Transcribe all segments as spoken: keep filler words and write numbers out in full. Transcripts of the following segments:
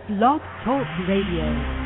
Blog Talk Radio.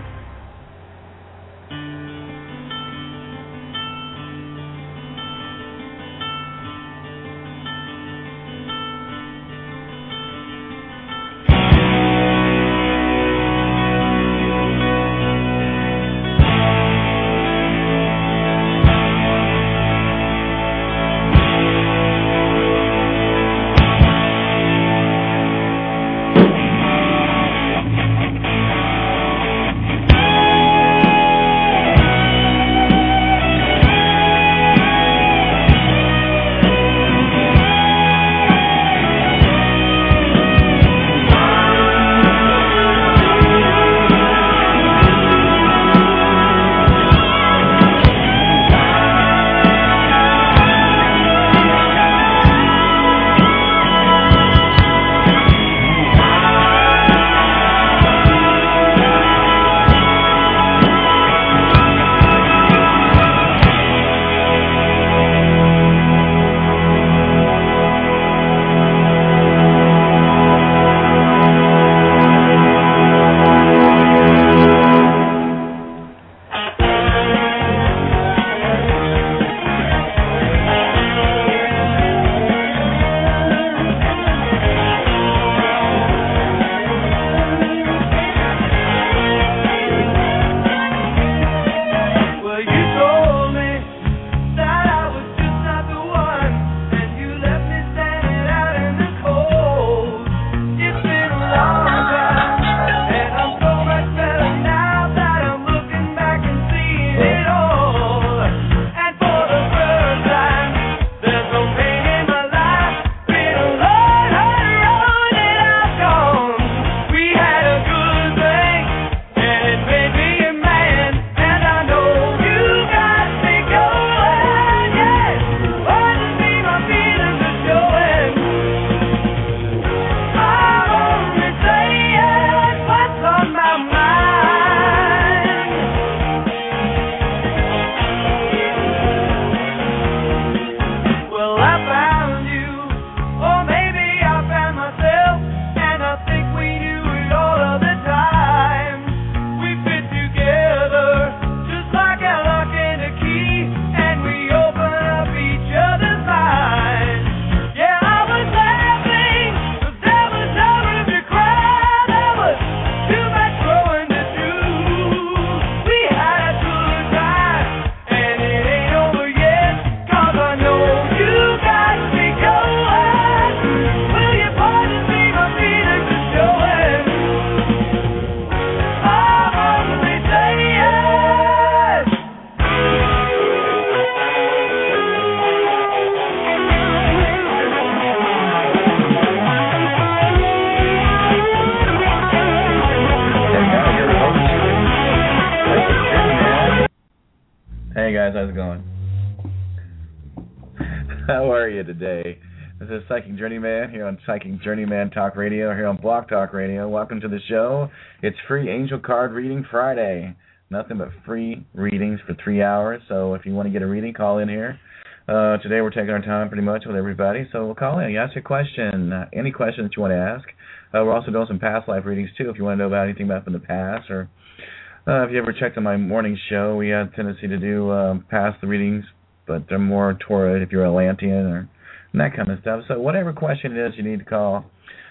Today. This is Psychic Journeyman here on Psychic Journeyman Talk Radio, here on Block Talk Radio. Welcome to the show. It's Free Angel Card Reading Friday. Nothing but free readings for three hours. So if you want to get a reading, call in here. Uh, today we're taking our time pretty much with everybody. So we'll call in. You ask a question, uh, any question that you want to ask. Uh, we're also doing some past life readings too if you want to know about anything about from the past. Or uh, if you ever checked on my morning show, we have a tendency to do um, past the readings, but they're more toward if you're Atlantean or and that kind of stuff. So whatever question it is you need to call,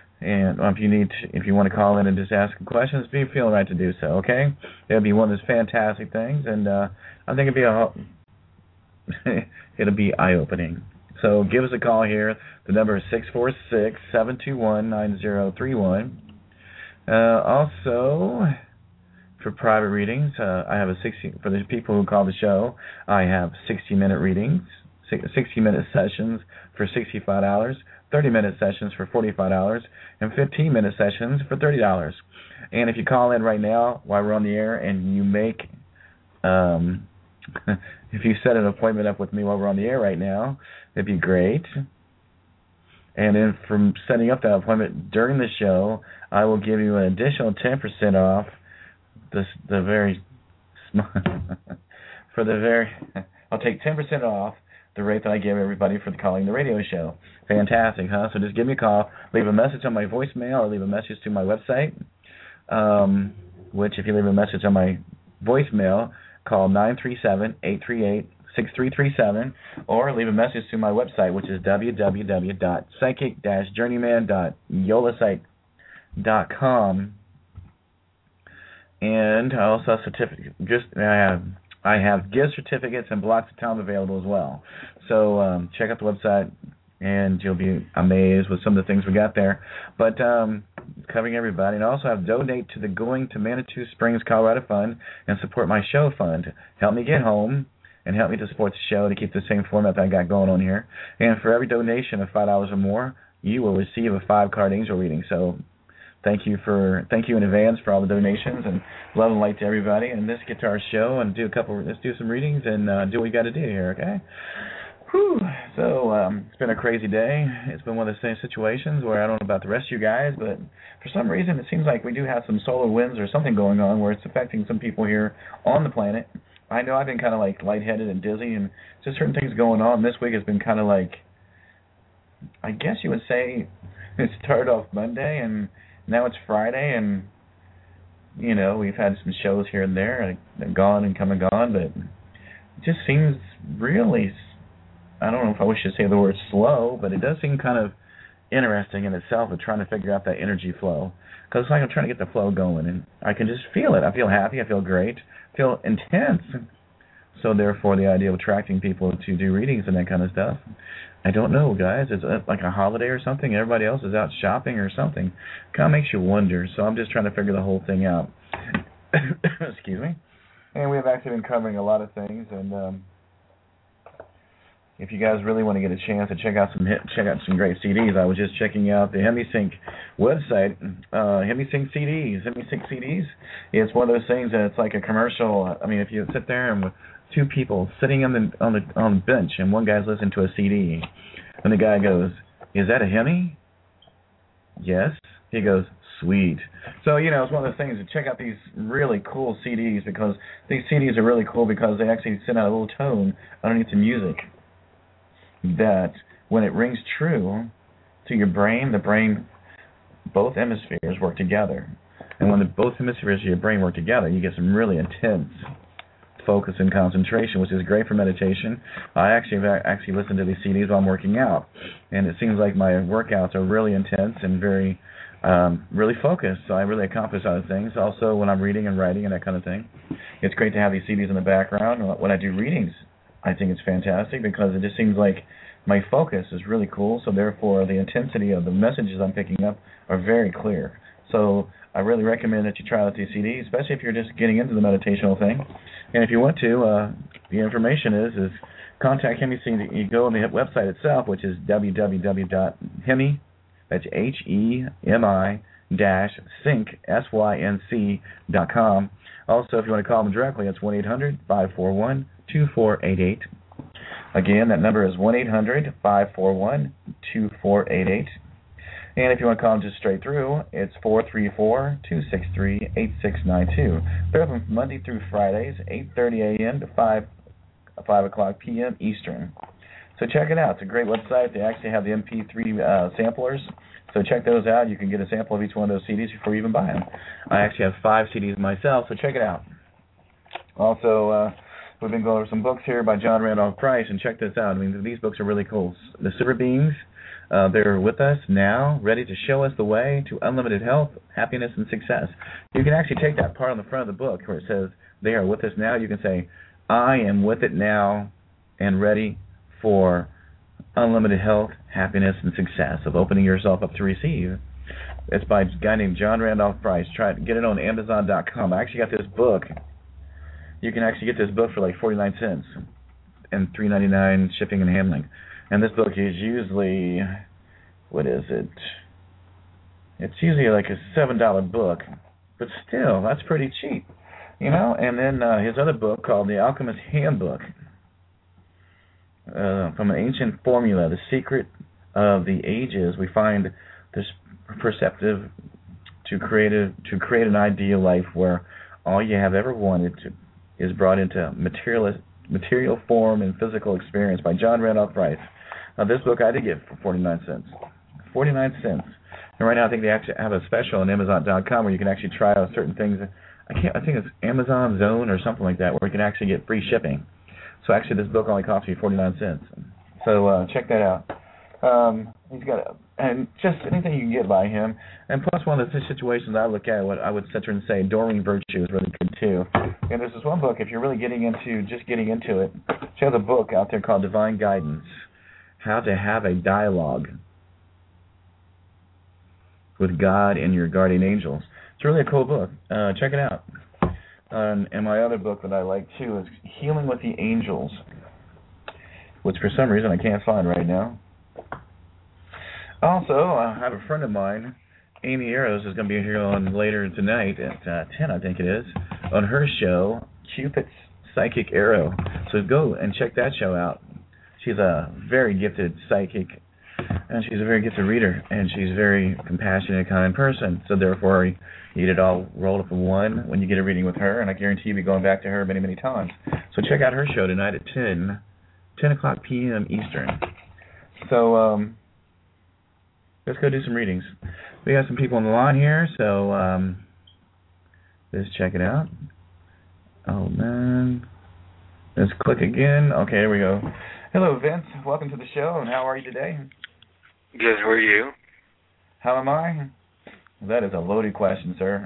and if you need, to, if you want to call in and just ask questions, be feeling right to do so. Okay, it'll be one of those fantastic things, and uh, I think it'll be a it'll be eye opening. So give us a call here. The number is six four six, seven two one, nine zero three one. Uh, also, for private readings, uh, I have a sixty for the people who call the show. I have sixty minute readings, sixty minute sessions for sixty-five dollars, thirty minute sessions for forty-five dollars, and fifteen minute sessions for thirty dollars. And if you call in right now while we're on the air and you make, um, if you set an appointment up with me while we're on the air right now, it'd be great. And then from setting up that appointment during the show, I will give you an additional ten percent off the, the very, for the very, I'll take ten percent off the rate that I give everybody for calling the radio show. Fantastic, huh? So just give me a call, leave a message on my voicemail, or leave a message to my website. um, which if you leave a message on my voicemail, call nine three seven, eight three eight, six three three seven, or leave a message to my website, which is w w w dot psychic dash journeyman dot yolasite dot com. And I also have certificates. Just I have I have gift certificates and blocks of time available as well. So um, check out the website, and you'll be amazed with some of the things we got there. But um, covering everybody. And I also have donate to the Going to Manitou Springs, Colorado Fund and support my show fund. Help me get home and help me to support the show to keep the same format that I got going on here. And for every donation of five dollars or more, you will receive a five-card angel reading. So thank you for thank you in advance for all the donations, and love and light to everybody. And let's get to our show and do a couple. Let's do some readings and uh, do what we got to do here, okay? Whew. So um, it's been a crazy day. It's been one of the same situations where I don't know about the rest of you guys, but for some reason it seems like we do have some solar winds or something going on where it's affecting some people here on the planet. I know I've been kind of like lightheaded and dizzy, and just certain things going on. This week has been kind of like, I guess you would say, it started off Monday and now it's Friday, and you know we've had some shows here and there, they've gone and come and gone, but it just seems really, I don't know if I wish to say the word slow, but it does seem kind of interesting in itself of trying to figure out that energy flow, because it's like I'm trying to get the flow going, and I can just feel it. I feel happy, I feel great, I feel intense. So therefore, the idea of attracting people to do readings and that kind of stuff, I don't know, guys. It's like a holiday or something. Everybody else is out shopping or something. Kind of makes you wonder. So I'm just trying to figure the whole thing out. Excuse me. And we have actually been covering a lot of things. And um, if you guys really want to get a chance to check out some hit, check out some great C Ds, I was just checking out the HemiSync website. Uh, HemiSync C Ds. HemiSync C Ds. It's one of those things that it's like a commercial. I mean, if you sit there and two people sitting on the on the on the bench, and one guy's listening to a C D, and the guy goes, "Is that a Hemi?" "Yes." He goes, "Sweet." So you know, it's one of those things to check out these really cool C Ds, because these C Ds are really cool because they actually send out a little tone underneath the music that, when it rings true to your brain, the brain, both hemispheres work together, and when the, both hemispheres of your brain work together, you get some really intense focus and concentration, which is great for meditation. I actually have actually listened to these C Ds while I'm working out, and it seems like my workouts are really intense and very, um, really focused. So I really accomplish other things. Also, when I'm reading and writing and that kind of thing, it's great to have these C Ds in the background. When I do readings, I think it's fantastic because it just seems like my focus is really cool. So therefore, the intensity of the messages I'm picking up are very clear. So I really recommend that you try out these C Ds, especially if you're just getting into the meditational thing. And if you want to, uh, the information is is contact HemiSync. You go on the website itself, which is w w w dot hemi, that's H E M I dash sync, S Y N C dot com. Also, if you want to call them directly, it's one eight hundred, five four one, two four eight eight. Again, that number is one eight hundred, five four one, two four eight eight. And if you want to call them just straight through, it's four three four, two six three, eight six nine two. They're open Monday through Fridays, eight thirty a.m. to five o'clock p.m. Eastern. So check it out. It's a great website. They actually have the M P three uh, samplers. So check those out. You can get a sample of each one of those C Ds before you even buy them. I actually have five C Ds myself, so check it out. Also, uh, we've been going over some books here by John Randolph Price, and check this out. I mean, these books are really cool. The Super Beings. Uh, they're with us now, ready to show us the way to unlimited health, happiness, and success. You can actually take that part on the front of the book where it says, they are with us now. You can say, I am with it now and ready for unlimited health, happiness, and success of opening yourself up to receive. It's by a guy named John Randolph Price. Try to get it on amazon dot com. I actually got this book. You can actually get this book for like forty-nine cents and three ninety-nine shipping and handling. And this book is usually, what is it? It's usually like a seven dollar book, but still, that's pretty cheap, you know? And then uh, his other book called The Alchemist's Handbook, uh, from an ancient formula, the secret of the ages. We find this perceptive to create a, to create an ideal life where all you have ever wanted to is brought into material material form and physical experience by John Randolph Price. Now, this book I did get for forty-nine cents. forty-nine cents. And right now, I think they actually have a special on Amazon dot com where you can actually try out certain things. I can't. I think it's Amazon Zone or something like that, where you can actually get free shipping. So actually, this book only costs you forty-nine cents. So uh, check that out. Um, he's got a, and just anything you can get by him. And plus, one of the situations I look at, what I would sit there and say, Doreen Virtue is really good too. And there's this one book, if you're really getting into just getting into it, she has a book out there called Divine Guidance: How to Have a Dialogue with God and Your Guardian Angels. It's really a cool book. Uh, check it out. Um, and my other book that I like too is Healing with the Angels, which for some reason I can't find right now. Also, I have a friend of mine, Amy Eros, is going to be here on later tonight at uh, ten, I think it is, on her show, Cupid's Psychic Arrow. So go and check that show out. She's a very gifted psychic, and she's a very gifted reader, and she's a very compassionate, kind person. So therefore, you get it all rolled up in one when you get a reading with her, and I guarantee you'll be going back to her many, many times. So check out her show tonight at ten, ten o'clock p.m. Eastern. So um, let's go do some readings. We got some people on the line here, so um, let's check it out. Oh, man. Let's click again. Okay, here we go. Hello, Vince. Welcome to the show, and how are you today? Good, how are you? How am I? That is a loaded question, sir.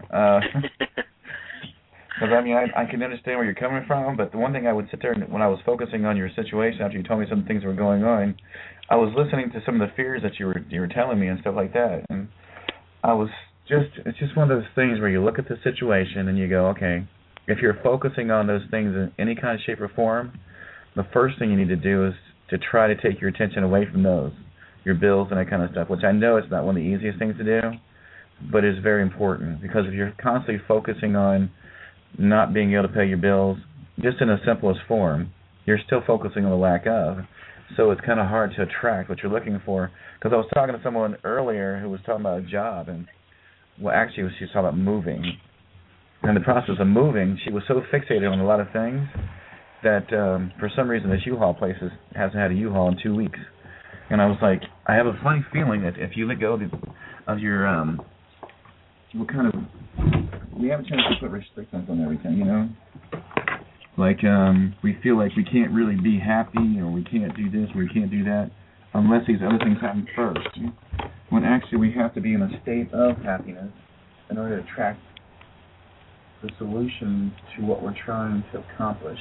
Because, uh, I mean, I, I can understand where you're coming from, but the one thing I would sit there, and when I was focusing on your situation after you told me some things that were going on, I was listening to some of the fears that you were you were telling me and stuff like that, and I was just, it's just one of those things where you look at the situation and you go, okay, if you're focusing on those things in any kind of shape or form, the first thing you need to do is to try to take your attention away from those, your bills and that kind of stuff, which I know it's not one of the easiest things to do, but it's very important, because if you're constantly focusing on not being able to pay your bills, just in the simplest form, you're still focusing on the lack of. So it's kind of hard to attract what you're looking for. Because I was talking to someone earlier who was talking about a job, and well, actually, she was talking about moving. In the process of moving, she was so fixated on a lot of things that um, for some reason this U-Haul place is, hasn't had a U-Haul in two weeks. And I was like, I have a funny feeling that if you let go of, the, of your, um, what kind of, we have a chance to put restrictions on everything, you know? Like, um, we feel like we can't really be happy, or we can't do this, or we can't do that, unless these other things happen first. When actually we have to be in a state of happiness in order to attract the solution to what we're trying to accomplish.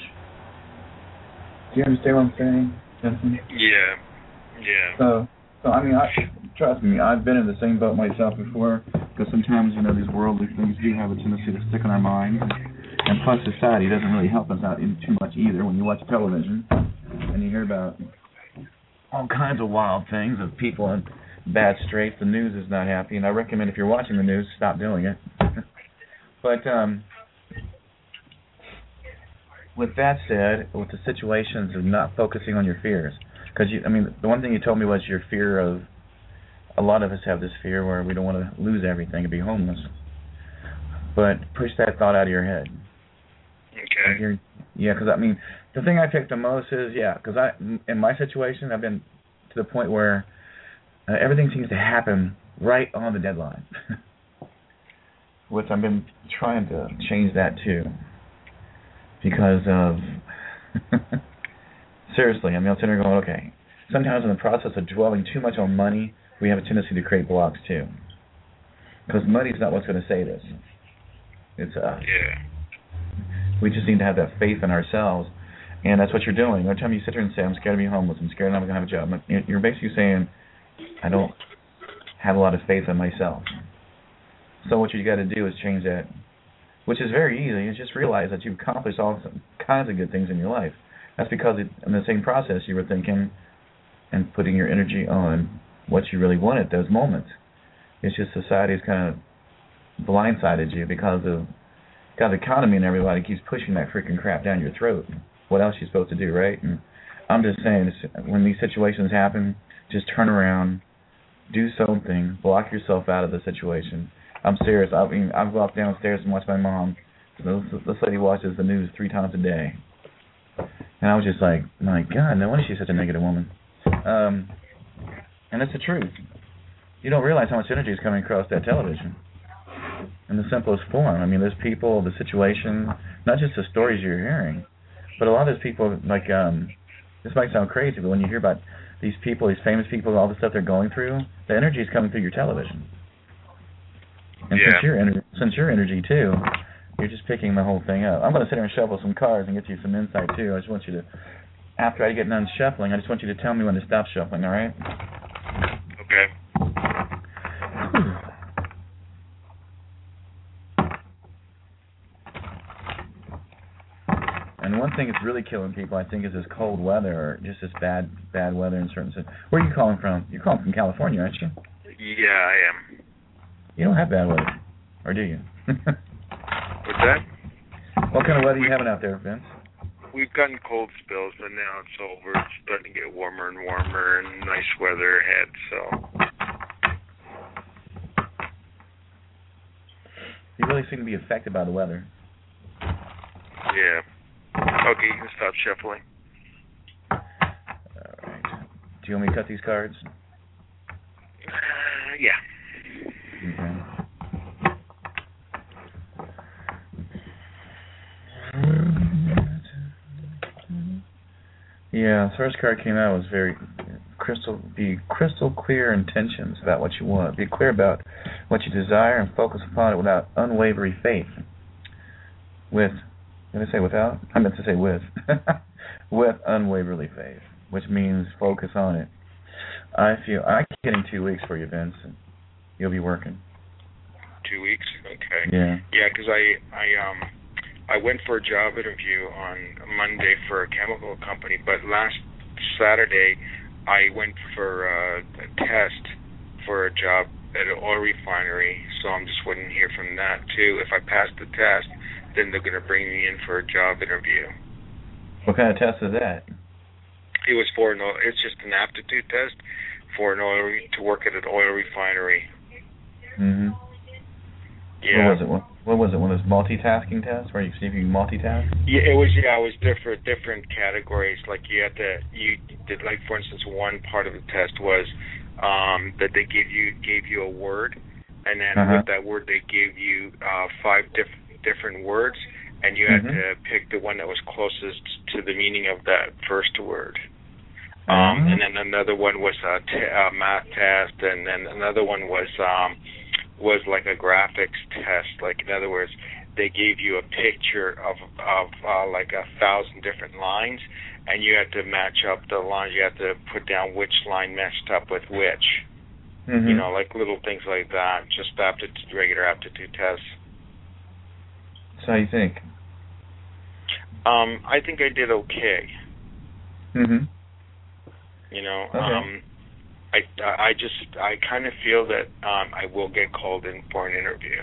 Do you understand what I'm saying, Jensen? Yeah, yeah. So, so I mean, I, trust me, I've been in the same boat myself before, because sometimes, you know, these worldly things do have a tendency to stick in our minds. And plus, society doesn't really help us out in too much either. When you watch television and you hear about all kinds of wild things of people in bad straits, the news is not happy. And I recommend, if you're watching the news, stop doing it. But um, with that said, with the situations of not focusing on your fears, because you, I mean, the one thing you told me was your fear of. A lot of us have this fear where we don't want to lose everything and be homeless. But push that thought out of your head. Okay. Yeah, because I mean, the thing I picked the most is, yeah, because I, in my situation, I've been to the point where uh, everything seems to happen right on the deadline, which I've been trying to change that too, because of, seriously, I mean, I'm sitting there going, okay, sometimes in the process of dwelling too much on money, we have a tendency to create blocks too, because money's not what's going to save us. It's us. Yeah. We just need to have that faith in ourselves, and that's what you're doing. Every time you sit there and say, I'm scared to be homeless, I'm scared I'm not going to have a job, you're basically saying, I don't have a lot of faith in myself. So what you got to do is change that, which is very easy. You just realize that you've accomplished all kinds of good things in your life. That's because it, in the same process you were thinking and putting your energy on what you really want at those moments. It's just society's kind of blindsided you because of got the economy and everybody keeps pushing that freaking crap down your throat. What else are you supposed to do, right? And I'm just saying, when these situations happen, just turn around, do something, block yourself out of the situation. I'm serious. I mean, I've walked downstairs and watched my mom. This lady watches the news three times a day. And I was just like, my God, no wonder she's such a negative woman. Um, and it's the truth. you don't realize how much energy is coming across that television in the simplest form. I mean, there's people, the situation, not just the stories you're hearing, but a lot of those people, like, um, this might sound crazy, but when you hear about these people, these famous people, all the stuff they're going through, the energy is coming through your television. And yeah. since your ener- since your energy too, you're just picking the whole thing up. I'm going to sit here and shuffle some cards and get you some insight too. I just want you to, after I get done shuffling, I just want you to tell me when to stop shuffling. All right? Okay. And one thing that's really killing people, I think, is this cold weather, or just this bad bad weather in certain cities. Where are you calling from? You're calling from California, aren't you? Yeah, I am. You don't have bad weather, or do you? What's that? What kind of weather are you having out there, Vince? We've gotten cold spells, but now it's over. It's starting to get warmer and warmer, and nice weather ahead. So. You really seem to be affected by the weather. Yeah. Okay, you can stop shuffling. All right. Do you want me to cut these cards? Uh, yeah. Okay. Yeah, the first card came out was very crystal. Be crystal clear intentions about what you want. Be clear about what you desire and focus upon it without unwavering faith. With, did I say without? I meant to say with. With unwaveringly faith, which means focus on it. I feel I can get in two weeks for you, Vince. And you'll be working. Two weeks, okay. Yeah. Yeah, because I I um I went for a job interview on Monday for a chemical company, but last Saturday I went for uh, a test for a job at an oil refinery, so I'm just waiting to hear from that too. If I pass the test, then they're going to bring me in for a job interview. What kind of test is that? It was for an oil, it's just an aptitude test for an oil re, to work at an oil refinery. Mhm. Yeah. What was it? What, what was it? One of those multitasking tests where you see if you can multitask? Yeah, it was. Yeah, it was different different categories. Like you had to, you did like for instance, one part of the test was um, that they gave you gave you a word, and then uh-huh. with that word they gave you uh, five diff- different words, and you had mm-hmm. to pick the one that was closest to the meaning of that first word. Um, um, and then another one was a, t- a math test, and then another one was um, was like a graphics test. Like in other words, they gave you a picture of of uh, like a thousand different lines, and you had to match up the lines. You had to put down which line matched up with which. mm-hmm. You know, like little things like that. Just aptitude, regular aptitude tests. So how you think? Um, I think I did okay. Mhm. You know, okay. um, I I just I kind of feel that um, I will get called in for an interview.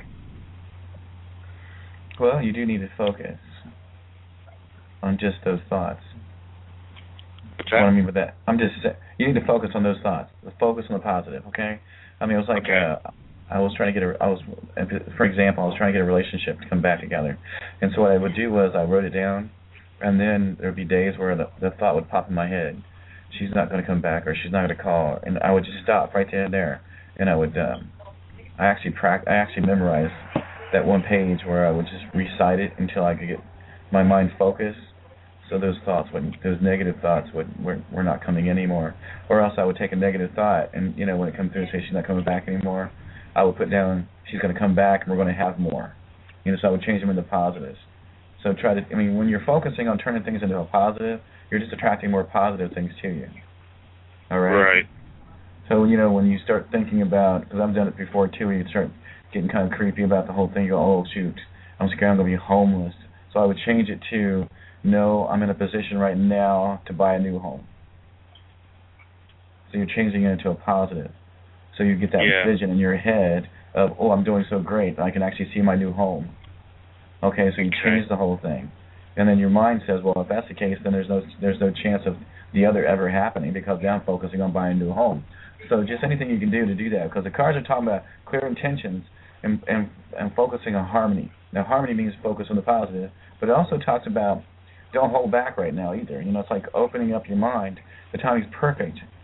Well, you do need to focus on just those thoughts. What's that? What I mean by that, I'm just you need to focus on those thoughts. Focus on the positive, okay? I mean, it was like okay. uh, I was trying to get a, I was, for example, I was trying to get a relationship to come back together, and so what I would do was I wrote it down, and then there'd be days where the, the thought would pop in my head, she's not going to come back, or she's not going to call, and I would just stop right there and there, and I would, um, I actually pract- I actually memorized that one page where I would just recite it until I could get my mind focused, so those thoughts would, those negative thoughts would were, were not coming anymore, or else I would take a negative thought, and you know when it comes through and say she's not coming back anymore, I would put down she's going to come back and we're going to have more, you know, so I would change them into positives. So try to, I mean, when you're focusing on turning things into a positive, you're just attracting more positive things to you. All right? Right. So, you know, when you start thinking about, because I've done it before too, where you start getting kind of creepy about the whole thing, you go, oh, shoot, I'm scared I'm going to be homeless. So I would change it to, no, I'm in a position right now to buy a new home. So you're changing it into a positive. So you get that yeah. vision in your head of, oh, I'm doing so great, I can actually see my new home. Okay, so you okay. change the whole thing. And then your mind says, well, if that's the case, then there's no there's no chance of the other ever happening because now I'm focusing on buying a new home. So just anything you can do to do that, because the cards are talking about clear intentions and, and, and focusing on harmony. Now, harmony means focus on the positive, but it also talks about don't hold back right now either. You know, it's like opening up your mind. The timing's perfect.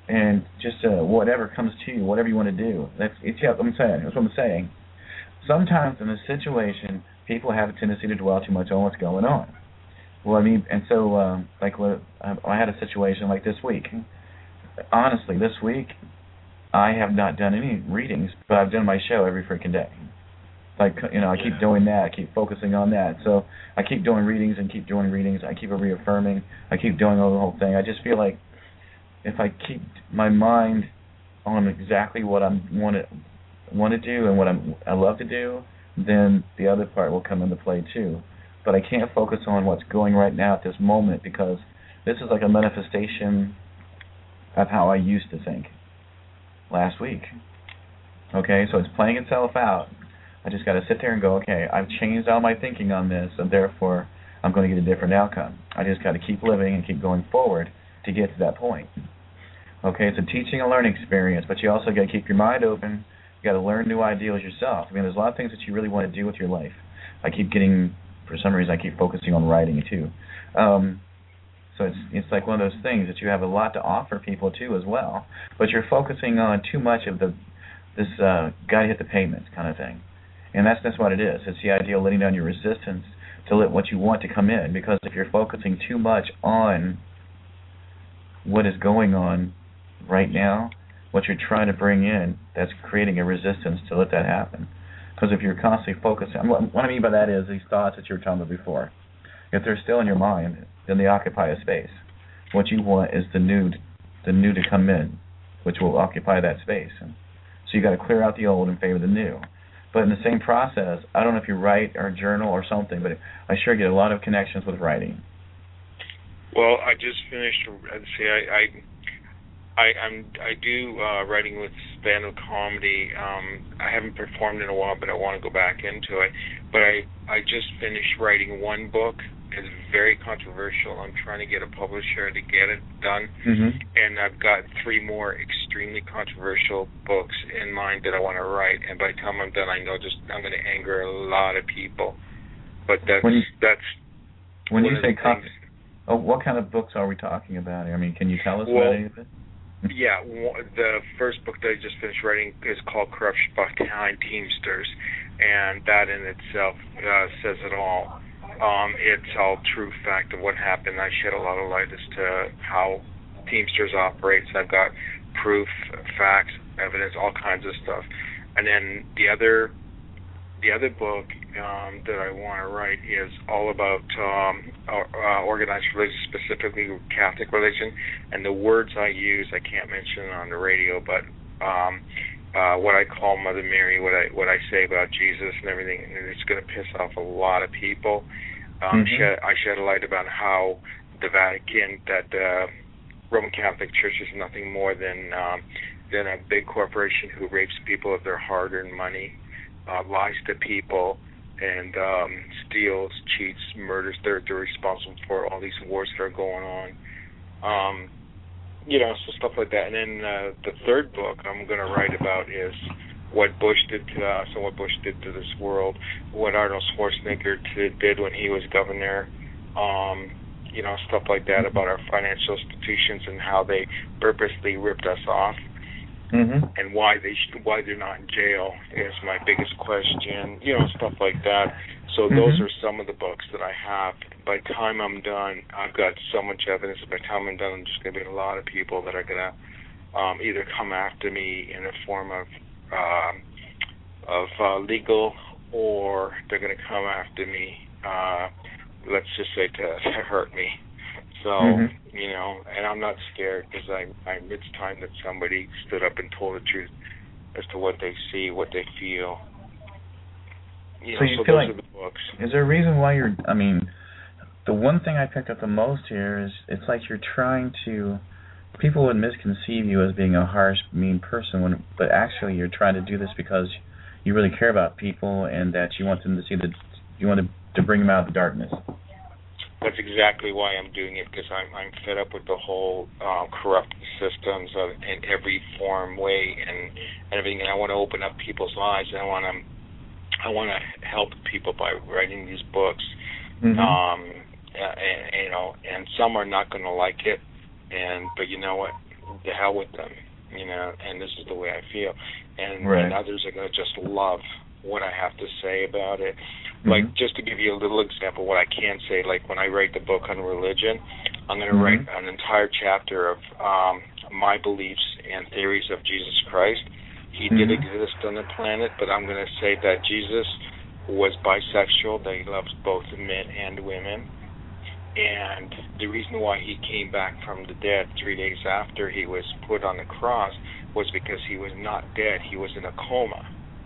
and just uh, whatever comes to you, whatever you want to do. That's it's yeah. I'm saying that's what I'm saying. Sometimes in a situation, people have a tendency to dwell too much on what's going on. Well, I mean, and so um, like what, I had a situation like this week. Honestly, this week I have not done any readings, but I've done my show every freaking day. Like, you know, I keep doing that. I keep focusing on that. So I keep doing readings and keep doing readings. I keep reaffirming. I keep doing the whole thing. I just feel like if I keep my mind on exactly what I want to want to do and what I'm, I love to do, then the other part will come into play too. But I can't focus on what's going right now at this moment because this is like a manifestation of how I used to think last week. Okay, so it's playing itself out. I just got to sit there and go, okay, I've changed all my thinking on this, and therefore I'm going to get a different outcome. I just got to keep living and keep going forward to get to that point. Okay, it's a teaching and learning experience, but you also got to keep your mind open. You got to learn new ideals yourself. I mean, there's a lot of things that you really want to do with your life. I keep getting, for some reason, I keep focusing on writing too. Um, so it's it's like one of those things that you have a lot to offer people too as well, but you're focusing on too much of the this uh, got to hit the pavement kind of thing. And that's that's what it is. It's the idea of letting down your resistance to let what you want to come in. Because if you're focusing too much on what is going on right now, what you're trying to bring in, that's creating a resistance to let that happen. Because if you're constantly focusing, what I mean by that is these thoughts that you were talking about before. If they're still in your mind, then they occupy a space. What you want is the new, the new to come in, which will occupy that space. And so you got to clear out the old in favor of the new. But in the same process, I don't know if you write or journal or something, but I sure get a lot of connections with writing. Well, I just finished. I'd say I, I, I, I'm, I do uh, writing with stand-up comedy. Um, I haven't performed in a while, but I want to go back into it. But I, I just finished writing one book. It's very controversial. I'm trying to get a publisher to get it done, mm-hmm. and I've got three more extremely controversial books in mind that I want to write. And by the time I'm done, I know just I'm going to anger a lot of people. But that's when you, that's when you say con- oh, what kind of books are we talking about? I mean, can you tell us well, about any of it? Yeah, the first book that I just finished writing is called Corruption Behind Teamsters, and that in itself uh, says it all. Um, it's all true fact of what happened. I shed a lot of light as to how Teamsters operates. I've got proof, facts, evidence, all kinds of stuff. And then the other, the other book um, that I want to write is all about um, uh, organized religion, specifically Catholic religion, and the words I use I can't mention on the radio, but um, uh, what I call Mother Mary, what I what I say about Jesus and everything, and it's going to piss off a lot of people. Um, mm-hmm. shed, I shed a light about how the Vatican, that the uh, Roman Catholic Church is nothing more than um, than a big corporation who rapes people of their hard-earned money, uh, lies to people, and um, steals, cheats, murders. They're, they're responsible for all these wars that are going on. Um, you know, so stuff like that. And then uh, the third book I'm going to write about is what Bush did to us and what Bush did to this world, what Arnold Schwarzenegger did when he was governor, um, you know, stuff like that about our financial institutions and how they purposely ripped us off. Mm-hmm. And why they sh- why they're not in jail is my biggest question. You know, stuff like that. So mm-hmm. those are some of the books that I have. By the time I'm done, I've got so much evidence. By the time I'm done, I'm just going to be a lot of people that are going to um, either come after me in a form of uh, of uh, legal, or they're going to come after me. Uh, let's just say to, to hurt me. So, mm-hmm. you know, and I'm not scared because I, I, it's time that somebody stood up and told the truth as to what they see, what they feel. You so know, you so feel those like, are the books. Is there a reason why you're, I mean, the one thing I picked up the most here is it's like you're trying to, people would misconceive you as being a harsh, mean person, when, but actually you're trying to do this because you really care about people and that you want them to see the, you want to, to bring them out of the darkness. That's exactly why I'm doing it, because I'm I'm fed up with the whole uh, corrupt systems of, in every form, way, and, and everything. And I want to open up people's lives. And I want to I want to help people by writing these books. Mm-hmm. Um, and, and, you know, and some are not going to like it, and but you know what? the hell with them, you know, and this is the way I feel. And, right. and others are going to just love what I have to say about it. Mm-hmm. Like, just to give you a little example, what I can say, like when I write the book on religion, I'm going to mm-hmm. write an entire chapter of um, my beliefs and theories of Jesus Christ. He mm-hmm. did exist on the planet, but I'm going to say that Jesus was bisexual, that he loves both men and women. And the reason why he came back from the dead three days after he was put on the cross was because he was not dead. He was in a coma.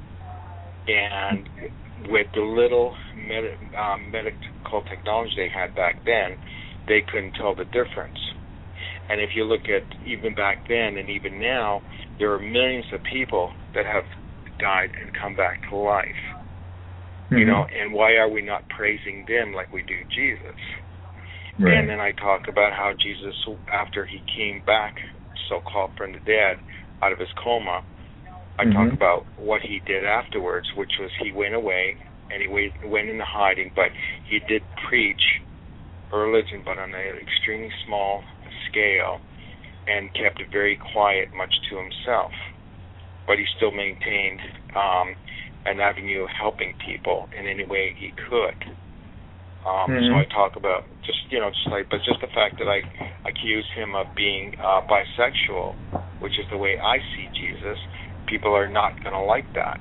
And with the little med- um, medical technology they had back then, they couldn't tell the difference. And if you look at even back then and even now, there are millions of people that have died and come back to life. Mm-hmm. You know, and why are we not praising them like we do Jesus? Right. And then I talk about how Jesus, after he came back, so-called from the dead, out of his coma, I mm-hmm. talk about what he did afterwards, which was he went away and he went into hiding, but he did preach religion, but on an extremely small scale, and kept it very quiet, much to himself. But he still maintained um, an avenue of helping people in any way he could. Um, mm-hmm. So I talk about just, you know, just like, but just the fact that I accuse him of being uh, bisexual, which is the way I see Jesus, people are not going to like that.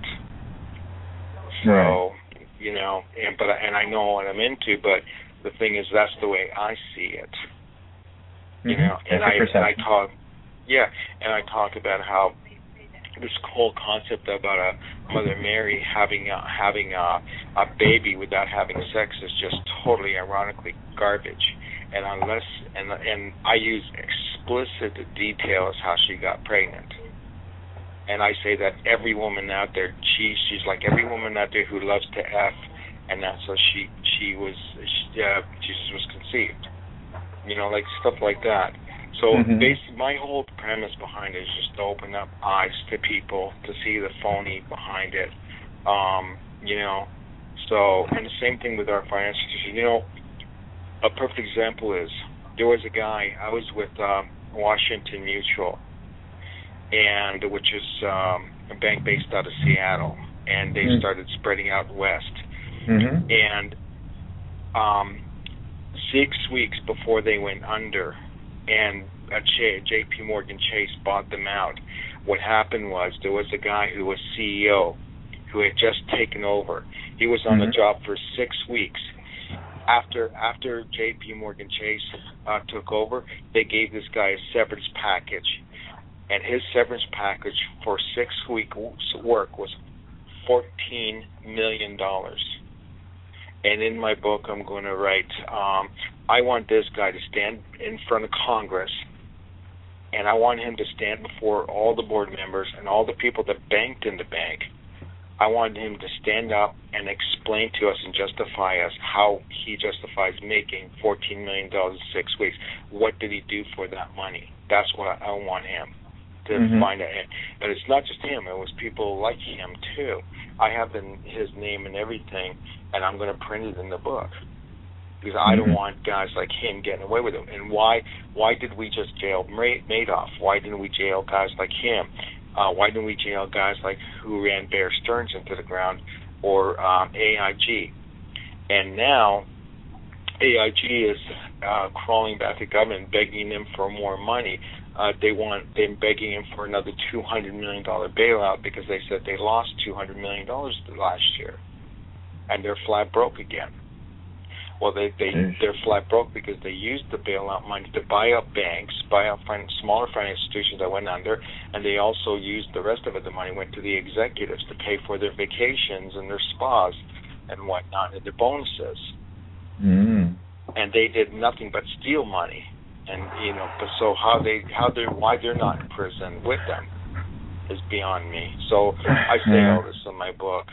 So, right. you know, and but and I know what I'm into, but the thing is, that's the way I see it. Mm-hmm. You know, and I, and I talk, yeah, and I talk about how this whole concept about a Mother Mary having a, having a, a baby without having sex is just totally ironically garbage. And unless and and I use explicit details how she got pregnant. And I say that every woman out there, she she's like every woman out there who loves to F, and that's how she she was she, uh, Jesus was conceived. You know, like stuff like that. So mm-hmm. basically, my whole premise behind it is just to open up eyes to people to see the phony behind it. Um, you know, so and the same thing with our financial institution. You know, a perfect example is there was a guy I was with uh, Washington Mutual, and which is um, a bank based out of Seattle, and they mm-hmm. started spreading out west. Mm-hmm. And um, six weeks before they went under, and uh, J P Morgan Chase bought them out, what happened was there was a guy who was C E O who had just taken over. He was on mm-hmm. the job for six weeks. After after J P Morgan Chase uh, took over, they gave this guy a severance package. And his severance package for six weeks work was fourteen million dollars. And in my book, I'm going to write, um, I want this guy to stand in front of Congress, and I want him to stand before all the board members and all the people that banked in the bank. I want him to stand up and explain to us and justify us how he justifies making fourteen million dollars in six weeks. What did he do for that money? That's what I, I want him to mm-hmm. find out. But it's not just him. It was people like him, too. I have in his name and everything, and I'm going to print it in the book. Because mm-hmm. I don't want guys like him getting away with it. And why why did we just jail Madoff? Why didn't we jail guys like him? Uh, why didn't we jail guys like who ran Bear Stearns into the ground, or um, A I G? And now A I G is uh, crawling back to government, begging them for more money. Uh, they want them begging him for another two hundred million dollars bailout because they said they lost two hundred million dollars last year, and they're flat broke again. Well, they, they, they're flat broke because they used the bailout money to buy up banks, buy up fin- smaller financial institutions that went under, and they also used the rest of it, the money went to the executives to pay for their vacations and their spas and whatnot, and their bonuses. Mm. And they did nothing but steal money. And, you know, but so how they, how they, why they're not in prison with them is beyond me. So I say yeah. all this in my book.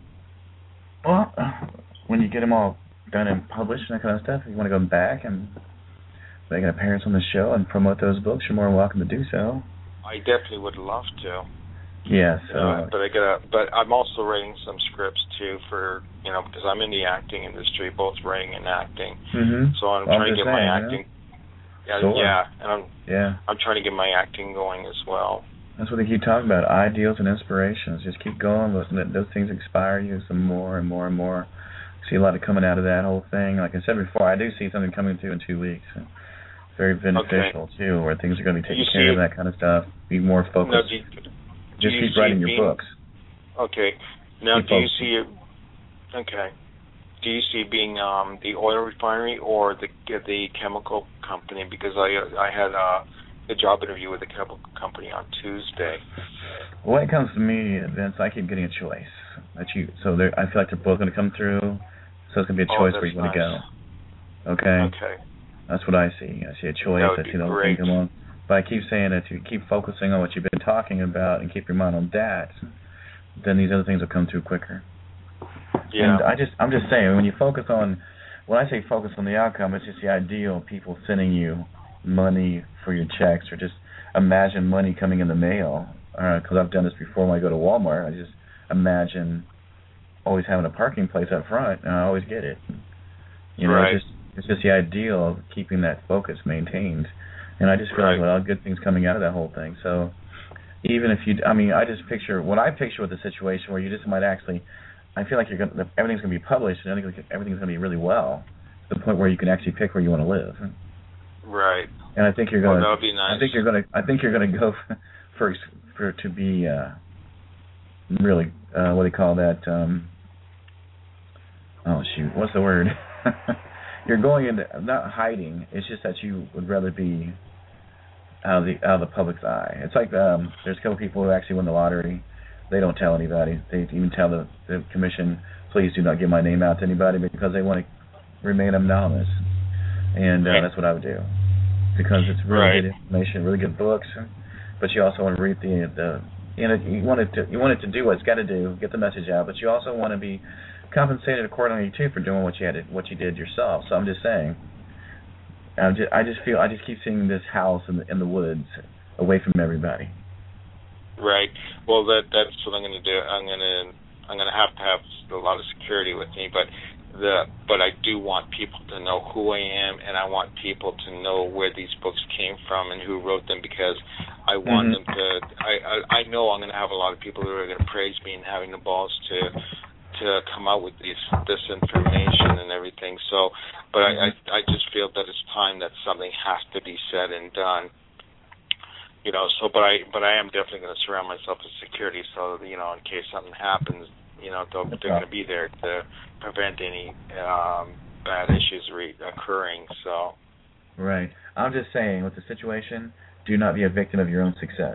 Well, when you get them all done and published and that kind of stuff, if you want to go back and make an appearance on the show and promote those books, you're more than welcome to do so. I definitely would love to. Yeah, so. Uh, but I gotta, but I'm also writing some scripts too for, you know, because I'm in the acting industry, both writing and acting. Mm-hmm. So I'm well, trying I'm to get saying, my acting. Yeah. Yeah, sure. yeah, and I'm yeah. I'm trying to get my acting going as well. That's what they keep talking about, ideals and inspirations. Just keep going. Let those things inspire you some more and more and more. See a lot of coming out of that whole thing. Like I said before, I do see something coming through in two weeks. Very beneficial, okay. too, where things are going to be taken you care of, it, that kind of stuff. Be more focused. No, do you, Just do you keep writing your being, books. Okay. Now, keep do you focusing. see it? Okay. Do you see being um, the oil refinery or the the chemical company? Because I I had uh, a job interview with a chemical company on Tuesday. Well, when it comes to me, Vince, I keep getting a choice. That you, so there, I feel like they're both going to come through. So it's going to be a choice oh, where you want nice. to go. Okay. Okay. That's what I see. I see a choice. That would I see be the whole great. thing come on. But I keep saying that you keep focusing on what you've been talking about and keep your mind on that, then these other things will come through quicker. Yeah. And I just, I'm just saying, when you focus on, when I say focus on the outcome, it's just the ideal of people sending you money for your checks, or just imagine money coming in the mail. Because uh, I've done this before when I go to Walmart. I just imagine always having a parking place up front, and I always get it. You know, right. it's just it's just the ideal of keeping that focus maintained. And I just feel right. like a lot of good things coming out of that whole thing. So even if you, I mean, I just picture, what I picture with the situation where you just might actually, I feel like you're gonna, everything's going to be published, and I think everything's going to be really well, to the point where you can actually pick where you want to live. Right. And I think you're going to, well, that would be nice. I think you're going to, I think you're going to go for, for to be uh, really, uh, what do you call that? Um, oh shoot, what's the word? You're going into, not hiding. It's just that you would rather be out of the out of the public's eye. It's like um, there's a couple people who actually win the lottery. They don't tell anybody. They even tell the, the commission, please do not give my name out to anybody, because they want to remain anonymous. And uh, right. that's what I would do, because it's really right. good information, really good books. But you also want to read the the you know you want it to you want it to do what it's got to do, get the message out. But you also want to be compensated accordingly too for doing what you had to, what you did yourself. So I'm just saying, I just, I just feel I just keep seeing this house in the in the woods, away from everybody. Right. Well, that that's what I'm going to do. I'm going to I'm going to have to have a lot of security with me, but the but I do want people to know who I am, and I want people to know where these books came from and who wrote them, because I want mm-hmm. them to. I, I I know I'm going to have a lot of people who are going to praise me and having the balls to. to come out with this this information and everything. So, but I, I I just feel that it's time that something has to be said and done. You know. So, but I but I am definitely going to surround myself with security, so you know, in case something happens, you know, they're, they're going to be there to prevent any um, bad issues re- occurring. So. Right. I'm just saying, with the situation, do not be a victim of your own success.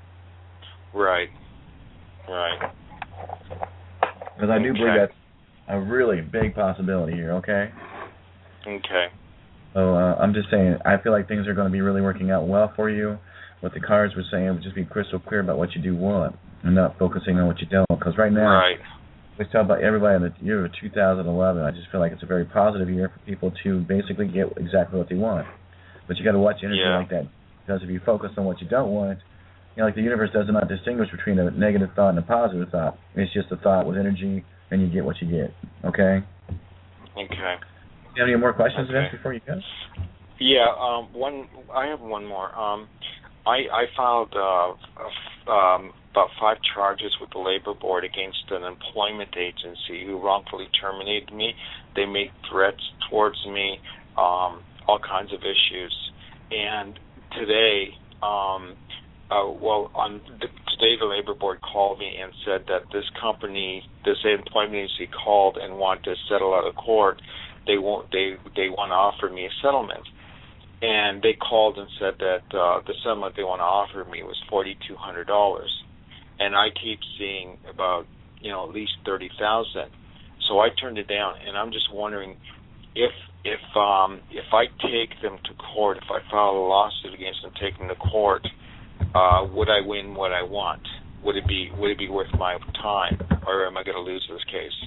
Right. Right. Because I do okay. believe that's a really big possibility here, okay? Okay. So uh, I'm just saying, I feel like things are going to be really working out well for you. What the cards were saying, just be crystal clear about what you do want and not focusing on what you don't. Because right now, right. we talk about everybody in the year of two thousand eleven. I just feel like it's a very positive year for people to basically get exactly what they want. But you got to watch energy yeah. like that. Because if you focus on what you don't want, you know, like the universe does not distinguish between a negative thought and a positive thought. It's just a thought with energy, and you get what you get. Okay? Okay. Do you have any more questions, okay. Vince, before you go? Yeah, um, one. I have one more. Um, I, I filed uh, um, about five charges with the Labor Board against an employment agency who wrongfully terminated me. They made threats towards me, um, all kinds of issues. And today... Um, Uh, well, on the, today the Labor Board called me and said that this company, this employment agency, called and wanted to settle out of court. They won't. They they want to offer me a settlement, and they called and said that uh, the settlement they want to offer me was forty two hundred dollars, and I keep seeing about you know at least thirty thousand. So I turned it down, and I'm just wondering if if um, if I take them to court, if I file a lawsuit against them, take them to court. Uh, would I win what I want? Would it be would it be worth my time, or am I going to lose this case?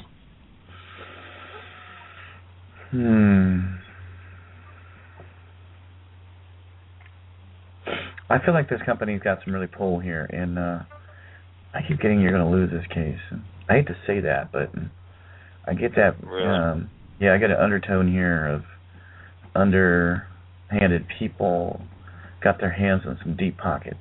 Hmm. I feel like this company's got some really pull here, and uh, I keep getting you're going to lose this case. I hate to say that, but I get that. Really? Um, yeah, I get an undertone here of under handed people got their hands on some deep pockets.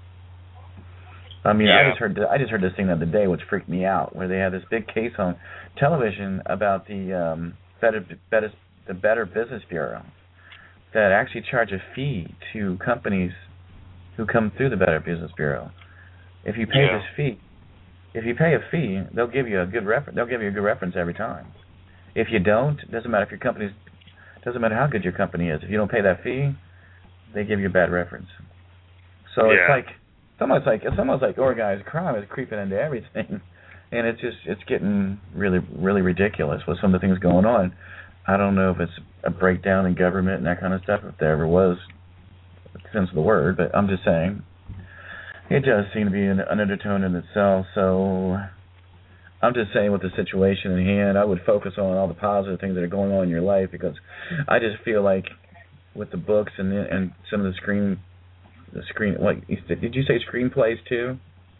I mean, yeah. I just heard I just heard this thing the other day, which freaked me out, where they had this big case on television about the um, Better, Better, the Better Business Bureau that actually charge a fee to companies who come through the Better Business Bureau. If you pay yeah. this fee, if you pay a fee, they'll give you a good reference. They'll give you a good reference every time. If you don't, it doesn't matter if your company's doesn't matter how good your company is. If you don't pay that fee, they give you a bad reference. So yeah. it's like it's almost like it's almost like organized crime is creeping into everything, and it's just it's getting really really ridiculous with some of the things going on. I don't know if it's a breakdown in government and that kind of stuff, if there ever was a sense of the word, but I'm just saying it does seem to be an, an undertone in itself. So I'm just saying, with the situation in hand, I would focus on all the positive things that are going on in your life, because I just feel like with the books and the, and some of the screen, the screen, what did you say, screenplays too?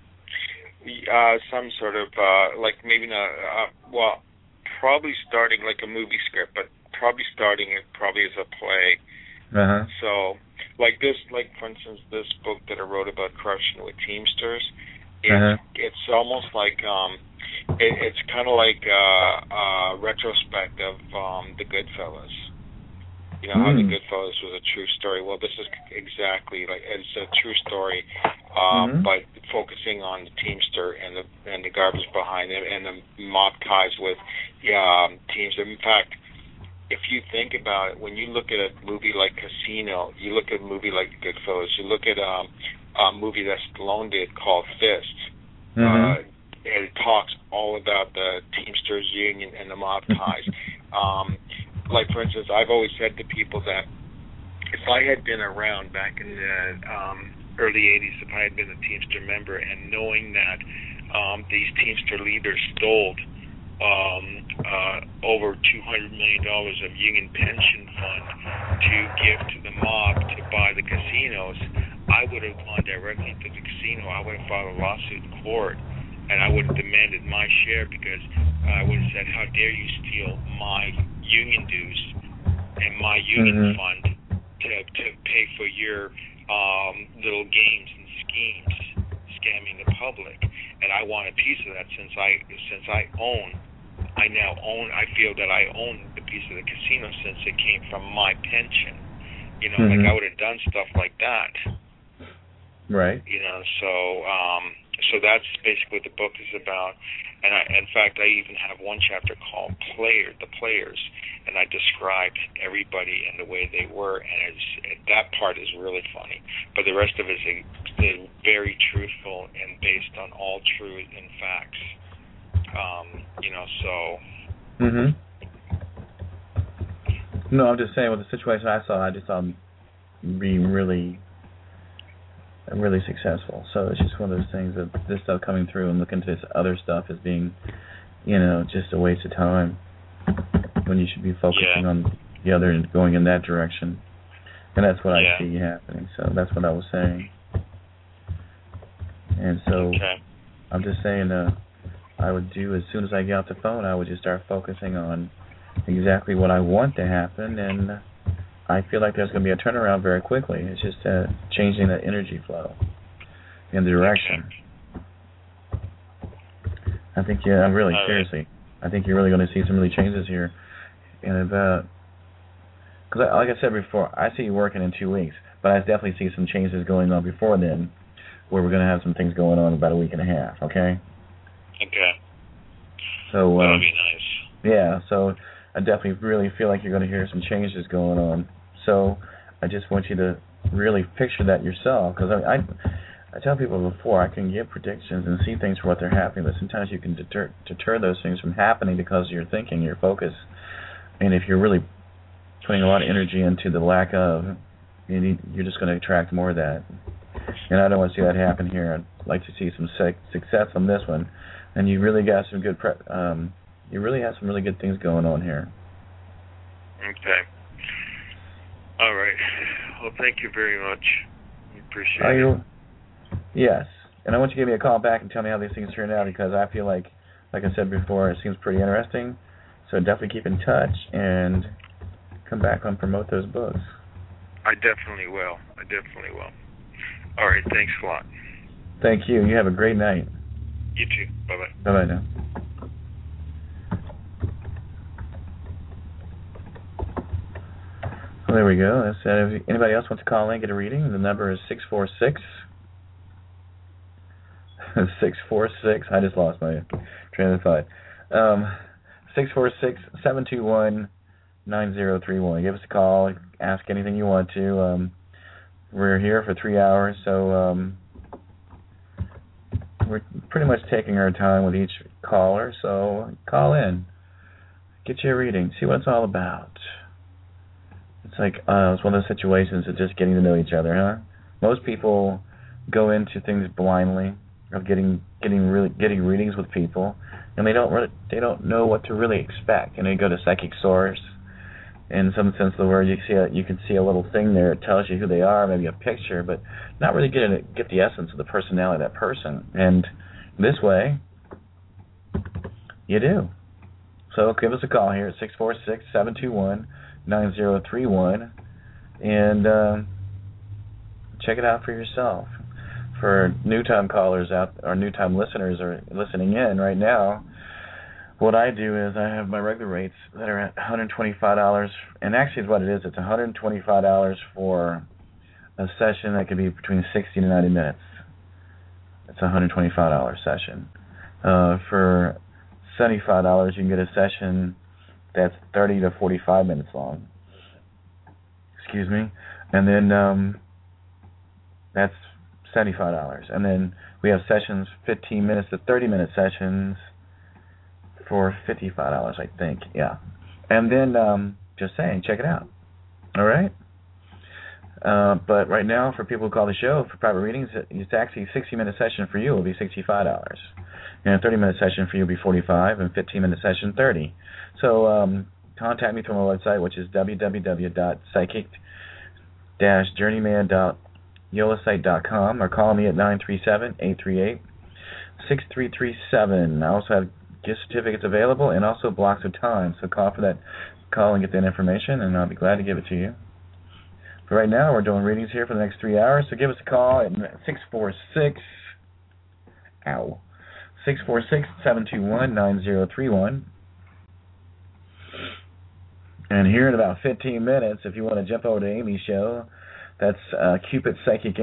Uh, some sort of uh, like maybe not. Uh, well, probably starting like a movie script, but probably starting it probably as a play. Uh huh. So, like this, like for instance, this book that I wrote about corruption with Teamsters. It's uh-huh. it's almost like um, it, it's kind of like uh, uh, retrospect of um, the Goodfellas. You know, mm. how the Goodfellas was a true story. Well, this is exactly like it's a true story, uh, mm-hmm. but focusing on the Teamster and the and the garbage behind it and the mob ties with yeah, um, Teamster. In fact, if you think about it, when you look at a movie like Casino, you look at a movie like Goodfellas, you look at um, a movie that Stallone did called Fist, mm-hmm. uh, and it talks all about the Teamsters Union and the mob ties. um, like, for instance, I've always said to people that if I had been around back in the um, early eighties, if I had been a Teamster member, and knowing that um, these Teamster leaders stole Um, uh, over two hundred million dollars of union pension fund to give to the mob to buy the casinos, I would have gone directly to the casino. I would have filed a lawsuit in court, and I would have demanded my share, because I would have said, how dare you steal my union dues and my union mm-hmm. fund to, to pay for your um, little games and schemes, scamming the public. And I want a piece of that, since I since I own, I now own, I feel that I own the piece of the casino, since it came from my pension. You know, mm-hmm. like I would have done stuff like that. Right. You know, so um, so that's basically what the book is about. And I, in fact, I even have one chapter called Player, the Players, and I described everybody and the way they were, and it's, that part is really funny. But the rest of it is, is very truthful and based on all truth and facts. Um, you know, so. Mhm. No, I'm just saying, with the situation I saw, I just saw them being really, really successful. So it's just one of those things that this stuff coming through and looking to this other stuff as being, you know, just a waste of time, when you should be focusing yeah. on the other and going in that direction. And that's what yeah. I see happening. So that's what I was saying. And so okay. I'm just saying, uh, I would do, as soon as I get off the phone, I would just start focusing on exactly what I want to happen, and I feel like there's going to be a turnaround very quickly. It's just uh, changing that energy flow in the direction. Okay. I think, yeah, I'm really, All seriously, right. I think you're really going to see some really changes here in about, because like I said before, I see you working in two weeks, but I definitely see some changes going on before then, where we're going to have some things going on in about a week and a half, okay? Okay. So, uh, that'll be nice. Yeah, so I definitely really feel like you're going to hear some changes going on. So I just want you to really picture that yourself, because I, I, I tell people before, I can give predictions and see things for what they're happening, but sometimes you can deter, deter those things from happening because of your thinking, your focus. And if you're really putting a lot of energy into the lack of, you need, you're just going to attract more of that. And I don't want to see that happen here. I'd like to see some success on this one. And you really got some good, pre- um, you really have some really good things going on here. Okay. All right. Well, thank you very much. We appreciate Are you, it. Yes. And I want you to give me a call back and tell me how these things turned out, because I feel like, like I said before, it seems pretty interesting. So definitely keep in touch and come back and promote those books. I definitely will. I definitely will. All right. Thanks a lot. Thank you. You have a great night. You too. Bye-bye. Bye-bye now. Well, there we go. That's, uh, if anybody else wants to call in, get a reading, the number is six four six, six four six, I just lost my train of thought, um, six four six, seven two one, nine zero three one. Give us a call, ask anything you want to. Um, we're here for three hours, so um, we're pretty much taking our time with each caller, so call in, get you a reading, see what it's all about. It's like, uh, it's one of those situations of just getting to know each other, huh? Most people go into things blindly, of getting getting really getting readings with people, and they don't really, they don't know what to really expect. And they go to Psychic Source. In some sense of the word, you see a, you can see a little thing there. It tells you who they are, maybe a picture, but not really get it, get the essence of the personality of that person. And this way, you do. So give us a call here at six four six, seven two one, nine zero three one, and uh, check it out for yourself. For new-time callers out, or new-time listeners are listening in right now, what I do is I have my regular rates that are at one hundred twenty-five dollars, and actually what it is, it's one hundred twenty-five dollars for a session that could be between sixty to ninety minutes. It's a one hundred twenty-five dollars session. Uh, for seventy-five dollars, you can get a session that's thirty to forty-five minutes long. Excuse me. And then um, that's seventy-five dollars. And then we have sessions, fifteen minutes to thirty minute sessions for fifty-five dollars, I think. Yeah. And then, um, just saying, check it out. All right? Uh, but right now, for people who call the show for private readings, it's actually a sixty minute session for you will be sixty-five dollars. And a thirty minute session for you will be forty-five dollars, and fifteen minute session, thirty dollars. So um, contact me through my website, which is w w w dot psychic dash journeyman dot yola site dot com, or call me at nine three seven, eight three eight, six three three seven. I also have gift certificates available and also blocks of time. So call for that, call and get that information, and I'll be glad to give it to you. But right now, we're doing readings here for the next three hours, so give us a call at six four six, ow, six four six, seven two one, nine zero three one. And here in about fifteen minutes, if you want to jump over to Amy's show, that's uh, Cupid Psychic,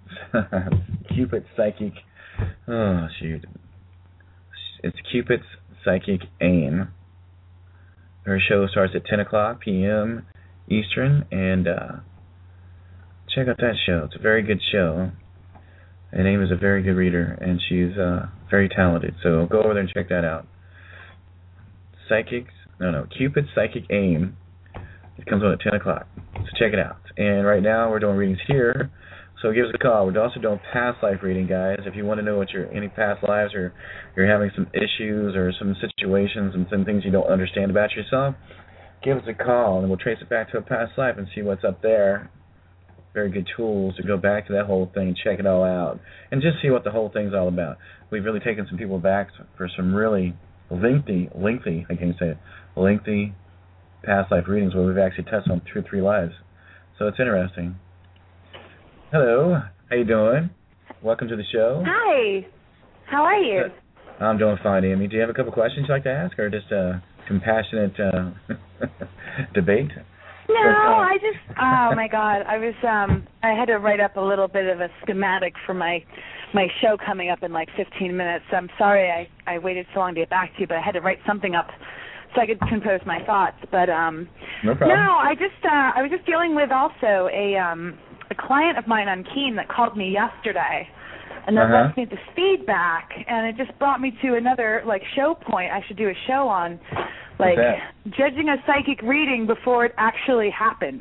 Cupid Psychic, oh shoot, it's Cupid's Psychic AIM. Her show starts at ten o'clock p m Eastern, and uh, check out that show. It's a very good show. And AIM is a very good reader, and she's uh, very talented. So go over there and check that out. Psychics, no, no, Cupid Psychic AIM. It comes on at ten o'clock. So check it out. And right now we're doing readings here. So give us a call. We're also doing past life reading, guys. If you want to know what your any past lives, or you're having some issues or some situations and some things you don't understand about yourself, give us a call and we'll trace it back to a past life and see what's up there. Very good tools to go back to that whole thing, check it all out, and just see what the whole thing's all about. We've really taken some people back for some really lengthy, lengthy, I can't say it, lengthy past life readings where we've actually touched on two or three lives. So it's interesting. Hello, how you doing? Welcome to the show. Hi, how are you? I'm doing fine, Amy. Do you have a couple questions you'd like to ask, or just a compassionate uh, debate? No, I just, oh my God, I was, um, I had to write up a little bit of a schematic for my my show coming up in like fifteen minutes. I'm sorry I, I waited so long to get back to you, but I had to write something up so I could compose my thoughts. But um, no problem. No, I just, uh, I was just dealing with also a um, a client of mine on Keen that called me yesterday, and then uh-huh. left me this feedback, and it just brought me to another like show point. I should do a show on like judging a psychic reading before it actually happens.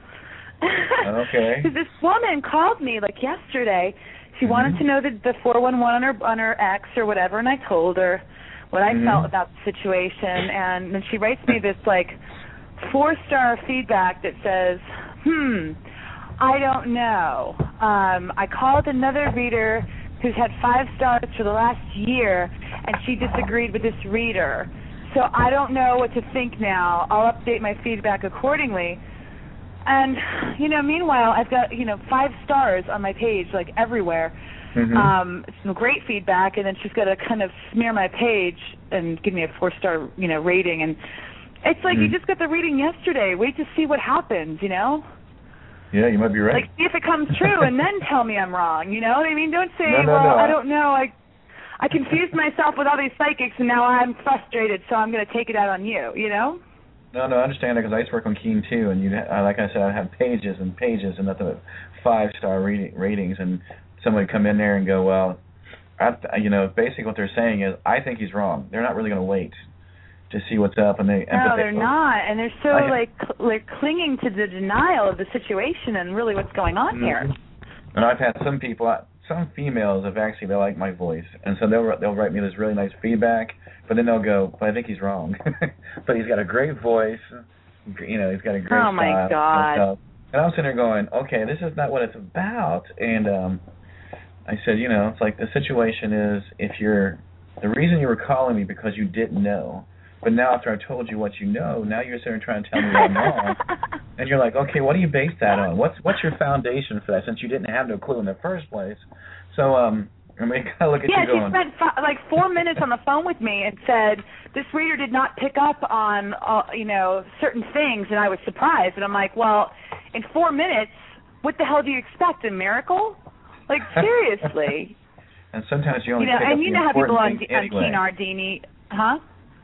Okay. Because this woman called me like yesterday. She mm-hmm. wanted to know the, the four one one on her on her ex or whatever, and I told her what I mm-hmm. felt about the situation, and then she writes me this like four star feedback that says, "Hmm, I don't know. Um, I called another reader who's had five stars for the last year, and she disagreed with this reader. So I don't know what to think now. I'll update my feedback accordingly." And, you know, meanwhile, I've got, you know, five stars on my page, like, everywhere. Mm-hmm. Um, some great feedback, and then she's got to kind of smear my page and give me a four-star, you know, rating. And it's like, mm-hmm. you just got the reading yesterday. Wait to see what happens, you know? Yeah, you might be right. Like, see if it comes true, and then tell me I'm wrong, you know what I mean? Don't say, no, no, well, no. I don't know, I I confused myself with all these psychics, and now I'm frustrated, so I'm going to take it out on you, you know? No, no, I understand that because I used to work on Keen too, and you, like I said, I have pages and pages and nothing but five-star rating, ratings, and someone would come in there and go, well, I, you know, basically what they're saying is, I think he's wrong. They're not really going to wait to see what's up, and they. No, and they're they, not, and they're so I, like cl- like clinging to the denial of the situation and really what's going on mm-hmm. here. And I've had some people, some females have actually they like my voice, and so they'll they'll write me this really nice feedback, but then they'll go, but I think he's wrong. But he's got a great voice, you know, he's got a great oh style. my God. And, and I'm sitting there going, okay, this is not what it's about. And um, I said, you know, it's like the situation is if you're the reason you were calling me because you didn't know. But now after I told you what you know, now you're sitting there trying to tell me what I'm wrong. And you're like, okay, what do you base that on? What's what's your foundation for that since you didn't have no clue in the first place? So um, I mean, kind of look at yeah, you going. Yeah, she spent fi- like four minutes on the phone with me and said, this reader did not pick up on, uh, you know, certain things, and I was surprised. And I'm like, well, in four minutes, what the hell do you expect, a miracle? Like, seriously. And sometimes you only you know, pick and up you the know how people on, important on things anyway. Keen Ardini, huh?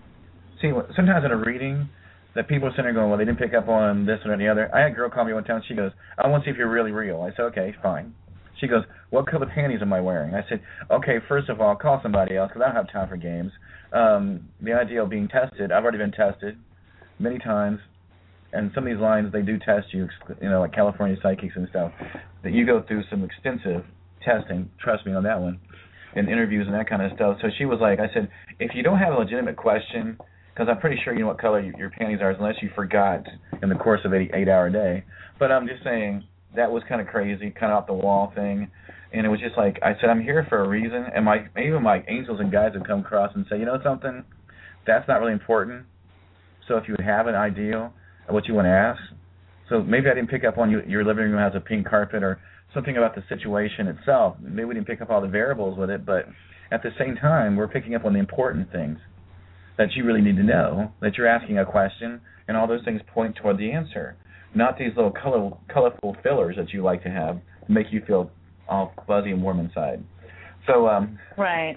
See, sometimes in a reading, that people are sitting there going, well, they didn't pick up on this one or the other. I had a girl call me one time, she goes, I want to see if you're really real. I said, okay, fine. She goes, what color panties am I wearing? I said, okay, first of all, call somebody else because I don't have time for games. Um, the idea of being tested, I've already been tested many times, and some of these lines, they do test you, you know, like California Psychics and stuff, that you go through some extensive testing, trust me on that one, and interviews and that kind of stuff. So she was like, I said, if you don't have a legitimate question, because I'm pretty sure you know what color your panties are unless you forgot in the course of an eight-hour day. But I'm just saying that was kind of crazy, kind of off the wall thing. And it was just like, I said, I'm here for a reason. And my even my angels and guides would come across and say, you know something, that's not really important. So if you have an idea of what you want to ask, so maybe I didn't pick up on you, your living room has a pink carpet or something about the situation itself. Maybe we didn't pick up all the variables with it, but at the same time, we're picking up on the important things that you really need to know, that you're asking a question, and all those things point toward the answer, not these little color, colorful fillers that you like to have to make you feel all fuzzy and warm inside. So, um, right.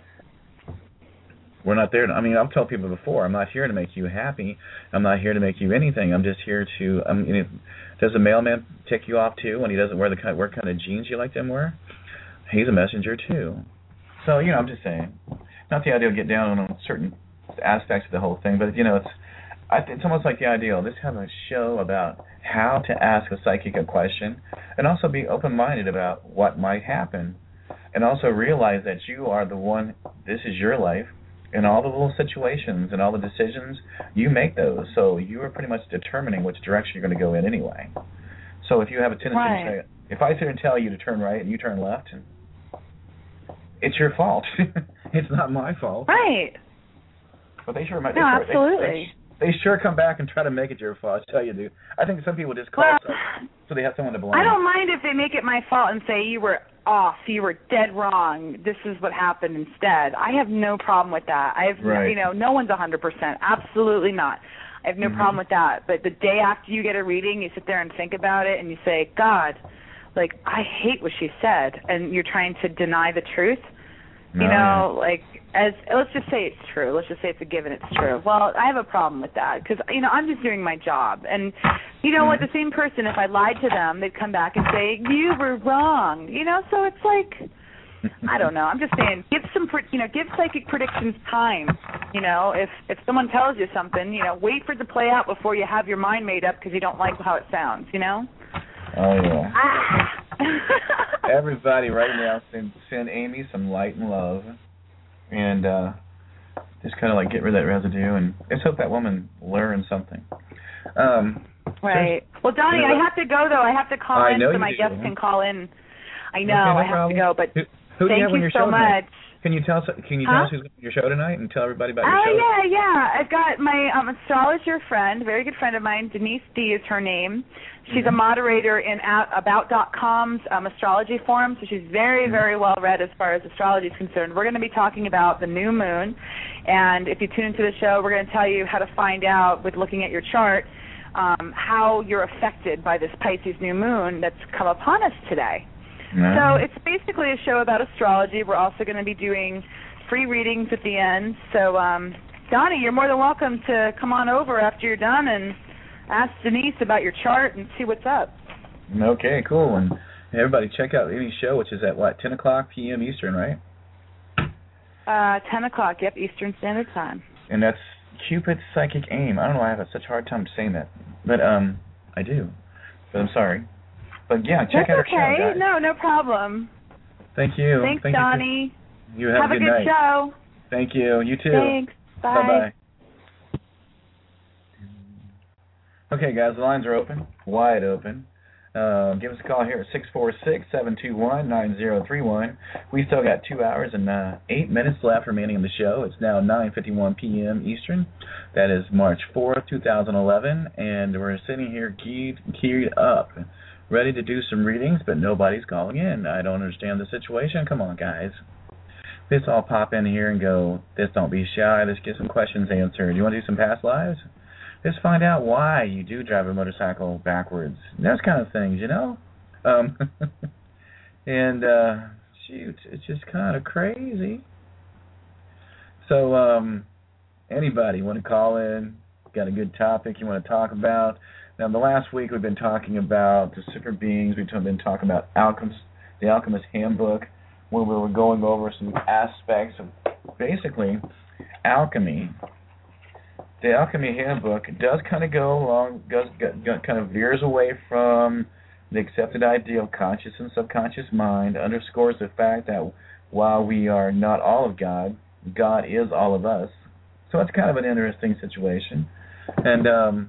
We're not there to, I mean, I've told people before, I'm not here to make you happy. I'm not here to make you anything. I'm just here to, um, you know, does the mailman tick you off too when he doesn't wear the kind, wear kind of jeans you like them wear? He's a messenger too. So, you know, I'm just saying, not the idea to get down on certain aspects of the whole thing, but, you know, it's I, it's almost like the ideal. Let's have a show about how to ask a psychic a question and also be open-minded about what might happen and also realize that you are the one, this is your life, and all the little situations and all the decisions, you make those. So you are pretty much determining which direction you're going to go in anyway. So if you have a tendency right. to say, if I sit here and tell you to turn right and you turn left, it's your fault. It's not my fault. Right. But they sure might. No, they sure, absolutely. They, they, they sure come back and try to make it your fault. I tell you, dude. I think some people just call well, stuff so they have someone to blame. I don't mind if they make it my fault and say you were off, you were dead wrong. This is what happened instead. I have no problem with that. I have, right. you know, no one's a hundred percent. Absolutely not. I have no mm-hmm. problem with that. But the day after you get a reading, you sit there and think about it, and you say, God, like I hate what she said, and you're trying to deny the truth. No, you know, yeah. like, as let's just say it's true. Let's just say it's a given it's true. Well, I have a problem with that because, you know, I'm just doing my job. And, you know what, the same person, if I lied to them, they'd come back and say, you were wrong. You know, so it's like, I don't know. I'm just saying, give some, you know, give psychic predictions time. You know, if, if someone tells you something, you know, wait for it to play out before you have your mind made up because you don't like how it sounds, you know? Oh, yeah. Ah. Everybody right now send, send Amy some light and love and uh, just kind of like get rid of that residue and let's hope that woman learns something. Um, right. Well, Donnie, you know, I have to go, though. I have to call I in know so my do. guests can call in. I know. Okay, no I have problem. to go, but who, who thank do you, have you on your so show much. Tonight? Can you tell us? Can you huh? tell us who's on your show tonight and tell everybody about your oh, show? Oh, yeah, yeah. I've got my um, astrologer friend, a very good friend of mine, Denise D is her name. She's mm-hmm. a moderator in about dot com's um, astrology forum, so she's very, mm-hmm. very well read as far as astrology is concerned. We're going to be talking about the new moon, and if you tune into the show, we're going to tell you how to find out, with looking at your chart, um, how you're affected by this Pisces new moon that's come upon us today. Mm-hmm. So it's basically a show about astrology. We're also going to be doing free readings at the end. So, um, Donnie, you're more than welcome to come on over after you're done and ask Denise about your chart and see what's up. Okay, cool. And everybody check out Amy's show, which is at, what, ten o'clock p.m. Eastern, right? Uh, ten o'clock, yep, Eastern Standard Time. And that's Cupid's Psychic Aim. I don't know why I have such a hard time saying that. But um, I do. But I'm sorry. But, yeah, check that's out our okay. show, guys. No, no problem. Thank you. Thanks, Thank Donnie. You, you have, have a good, good night. show. Thank you. You too. Thanks. Bye. Bye-bye. Okay, guys, the lines are open, wide open. Uh, give us a call here at six four six, seven two one, nine zero three one. We still got two hours and uh, eight minutes left remaining in the show. It's now nine fifty-one p.m. Eastern. That is March fourth, two thousand eleven, and we're sitting here keyed, keyed up, ready to do some readings, but nobody's calling in. I don't understand the situation. Come on, guys. Let's all pop in here and go, let's don't be shy. Let's get some questions answered. You want to do some past lives? Let's find out why you do drive a motorcycle backwards. Those kind of things, you know? Um, and, uh, shoot, it's just kind of crazy. So, um, anybody want to call in? Got a good topic you want to talk about? Now, the last week we've been talking about the super beings. We've been talking about alchemist, the Alchemist Handbook, where we were going over some aspects of basically alchemy. The Alchemy Handbook does kind of go along, goes, kind of veers away from the accepted idea of conscious and subconscious mind, underscores the fact that while we are not all of God, God is all of us. So it's kind of an interesting situation. And um,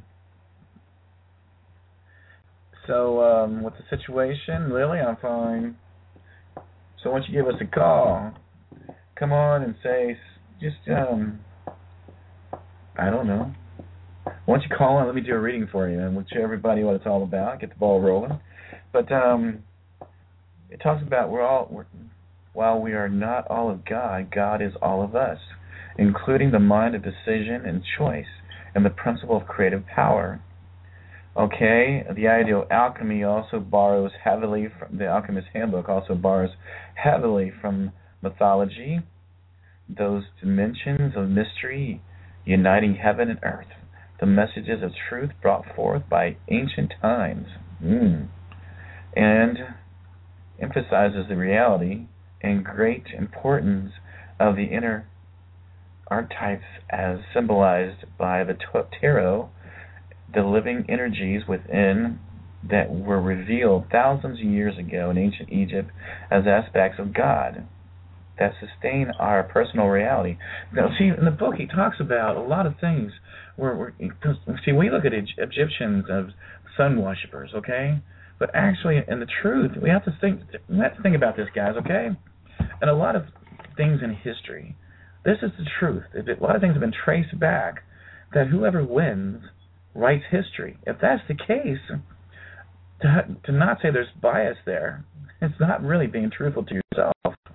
so um, what's the situation? Lily, I'm fine. So why don't you give us a call? Come on and say, just... um. I don't know. Why don't you call in? Let me do a reading for you, and we'll show everybody what it's all about. Get the ball rolling. But um, it talks about we're all, we're, while we are not all of God, God is all of us, including the mind of decision and choice, and the principle of creative power. Okay, the idea of alchemy also borrows heavily from the Alchemist Handbook. Also borrows heavily from mythology, those dimensions of mystery uniting heaven and earth, the messages of truth brought forth by ancient times, mm. and emphasizes the reality and great importance of the inner archetypes as symbolized by the tarot, the living energies within that were revealed thousands of years ago in ancient Egypt as aspects of God that sustain our personal reality. Now, see, in the book he talks about a lot of things. Where, where see, we look at Egyptians as sun worshippers, okay? But actually, in the truth, we have to think. We have to think about this, guys, okay? And a lot of things in history, this is the truth. A lot of things have been traced back. That whoever wins writes history. If that's the case, to to not say there's bias there, it's not really being truthful to yourself.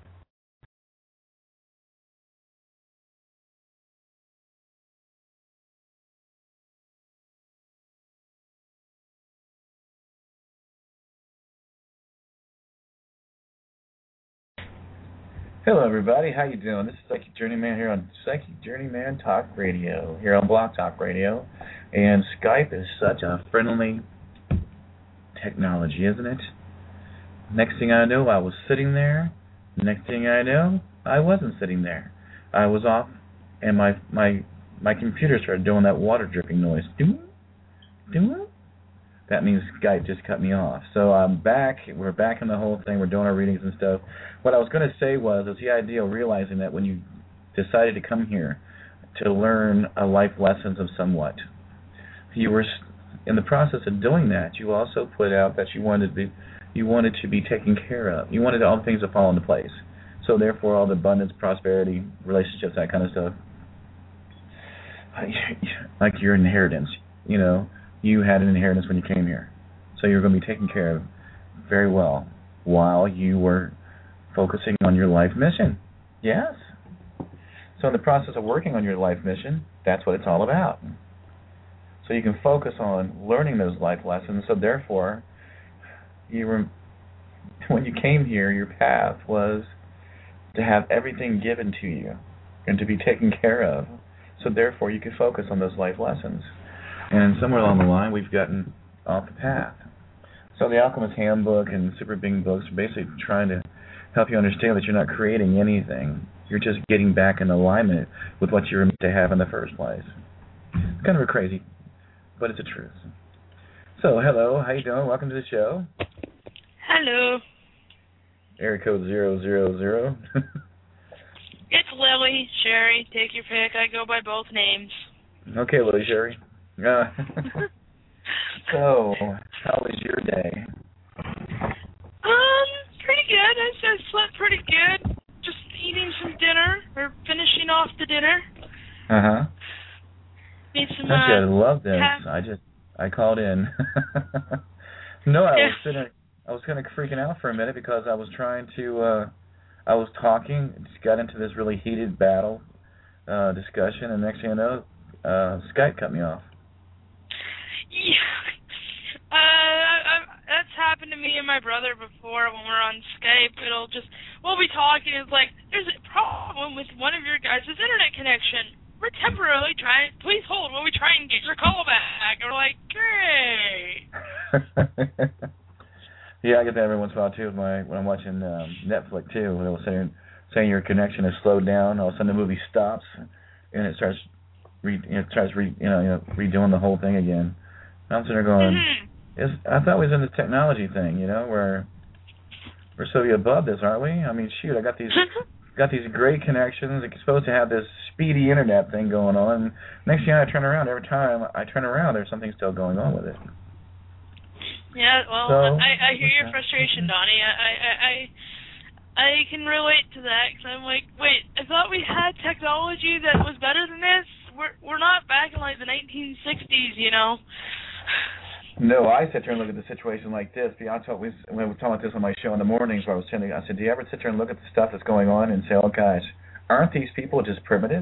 Hello, everybody. How you doing? This is Psychic Journeyman here on Psychic Journeyman Talk Radio, here on Blog Talk Radio. And Skype is such a friendly technology, isn't it? Next thing I know, I was sitting there. Next thing I know, I wasn't sitting there. I was off, and my my my computer started doing that water dripping noise. Doo, doo. That means Skype just cut me off. So I'm back. We're back in the whole thing. We're doing our readings and stuff. What I was going to say was, is the idea of realizing that when you decided to come here to learn a life lessons of somewhat, you were in the process of doing that. You also put out that you wanted to be, you wanted to be taken care of. You wanted all the things to fall into place. So therefore, all the abundance, prosperity, relationships, that kind of stuff, like your inheritance, you know, you had an inheritance when you came here. So you're going to be taken care of very well while you were focusing on your life mission. Yes. So in the process of working on your life mission, that's what it's all about. So you can focus on learning those life lessons. So therefore, you were, when you came here, your path was to have everything given to you and to be taken care of. So therefore, you can focus on those life lessons. And somewhere along the line, we've gotten off the path. So the Alchemist Handbook and Super Being books are basically trying to help you understand that you're not creating anything. You're just getting back in alignment with what you were meant to have in the first place. It's kind of crazy, but it's the truth. So, hello, how you doing? Welcome to the show. Hello. Area code zero zero zero. It's Lily, Sherry, take your pick. I go by both names. Okay, Lily, Sherry. Uh, so, how was your day? Um, pretty good. I, I slept pretty good. Just eating some dinner, or finishing off the dinner. Uh-huh. Made some, Actually, uh, I love this. half- I just, I called in. no, I Yeah. was sitting, I was kind of freaking out for a minute because I was trying to, uh, I was talking, just got into this really heated battle uh, discussion, and next thing I know, uh, Skype cut me off. Yeah. Uh, I, I, that's happened to me and my brother before when we're on Skype. It'll just, we'll be talking, it's like, there's a problem with one of your guys' internet connection. We're temporarily trying, please hold while we try and get your call back. And we're like, great. Yeah, I get that every once in a while, too, with my, when I'm watching um, Netflix, too, when they'll say, saying your connection is slowed down, all of a sudden the movie stops, and it starts, re, you know, it starts re, you know, you know, redoing the whole thing again. And I'm sitting there going, Mm-hmm. Is, I thought we was in the technology thing, you know, where we're so above this, aren't we? I mean, shoot, I got these got these great connections. It's supposed to have this speedy internet thing going on. Next thing I turn around, every time I turn around, there's something still going on with it. Yeah, well, So, I, I hear your frustration, Donnie. I, I, I, I can relate to that because I'm like, wait, I thought we had technology that was better than this. We're we're not back in like the nineteen sixties, you know. No, I sit there and look at the situation like this. I told, when I was talking about this on my show in the mornings, where I was telling, I said, do you ever sit there and look at the stuff that's going on and say, oh gosh, aren't these people just primitive?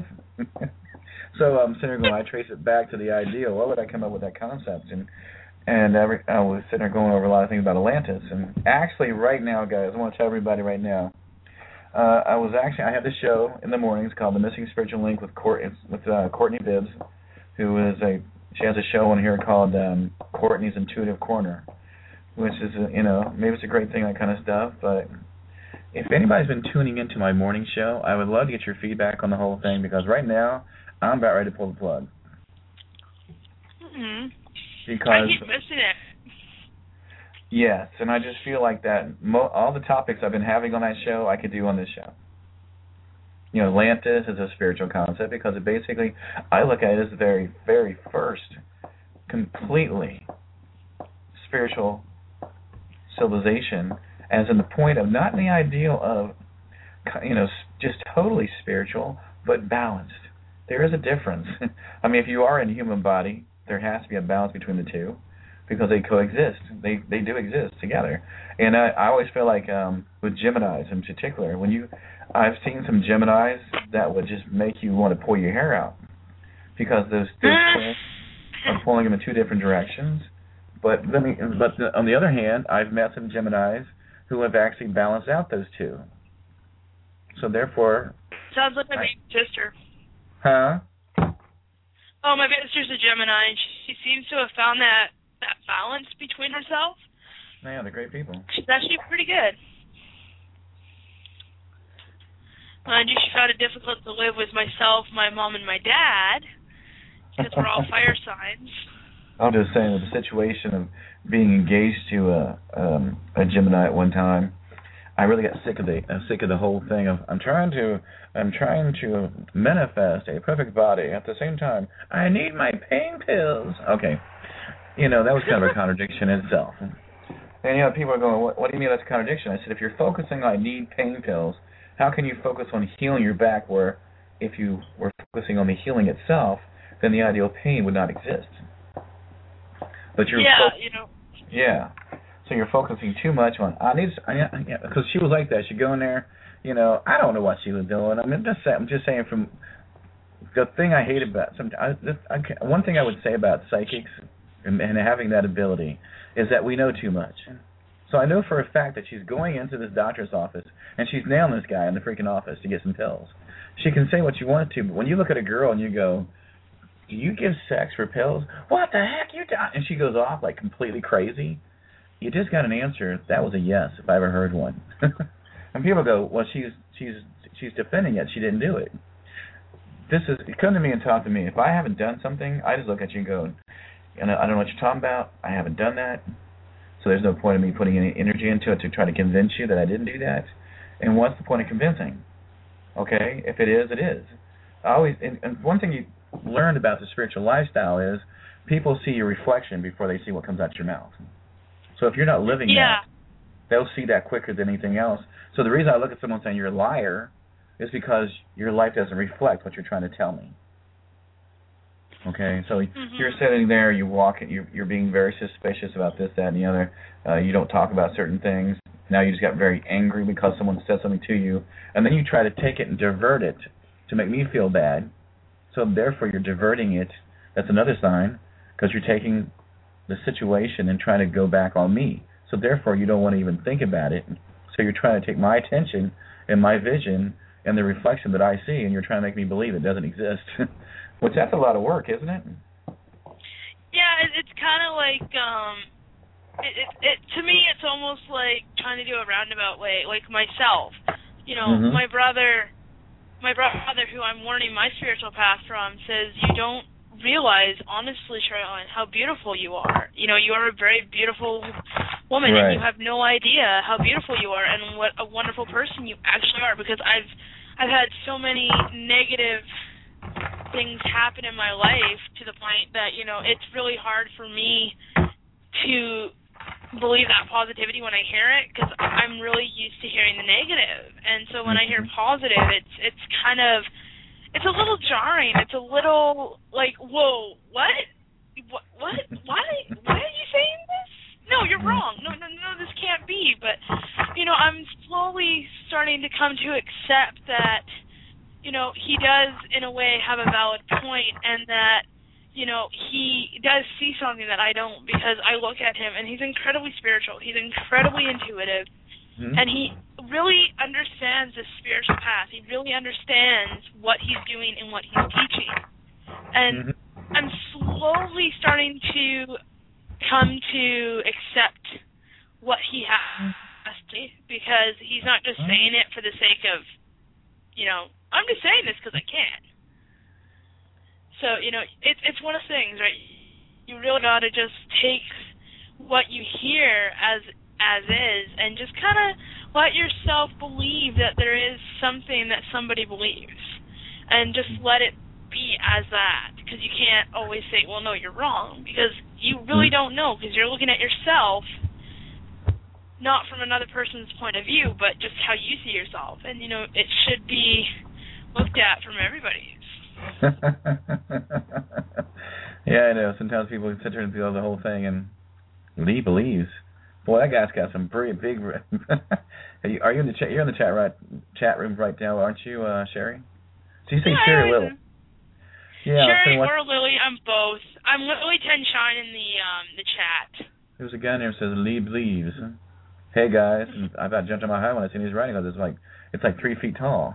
So I'm sitting there going, I trace it back to the ideal. What would I come up with that concept? And and every, I was sitting there going over a lot of things about Atlantis. And actually, right now, guys, I want to tell everybody right now. Uh, I was actually I have this show in the mornings called The Missing Spiritual Link with Court, with uh, Courtney Bibbs, who is a she has a show on here called um, Courtney's Intuitive Corner, which is a, you know maybe it's a great thing, that kind of stuff. But if anybody's been tuning into my morning show, I would love to get your feedback on the whole thing because right now I'm about ready to pull the plug. Mm-hmm. Because I keep missing it. Yes, and I just feel like that mo- all the topics I've been having on that show, I could do on this show. You know, Atlantis is a spiritual concept because it basically, I look at it as the very, very first completely spiritual civilization, as in the point of not in the ideal of, you know, just totally spiritual, but balanced. There is a difference. I mean, if you are in a human body, there has to be a balance between the two, because they coexist. They they do exist together. And I, I always feel like um, with Geminis in particular, when you, I've seen some Geminis that would just make you want to pull your hair out, because those those twins are pulling them in two different directions. But let me, but the, on the other hand, I've met some Geminis who have actually balanced out those two. So therefore, Sounds like my I, big sister. Huh? Oh, my big sister's a Gemini, and she, she seems to have found that, that balance between herself. Yeah, they're great people. She's actually pretty good. Mind you, she found it difficult to live with myself, my mom, and my dad, because we're all fire signs. I'm just saying that the situation of being engaged to a um, a Gemini at one time, I really got sick of the uh, sick of the whole thing of I'm trying to I'm trying to manifest a perfect body at the same time. I need my pain pills. Okay, you know that was kind of a contradiction in itself. And you know people are going, what, what do you mean that's a contradiction? I said if you're focusing on I need pain pills, how can you focus on healing your back where if you were focusing on the healing itself, then the ideal pain would not exist. But you're yeah, fo- you know. Yeah. So you're focusing too much on, I need, because yeah, she was like that. She'd go in there, you know, I don't know what she was doing. I mean, just say, I'm just saying from, the thing I hate about, some, I, I, one thing I would say about psychics and, and having that ability is that we know too much. So I know for a fact that she's going into this doctor's office and she's nailing this guy in the freaking office to get some pills. She can say what she wants to, but when you look at a girl and you go, do you give sex for pills? What the heck you doing? And she goes off like completely crazy. You just got an answer. That was a yes if I ever heard one. And people go, well, she's she's she's defending it. She didn't do it. This is come to me and talk to me. If I haven't done something, I just look at you and go, I don't know what you're talking about. I haven't done that. So there's no point in me putting any energy into it to try to convince you that I didn't do that. And what's the point of convincing? Okay, if it is, it is. I always and, and one thing you learned about the spiritual lifestyle is people see your reflection before they see what comes out your mouth. So if you're not living yeah. that, they'll see that quicker than anything else. So the reason I look at someone saying you're a liar is because your life doesn't reflect what you're trying to tell me. Okay, so mm-hmm. you're sitting there, you walk, you're, you're being very suspicious about this, that, and the other. Uh, you don't talk about certain things. Now you just got very angry because someone said something to you, and then you try to take it and divert it to make me feel bad. So therefore you're diverting it. That's another sign, because you're taking the situation and trying to go back on me. So therefore you don't want to even think about it. So you're trying to take my attention and my vision and the reflection that I see, and you're trying to make me believe it doesn't exist. Which that's a lot of work, isn't it? Yeah, it, it's kind of like, um, it, it, it to me, it's almost like trying to do a roundabout way, like myself. You know, mm-hmm. my brother, my brother, who I'm learning my spiritual path from, says you don't realize, honestly, Sherilyn, how beautiful you are. You know, you are a very beautiful woman, right. and you have no idea how beautiful you are and what a wonderful person you actually are. Because I've, I've had so many negative things happen in my life to the point that, you know, it's really hard for me to believe that positivity when I hear it, because I'm really used to hearing the negative. And so when I hear positive, it's it's kind of, it's a little jarring. It's a little like, whoa, what? What? What? Why? Why are you saying this? No, you're wrong. No, no, no, this can't be. But, you know, I'm slowly starting to come to accept that, you know, he does, in a way, have a valid point, and that, you know, he does see something that I don't, because I look at him, and he's incredibly spiritual. He's incredibly intuitive, mm-hmm. and he really understands the spiritual path. He really understands what he's doing and what he's teaching. And mm-hmm. I'm slowly starting to come to accept what he has to, because he's not just saying it for the sake of, you know, I'm just saying this because I can. So, you know, it's it's one of those things, right? You really got to just take what you hear as as is and just kind of let yourself believe that there is something that somebody believes, and just let it be as that, because you can't always say, well, no, you're wrong, because you really don't know, because you're looking at yourself not from another person's point of view, but just how you see yourself. And, you know, it should be looked at from everybody's. Yeah, I know. Sometimes people sit there and feel the whole thing, and Lee believes. Boy, that guy's got some pretty big. Are you, are you in the chat? You're in the chat right chat room right now, aren't you, uh, Sherry? So you say yeah, Sherry Lily? Yeah, Sherry or Lily. I'm both. I'm Lily Ten Shine in the um the chat. There's a guy in there who says Lee believes. Hey guys, and I about jumped on my high when I seen his writing, because it's like it's like three feet tall.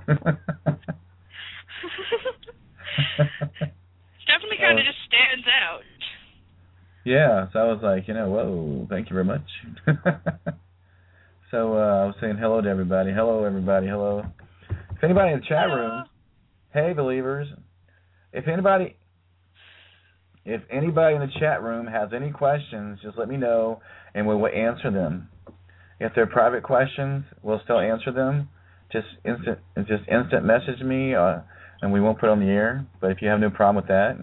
Definitely kind of uh, just stands out. Yeah, so I was like, you know, whoa, thank you very much. So uh, I was saying hello to everybody. Hello, everybody. Hello. If anybody in the chat hello. room, hey, believers. If anybody, if anybody in the chat room has any questions, just let me know, and we will answer them. If they're private questions, we'll still answer them. Just instant, just instant message me, uh, and we won't put it on the air. But if you have no problem with that,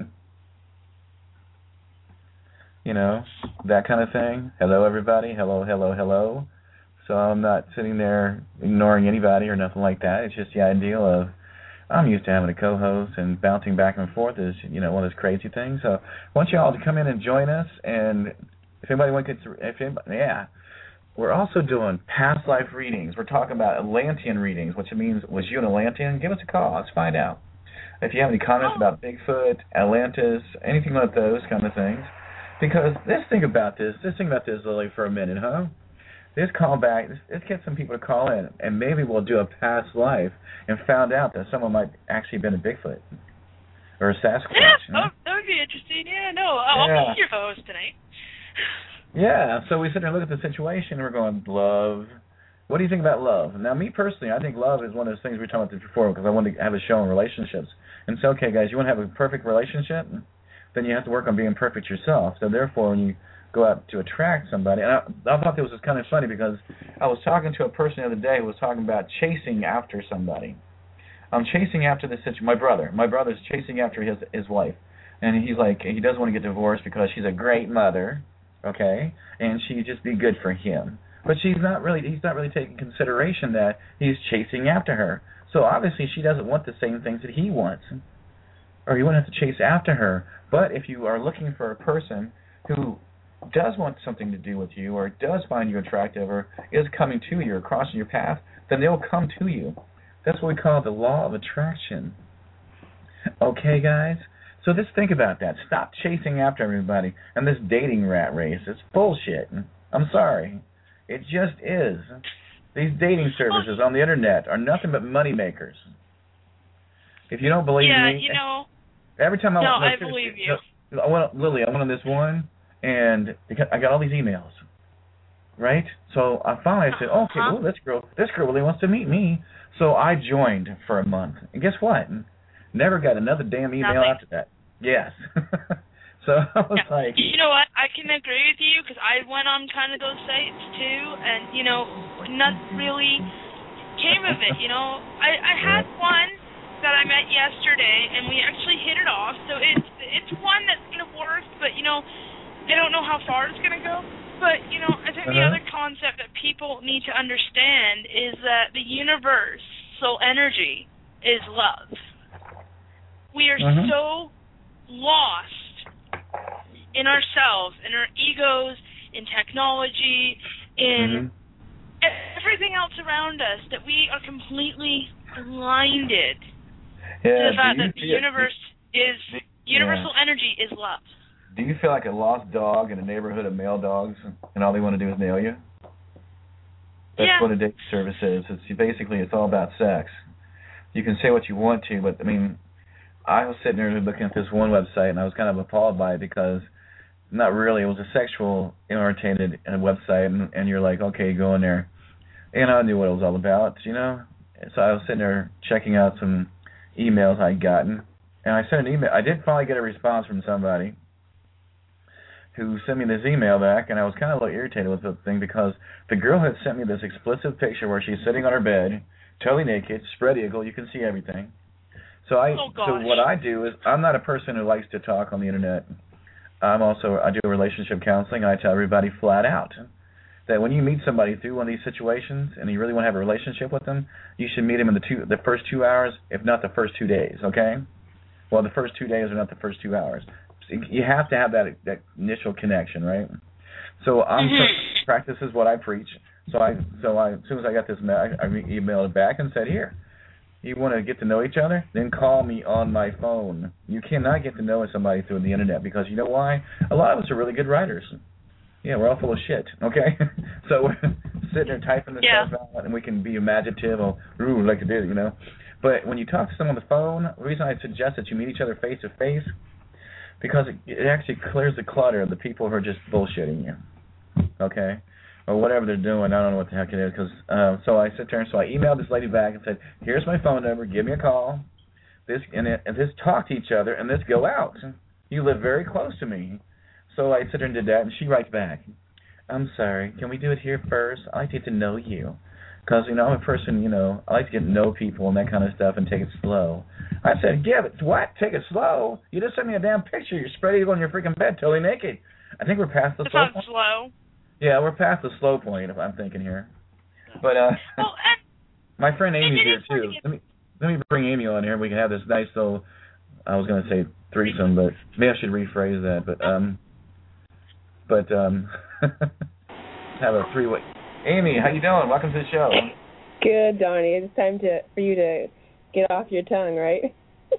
you know, that kind of thing. Hello, everybody. Hello, hello, hello. So I'm not sitting there ignoring anybody or nothing like that. It's just the ideal of I'm used to having a co-host and bouncing back and forth is, you know, one of those crazy things. So I want you all to come in and join us. And if anybody wants to, if anybody, yeah, we're also doing past life readings. We're talking about Atlantean readings, which means, was you an Atlantean? Give us a call. Let's find out. If you have any comments about Bigfoot, Atlantis, anything like those kind of things. Because let's think about this. Let's think about this, Lily, for a minute, huh? Let's call back. Let's, let's get some people to call in, and maybe we'll do a past life and found out that someone might actually been a Bigfoot or a Sasquatch. Yeah, you know? oh, that would be interesting. Yeah, no, I'll Yeah. be your host tonight. Yeah, so we sit there and look at the situation, and we're going, love. What do you think about love? Now, me personally, I think love is one of those things we were talking about this before because I wanted to have a show on relationships. And so, okay, guys, you want to have a perfect relationship? Then you have to work on being perfect yourself. So, therefore, when you go out to attract somebody, and I, I thought this was kind of funny because I was talking to a person the other day who was talking about chasing after somebody. I'm chasing after this situation. My brother. My brother's chasing after his his wife. And he's like, he doesn't want to get divorced because she's a great mother, okay, and she'd just be good for him. But she's not really, he's not really taking consideration that he's chasing after her. So obviously she doesn't want the same things that he wants, or he wouldn't have to chase after her. But if you are looking for a person who does want something to do with you, or does find you attractive, or is coming to you, or crossing your path, then they'll come to you. That's what we call the law of attraction. Okay, guys? So just think about that. Stop chasing after everybody and this dating rat race. It's bullshit. I'm sorry. It just is. These dating services on the internet are nothing but money makers. If you don't believe yeah, me, you know. every time I No, went, I believe you. I went, Lily, I went on this one, and I got all these emails, right? So I finally said, okay, Uh-huh. well, this girl, this girl really wants to meet me. So I joined for a month, and guess what? Never got another damn email Nothing. after that. Yes. So I was Yeah. like, You know what? I can agree with you because I went on kind of those sites too, and you know, nothing really came of it. You know, I I had one that I met yesterday, and we actually hit it off. So it's it's one that's gonna work, but you know, I don't know how far it's gonna go. But you know, I think the Uh-huh. other concept that people need to understand is that the universal energy is love. We are Uh-huh. so lost in ourselves, in our egos, in technology, in Mhm. everything else around us that we are completely blinded yeah, to the fact do you that the feel- universe is do- universal energy is love. Do you feel like a lost dog in a neighborhood of male dogs, and all they want to do is nail you? That's Yeah. what a dating service is. It's basically it's all about sex. You can say what you want to, but I mean, I was sitting there looking at this one website, and I was kind of appalled by it because not really. It was a sexual oriented website, and, and you're like, okay, go in there. And I knew what it was all about, you know. So I was sitting there checking out some emails I'd gotten, and I sent an email. I did finally get a response from somebody who sent me this email back, and I was kind of a little irritated with the thing because the girl had sent me this explicit picture where she's sitting on her bed, totally naked, spread eagle, you can see everything. So I, Oh, so gosh. what I do is I'm not a person who likes to talk on the internet. I'm also I do relationship counseling. I tell everybody flat out that when you meet somebody through one of these situations and you really want to have a relationship with them, you should meet them in the two the first two hours, if not the first two days. Okay? Well, the first two days are not the first two hours. You have to have that that initial connection, right? So I'm Mhm. so, practice is what I preach. So I so I as soon as I got this mail, I, I emailed it back and said, here, you want to get to know each other? Then call me on my phone. You cannot get to know somebody through the internet because you know why? A lot of us are really good writers. Yeah, we're all full of shit, okay? So we're sitting there typing this Yeah. stuff out, and we can be imaginative or, ooh, like I did, you know. But when you talk to someone on the phone, the reason I suggest that you meet each other face to face, because it, it actually clears the clutter of the people who are just bullshitting you, okay? Or whatever they're doing, I don't know what the heck it is. Cause, uh, so I sit there, and so I emailed this lady back and said, here's my phone number, give me a call. This and, it, and let's talk to each other, and let's go out. You live very close to me. So I sit there and did that, and she writes back, I'm sorry, can we do it here first? I like to get to know you. Because, you know, I'm a person, you know, I like to get to know people and that kind of stuff and take it slow. I said, give it, what? Take it slow? You just sent me a damn picture. You're spread eagle on your freaking bed, totally naked. I think we're past the That slow sounds point. slow. Yeah, we're past the slow point, if I'm thinking here. But uh, well, and my friend Amy's it here is funny. too. Let me let me bring Amy on here. We can have this nice little. I was going to say threesome, but maybe I should rephrase that. But um, but um, have a three-way. Amy, how you doing? Welcome to the show. Good, Donnie. It's time to for you to get off your tongue, right?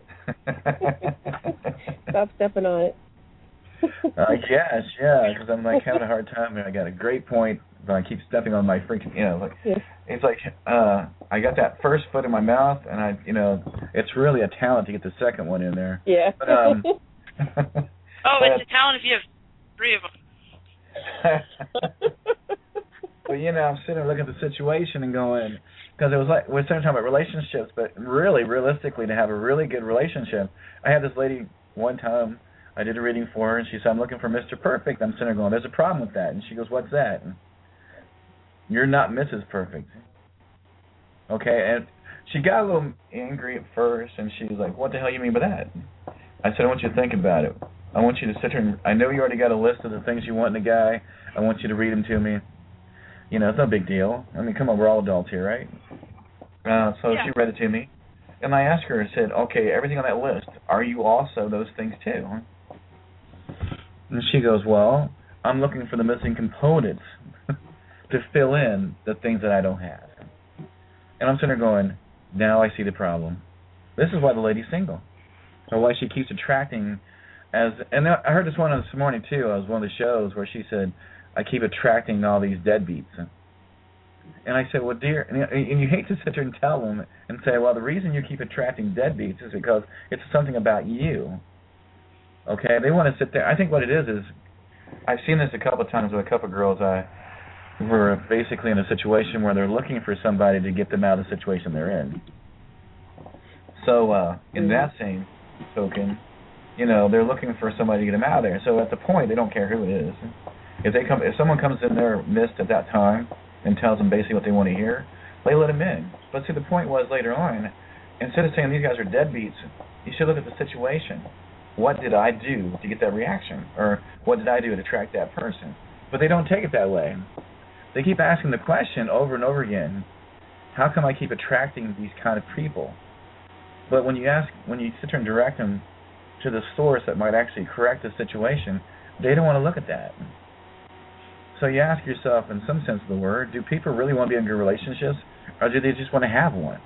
Stop stepping on it. I guess, yeah, because I'm like having a hard time, and I got a great point, but I keep stepping on my freaking, you know, like yeah. It's like uh, I got that first foot in my mouth, and I, you know, it's really a talent to get the second one in there. Yeah. But, um, oh, it's a talent if you have three of them. But you know, I'm sitting there looking at the situation and going, because it was like we're starting talking about relationships, but really, realistically, to have a really good relationship, I had this lady one time. I did a reading for her, and she said, I'm looking for Mister Perfect. I'm sitting there going, there's a problem with that. And she goes, what's that? And, you're not Missus Perfect. Okay, and she got a little angry at first, and she was like, what the hell you mean by that? I said, I want you to think about it. I want you to sit here, and I know you already got a list of the things you want in a guy. I want you to read them to me. You know, it's no big deal. I mean, come on, we're all adults here, right? Uh, so yeah. she read it to me, and I asked her, I said, okay, everything on that list, are you also those things too? And she goes, well, I'm looking for the missing components to fill in the things that I don't have. And I'm sitting there going, now I see the problem. This is why the lady's single, or why she keeps attracting as, and I heard this one this morning too, it was one of the shows where she said, I keep attracting all these deadbeats. And I said, well, dear, and you hate to sit there and tell them and say, well, the reason you keep attracting deadbeats is because it's something about you. Okay, they want to sit there. I think what it is is, I've seen this a couple of times with a couple of girls I were basically in a situation where they're looking for somebody to get them out of the situation they're in. So uh, in that same token, you know, they're looking for somebody to get them out of there. So at the point, they don't care who it is. If they come, if someone comes in their midst at that time and tells them basically what they want to hear, they let them in. But see, the point was later on, instead of saying these guys are deadbeats, you should look at the situation. What did I do to get that reaction? Or what did I do to attract that person? But they don't take it that way. They keep asking the question over and over again, how come I keep attracting these kind of people? But when you ask, when you sit there and direct them to the source that might actually correct the situation, they don't want to look at that. So you ask yourself, in some sense of the word, do people really want to be in good relationships, or do they just want to have one?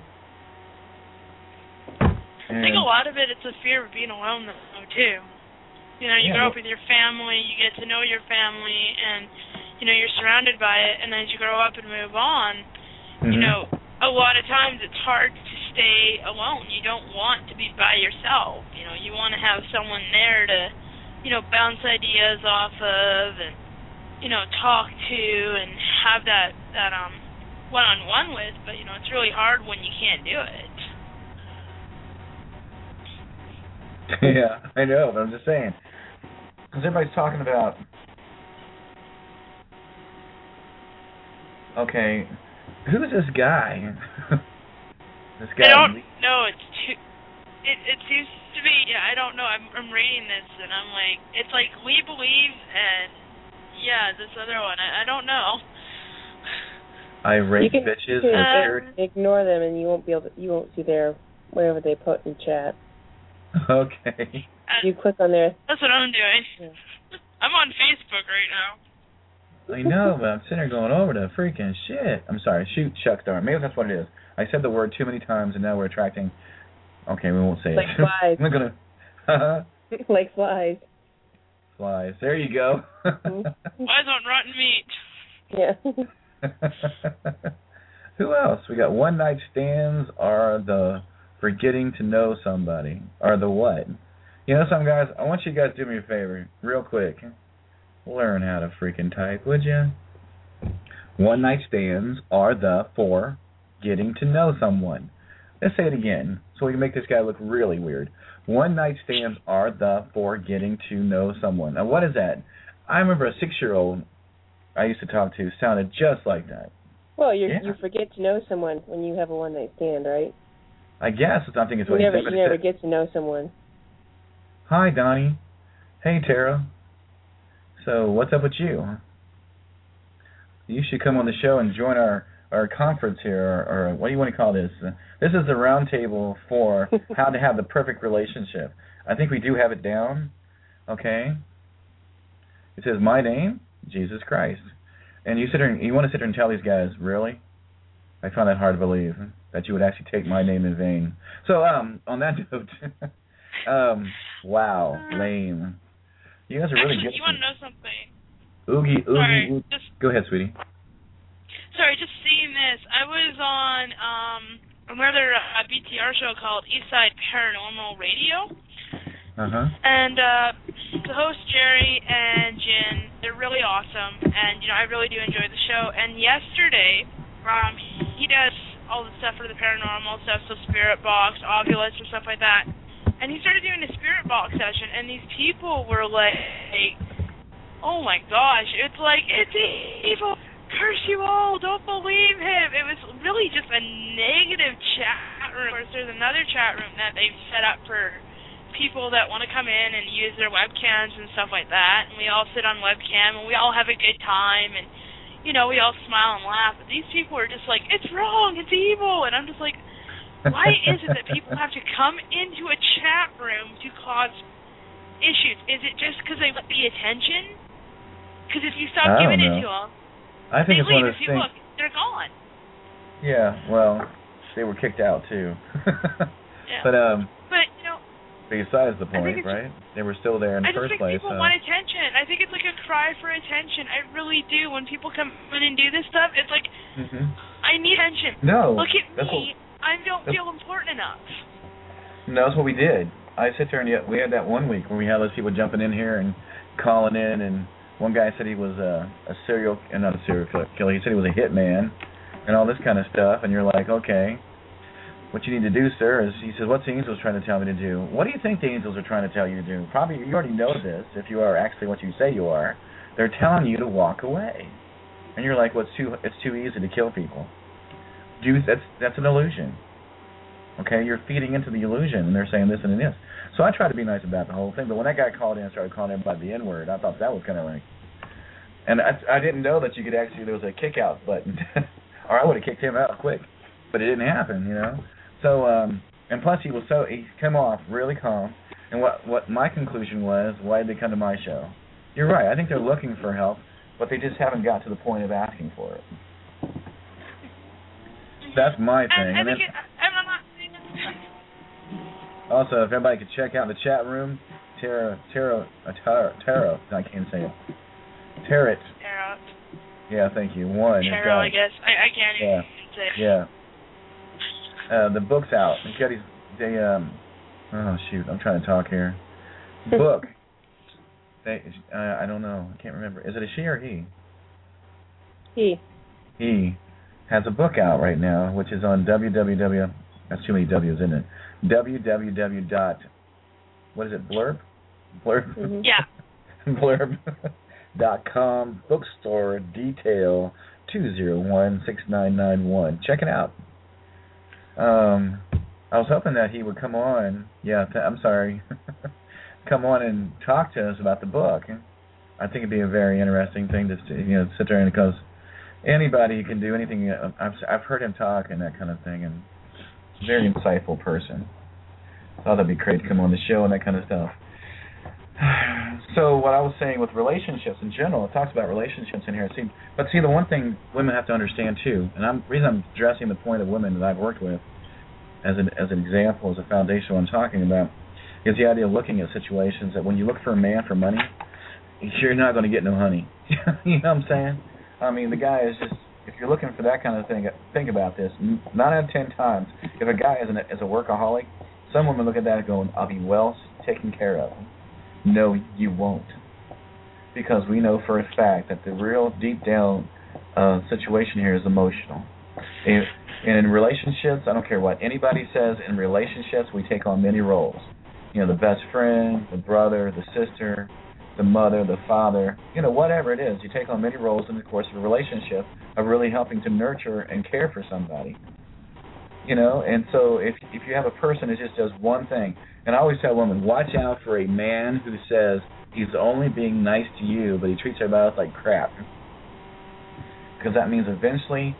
I think a lot of it, it's a fear of being alone, though, too. You know, you yeah, grow well, up with your family, you get to know your family, and, you know, you're surrounded by it, and as you grow up and move on, mm-hmm. you know, a lot of times it's hard to stay alone. You don't want to be by yourself. You know, you want to have someone there to, you know, bounce ideas off of and, you know, talk to and have that, that um one-on-one with, but, you know, it's really hard when you can't do it. Yeah, I know, but I'm just saying. Because everybody's talking about, okay, who is this guy? This guy. I don't know. It's too. It it seems to be. Yeah, I don't know. I'm I'm reading this and I'm like, it's like we believe and yeah, this other one. I, I don't know. I rape you can, bitches. You can uh, ignore them and you won't be able to. You won't see their whatever they put in chat. Okay. You click on there. That's what I'm doing. Yeah. I'm on Facebook right now. I know, but I'm sitting there going over the freaking shit. I'm sorry. Shoot, shucks, darn. Maybe that's what it is. I said the word too many times, and now we're attracting. Okay, we won't say like it. Flies. I'm gonna. Like flies. Flies. There you go. Flies on rotten meat. Yeah. Who else? We got one night stands are the forgetting to know somebody. Are the what? You know some guys, I want you guys to do me a favor, real quick. Learn how to freaking type, would you? One night stands are the for getting to know someone. Let's say it again so we can make this guy look really weird. One night stands are the for getting to know someone. Now what is that? I remember a six-year-old I used to talk to sounded just like that. Well, you yeah. you forget to know someone when you have a one night stand, right? I guess it's I think it's what you never he said. you never get to know someone. Hi, Donnie. Hey, Tara. So what's up with you? You should come on the show and join our our conference here, or, or what do you want to call this? Uh, this is the round table for how to have the perfect relationship. I think we do have it down, okay? It says, my name, Jesus Christ. And you sit there and, you want to sit there and tell these guys, really? I find that hard to believe, that you would actually take my name in vain. So, um, on that note, um, wow, lame. You guys are really Actually, good. You want to know something? Oogie, oogie, Sorry, oogie. just, Go ahead, sweetie. Sorry, just seeing this. I was on um, another uh, B T R show called Eastside Paranormal Radio. Uh-huh. And uh, the host, Jerry and Jen, they're really awesome. And, you know, I really do enjoy the show. And yesterday, um, he does all the stuff for the paranormal stuff, so Spirit Box, Oculus, or stuff like that. And he started doing a Spirit Box session, and these people were like, oh my gosh, it's like, it's evil, curse you all, don't believe him. It was really just a negative chat room. Of course, there's another chat room that they've set up for people that want to come in and use their webcams and stuff like that, and we all sit on webcam, and we all have a good time, and, you know, we all smile and laugh, but these people are just like, it's wrong, it's evil, and I'm just like, why is it that people have to come into a chat room to cause issues? Is it just because they want the attention? Because if you stop giving it to them, I think they it's leave. one of those If you things. look, they're gone. Yeah, well, they were kicked out too. Yeah. But um, but you know, besides the point, right? They were still there in the I just first think place. people so. want attention. I think it's like a cry for attention. I really do. When people come in and do this stuff, it's like, mm-hmm. I need attention. No. Look at that's me. What, I don't feel important enough. No, that's what we did. I sit there and yet we had that one week where we had those people jumping in here and calling in, and one guy said he was a, a serial, uh, not a serial killer. He said he was a hitman, and all this kind of stuff. And you're like, okay, what you need to do, sir, is he says, what's the angels trying to tell me to do? What do you think the angels are trying to tell you to do? Probably you already know this. If you are actually what you say you are, they're telling you to walk away. And you're like, well, it's too it's too easy to kill people. Do that's that's an illusion. Okay, you're feeding into the illusion, and they're saying this and this. So I try to be nice about the whole thing, but when that guy called in and started calling everybody the N-word, I thought that was kind of like, and I, I didn't know that you could actually, there was a kick-out button, or I would have kicked him out quick, but it didn't happen, you know. So, um, and plus he was so, he came off really calm, and what, what my conclusion was, why did they come to my show? You're right, I think they're looking for help, but they just haven't got to the point of asking for it. That's my thing. And, and, and then, I'm not Also, if everybody could check out the chat room, Tara, Tara, uh, Tara, Tara, I can't say it. Tarot. Tarot. Yeah, thank you. One. Tarot, I guess. I, I can't yeah. even say. Yeah. Uh, the book's out. You got these. They um. Oh shoot! I'm trying to talk here. Book. They. Uh, I don't know. I can't remember. Is it a she or he? He. He has a book out right now, which is on www. That's too many W's, isn't it? www. Dot, what is it? Blurb? Blurb? Mm-hmm. Yeah. Blurb. Dot com. Bookstore detail two zero one six nine nine one. Check it out. Um, I was hoping that he would come on. Yeah, th- I'm sorry. Come on and talk to us about the book. I think it'd be a very interesting thing to you know sit there and because anybody can do anything. I've I've heard him talk and that kind of thing, and very insightful person. Thought that'd be great to come on the show and that kind of stuff. So what I was saying with relationships in general, it talks about relationships in here. See, but see, the one thing women have to understand too, and I'm the reason I'm addressing the point of women that I've worked with as an as an example, as a foundation what I'm talking about, is the idea of looking at situations that when you look for a man for money, you're not going to get no honey. You know what I'm saying? I mean, the guy is just, if you're looking for that kind of thing, think about this. Nine out of ten times, if a guy is, an, is a workaholic, some women look at that and go, I'll be well taken care of. No, you won't. Because we know for a fact that the real deep down uh, situation here is emotional. And, and in relationships, I don't care what anybody says, in relationships we take on many roles. You know, the best friend, the brother, the sister, the mother, the father, you know, whatever it is. You take on many roles in the course of a relationship of really helping to nurture and care for somebody. You know, and so if if you have a person that just does one thing, and I always tell women, watch out for a man who says he's only being nice to you, but he treats everybody else like crap. Because that means eventually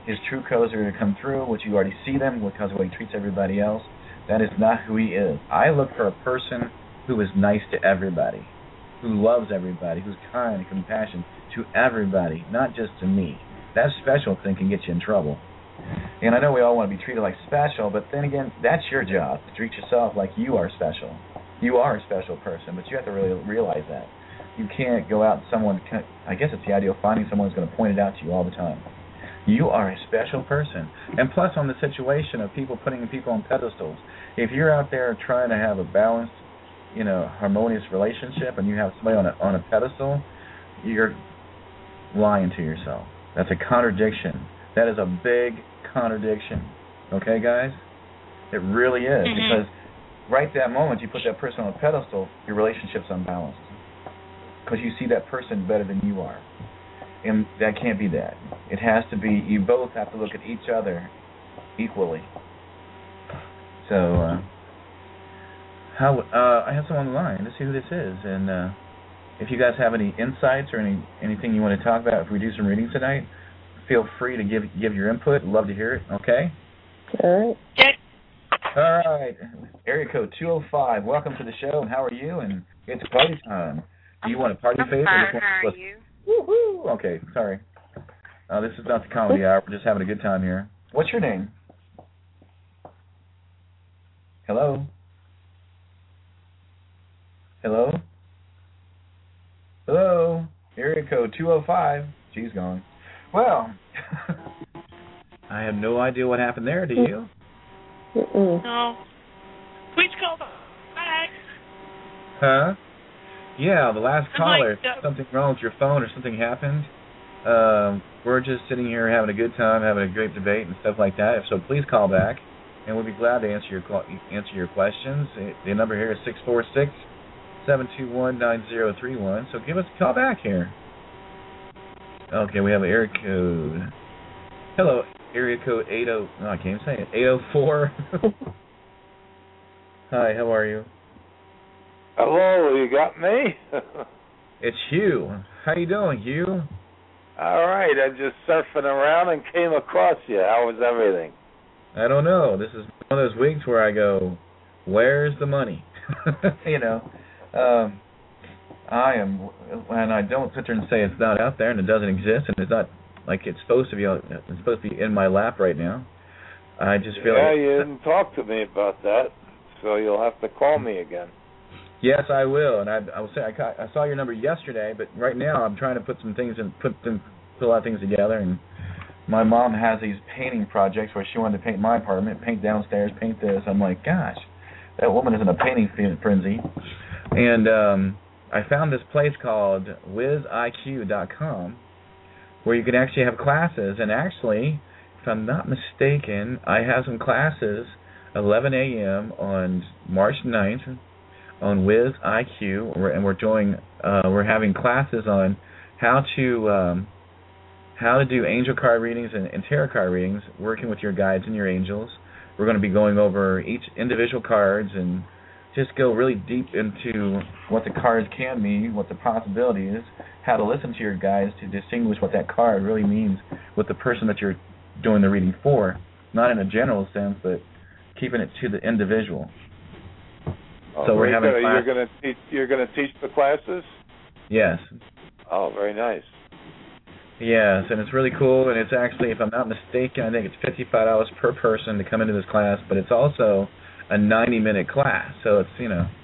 his true colors are going to come through, which you already see them because of the way he treats everybody else. That is not who he is. I look for a person who is nice to everybody, who loves everybody, who's kind and compassionate to everybody, not just to me. That special thing can get you in trouble. And I know we all want to be treated like special, but then again, that's your job, to treat yourself like you are special. You are a special person, but you have to really realize that. You can't go out and someone, can, I guess it's the idea of finding someone who's going to point it out to you all the time. You are a special person. And plus on the situation of people putting people on pedestals, if you're out there trying to have a balanced, you know, harmonious relationship and you have somebody on a, on a pedestal, you're lying to yourself. That's a contradiction. That is a big contradiction. Okay, guys? It really is. Mm-hmm. Because right that moment you put that person on a pedestal, your relationship's unbalanced. Because you see that person better than you are. And that can't be that. It has to be, you both have to look at each other equally. So, uh, how? Uh, I have someone on the line. Let's see who this is. And uh, if you guys have any insights or any anything you want to talk about, if we do some readings tonight, feel free to give give your input. Love to hear it. Okay? All right. Okay. All right. Area code two oh five. Welcome to the show. And how are you? And it's party time. Do you want a party face? Hi, or just want how are to you? Woo-hoo. Okay, sorry. Uh, this is not the comedy hour. We're just having a good time here. What's your name? Hello? Hello? Hello? Area code two oh five. She's gone. Well, I have no idea what happened there. Do you? Mm-mm. No. Please call back. Huh? Yeah, the last caller, like, uh, something wrong with your phone or something happened. Um, we're just sitting here having a good time, having a great debate and stuff like that. So please call back, and we'll be glad to answer your call, answer your questions. The number here is six four six, seven two one, nine zero three one. So give us a call back here. Okay, we have an area code. Hello, area code eight oh. No, I can't even say it. eight oh four. Hi, how are you? Hello, you got me? It's Hugh. How you doing, Hugh? All right, I'm just surfing around and came across you. How was everything? I don't know. This is one of those weeks where I go, where's the money? you know, um, I am, and I don't sit there and say it's not out there and it doesn't exist and it's not like it's supposed to be. It's supposed to be in my lap right now. I just feel yeah, like you didn't talk to me about that, so you'll have to call me again. Yes, I will, and I, I will say I, ca- I saw your number yesterday, but right now I'm trying to put some things and put them, put a lot of things together. And my mom has these painting projects where she wanted to paint my apartment, paint downstairs, paint this. I'm like, gosh, that woman is in a painting frenzy. And um, I found this place called wiz I Q dot com where you can actually have classes. And actually, if I'm not mistaken, I have some classes eleven a.m. on March ninth. On Wiz I Q, and we're doing, uh, we're having classes on how to um, how to do angel card readings and, and tarot card readings, working with your guides and your angels. We're going to be going over each individual cards and just go really deep into what the cards can mean, what the possibility is, how to listen to your guides to distinguish what that card really means with the person that you're doing the reading for, not in a general sense, but keeping it to the individual. Oh, so we're having good. class- You're going to teach. You're going to teach the classes. Yes. Oh, very nice. Yes, and it's really cool. And it's actually, if I'm not mistaken, I think it's fifty-five dollars per person to come into this class. But it's also a ninety-minute class, so it's you know.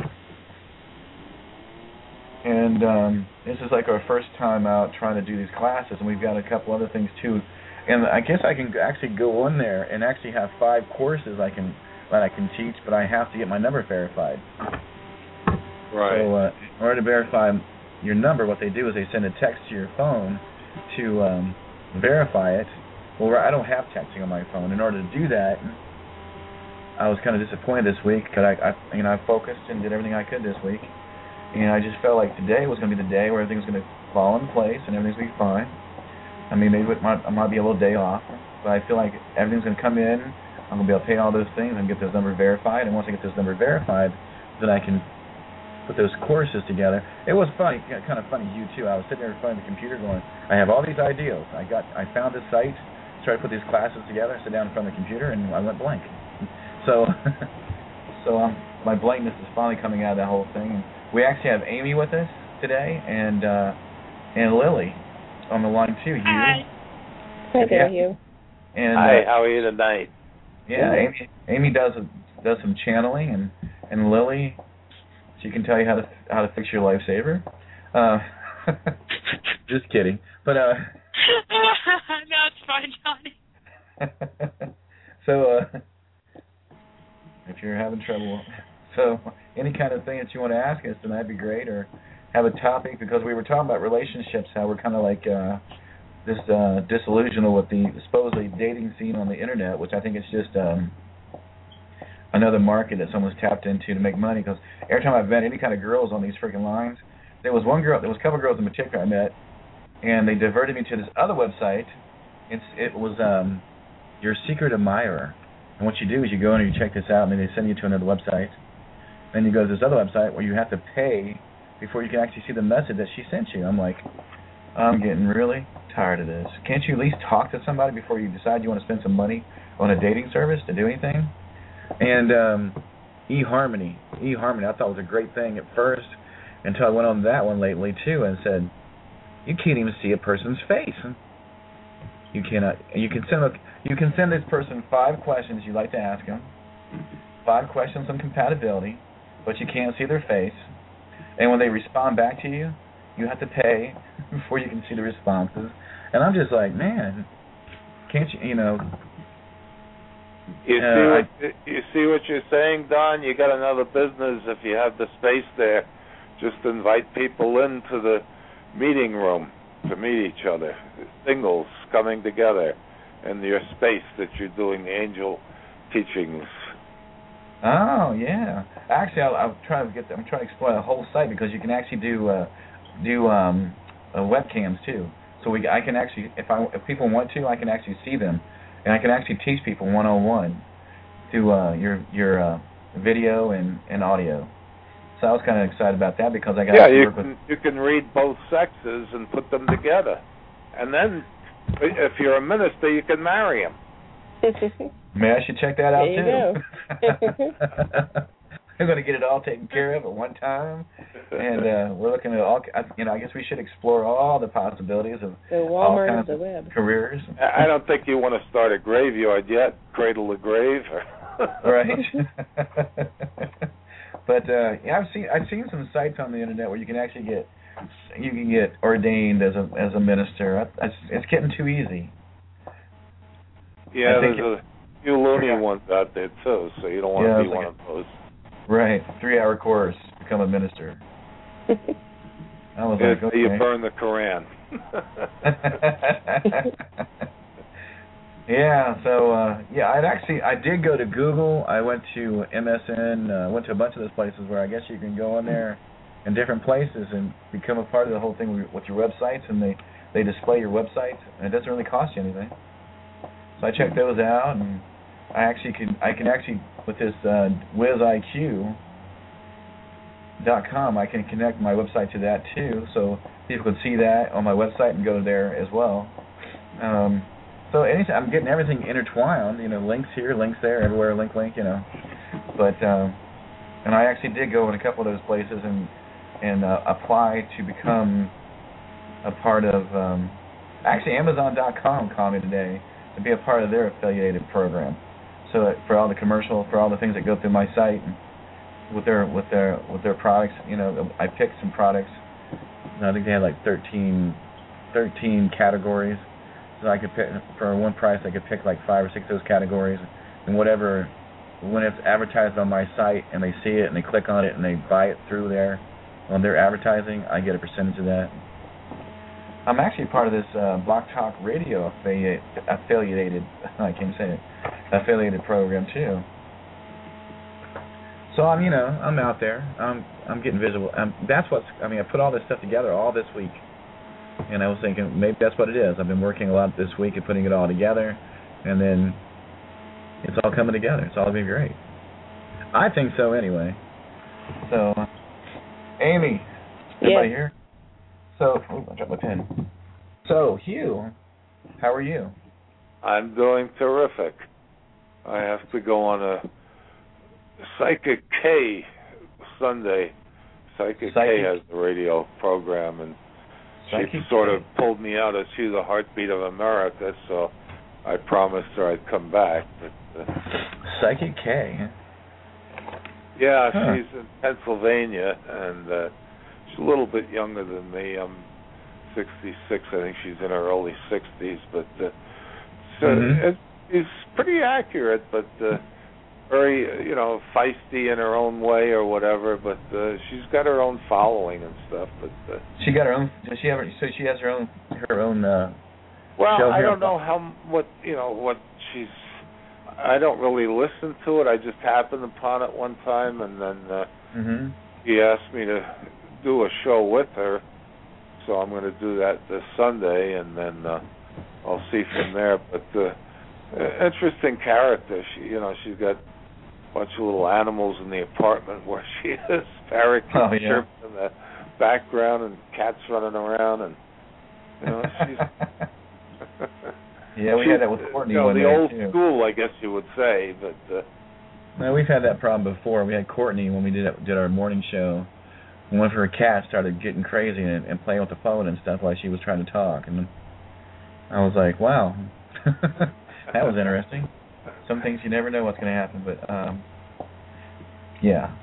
And um, this is like our first time out trying to do these classes, and we've got a couple other things too. And I guess I can actually go on there and actually have five courses I can. that I can teach, but I have to get my number verified. Right. So uh, in order to verify your number, what they do is they send a text to your phone to um, verify it. Well, I don't have texting on my phone. In order to do that, I was kind of disappointed this week because I, I, you know, I focused and did everything I could this week, and I just felt like today was going to be the day where everything's going to fall in place and everything's going to be fine. I mean, maybe it might, it might be a little day off, but I feel like everything's going to come in. I'm going to be able to pay all those things and get those numbers verified. And once I get those numbers verified, then I can put those courses together. It was funny, kind of funny, you too. I was sitting there in front of the computer going, I have all these ideas. I got, I found a site started to put these classes together, sit down in front of the computer, and I went blank. So, so um, my blankness is finally coming out of that whole thing. And we actually have Amy with us today, and uh, and Lily on the line too. Hugh. Hi. Hi there, Yeah. Hugh. And Hi, uh, how are you tonight? yeah, Amy, Amy does does some channeling, and and Lily, she can tell you how to how to fix your lifesaver. Uh, just kidding, but uh. No, it's fine, Johnny. So, uh, if you're having trouble, so any kind of thing that you want to ask us, then that'd be great, or have a topic, because we were talking about relationships, how we're kind of like uh, this uh, disillusional with the supposedly dating scene on the internet, which I think is just um, another market that someone's tapped into to make money, because every time I've met any kind of girls on these freaking lines, there was one girl, there was a couple girls in particular I met, and they diverted me to this other website. It's, it was um, Your Secret Admirer. And what you do is you go in and you check this out, and then they send you to another website. Then you go to this other website where you have to pay before you can actually see the message that she sent you. I'm like, I'm getting really tired of this. Can't you at least talk to somebody before you decide you want to spend some money on a dating service to do anything? And um, eHarmony. eHarmony I thought was a great thing at first until I went on that one lately, too, and said, you can't even see a person's face. You cannot. You can send. A, you can send this person five questions you'd like to ask them, five questions on compatibility, but you can't see their face. And when they respond back to you, you have to pay before you can see the responses. And I'm just like, man, can't you? You know. You uh, see what I, you see what you're saying, Don? You got another business if you have the space there. Just invite people into the meeting room to meet each other, singles coming together in your space that you're doing angel teachings. Oh yeah, actually, I'll, I'll try to get. I'm trying to explore the whole site, because you can actually do uh, do um, uh, webcams too. So we, I can actually, if I, if people want to, I can actually see them, and I can actually teach people one on one through uh, your your uh, video and, and audio. So I was kind of excited about that, because I got yeah, to you work can with. you can read both sexes and put them together, and then if you're a minister, you can marry them. Maybe I should check that out there you too. I'm going to get it all taken care of at one time, and uh, we're looking at all. You know, I guess we should explore all the possibilities of the all Walmart kinds of the of web. careers. I don't think you want to start a graveyard yet, cradle the grave. Right. But uh, yeah, I've seen I've seen some sites on the internet where you can actually get you can get ordained as a as a minister. It's, it's getting too easy. Yeah, there's it, a few loony yeah. ones out there too, so you don't want yeah, to be like one a, of those. Right, three-hour course, become a minister. I was yeah, like, okay. You burn the Koran. Yeah, so uh, yeah, I'd actually I did go to Google. I went to M S N. I uh, went to a bunch of those places where I guess you can go in there in different places and become a part of the whole thing with your websites, and they, they display your website, and it doesn't really cost you anything. So I checked those out, and I actually can I can actually with this uh, Wiz I Q dot com I can connect my website to that too, so people can see that on my website and go there as well. Um, So anything, I'm getting everything intertwined, you know, links here, links there, everywhere, link, link, you know. But um, and I actually did go in a couple of those places and and uh, apply to become a part of. Um, actually, Amazon dot com called me today to be a part of their affiliated program. So for all the commercial, for all the things that go through my site, and with their with their with their products, you know, I picked some products. I think they had like thirteen, thirteen categories. So I could pick, for one price, I could pick like five or six of those categories, and whatever, when it's advertised on my site and they see it and they click on it and they buy it through there on their advertising, I get a percentage of that. I'm actually part of this uh, Block Talk Radio affiliate, affiliated, I can't say it, affiliated program too. So I'm, you know, I'm out there. I'm, I'm getting visible. Um, that's what's. I mean, I put all this stuff together all this week. And I was thinking, maybe that's what it is. I've been working a lot this week at putting it all together, and then it's all coming together. It's all been great. I think so, anyway. So, Amy, everybody yeah. here? So, oh, I dropped my pen. So, Hugh, how are you? I'm doing terrific. I have to go on a Psychic K Sunday. Psychic, Psychic K has a radio program, and Psychic she sort K. of pulled me out as she's the heartbeat of America, so I promised her I'd come back. But uh, Psychic K? Yeah, huh. she's in Pennsylvania, and uh, she's a little bit younger than me. I'm sixty-six. I think she's in her early sixties, but uh, so mm-hmm. it, it's pretty accurate, but uh, very, you know, feisty in her own way or whatever. But uh, she's got her own following and stuff. But uh, she got her own. Does she have? So she has her own. Her own. Uh, well, show I here. don't know how what you know what she's. I don't really listen to it. I just happened upon it one time, and then uh, mm-hmm. he asked me to do a show with her. So I'm going to do that this Sunday, and then uh, I'll see from there. But uh, interesting character. She, you know, she's got a bunch of little animals in the apartment where she is. Parakeets oh, yeah. chirping in the background, and cats running around, and you know, she's. Yeah, we had that with Courtney. You know, one the day old too. school, I guess you would say, but. Uh, no, we've had that problem before. We had Courtney when we did did our morning show. One of her cats started getting crazy and, and playing with the phone and stuff while she was trying to talk, and I was like, "Wow, that was interesting." Some things you never know what's going to happen, but um, yeah.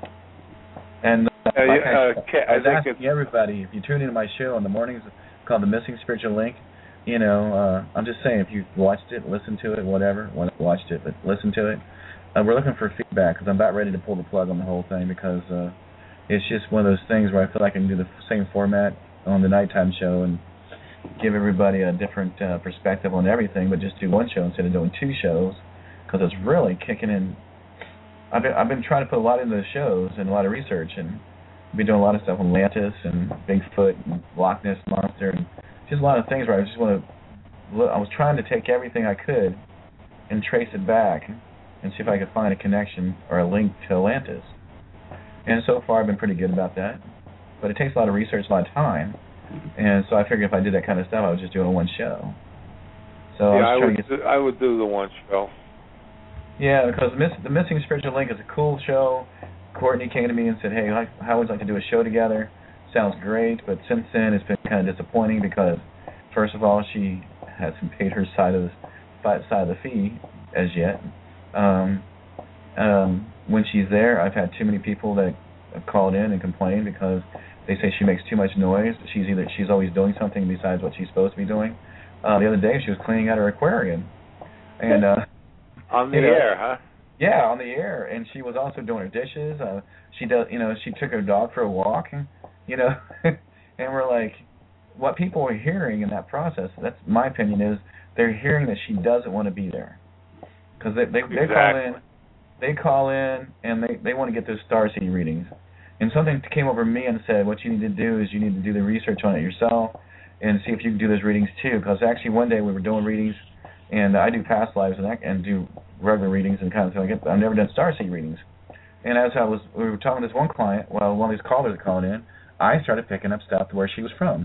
And uh, uh, like yeah, I, uh, ca- I was I asking everybody, if you tune into my show in the mornings called The Missing Spiritual Link, you know, uh, I'm just saying, if you've watched it, listened to it, whatever, well, not watched it, but listened to it, uh, we're looking for feedback because I'm about ready to pull the plug on the whole thing because uh, it's just one of those things where I feel like I can do the same format on the nighttime show and give everybody a different uh, perspective on everything, but just do one show instead of doing two shows because it's really kicking in. I've been, I've been trying to put a lot into the shows and a lot of research, and I've been doing a lot of stuff on Atlantis and Bigfoot and Loch Ness Monster and just a lot of things where I just want to look. I was trying to take everything I could and trace it back and see if I could find a connection or a link to Atlantis. And so far I've been pretty good about that. But it takes a lot of research, a lot of time. And so I figured if I did that kind of stuff, I was just doing one show. So yeah, I, was I trying would to get... do, I would do the one show. Yeah, because the, Miss, the Missing Spiritual Link is a cool show. Courtney came to me and said, hey, how would you like to do a show together? Sounds great, but since then it's been kind of disappointing because, first of all, she hasn't paid her side of the side of the fee as yet. Um, um, when she's there, I've had too many people that have called in and complained because they say she makes too much noise. She's either she's always doing something besides what she's supposed to be doing. Uh, the other day, she was cleaning out her aquarium, and uh, on the you know, air, huh? Yeah, on the air, and she was also doing her dishes. Uh, she does, you know, she took her dog for a walk, and, you know, and we're like, what people are hearing in that process, that's my opinion, is they're hearing that she doesn't want to be there, because they they, exactly. they call in, they call in, and they they want to get those starseed readings, and something came over me and said, what you need to do is you need to do the research on it yourself, and see if you can do those readings too, because actually one day we were doing readings, and I do past lives and I, and do regular readings and kind of thing. I've never done starseed readings. And as I was, we were talking to this one client, well, one of these callers calling in, I started picking up stuff to where she was from.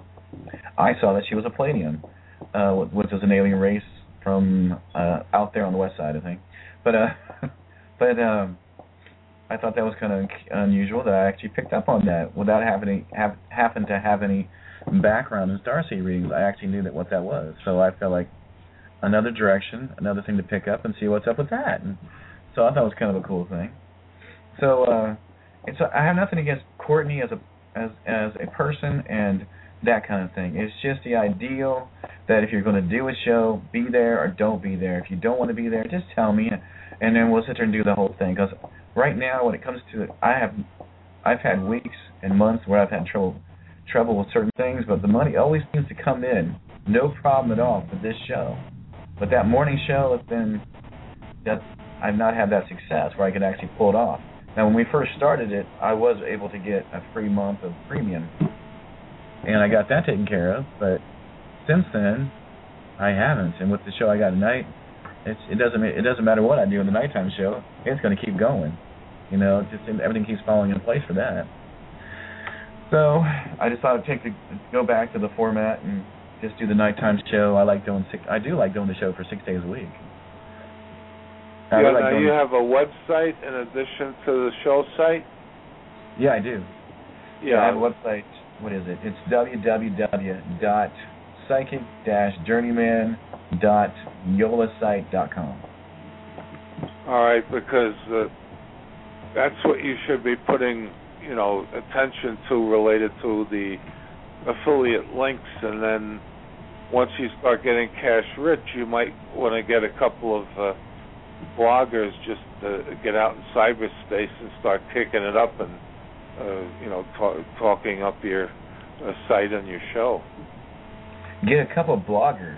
I saw that she was a Palladium, uh, which was an alien race from uh, out there on the west side, I think. But uh, but um, I thought that was kind of unusual that I actually picked up on that without having have happen to have any background in starseed readings. I actually knew that what that was, so I felt like another direction, another thing to pick up and see what's up with that. And so I thought it was kind of a cool thing. So uh, it's a, I have nothing against Courtney as a as as a person and that kind of thing. It's just the ideal that if you're going to do a show, be there or don't be there. If you don't want to be there, just tell me, and then we'll sit there and do the whole thing. Because right now, when it comes to it, I have I've had weeks and months where I've had trouble trouble with certain things, but the money always seems to come in, no problem at all for this show. But that morning show has been, that I've not had that success where I could actually pull it off. Now, when we first started it, I was able to get a free month of premium, and I got that taken care of. But since then, I haven't. And with the show I got tonight, it's, it doesn't it doesn't matter what I do in the nighttime show, it's going to keep going. You know, just everything keeps falling in place for that. So I just thought I'd take the, go back to the format and just do the nighttime show. I like doing six. I do like doing the show for six days a week. I Yeah, like now doing, you have a website in addition to the show site? Yeah, I do. Yeah. I have a website. What is it? It's w w w dot psychic dash journeyman dot yola site dot com. All right, because uh, that's what you should be putting, you know, attention to related to the affiliate links, and then once you start getting cash rich, you might want to get a couple of uh, bloggers just to get out in cyberspace and start kicking it up and, uh, you know, talk, talking up your uh, site and your show. Get a couple of bloggers.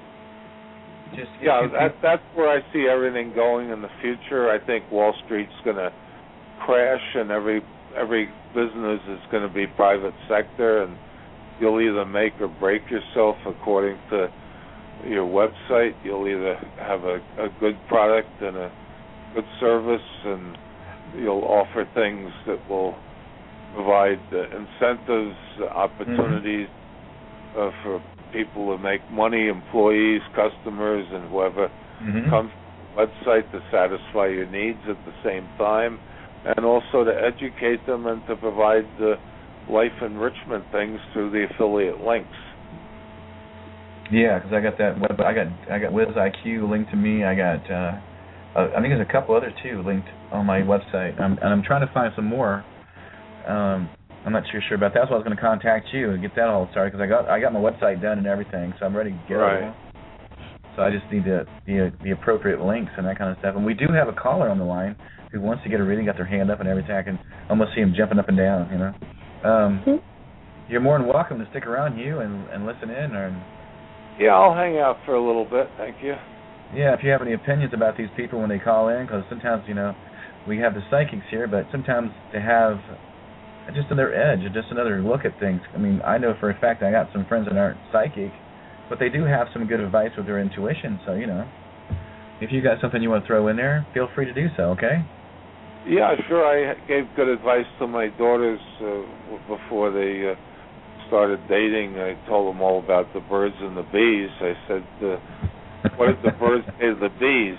Just yeah, that, that's where I see everything going in the future. I think Wall Street's going to crash, and every every business is going to be private sector, and you'll either make or break yourself according to your website. You'll either have a, a good product and a good service, and you'll offer things that will provide uh, incentives, opportunities mm-hmm. uh, for people to make money, employees, customers, and whoever mm-hmm. comes to the website to satisfy your needs at the same time, and also to educate them and to provide the life enrichment things through the affiliate links. Yeah, because I got that web. I got I got WizIQ linked to me. I got uh, uh, I think there's a couple others too linked on my website. I'm, and I'm trying to find some more. Um, I'm not too sure about that. That's why I was going to contact you and get that all started, because I got I got my website done and everything, so I'm ready to go. Right. So I just need the, the the appropriate links and that kind of stuff. And we do have a caller on the line who wants to get a reading, got their hand up and everything. I can almost see him jumping up and down, you know. Um, mm-hmm. You're more than welcome to stick around, you, and, and listen in. Or, yeah, I'll hang out for a little bit. Thank you. Yeah, if you have any opinions about these people when they call in, because sometimes, you know, we have the psychics here, but sometimes they have just another edge, just another look at things. I mean, I know for a fact I got some friends that aren't psychic, but they do have some good advice with their intuition. So, you know, if you got something you want to throw in there, feel free to do so, okay? Yeah, sure. I gave good advice to my daughters uh, before they uh, started dating. I told them all about the birds and the bees. I said, uh, what did the birds say to the bees?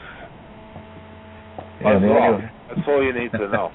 Yeah, That's, all. That's all you need to know.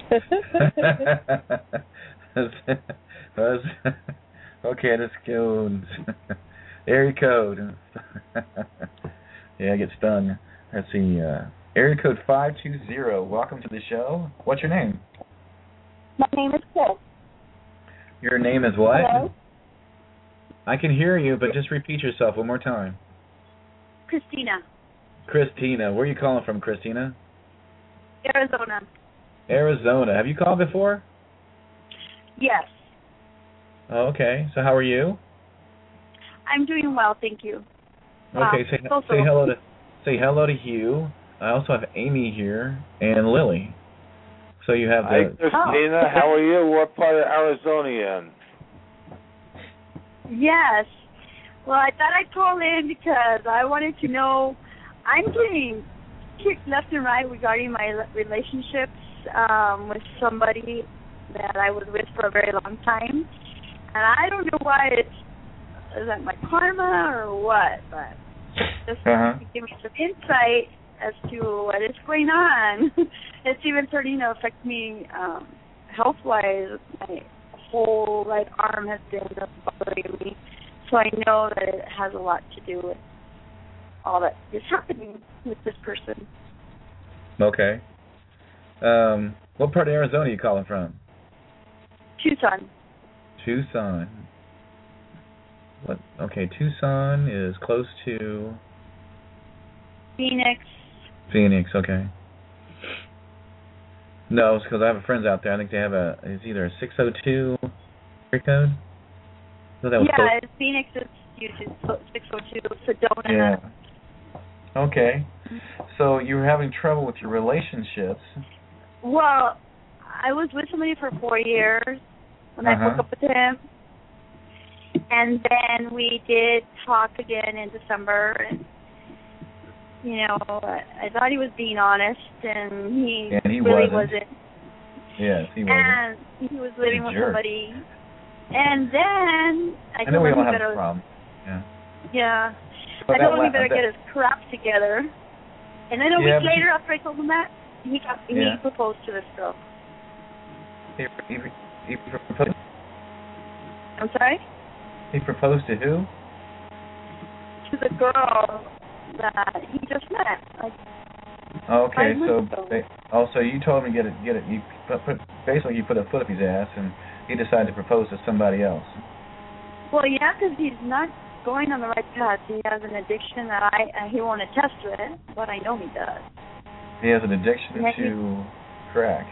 Okay, let's go. Area code. Yeah, I get stung. Let's see. Uh, area code five two zero. Welcome to the show. What's your name? My name is Chris. Your name is what? Hello? I can hear you, but just repeat yourself one more time. Christina. Christina. Where are you calling from, Christina? Arizona. Arizona. Have you called before? Yes. Oh, okay. So how are you? I'm doing well, thank you. Okay, Wow. say So, so. say hello to say hello to Hugh. I also have Amy here and Lily. So you have the Hi, Christina. Oh. How are you? What part of Arizona are you in? Yes. Well, I thought I'd call in because I wanted to know, I'm getting kicked left and right regarding my relationships um, with somebody that I was with for a very long time. And I don't know why it's, is that my karma or what, but just uh-huh. give me some insight as to what is going on. It's even starting to affect me um, health-wise. My whole right arm has been bothering me. So I know that it has a lot to do with all that is happening with this person. Okay. Um, what part of Arizona are you calling from? Tucson. Tucson. What? Okay, Tucson is close to Phoenix. Phoenix. Okay. No, it's because I have friends out there. I think they have a. It's either a six oh two area code. So that was yeah, close. it's Phoenix is usually six oh two. Sedona. Yeah. Okay. So you were having trouble with your relationships. Well, I was with somebody for four years when uh-huh. I broke up with him. And then we did talk again in December. And, you know, I thought he was being honest, and he, and he really wasn't. wasn't. Yes, he wasn't. And he was living with jerk. somebody. And then I, I know we all have better, a problem. Yeah. Yeah. But I that told him he wa- better that- get his crap together. And then a Yeah, week but later, after I told him that, he got, he Yeah. proposed to this girl. He, he, he proposed. I'm sorry? He proposed to who? To the girl that he just met. Like, Okay, five so months ago. ba- oh, so you told him to get it, get it. You put, put, basically you put a foot up his ass, and he decided to propose to somebody else. Well, yeah, because he's not going on the right path. He has an addiction that I uh, he won't attest to it, but I know he does. He has an addiction Yeah, he- to crack.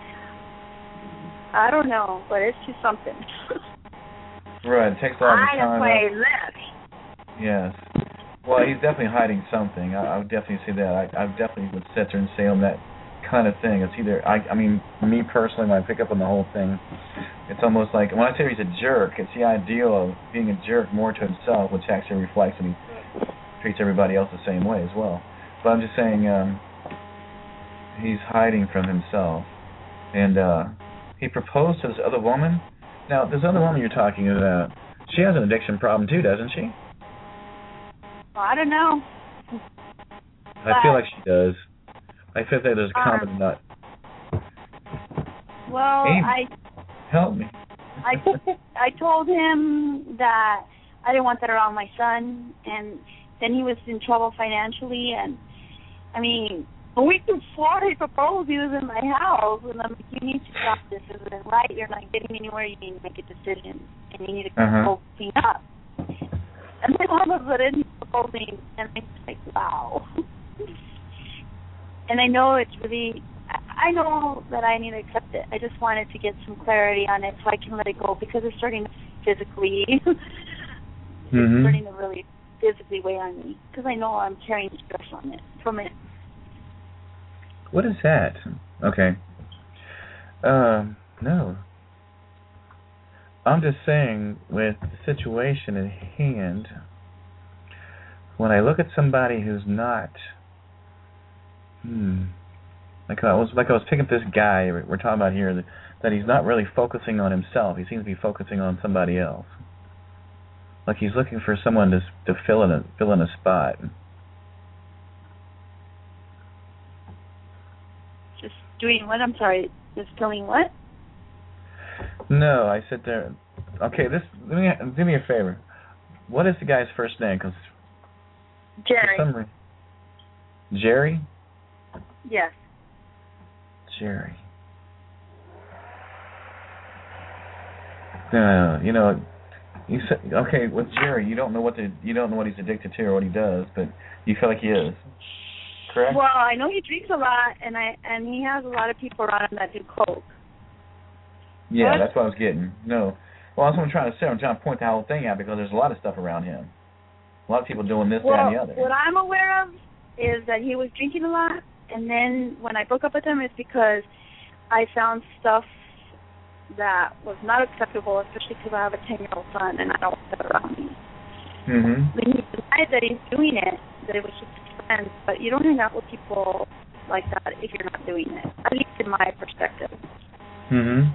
I don't know, but it's just something. Right, it takes a lot of I time. that's why I left. Yes. Well, he's definitely hiding something. I, I would definitely say that. I, I definitely would sit there and say on that kind of thing. It's either, I, I mean, me personally, when I pick up on the whole thing, it's almost like, when I say he's a jerk, it's the ideal of being a jerk more to himself, which actually reflects that he treats everybody else the same way as well. But I'm just saying, um, he's hiding from himself. And uh, he proposed to this other woman. Now, this other woman you're talking about, she has an addiction problem too, doesn't she? Well, I don't know. I feel like she does. I feel that there's a Um, common nut. Well, Amy, I help me. I I told him that I didn't want that around my son, and then he was in trouble financially, and I mean, a week before he proposed, he was in my house, and I'm like, you need to stop this. This isn't right. You're not getting anywhere. You need to make a decision, and you need to Uh-huh. go clean up. And then all of a sudden, he's proposing, and I'm just like, wow. And I know it's really, I know that I need to accept it. I just wanted to get some clarity on it so I can let it go, because it's starting to physically, it's Mhm. starting to really physically weigh on me, because I know I'm carrying stress on it, from it. What is that? Okay. Um, no. I'm just saying, with the situation at hand, when I look at somebody who's not, hmm, like I was, like I was picking up this guy we're talking about here, that, that he's not really focusing on himself. He seems to be focusing on somebody else. Like he's looking for someone to to fill in a fill in a spot. Just doing what? I'm sorry, just doing what? No, I sit there. Okay, this. Let me do me a favor. What is the guy's first name? Because Jerry. for some reason, Jerry. Yes. Jerry. No, you know, you said okay with Jerry. You don't know what the you don't know what he's addicted to or what he does, but you feel like he is. Correct. Well, I know he drinks a lot, and I and he has a lot of people around him that do coke. Yeah, What? that's what I was getting. No. Well, that's what I'm trying to say. I'm trying to point the whole thing out because there's a lot of stuff around him. A lot of people doing this, Well, that, and the other. what I'm aware of is that he was drinking a lot, and then when I broke up with him, it's because I found stuff that was not acceptable, especially because I have a ten-year-old son, and I don't want that around me. Mm-hmm. I mean, he denied that he's doing it, that it was just his friends, but you don't hang out with people like that if you're not doing it, at least in my perspective. Mm-hmm.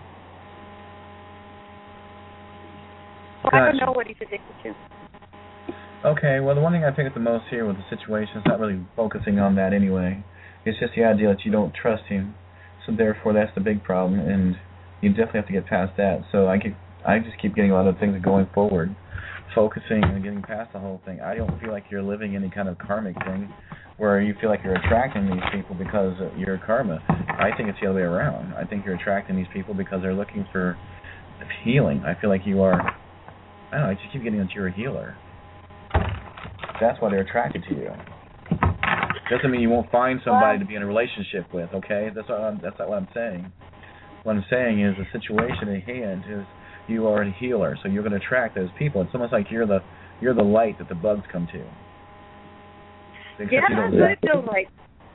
So I don't Gotcha. know what he's addicted to. Okay, well, the one thing I pick up the most here with the situation is not really focusing on that anyway. It's just the idea that you don't trust him. So therefore, that's the big problem, and you definitely have to get past that. So I keep, I just keep getting a lot of things going forward, focusing and getting past the whole thing. I don't feel like you're living any kind of karmic thing where you feel like you're attracting these people because of your karma. I think it's the other way around. I think you're attracting these people because they're looking for healing. I feel like you are, I don't know, I just keep getting that you're a healer. That's why they're attracted to you. Doesn't mean you won't find somebody to be in a relationship with, okay? That's what I'm, that's not what I'm saying. What I'm saying is the situation at hand is you are a healer, so you're going to attract those people. It's almost like you're the you're the light that the bugs come to. Except Yeah, you don't that's what it live. feels like.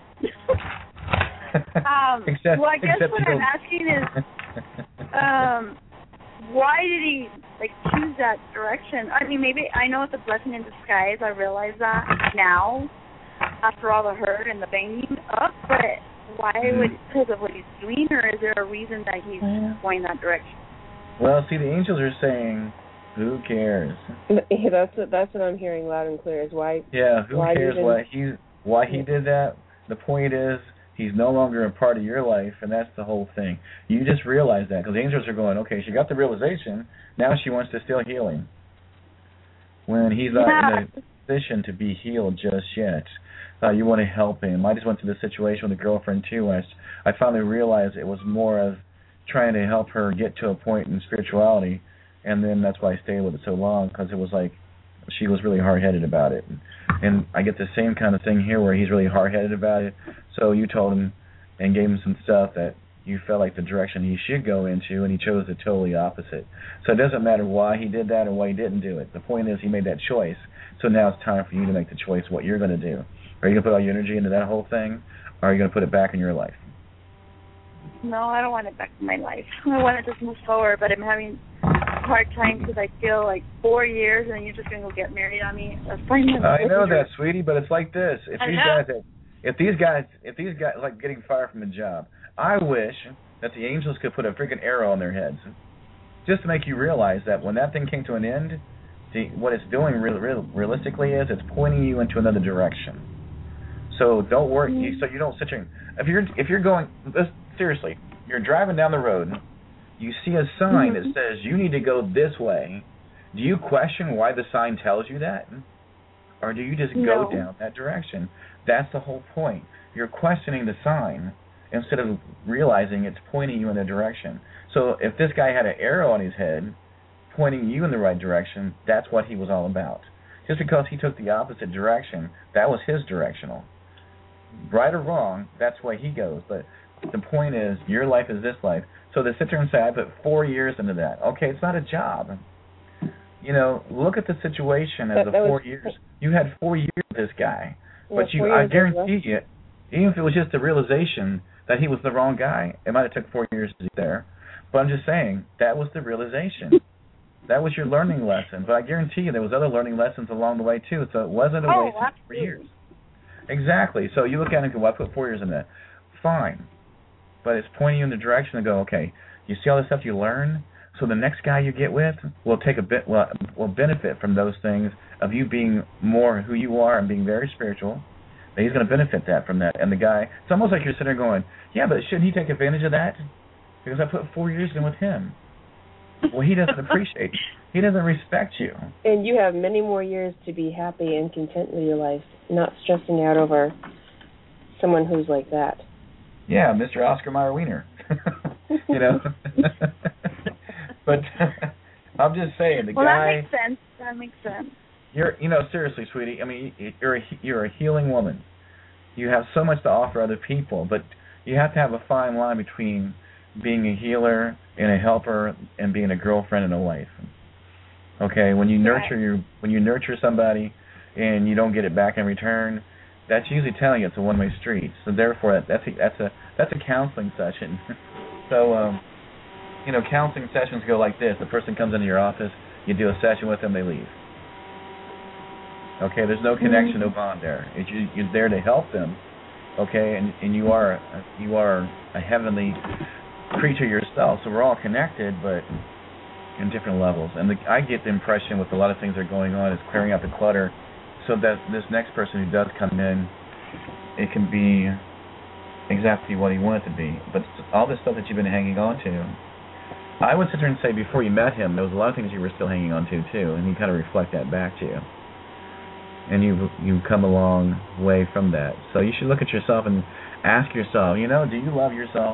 um, except, well, I guess except what you I'm don't. asking is, um, why did he like choose that direction? I mean, maybe I know it's a blessing in disguise. I realize that now, after all the hurt and the banging up. But why Mm-hmm. would because of what he's doing, or is there a reason that he's going that direction? Well, see, the angels are saying Who cares? That's what, that's what I'm hearing loud and clear. Is why? Yeah, who why cares even, why he why he did that? The point is, he's no longer a part of your life, and that's the whole thing. You just realize that because angels are going, okay, she got the realization. Now she wants to still healing. When he's not yeah. in a position to be healed just yet. Uh, you want to help him. I just went through this situation with a girlfriend, too. I, I finally realized it was more of trying to help her get to a point in spirituality, and then that's why I stayed with it so long, because it was like she was really hard-headed about it. And, and I get the same kind of thing here where he's really hard-headed about it. So you told him and gave him some stuff that you felt like the direction he should go into, and he chose the totally opposite. So it doesn't matter why he did that or why he didn't do it. The point is he made that choice. So now it's time for you to make the choice what you're going to do. Are you going to put all your energy into that whole thing, or are you going to put it back in your life? No, I don't want it back in my life. I want to just move forward, but I'm having a hard time because I feel like four years and you're just going to go get married on me. That's fine. I know that, sweetie, but it's like this. If these guys, if these guys, if these guys like getting fired from a job, I wish that the angels could put a freaking arrow on their heads, just to make you realize that when that thing came to an end, the, what it's doing real, real, realistically is it's pointing you into another direction. So don't worry. Mm-hmm. So you don't sit here. If you're if you're going this, seriously, you're driving down the road, you see a sign mm-hmm. that says you need to go this way. Do you question why the sign tells you that, or do you just no. go down that direction? That's the whole point. You're questioning the sign instead of realizing it's pointing you in a direction. So if this guy had an arrow on his head pointing you in the right direction, that's what he was all about. Just because he took the opposite direction, that was his directional. Right or wrong, that's why he goes. But the point is, your life is this life. So to sit there and say, I put four years into that. Okay, it's not a job. You know, look at the situation as that, the that four was, years. You had four years with this guy. Yeah, but you, I guarantee you, even if it was just a realization that he was the wrong guy, it might have took four years to get there. But I'm just saying, that was the realization. That was your learning lesson. But I guarantee you there was other learning lessons along the way, too. So it wasn't a oh, waste of four years. Exactly. So you look at it and go, well, I put four years in that. Fine. But it's pointing you in the direction to go, okay, you see all the stuff you learn? So the next guy you get with will take a bit, will, will benefit from those things of you being more who you are and being very spiritual. And he's going to benefit that from that. And the guy, it's almost like you're sitting there going, yeah, but shouldn't he take advantage of that? Because I put four years in with him. Well, he doesn't appreciate you. He doesn't respect you. And you have many more years to be happy and content with your life, not stressing out over someone who's like that. Yeah, Mister Oscar Mayer Wiener. You know? But I'm just saying, the well, guy... Well, that makes sense. That makes sense. You're, you know, seriously, sweetie, I mean, you're a, you're a healing woman. You have so much to offer other people, but you have to have a fine line between being a healer and a helper and being a girlfriend and a wife. Okay, when you nurture right. your when you nurture somebody and you don't get it back in return, that's usually telling you it's a one-way street. So therefore, that's a, that's a that's a counseling session. So, um, you know, counseling sessions go like this: the person comes into your office, you do a session with them, they leave. Okay, there's no connection, no bond there. It's, you, you're there to help them. Okay, and and you are you are a heavenly creature yourself, so we're all connected, but in different levels. And the, I get the impression with a lot of things that are going on is clearing out the clutter, so that this next person who does come in, it can be exactly what he wanted to be. But all this stuff that you've been hanging on to, I would sit there and say before you met him, there was a lot of things you were still hanging on to too, and you kind of reflect that back to you. And you've, you've come a long way from that. So you should look at yourself and ask yourself, you know, do you love yourself?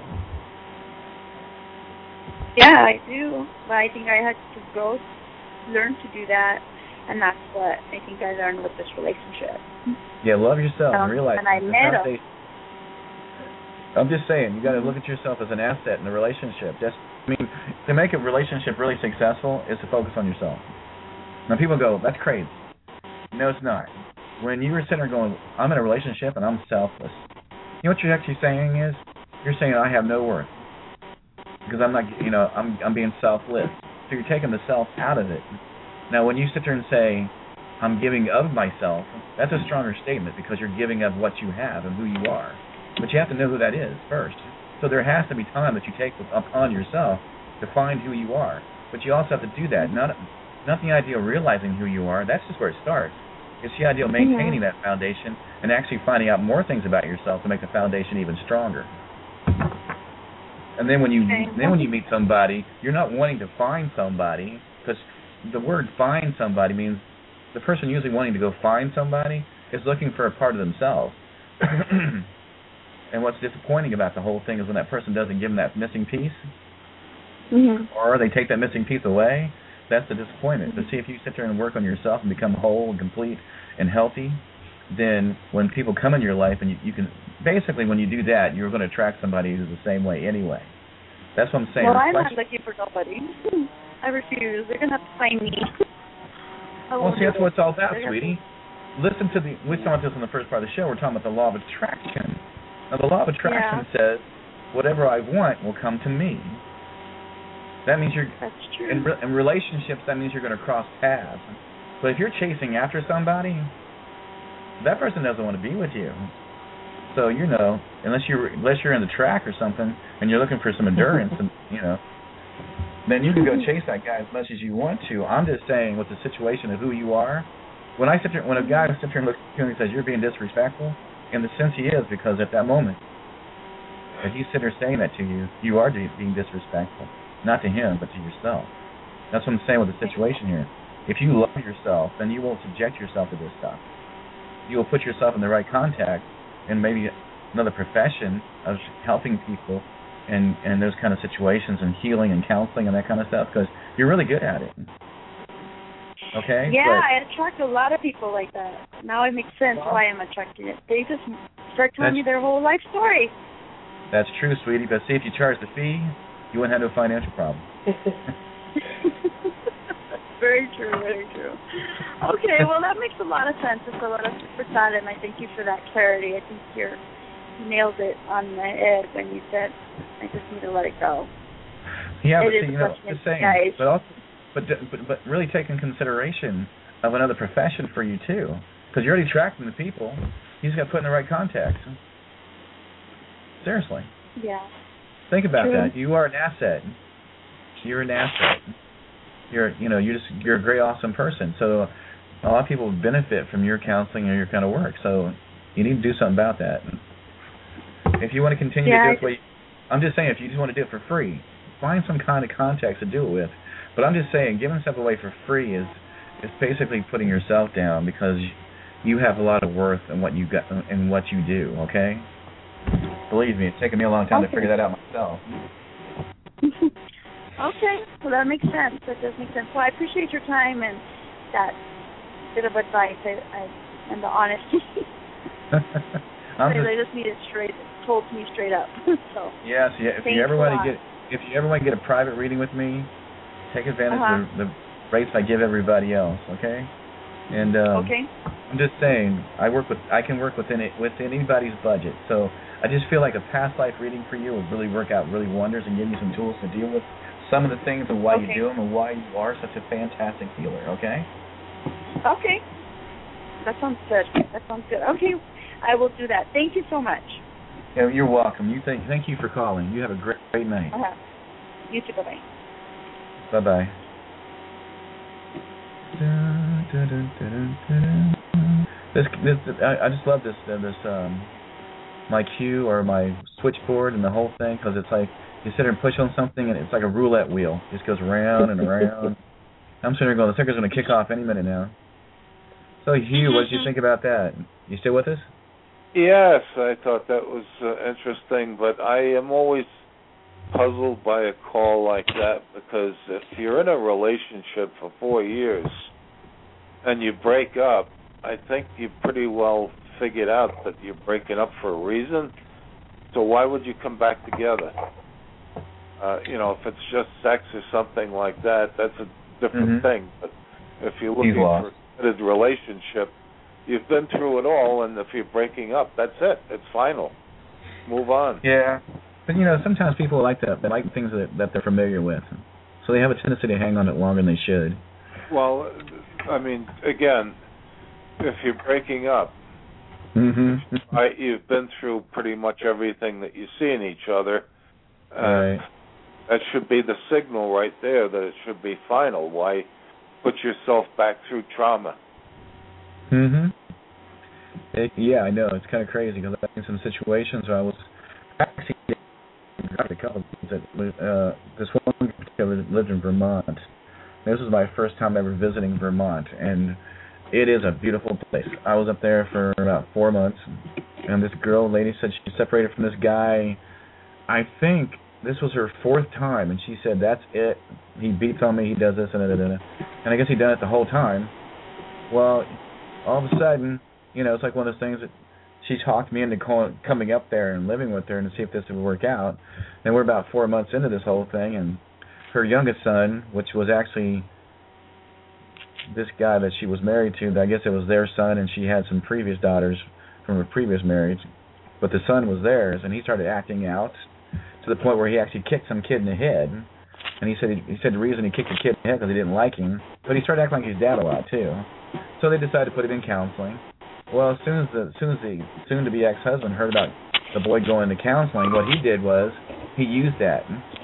Yeah, I do. But I think I had to grow, learn to do that, and that's what I think I learned with this relationship. Yeah, love yourself. Um, realize and I met him. I'm just saying, you got to look at yourself as an asset in the relationship. Just, I mean, to make a relationship really successful is to focus on yourself. Now, people go, that's crazy. No, it's not. When you were sitting there going, I'm in a relationship and I'm selfless, you know what you're actually saying is, you're saying I have no worth because I'm not, you know, I'm I'm being selfless. So you're taking the self out of it. Now, when you sit there and say, I'm giving of myself, that's a stronger statement because you're giving of what you have and who you are. But you have to know who that is first. So there has to be time that you take upon yourself to find who you are. But you also have to do that. Not not the idea of realizing who you are. That's just where it starts. It's the idea of maintaining Mm-hmm. that foundation and actually finding out more things about yourself to make the foundation even stronger. And then when you Okay. then when you meet somebody, you're not wanting to find somebody, because the word "find somebody" means the person usually wanting to go find somebody is looking for a part of themselves. And what's disappointing about the whole thing is when that person doesn't give them that missing piece, Mm-hmm. or they take that missing piece away. That's the disappointment. But see, if you sit there and work on yourself and become whole and complete and healthy, then when people come into your life, and you, you can basically, when you do that, you're going to attract somebody who's the same way anyway. That's what I'm saying. Well, I'm not Reflection- looking for nobody. I refuse. They're gonna have to find me. I Well, won't see, do that's it. what it's all about, They're gonna- sweetie. Listen to the. We talked about this in the first part of the show. We're talking about the law of attraction. Now, the law of attraction says, "Whatever I want will come to me." That means you're That's true. in, re- in relationships. That means you're going to cross paths. But if you're chasing after somebody, that person doesn't want to be with you. So you know, unless you're unless you're in the track or something, and you're looking for some endurance, and you know, then you can go chase that guy as much as you want to. I'm just saying, with the situation of who you are, when I sit there, when a guy sits there and looks at you and says you're being disrespectful, in the sense he is, because at that moment, if he's sitting there saying that to you, you are being disrespectful, not to him, but to yourself. That's what I'm saying with the situation here. If you love yourself, then you won't subject yourself to this stuff. You will put yourself in the right contact and maybe another profession of helping people and and those kind of situations and healing and counseling and that kind of stuff, because you're really good at it. Okay? Yeah, But I attract a lot of people like that. Now it makes sense why I'm attracting it. They just start telling me their whole life story. that's true, sweetie. But see, if you charge the fee, you wouldn't have no financial problem. Very true, very true. Okay, well that makes a lot of sense. It's a lot of food for thought, and I thank you for that clarity. I think you're, you nailed it on the head when you said I just need to let it go. Yeah, but It see, is you know, questioning, just saying, guys. but also, but, but but really take in consideration of another profession for you too, because you're already attracting the people. You just got to put in the right contacts. Seriously, Yeah. think about True. that. You are an asset. You're an asset. You're, you know, you're just you're a great, awesome person. So a lot of people benefit from your counseling or your kind of work. So you need to do something about that. If you want to continue Yeah, to do I it, the way, I'm just saying, if you just want to do it for free, find some kind of contacts to do it with. But I'm just saying, giving stuff away for free is is basically putting yourself down, because you have a lot of worth in what you got in what you do. Okay. Believe me, it's taken me a long time Okay. to figure that out myself. Okay, well that makes sense. That does make sense. Well, I appreciate your time and that bit of advice I, I, and the honesty. I'm they, just, they just need it straight, told to me straight up. so yes, yeah. If thanks you ever a want lot. to get if you ever want to get a private reading with me, take advantage Uh-huh. of the, the rates I give everybody else. Okay. And um, okay. I'm just saying, I work with I can work within it within anybody's budget. So I just feel like a past life reading for you would really work out really wonders and give you some tools to deal with some of the things and why Okay. you do them and why you are such a fantastic healer. Okay. Okay. That sounds good. That sounds good. Okay, I will do that. Thank you so much. Yeah, you're welcome. You thank thank you for calling. You have a great, great night. Uh-huh. You too. Bye-bye. Bye bye. This, this, I, I just love this, uh, this, um, my cue or my switchboard and the whole thing, because it's like you sit there and push on something and it's like a roulette wheel. It just goes round and around. I'm sitting there going, the sucker's going to kick off any minute now. So Hugh, what did you think about that? You still with us? Yes, I thought that was uh, interesting, but I am always puzzled by a call like that, because if you're in a relationship for four years and you break up, I think you pretty well figured out that you're breaking up for a reason. So why would you come back together? Uh, you know, if it's just sex or something like that, that's a different Mm-hmm. thing. But if you're looking He's lost. for a committed relationship, you've been through it all, and if you're breaking up, that's it. It's final. Move on. Yeah. But, you know, sometimes people like that. They like things that, that they're familiar with. So they have a tendency to hang on it longer than they should. Well, I mean, again, if you're breaking up, Mm-hmm. I, you've been through pretty much everything that you see in each other. Uh, Right. That should be the signal right there that it should be final. Why put yourself back through trauma. Mhm. It, yeah, I know. It's kind of crazy because I've been in some situations where I was actually got a couple of things that uh, this one particular lived in Vermont. This was my first time ever visiting Vermont, and it is a beautiful place. I was up there for about four months, and this girl lady said she separated from this guy. I think this was her fourth time, and she said, that's it. He beats on me, he does this, and da, da, da. And I guess he'd done it the whole time. Well, all of a sudden, you know, it's like one of those things that she talked me into coming up there and living with her and to see if this would work out. And we're about four months into this whole thing, and her youngest son, which was actually this guy that she was married to, I guess it was their son, and she had some previous daughters from her previous marriage, but the son was theirs, and he started acting out to the point where he actually kicked some kid in the head. And he said he, he said the reason he kicked the kid in the head because he didn't like him, but he started acting like his dad a lot too. So they decided to put him in counseling. Well, as soon as the as soon as the soon-to-be ex-husband heard about the boy going to counseling, what he did was he used that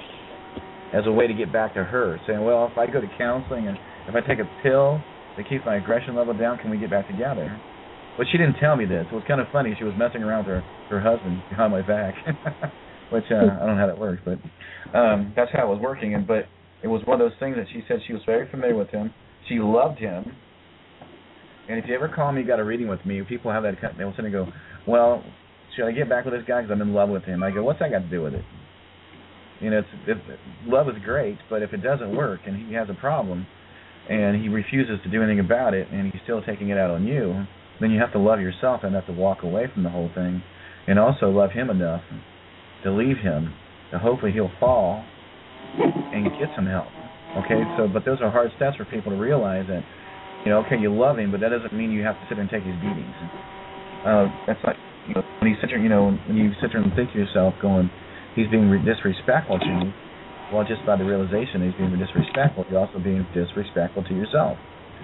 as a way to get back to her, saying, well, if I go to counseling and if I take a pill that keeps my aggression level down, can we get back together? But she didn't tell me this. It was kind of funny. She was messing around with her, her husband behind my back, which uh, I don't know how that works, but um, that's how it was working. And But it was one of those things that she said she was very familiar with him. She loved him. And if you ever call me, got a reading with me, people have that, they will sit and go, well, should I get back with this guy because I'm in love with him? I go, what's that got to do with it? You know, it's, it's, love is great, but if it doesn't work and he has a problem and he refuses to do anything about it and he's still taking it out on you, then you have to love yourself enough to walk away from the whole thing and also love him enough to leave him, to hopefully he'll fall and get some help. Okay, so, but those are hard steps for people to realize that, you know, okay, you love him, but that doesn't mean you have to sit there and take his beatings. Uh, that's like, you know, when you sit there, you know, when you sit there and think to yourself, going, he's being disrespectful to you. Well, just by the realization that he's being disrespectful, you're also being disrespectful to yourself.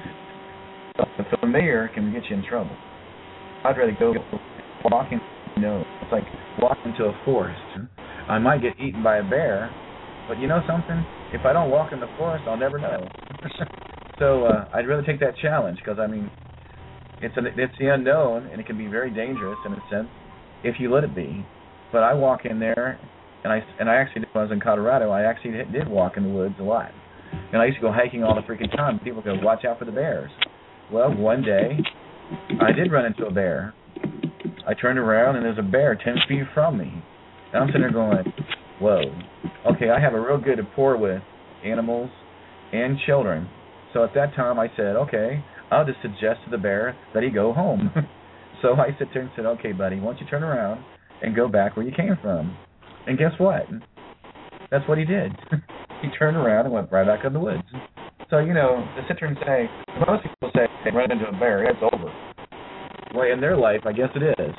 So the familiar can get you in trouble. I'd rather go walking, you know, it's like walking into a forest. I might get eaten by a bear, but you know something? If I don't walk in the forest, I'll never know. So uh, I'd rather take that challenge because, I mean, it's an, it's the unknown, and it can be very dangerous in a sense if you let it be. But I walk in there, and I and I actually, when I was in Colorado, I actually did walk in the woods a lot. And I used to go hiking all the freaking time. People go, watch out for the bears. Well, one day, I did run into a bear. I turned around, and there's a bear ten feet from me. And I'm sitting there going, whoa. Okay, I have a real good rapport with animals and children. So at that time, I said, okay, I'll just suggest to the bear that he go home. So I sit there and said, okay, buddy, why don't you turn around and go back where you came from? And guess what? That's what he did. He turned around and went right back in the woods. So, you know, to sit there and say, most people say, hey, run into a bear, it's over. Well, in their life, I guess it is.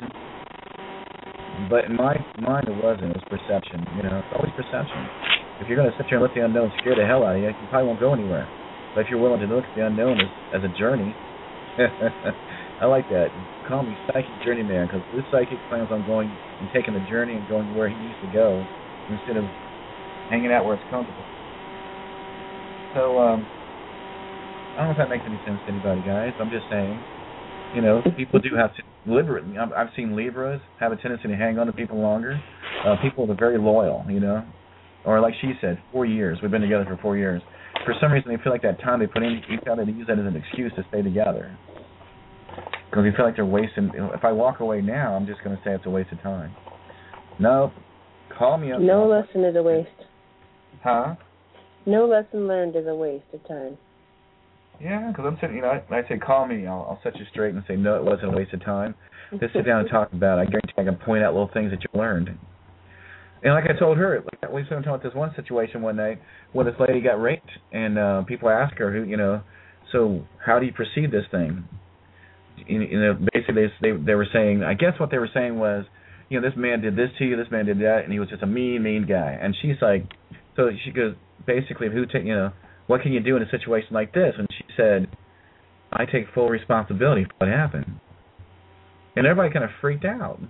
But in my mind, it wasn't. It was perception. You know, it's always perception. If you're going to sit there and let the unknown scare the hell out of you, you probably won't go anywhere. But if you're willing to look at the unknown as, as a journey, I like that. Call me Psychic Journeyman, because this psychic plans on going and taking the journey and going where he needs to go instead of hanging out where it's comfortable. So, um, I don't know if that makes any sense to anybody, guys. I'm just saying, you know, people do have to, Libra, I've seen Libras have a tendency to hang on to people longer. Uh, people that are very loyal, you know. Or like she said, four years. We've been together for four years. For some reason, they feel like that time they put in each other, they use that as an excuse to stay together. Because they feel like they're wasting. If I walk away now, I'm just going to say it's a waste of time. No, call me up. No lesson is a waste. Huh? No lesson learned is a waste of time. Yeah, because I'm sitting, you know, I, I say call me, I'll, I'll set you straight and say no, it wasn't a waste of time. Just sit down and talk about it. I guarantee I can point out little things that you learned. And like I told her, like we were talking about this one situation one night where this lady got raped, and uh, people asked her, who, you know, so how do you perceive this thing? You, you know, basically they, they were saying, I guess what they were saying was, you know, this man did this to you, this man did that, and he was just a mean, mean guy. And she's like, so she goes, basically, who take, you know, what can you do in a situation like this? And she said, I take full responsibility for what happened. And everybody kind of freaked out.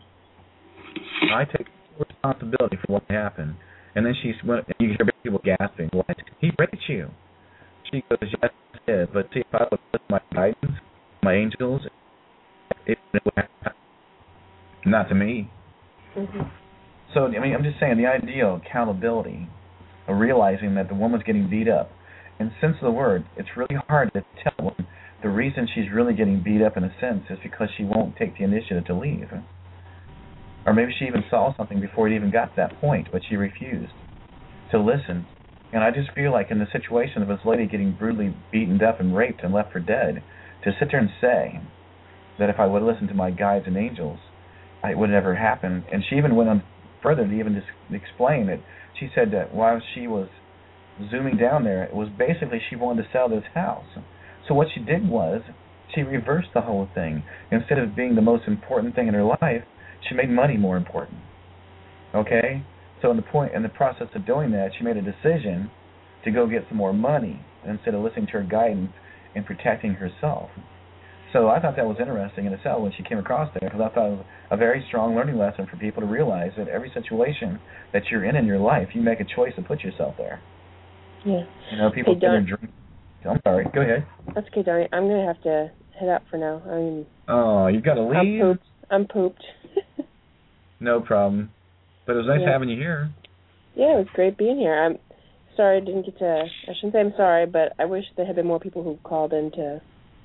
I take full responsibility for what happened. And then she went, and you hear people gasping, what? He raped you. She goes, yes, did. But see, if I would listen to my guidance, my angels, it would happen. Not to me. Mm-hmm. So, I mean, I'm just saying the idea of accountability, of realizing that the woman's getting beat up. In the sense of the word, it's really hard to tell a woman the reason she's really getting beat up in a sense is because she won't take the initiative to leave. Or maybe she even saw something before it even got to that point, but she refused to listen. And I just feel like in the situation of this lady getting brutally beaten up and raped and left for dead, to sit there and say that if I would listen to my guides and angels, it would never happen. And she even went on further to even just explain it. She said that while she was zooming down there, it was basically she wanted to sell this house. So what she did was she reversed the whole thing. Instead of being the most important thing in her life, she made money more important. Okay? So in the point in the process of doing that, she made a decision to go get some more money instead of listening to her guidance and protecting herself. So I thought that was interesting in itself when she came across there, because I thought it was a very strong learning lesson for people to realize that every situation that you're in in your life, you make a choice to put yourself there. Yeah. You know, people hey, sit there and drink. I'm sorry. Go ahead. That's okay, Donnie. I'm going to have to head out for now. I mean, oh, you got to leave? I'm pooped. I'm pooped. No problem. But it was nice yeah. having you here. Yeah, it was great being here. I'm sorry I didn't get to, I shouldn't say I'm sorry, but I wish there had been more people who called in to,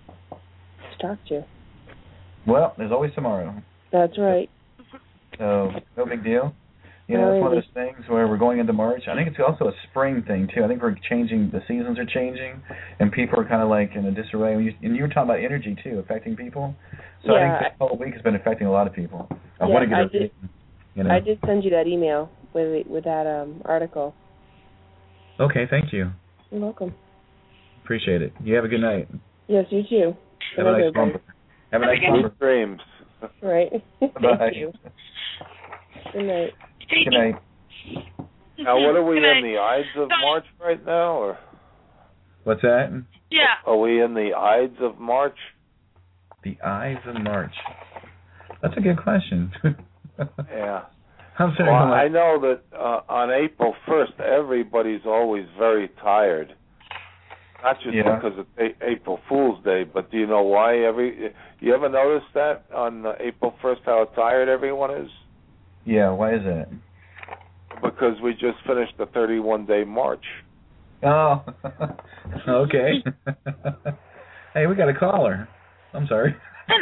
to talk to you. Well, there's always tomorrow. That's right. So, no big deal. You know, it's one of those things where we're going into March. I think it's also a spring thing, too. I think we're changing, the seasons are changing, and people are kind of like in a disarray. And you, and you were talking about energy, too, affecting people. So yeah, I think this whole week has been affecting a lot of people. I yeah, want to get I a did, you know. I did send you that email with with that um, article. Okay, thank you. You're welcome. Appreciate it. You have a good night. Yes, you too. Have a nice slumber. Have a nice slumber. Dreams. Right. Bye. Thank you. Good night. Good night. Now, what are we in the Ides of March right now, or? What's that? Yeah. Are we in the Ides of March? The Ides of March. That's a good question. Yeah. I'm well, I know that uh, on April first, everybody's always very tired. Not just yeah. because it's a- April Fool's Day, but do you know why? Every you ever notice that on uh, April first, how tired everyone is? Yeah, why is that? Because we just finished the thirty-one day march. Oh, okay. Hey, we got a caller. I'm sorry.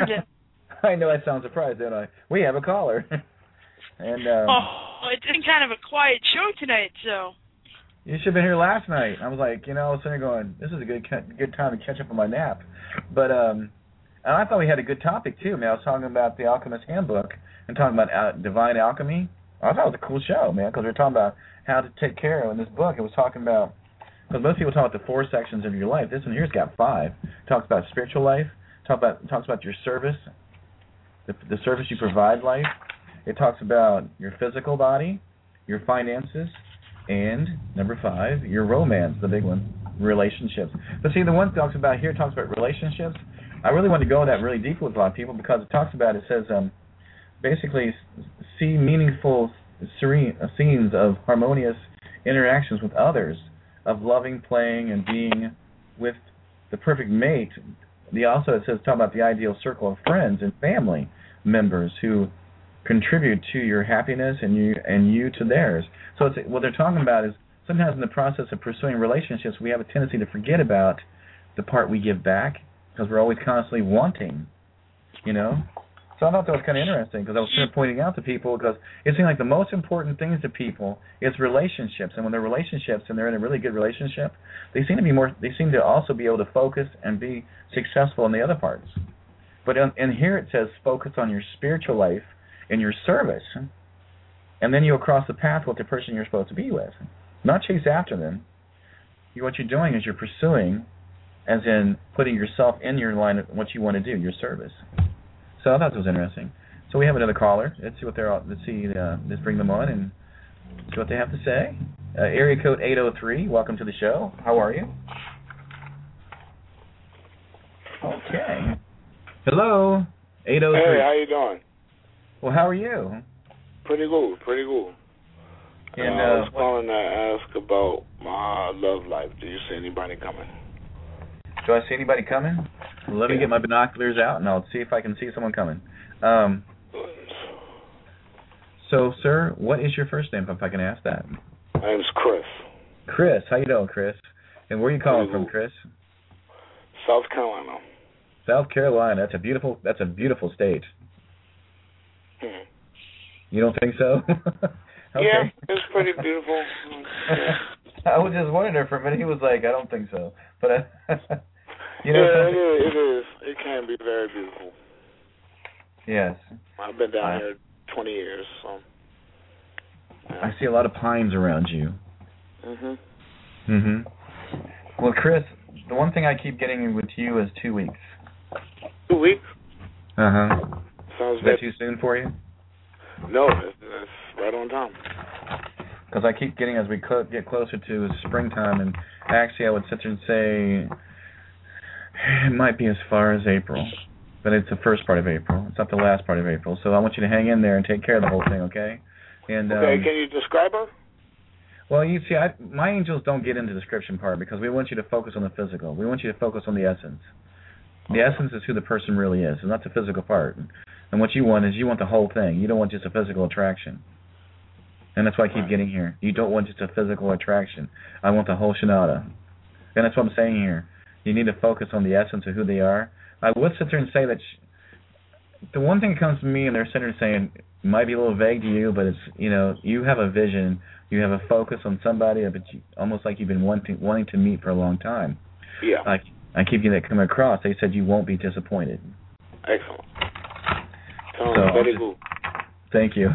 I know I sound surprised, don't I? We have a caller. And um, oh, it's been kind of a quiet show tonight, so. You should have been here last night. I was like, you know, I was sitting there going, this is a good good time to catch up on my nap. But um, and I thought we had a good topic, too. I mean, I was talking about the Alchemist Handbook and talking about uh, divine alchemy. I thought it was a cool show, man, because we were talking about how to take care of. In this book, it was talking about, because most people talk about the four sections of your life. This one here's got five. It talks about spiritual life. Talk about it talks about your service, the, the service you provide life. It talks about your physical body, your finances, and number five, your romance, the big one, relationships. But see, the one it talks about here talks about relationships. I really want to go that really deep with a lot of people because it talks about, it says, um, basically see meaningful serene, uh, scenes of harmonious interactions with others, of loving, playing, and being with the perfect mate. The also it says talk about the ideal circle of friends and family members who contribute to your happiness and you and you to theirs. So it's, what they're talking about is sometimes in the process of pursuing relationships, we have a tendency to forget about the part we give back because we're always constantly wanting, you know. So I thought that was kind of interesting because I was kind of pointing out to people because it seemed like the most important things to people is relationships, and when they're relationships and they're in a really good relationship, they seem to be more. They seem to also be able to focus and be successful in the other parts. But in, in here it says focus on your spiritual life and your service, and then you'll cross the path with the person you're supposed to be with. Not chase after them. You, what you're doing is you're pursuing, as in putting yourself in your line of what you want to do, your service. So I thought that was interesting. So we have another caller. Let's see what they're. Let's see. Uh, let's bring them on and see what they have to say. Uh, area code eight oh three. Welcome to the show. How are you? Okay. Hello. eight oh three. Hey, how you doing? Well, how are you? Pretty good. Pretty good. And uh, uh, I was calling to ask about my love life. Do you see anybody coming? Do I see anybody coming? Let me get my binoculars out, and I'll see if I can see someone coming. Um, so, sir, what is your first name, if I can ask that? My name's Chris. Chris, how you doing, Chris? And where are you calling from, Chris? South Carolina. South Carolina. That's a beautiful. That's a beautiful state. Hmm. You don't think so? Okay. Yeah, it's pretty beautiful. Yeah. I was just wondering for a minute. He was like, "I don't think so," but I, you know, yeah, it is, it is. It can be very beautiful. Yes. I've been down I, here twenty years, so. Yeah. I see a lot of pines around you. Mhm. Mhm. Well, Chris, the one thing I keep getting with you is two weeks. Two weeks? Uh huh. Sounds Is that too soon for you? No, it's, it's right on time. Because I keep getting, as we cl- get closer to springtime, and actually I would sit there and say it might be as far as April, but it's the first part of April. It's not the last part of April. So I want you to hang in there and take care of the whole thing, okay? And okay, um, can you describe her? Well, you see, I, my angels don't get into the description part because we want you to focus on the physical. We want you to focus on the essence. The essence is who the person really is, and not the physical part. And what you want is you want the whole thing. You don't want just a physical attraction. And that's why I keep getting here. You don't want just a physical attraction. I want the whole shenanigans. And that's what I'm saying here. You need to focus on the essence of who they are. I would sit there and say that sh- the one thing that comes to me, and they're sitting there saying, it might be a little vague to you, but it's, you know, you have a vision, you have a focus on somebody, but you, almost like you've been wanting wanting to meet for a long time. Yeah. Like, I keep getting that coming across. They said you won't be disappointed. Excellent. Sounds so, very good. Thank you.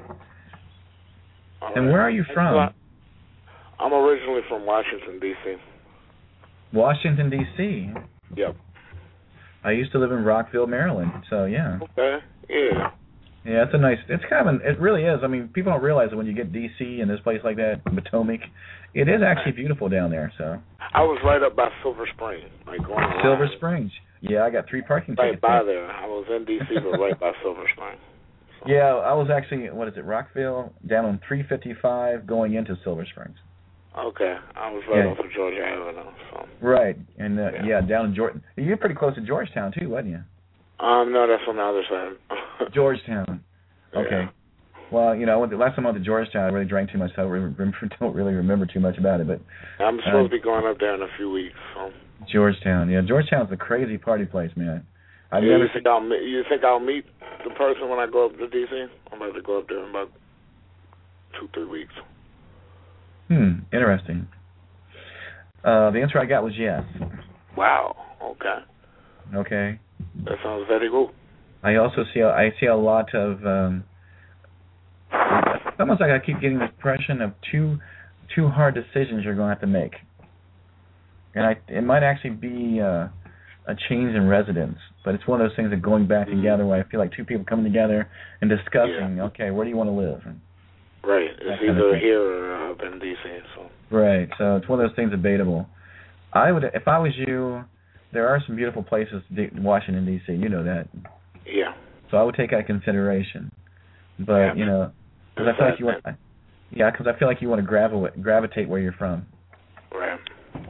All and right. where are you from? I'm originally from Washington, D C Washington, D C Yep. I used to live in Rockville, Maryland, so yeah. Okay, yeah. Yeah, it's a nice, it's kind of, an, it really is. I mean, people don't realize that when you get D C and this place like that, Potomac, it is actually beautiful down there, so. I was right up by Silver Spring, like going around. Silver Springs. Yeah, I got three parking right tickets. Right by there. I was in D C, but right by Silver Spring. So. Yeah, I was actually, what is it, Rockville, down on three fifty-five going into Silver Springs. Okay, I was right yeah. off of Georgia Avenue. So. Right, and uh, yeah. yeah, down in Georgia. You're pretty close to Georgetown too, wasn't you? Um, no, that's on the other side. Georgetown. Okay. Yeah. Well, you know, I went the last time I went to Georgetown, I really drank too much, so I remember, don't really remember too much about it. But I'm supposed uh, to be going up there in a few weeks. So. Georgetown, yeah, Georgetown's a crazy party place, man. I've yeah, never you think I'll meet, you think I'll meet the person when I go up to D C? I'm about to go up there in about two, three weeks. Hmm. Interesting. Uh, the answer I got was yes. Wow. Okay. Okay. That sounds very good. I also see a, I see a lot of um, it's almost like I keep getting the impression of two two hard decisions you're going to have to make, and I it might actually be uh, a change in residence, but it's one of those things that going back mm-hmm. together where I feel like two people coming together and discussing, yeah. okay, where do you want to live? Right. It's either here or up in D C. So. Right. So it's one of those things debatable. I would, if I was you, there are some beautiful places in Washington D C. You know that. Yeah. So I would take that into consideration, but yeah. you know, because I feel like you want, yeah, because I feel like you want to gravitate gravitate where you're from. Right.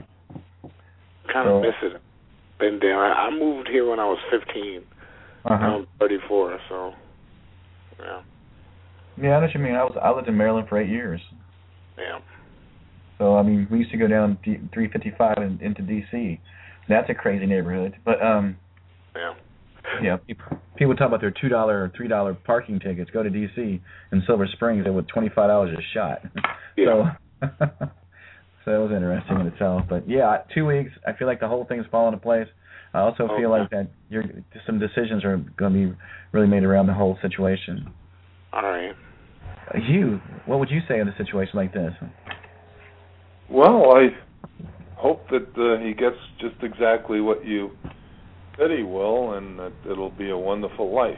Kind so, of miss it. Been there. I, I moved here when I was fifteen. Uh-huh. I'm thirty-four, so yeah. Yeah, I know what you mean. I was I lived in Maryland for eight years. Yeah. So I mean, we used to go down three fifty-five and into D C. That's a crazy neighborhood, but um. Yeah. Yeah, people, people talk about their two dollar or three dollar parking tickets. Go to D C in Silver Springs, they with twenty five dollars a shot. Yeah. So, so it was interesting in itself. But yeah, two weeks. I feel like the whole thing's falling into place. I also okay. feel like that you're, some decisions are going to be really made around the whole situation. All right. Uh, you, what would you say in a situation like this? Well, I hope that uh, he gets just exactly what you said he will, and that it'll be a wonderful life.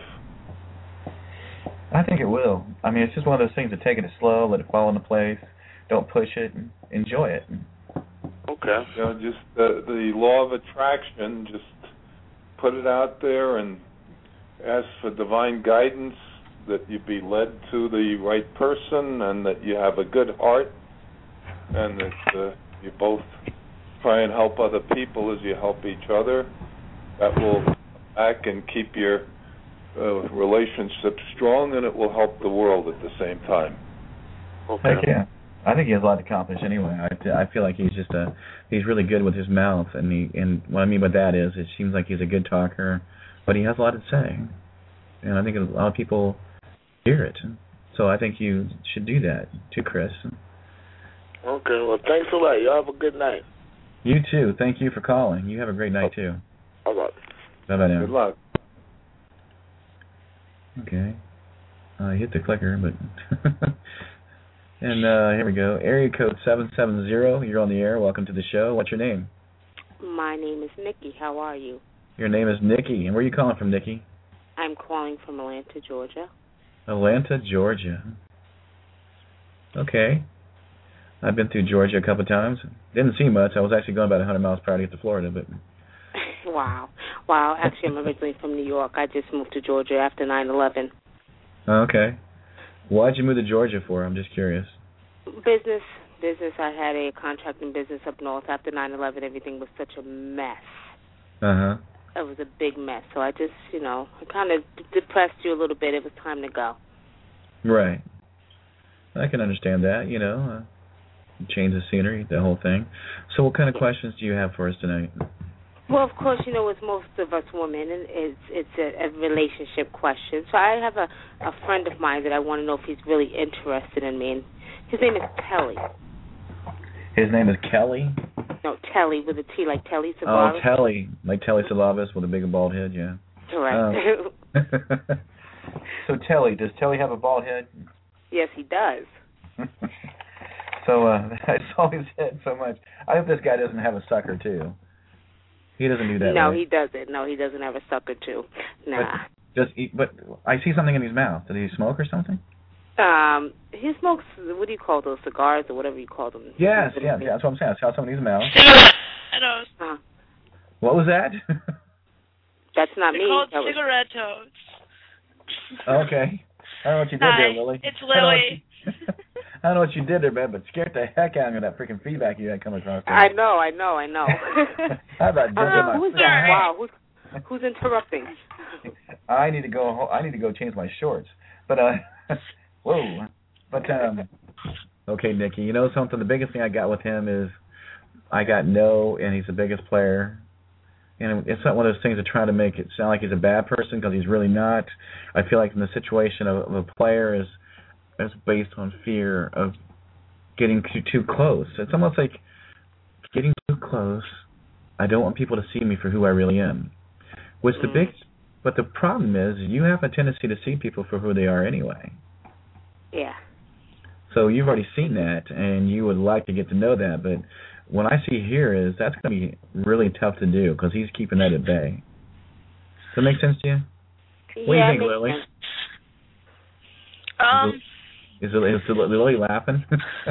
I think it will. I mean, it's just one of those things that take it slow, let it fall into place, don't push it, and enjoy it. Okay. You know, just the, the law of attraction, just put it out there and ask for divine guidance, that you be led to the right person, and that you have a good heart, and that uh, you both try and help other people as you help each other. That will back and keep your uh, relationship strong, and it will help the world at the same time. Okay. Heck yeah. I think he has a lot to accomplish anyway. I, I feel like he's just a he's really good with his mouth, and he and what I mean by that is it seems like he's a good talker, but he has a lot to say, and I think a lot of people hear it. So I think you should do that too, Chris. Okay. Well, thanks a lot. You have a good night. You too. Thank you for calling. You have a great night too. All right. Bye bye now. Good luck. Okay. I hit the clicker, but. And uh, here we go. Area code seven seven zero. You're on the air. Welcome to the show. What's your name? My name is Nikki. How are you? Your name is Nikki. And where are you calling from, Nikki? I'm calling from Atlanta, Georgia. Atlanta, Georgia. Okay. I've been through Georgia a couple of times. Didn't see much. I was actually going about one hundred miles per hour to get to Florida. But Wow. Wow. Actually, I'm originally from New York. I just moved to Georgia after nine eleven. Okay. Why'd you move to Georgia for? I'm just curious. Business. Business. I had a contracting business up north. After nine eleven, everything was such a mess. Uh-huh. It was a big mess. So I just, you know, it kind of depressed you a little bit. It was time to go. Right. I can understand that, you know. Uh, change the scenery, the whole thing. So what kind of questions do you have for us tonight? Well, of course, you know, with most of us women, and it's it's a, a relationship question. So I have a, a friend of mine that I want to know if he's really interested in me. And his name is Telly. His name is Kelly? No, Telly with a T, like Telly Oh, Savalas. Telly, like Telly Savalas with a big bald head, yeah. Correct. Um, so Telly, does Telly have a bald head? Yes, he does. So uh, that's all he's said so much. I hope this guy doesn't have a sucker, too. He doesn't do that. No, right? he doesn't. No, he doesn't have a sucker too. Nah. But, does he, but I see something in his mouth. Did he smoke or something? Um, he smokes. What do you call those, cigars or whatever you call them? Yes, yes, yeah, that's what I'm saying. I saw something in his mouth. Cigarettos. Huh. What was that? That's not They're me. called that was... cigarettos. Okay. I don't know what you did Hi, there, Lily. it's Lily. I don't know what you did there, man, but scared the heck out of me with that freaking feedback you had come across there. I know, I know, I know. How about uh, my who's there? Wow, who's, who's interrupting? I need to go. I need to go change my shorts. But uh, whoa. But um, okay, Nikki. You know something? The biggest thing I got with him is I got no, and he's the biggest player. And it's not one of those things that try to make it sound like he's a bad person because he's really not. I feel like in the situation of, of a player is. It's based on fear of getting too, too close. It's almost like getting too close. I don't want people to see me for who I really am. Which the big, but the problem is you have a tendency to see people for who they are anyway. Yeah. So you've already seen that, and you would like to get to know that. But what I see here is that's going to be really tough to do because he's keeping that at bay. Does that make sense to you? What yeah, do you think, Lily? Sense. Um. Is, it, is Lily laughing?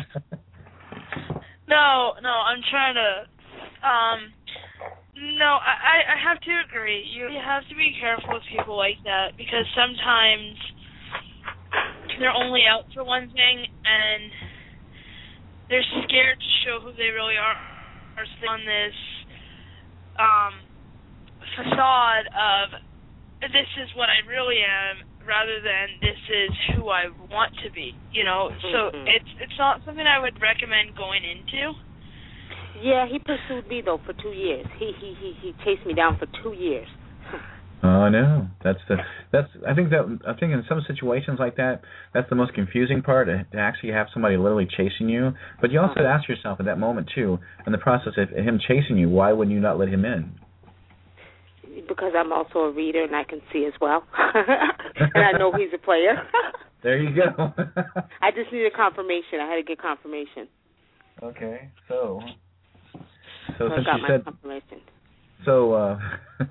No, no, I'm trying to. Um, no, I, I have to agree. You have to be careful with people like that because sometimes they're only out for one thing and they're scared to show who they really are. Or on this um, facade of this is what I really am. Rather than this is who I want to be, you know. So mm-hmm. it's it's not something I would recommend going into. Yeah, he pursued me though for two years. He he he he chased me down for two years. Oh, I know. That's the that's. I think that I think in some situations like that, that's the most confusing part to actually have somebody literally chasing you. But you also uh-huh. ask yourself at that moment too, in the process of him chasing you, why wouldn't you not let him in? Because I'm also a reader and I can see as well. And I know he's a player. There you go. I just needed confirmation. I had to get confirmation. Okay, so so, so since I got you my said confirmation. So uh,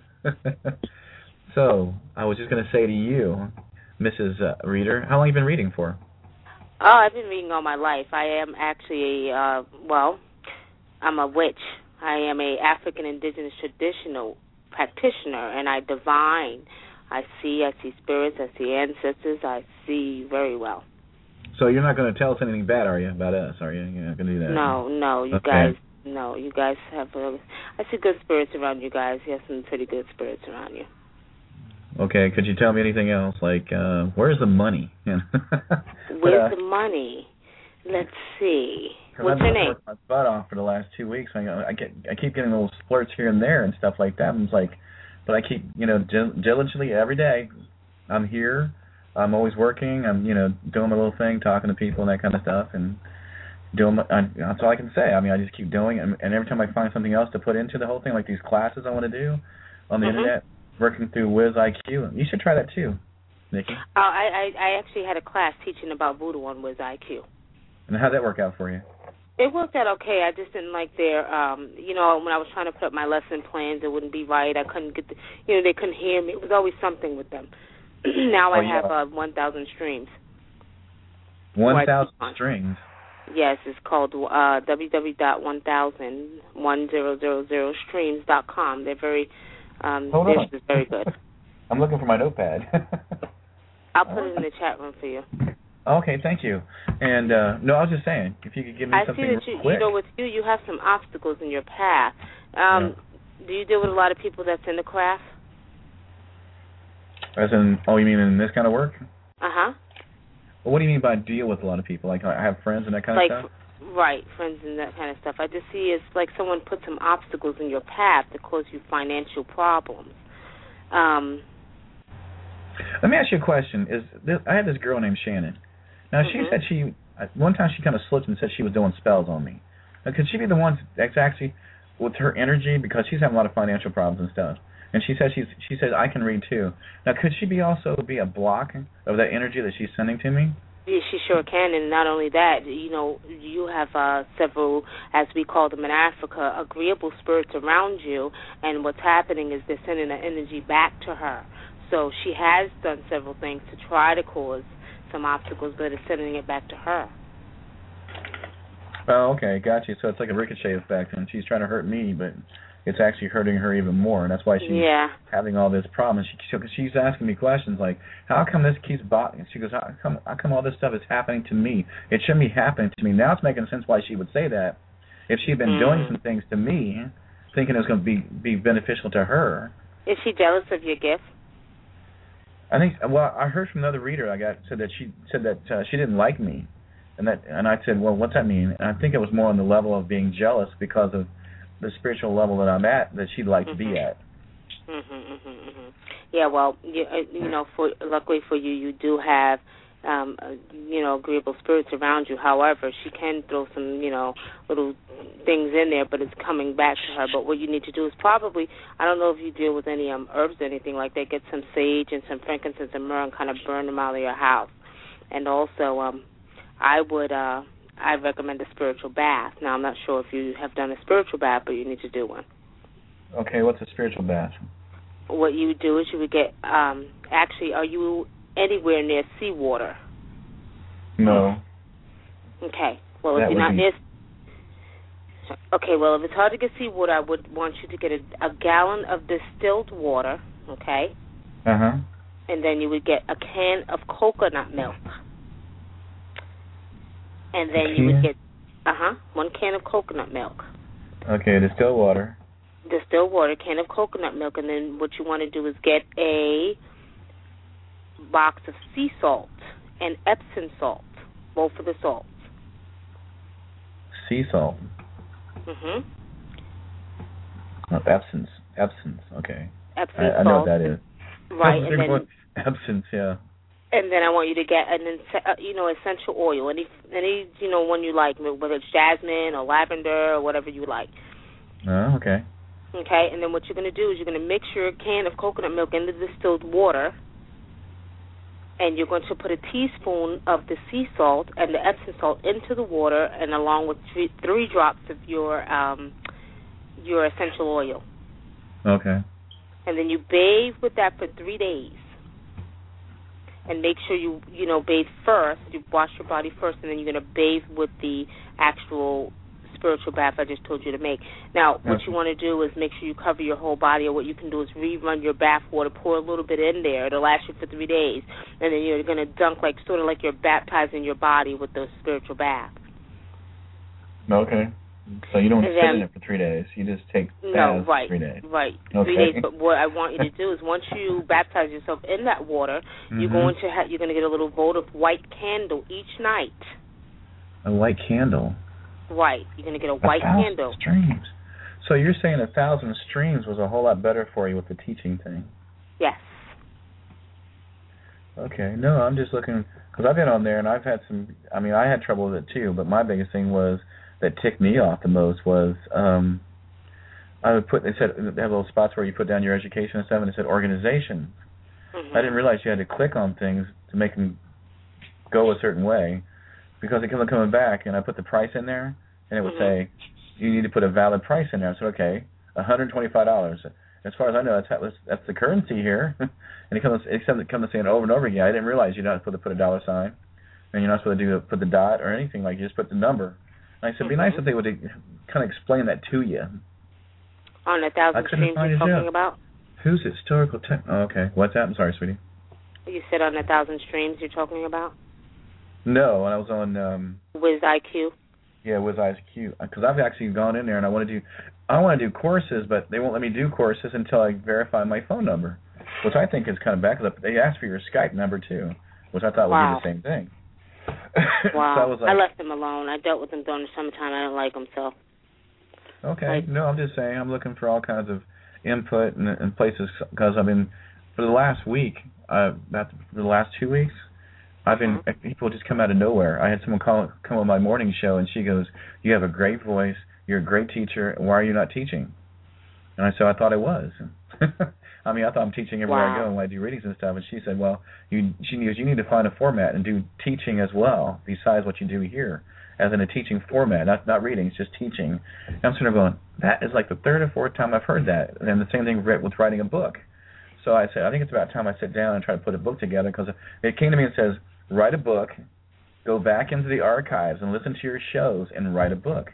so I was just going to say to you, Missus Uh, Reader, how long have you been reading for? Oh, I've been reading all my life. I am actually a uh, well, I'm a witch. I am a African Indigenous traditional practitioner, and I divine. I see, I see spirits, I see ancestors, I see very well. So you're not going to tell us anything bad, are you, about us, are you? You're not going to do that? No, no, you okay. guys No, you guys have. A, I see good spirits around you guys. You have some pretty good spirits around you. Okay, could you tell me anything else? Like, uh, where's the money? Where's uh, the money? Let's see. What's your name? I've worked my butt off for the last two weeks. I, I get, I keep getting little splurts here and there and stuff like that. And it's like, but I keep, you know, diligently every day. I'm here. I'm always working. I'm, you know, doing my little thing, talking to people and that kind of stuff, and doing. My, I, that's all I can say. I mean, I just keep doing it, and, and every time I find something else to put into the whole thing, like these classes I want to do on the mm-hmm. internet, working through Wiz I Q. You should try that too, Nikki. Oh, I, I, I actually had a class teaching about voodoo on Wiz I Q. And how'd that work out for you? It worked out okay. I just didn't like their, um, you know, when I was trying to put up my lesson plans, it wouldn't be right. I couldn't get the, you know, they couldn't hear me. It was always something with them. Now oh, I have yeah. uh, one thousand streams. one thousand strings? Yes, it's called uh, w w w dot one thousand streams dot com. They're very, um, Hold they're on. just very good. I'm looking for my notepad. I'll put it in the chat room for you. Okay, thank you. And, uh, no, I was just saying, if you could give me I something see that you, quick. you know, with you, you have some obstacles in your path. Um, yeah. Do you deal with a lot of people that's in the craft? As in, oh, you mean in this kind of work? Uh-huh. Well, what do you mean by deal with a lot of people? Like, I have friends and that kind like, of stuff? Right, friends and that kind of stuff. I just see it's like someone put some obstacles in your path that cause you financial problems. Um, Let me ask you a question. Is this, I have this girl named Shannon. Now, mm-hmm. she said she, one time she kind of slipped and said she was doing spells on me. Now, could she be the one that's actually, with her energy, because she's having a lot of financial problems and stuff, and she says she's, she says I can read too. Now, could she be also be a block of that energy that she's sending to me? Yeah, she sure can, and not only that, you know, you have uh, several, as we call them in Africa, agreeable spirits around you, and what's happening is they're sending the energy back to her. So she has done several things to try to cause some obstacles, but it's sending it back to her. Oh, okay, got you. So it's like a ricochet effect, and she's trying to hurt me, but it's actually hurting her even more, and that's why she's yeah. having all this problem. She, she's asking me questions like, how come this keeps bothering? She goes, how come, how come all this stuff is happening to me? It shouldn't be happening to me. Now it's making sense why she would say that. If she'd been mm. doing some things to me, thinking it was going to be, be beneficial to her. Is she jealous of your gift? I think. Well, I heard from another reader I got said that she said that uh, she didn't like me, and that and I said, well, what's that mean? And I think it was more on the level of being jealous because of the spiritual level that I'm at that she'd like mm-hmm. to be at. Mm-hmm, mm-hmm, mm-hmm. Yeah, well, you, you know, for luckily for you, you do have, um, uh, you know, agreeable spirits around you. However, she can throw some, you know, little things in there, but it's coming back to her. But what you need to do is probably, I don't know if you deal with any um, herbs or anything like that, get some sage and some frankincense and myrrh and kind of burn them out of your house. And also, um, I would, uh, I recommend a spiritual bath. Now, I'm not sure if you have done a spiritual bath, but you need to do one. Okay, what's a spiritual bath? What you would do is you would get, um, actually, are you anywhere near seawater? No. Okay. Well, that if you're not be... near... Okay, well, if it's hard to get seawater, I would want you to get a, a gallon of distilled water, okay? Uh-huh. And then you would get a can of coconut milk. And then you would get, uh-huh, one can of coconut milk. Okay, distilled water. Distilled water, can of coconut milk, and then what you want to do is get a box of sea salt and Epsom salt, both of the salts. Sea salt. Mhm. Oh, Epsom. Epsom. Okay. Epsom I, I know what that is. Right, and then Epsom, yeah. And then I want you to get an, uh, you know, essential oil, any, any, you know, one you like, whether it's jasmine or lavender or whatever you like. Oh, okay. Okay, and then what you're going to do is you're going to mix your can of coconut milk in the distilled water, and you're going to put a teaspoon of the sea salt and the Epsom salt into the water, and along with three, three drops of your um, your essential oil. Okay. And then you bathe with that for three days. And make sure you, you know, bathe first. You wash your body first, and then you're going to bathe with the actual spiritual bath I just told you to make. Now, what you want to do is make sure you cover your whole body, or what you can do is rerun your bath water, pour a little bit in there. It'll last you for three days. And then you're going to dunk, like sort of like you're baptizing your body with the spiritual bath. Okay. So you don't and sit then, in it for three days. You just take no, baths right, three days. Right, okay. three days. But what I want you to do is once you baptize yourself in that water, mm-hmm. you're going to ha- you're going to get a little votive white candle each night. A white candle. Right, you're going to get a white a candle. Streams. So you're saying a thousand streams was a whole lot better for you with the teaching thing? Yes. Okay. No, I'm just looking, because I've been on there and I've had some, I mean, I had trouble with it too, but my biggest thing was, that ticked me off the most was, um, I would put, they said, they have little spots where you put down your education and stuff, and it said organization. Mm-hmm. I didn't realize you had to click on things to make them go a certain way, because it kept coming back, and I put the price in there, and it would mm-hmm. say, you need to put a valid price in there. I said, okay, one hundred twenty-five dollars. As far as I know, that's that's the currency here. And it comes it comes saying over and over again. I didn't realize you're not supposed to put a dollar sign, and you're not supposed to do put the dot or anything like. You just put the number. And I said, it'd be mm-hmm. nice if they would kind of explain that to you. On a thousand streams you're talking out. about? Who's historical tech? Oh, okay. What's that? I'm sorry, sweetie. You said on a thousand streams you're talking about? No, when I was on um, Wiz I Q. Yeah, Wiz I Q. Because I've actually gone in there and I want to do, I want to do courses, but they won't let me do courses until I verify my phone number, which I think is kind of bad. Because they asked for your Skype number too, which I thought wow. would be the same thing. Wow. so I, was like, I left him alone. I dealt with him during the summertime. I didn't like him, so. Okay. Like, no, I'm just saying I'm looking for all kinds of input and, and places, because I've been, for the last week, uh, about the last two weeks, I've been, uh-huh. people just come out of nowhere. I had someone call, come on my morning show, and she goes, you have a great voice, you're a great teacher, why are you not teaching? And I said, I thought I was. I mean, I thought I'm teaching everywhere wow. I go when I do readings and stuff. And she said, well, you, she goes, you need to find a format and do teaching as well, besides what you do here, as in a teaching format, not not readings, just teaching. And I'm sort of going, that is like the third or fourth time I've heard that. And the same thing with writing a book. So I said, I think it's about time I sit down and try to put a book together, because it came to me and says, write a book, go back into the archives and listen to your shows and write a book.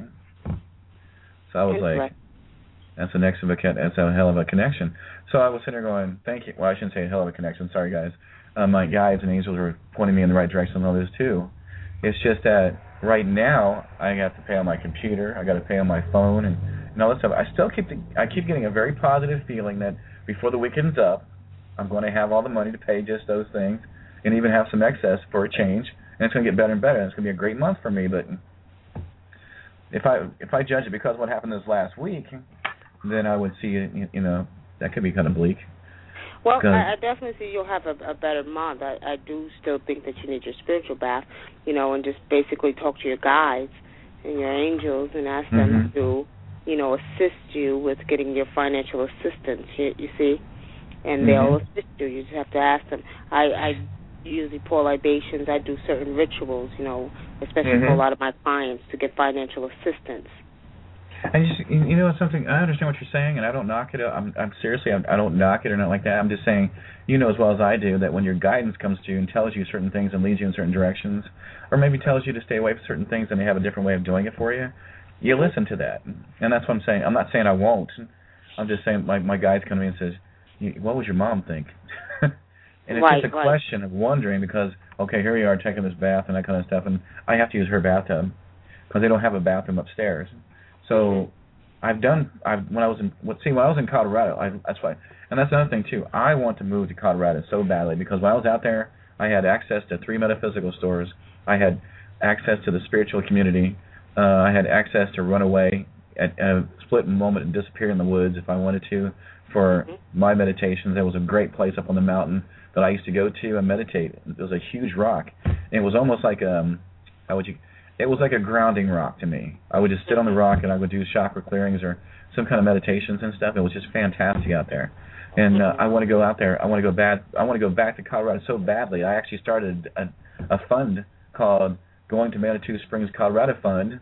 So I was like, right. that's a next of a that's a hell of a connection. So I was sitting there going, thank you. Well, I shouldn't say a hell of a connection. Sorry, guys. Um, my guides and angels were pointing me in the right direction and all this too. It's just that right now I have to pay on my computer. I got to pay on my phone and, and all this stuff. I still keep the, I keep getting a very positive feeling that before the weekend's up, I'm going to have all the money to pay just those things, and even have some excess for a change. And it's going to get better and better. And it's going to be a great month for me. But if I if I judge it because of what happened this last week, then I would see it. You know, that could be kind of bleak. Well, I, I definitely see you'll have a, a better month. I, I do still think that you need your spiritual bath, you know, and just basically talk to your guides and your angels and ask them mm-hmm. to, you know, assist you with getting your financial assistance. You, you see, and mm-hmm. they'll assist you. You just have to ask them. I, I usually pour libations. I do certain rituals, you know, especially mm-hmm. for a lot of my clients to get financial assistance. And just, you know something, I understand what you're saying, and I don't knock it. I'm, I'm seriously, I'm, I don't knock it or not like that. I'm just saying, you know as well as I do, that when your guidance comes to you and tells you certain things and leads you in certain directions, or maybe tells you to stay away from certain things and they have a different way of doing it for you, you listen to that. And that's what I'm saying. I'm not saying I won't. I'm just saying my my guides come to me and says, what would your mom think? And it's right, just a right. question of wondering because, okay, here you are taking this bath and that kind of stuff, and I have to use her bathtub because they don't have a bathroom upstairs. So mm-hmm. I've done. I've when I was in. See, when I was in Colorado, I, that's why. And that's another thing too. I want to move to Colorado so badly because when I was out there, I had access to three metaphysical stores. I had access to the spiritual community. Uh, I had access to run away at a split moment and disappear in the woods if I wanted to for mm-hmm. my meditations. There was a great place up on the mountain that I used to go to and meditate. It was a huge rock. And it was almost like um, how would you? It was like a grounding rock to me. I would just sit on the rock and I would do chakra clearings or some kind of meditations and stuff. It was just fantastic out there. And uh, I want to go out there. I want to go back. I want to go back to Colorado so badly. I actually started a, a fund called Going to Manitou Springs Colorado Fund,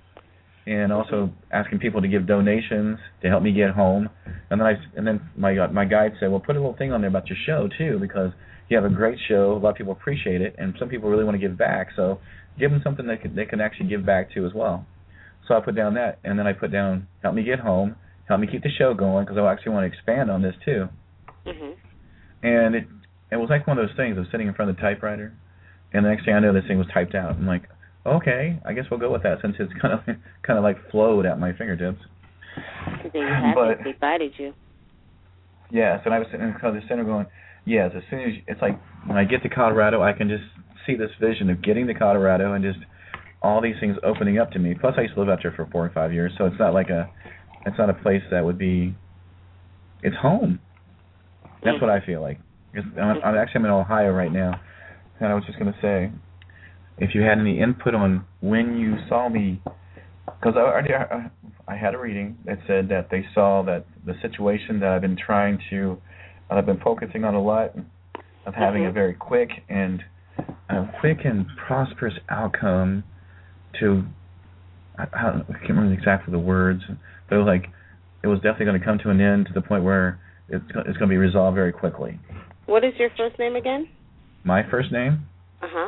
and also asking people to give donations to help me get home. And then I and then my my guide said, well, put a little thing on there about your show too, because you have a great show. A lot of people appreciate it, and some people really want to give back. So give them something they can, they can actually give back to as well. So I put down that, and then I put down, help me get home, help me keep the show going, because I actually want to expand on this too. Mm-hmm. And it it was like one of those things of sitting in front of the typewriter, and the next thing I know, this thing was typed out. I'm like, okay, I guess we'll go with that since it's kind of kind of like flowed at my fingertips. There you have but, it. They guided you. Yes, and I was sitting in the center going, yes, as soon as, you, it's like when I get to Colorado, I can just see this vision of getting to Colorado and just all these things opening up to me. Plus, I used to live out there for four or five years, so it's not like a, it's not a place that would be, it's home. That's what I feel like. I'm, I'm actually I'm in Ohio right now, and I was just going to say, if you had any input on when you saw me, because I, I, I had a reading that said that they saw that the situation that I've been trying to, I've been focusing on a lot, of having mm-hmm. a very quick and a quick and prosperous outcome to, I, I, don't know, I can't remember exactly the words, but it was like, it was definitely going to come to an end to the point where it's, it's going to be resolved very quickly. What is your first name again? My first name? Uh-huh.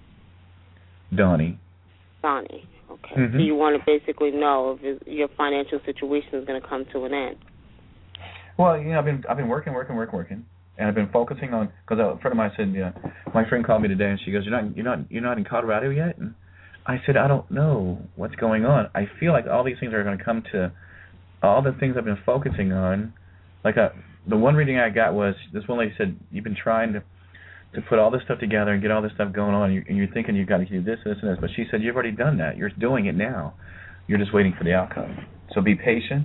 Donnie. Donnie. Okay. Mm-hmm. So you want to basically know if your financial situation is going to come to an end. Well, you know, I've been I've been working, working, working, working, and I've been focusing on, because a friend of mine said, yeah, my friend called me today, and she goes, you're not you're not you're not in Colorado yet, and I said, I don't know what's going on. I feel like all these things are going to come to, all the things I've been focusing on, like a, the one reading I got was this one lady said, you've been trying to. to put all this stuff together and get all this stuff going on, and you're, and you're thinking you've got to do this, this, and this. But she said, you've already done that. You're doing it now. You're just waiting for the outcome. So be patient,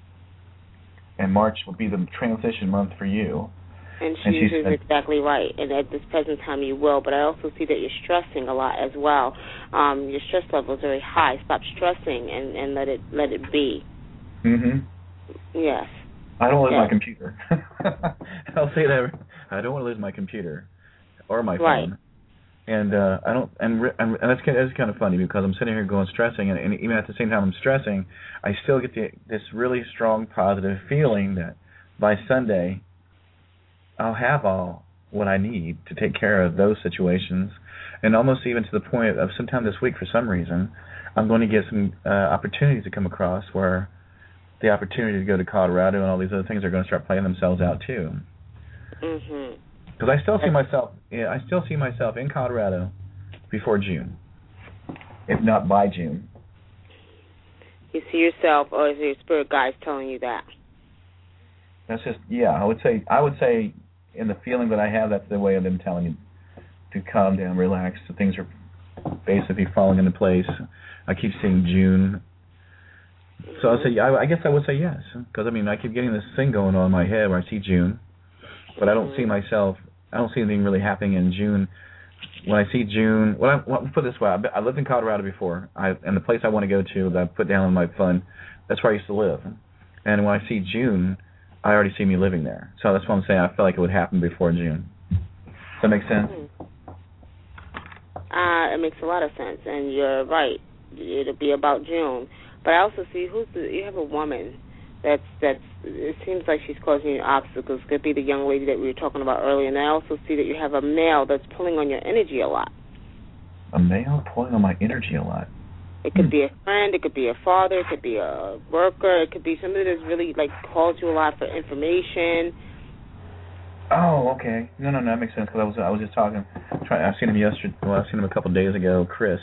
and March will be the transition month for you. And she, and she is said, exactly right. And at this present time you will. But I also see that you're stressing a lot as well. Um, your stress level is very high. Stop stressing and, and let it let it be. Mm-hmm. Yes. I don't lose yes. my computer. I'll say that. I don't want to lose my computer. Or my phone, right. and uh, I don't, and and that's kind of, that's kind of funny because I'm sitting here going stressing, and, and even at the same time I'm stressing, I still get the, this really strong positive feeling that by Sunday I'll have all what I need to take care of those situations, and almost even to the point of sometime this week for some reason I'm going to get some uh, opportunities to come across where the opportunity to go to Colorado and all these other things are going to start playing themselves out too. Mhm. Because I still see myself, yeah, I still see myself in Colorado before June, if not by June. You see yourself, or is your spirit guides telling you that? That's just, yeah. I would say, I would say, in the feeling that I have, that's the way of them telling you to calm down, relax. The things are basically falling into place. I keep seeing June, so I say, I, I guess I would say yes, because I mean, I keep getting this thing going on in my head where I see June. But I don't see myself, I don't see anything really happening in June. When I see June, well, I, well put it this way, I, I lived in Colorado before, I, and the place I want to go to that I put down in my fund, that's where I used to live. And when I see June, I already see me living there. So that's what I'm saying, I feel like it would happen before June. Does that make sense? Uh, it makes a lot of sense, and you're right. It'll be about June. But I also see, who's the, you have a woman that's, that's, it seems like she's causing you obstacles. Could be the young lady that we were talking about earlier. And I also see that you have a male that's pulling on your energy a lot. A male pulling on my energy a lot? It could hmm. be a friend. It could be a father. It could be a worker. It could be somebody that's really, like, calls you a lot for information. Oh, okay. No, no, no, that makes sense, because I was, I was just talking. Trying, I've seen him yesterday. Well, I've seen him a couple of days ago, Chris.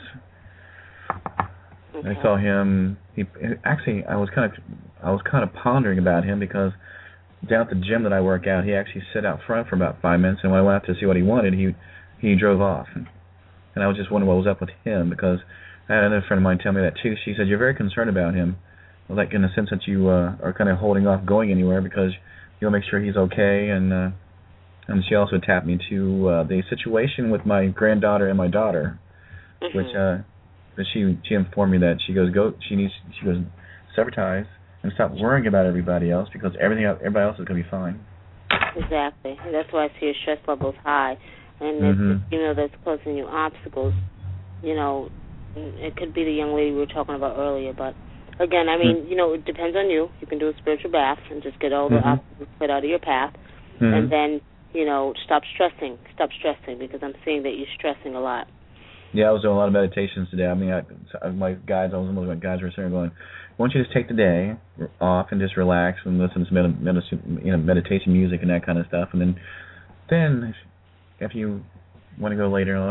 Okay. I saw him. He actually, I was kind of, I was kind of pondering about him because down at the gym that I work out, he actually sat out front for about five minutes, and when I went out to see what he wanted, he he drove off, and I was just wondering what was up with him because I had another friend of mine tell me that too. She said you're very concerned about him, like in the sense that you uh, are kind of holding off going anywhere because you'll make sure he's okay, and uh, and she also tapped me to uh, the situation with my granddaughter and my daughter, mm-hmm. which. Uh, But she she informed me that she goes go she needs she goes sever ties and stop worrying about everybody else because everything everybody else is gonna be fine. Exactly, and that's why I see your stress levels high, and mm-hmm. it's, you know that's causing you obstacles. You know, it could be the young lady we were talking about earlier, but again, I mean, mm-hmm. you know, it depends on you. You can do a spiritual bath and just get all the mm-hmm. obstacles put out of your path, mm-hmm. and then you know stop stressing, stop stressing because I'm seeing that you're stressing a lot. Yeah, I was doing a lot of meditations today. I mean, I, my guides, I was almost my guides were sitting going, why don't you just take the day off and just relax and listen to med- med- you know, meditation music and that kind of stuff, and then, then if you want to go later on,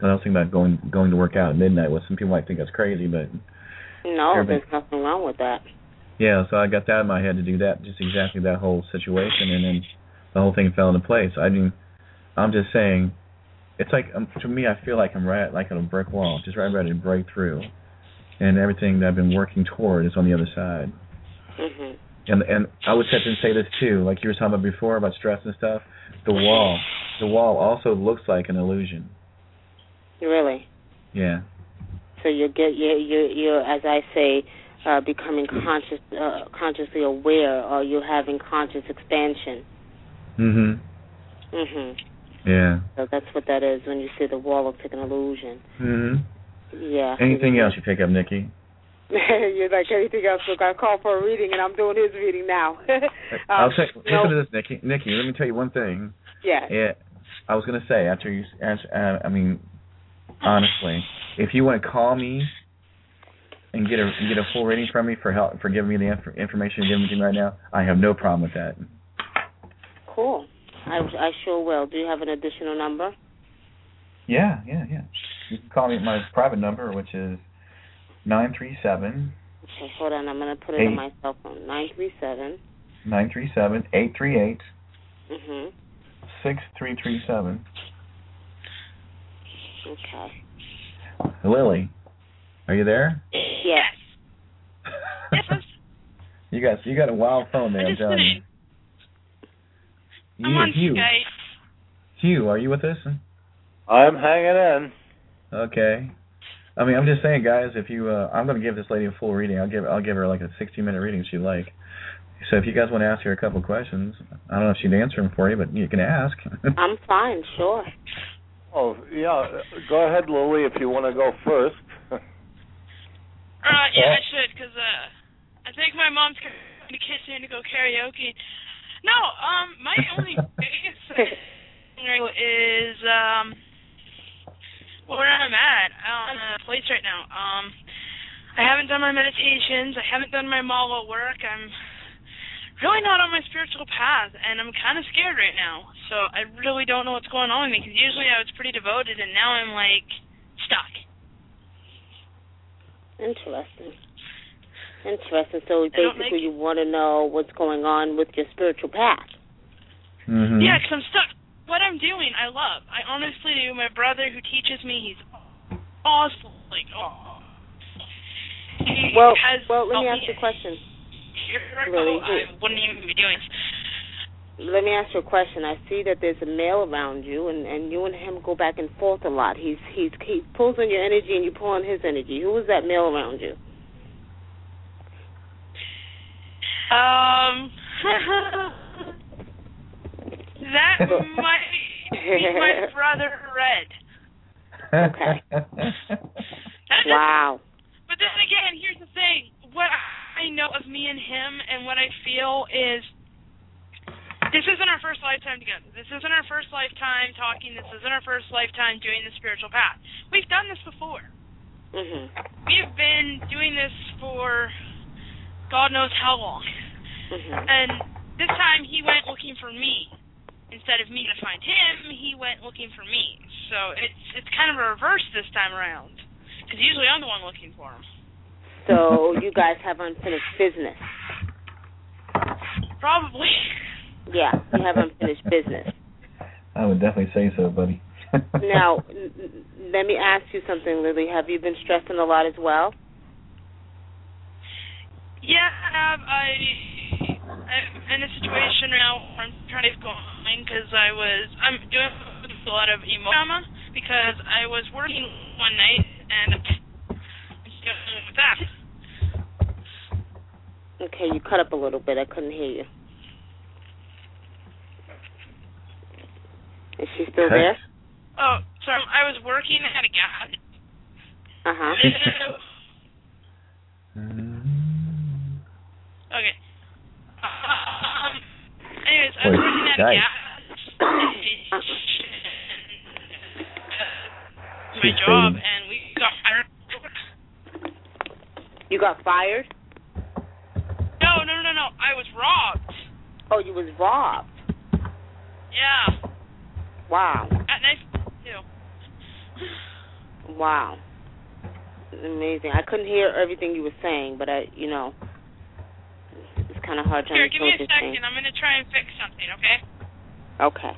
I was thinking about going going to work out at midnight. Well, some people might think that's crazy, but no, there's nothing wrong with that. Yeah, so I got that in my head to do that, just exactly that whole situation, and then the whole thing fell into place. I mean, I'm just saying, it's like um, to me, I feel like I'm right, like on a brick wall, just right ready to break through, and everything that I've been working toward is on the other side. Mhm. And and I would sit and say this too, like you were talking about before about stress and stuff. The wall, the wall also looks like an illusion. Really? Yeah. So you get you you you as I say, uh, becoming conscious, uh, consciously aware, or you're having conscious expansion. Mhm. Mhm. Yeah. So that's what that is when you say the wall looks like an illusion. Mhm. Yeah. Anything else you pick up, Nikki? You're like anything else. Look, I called for a reading, and I'm doing his reading now. um, I'll tell you, no. listen to this, Nikki. Nikki, let me tell you one thing. Yeah. Yeah. I was gonna say after you, uh, I mean, honestly, if you want to call me and get a get a full reading from me for help for giving me the inf- information you're giving me right now, I have no problem with that. Cool. I, I sure will. Do you have an additional number? Yeah, yeah, yeah. You can call me at my private number, which is nine three seven. Okay, hold on. I'm gonna put it on my cell phone. Nine three seven. Nine three seven eight three eight. Mhm. Six three three seven. Okay. Lily, are you there? Yes. Yes. I'm, you got you got a wild phone there. I'm I'm telling you. I'm you, on Hugh. Skype. Hugh, are you with us? I'm hanging in. Okay. I mean, I'm just saying, guys. If you, uh, I'm going to give this lady a full reading. I'll give, I'll give her like a sixty minute reading if she'd like. So if you guys want to ask her a couple of questions, I don't know if she'd answer them for you, but you can ask. I'm fine. Sure. Oh yeah, go ahead, Lily, if you want to go first. Uh, yeah, I should, because uh, I think my mom's going to kiss me to go karaoke. No, um, my only biggest thing is um, where I'm at. I'm in a place right now. Um, I haven't done my meditations. I haven't done my Mala work. I'm really not on my spiritual path, and I'm kind of scared right now. So I really don't know what's going on with me, because usually I was pretty devoted, and now I'm, like, stuck. Interesting. Interesting. So basically you want to know what's going on with your spiritual path. Mm-hmm. Yeah, because I'm stuck. What I'm doing, I love. I honestly do. My brother who teaches me, he's awesome. Like, oh. He well, has well, let me ask you a question. Really? I wouldn't even be doing this. Let me ask you a question. I see that there's a male around you, and, and you and him go back and forth a lot. He's he's he pulls on your energy, and you pull on his energy. Who is that male around you? Um, that might be my brother Red. Okay. Wow. But then again, here's the thing. What I know of me and him and what I feel is this isn't our first lifetime together. This isn't our first lifetime talking. This isn't our first lifetime doing the spiritual path. We've done this before. Mm-hmm. We've been doing this for God knows how long. Mm-hmm. And this time he went looking for me. Instead of me to find him, he went looking for me. So it's it's kind of a reverse this time around. Because usually I'm the one looking for him. So you guys have unfinished business. Probably. Yeah, you have unfinished business. I would definitely say so, buddy. Now, n- n- let me ask you something, Lily. Have you been stressing a lot as well? Yeah, I have. I, I'm in a situation now where I'm trying to go on because I was, I'm doing a lot of emo drama because I was working one night and I'm dealing with that. Okay, you cut up a little bit. I couldn't hear you. Is she still okay. there? Oh, sorry. I was working at a gas. Uh-huh. Okay. Um, anyways, I was working at a gas station, uh, my job, and we got fired. You got fired? No, no, no, no. I was robbed. Oh, you was robbed? Yeah. Wow. At night, too. Wow. Amazing. I couldn't hear everything you were saying, but I, you know, it's kind of hard to Here, understand. give me a second. I'm going to try and fix something, okay? Okay.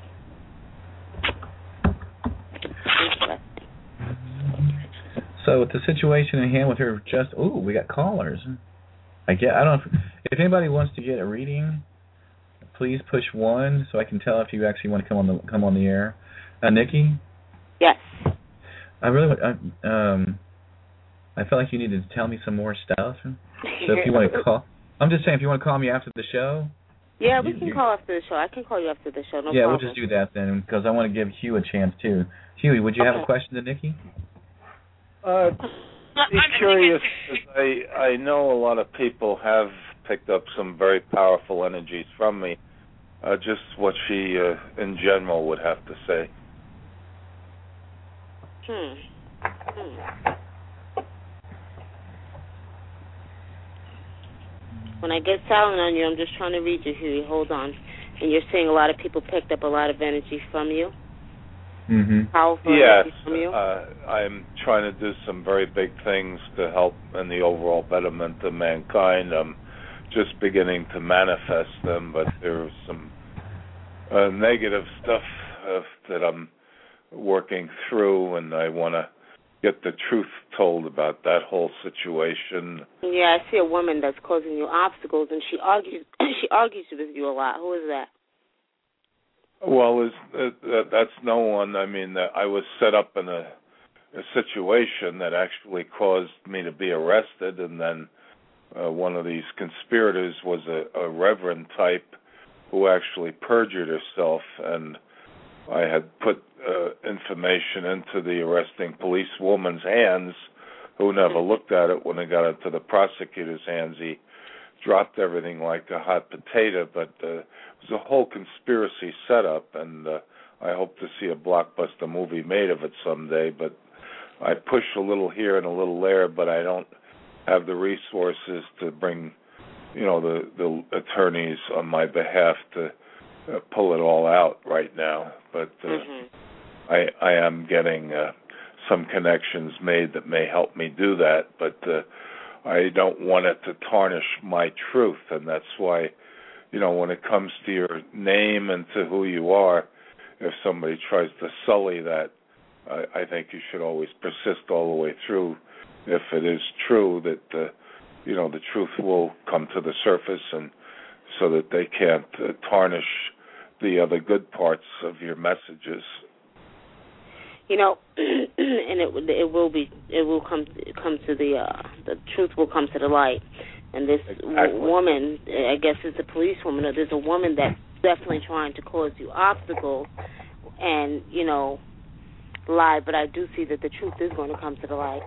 So with the situation in hand with her, just ooh, we got callers. I get. I don't. If anybody wants to get a reading, please push one so I can tell if you actually want to come on the come on the air. Uh, Nikki. Yes. I really want. I, um, I felt like you needed to tell me some more stuff. So if you want to call, I'm just saying if you want to call me after the show. Yeah, we you, can you, call after the show. I can call you after the show. No yeah, problem. we'll just do that then because I want to give Hugh a chance too. Huey, would you okay. have a question to Nikki? Uh, be curious. I I know a lot of people have picked up some very powerful energies from me. Uh, just what she, uh, in general, would have to say. Hmm. Hmm. When I get silent on you, I'm just trying to read you, Huey. Hold on. And you're saying a lot of people picked up a lot of energy from you? Mm-hmm. Powerful yes, energy from you? Uh, I'm trying to do some very big things to help in the overall betterment of mankind. I'm just beginning to manifest them, but there's some uh, negative stuff uh, that I'm working through, and I want to get the truth told about that whole situation. Yeah, I see a woman that's causing you obstacles, and she argues she argues with you a lot. Who is that? Well, is uh, that's no one. I mean, uh, I was set up in a, a situation that actually caused me to be arrested, and then uh, one of these conspirators was a, a reverend type who actually perjured herself, and I had put uh, information into the arresting policewoman's hands, who never looked at it. When it got into the prosecutor's hands, he dropped everything like a hot potato. But uh, it was a whole conspiracy setup, and uh, I hope to see a blockbuster movie made of it someday. But I push a little here and a little there, but I don't have the resources to bring, you know, the, the attorneys on my behalf to Uh, pull it all out right now, but uh, mm-hmm. I I am getting uh, some connections made that may help me do that, but uh, I don't want it to tarnish my truth, and that's why, you know, when it comes to your name and to who you are, if somebody tries to sully that, I, I think you should always persist all the way through. If it is true that, uh, you know, the truth will come to the surface, and so that they can't uh, tarnish the other good parts of your messages. You know, and it it will be it will come come to the uh, the truth will come to the light. And this exactly. woman, I guess it's a policewoman. There's a woman that's definitely trying to cause you obstacles, and you know, lie. But I do see that the truth is going to come to the light.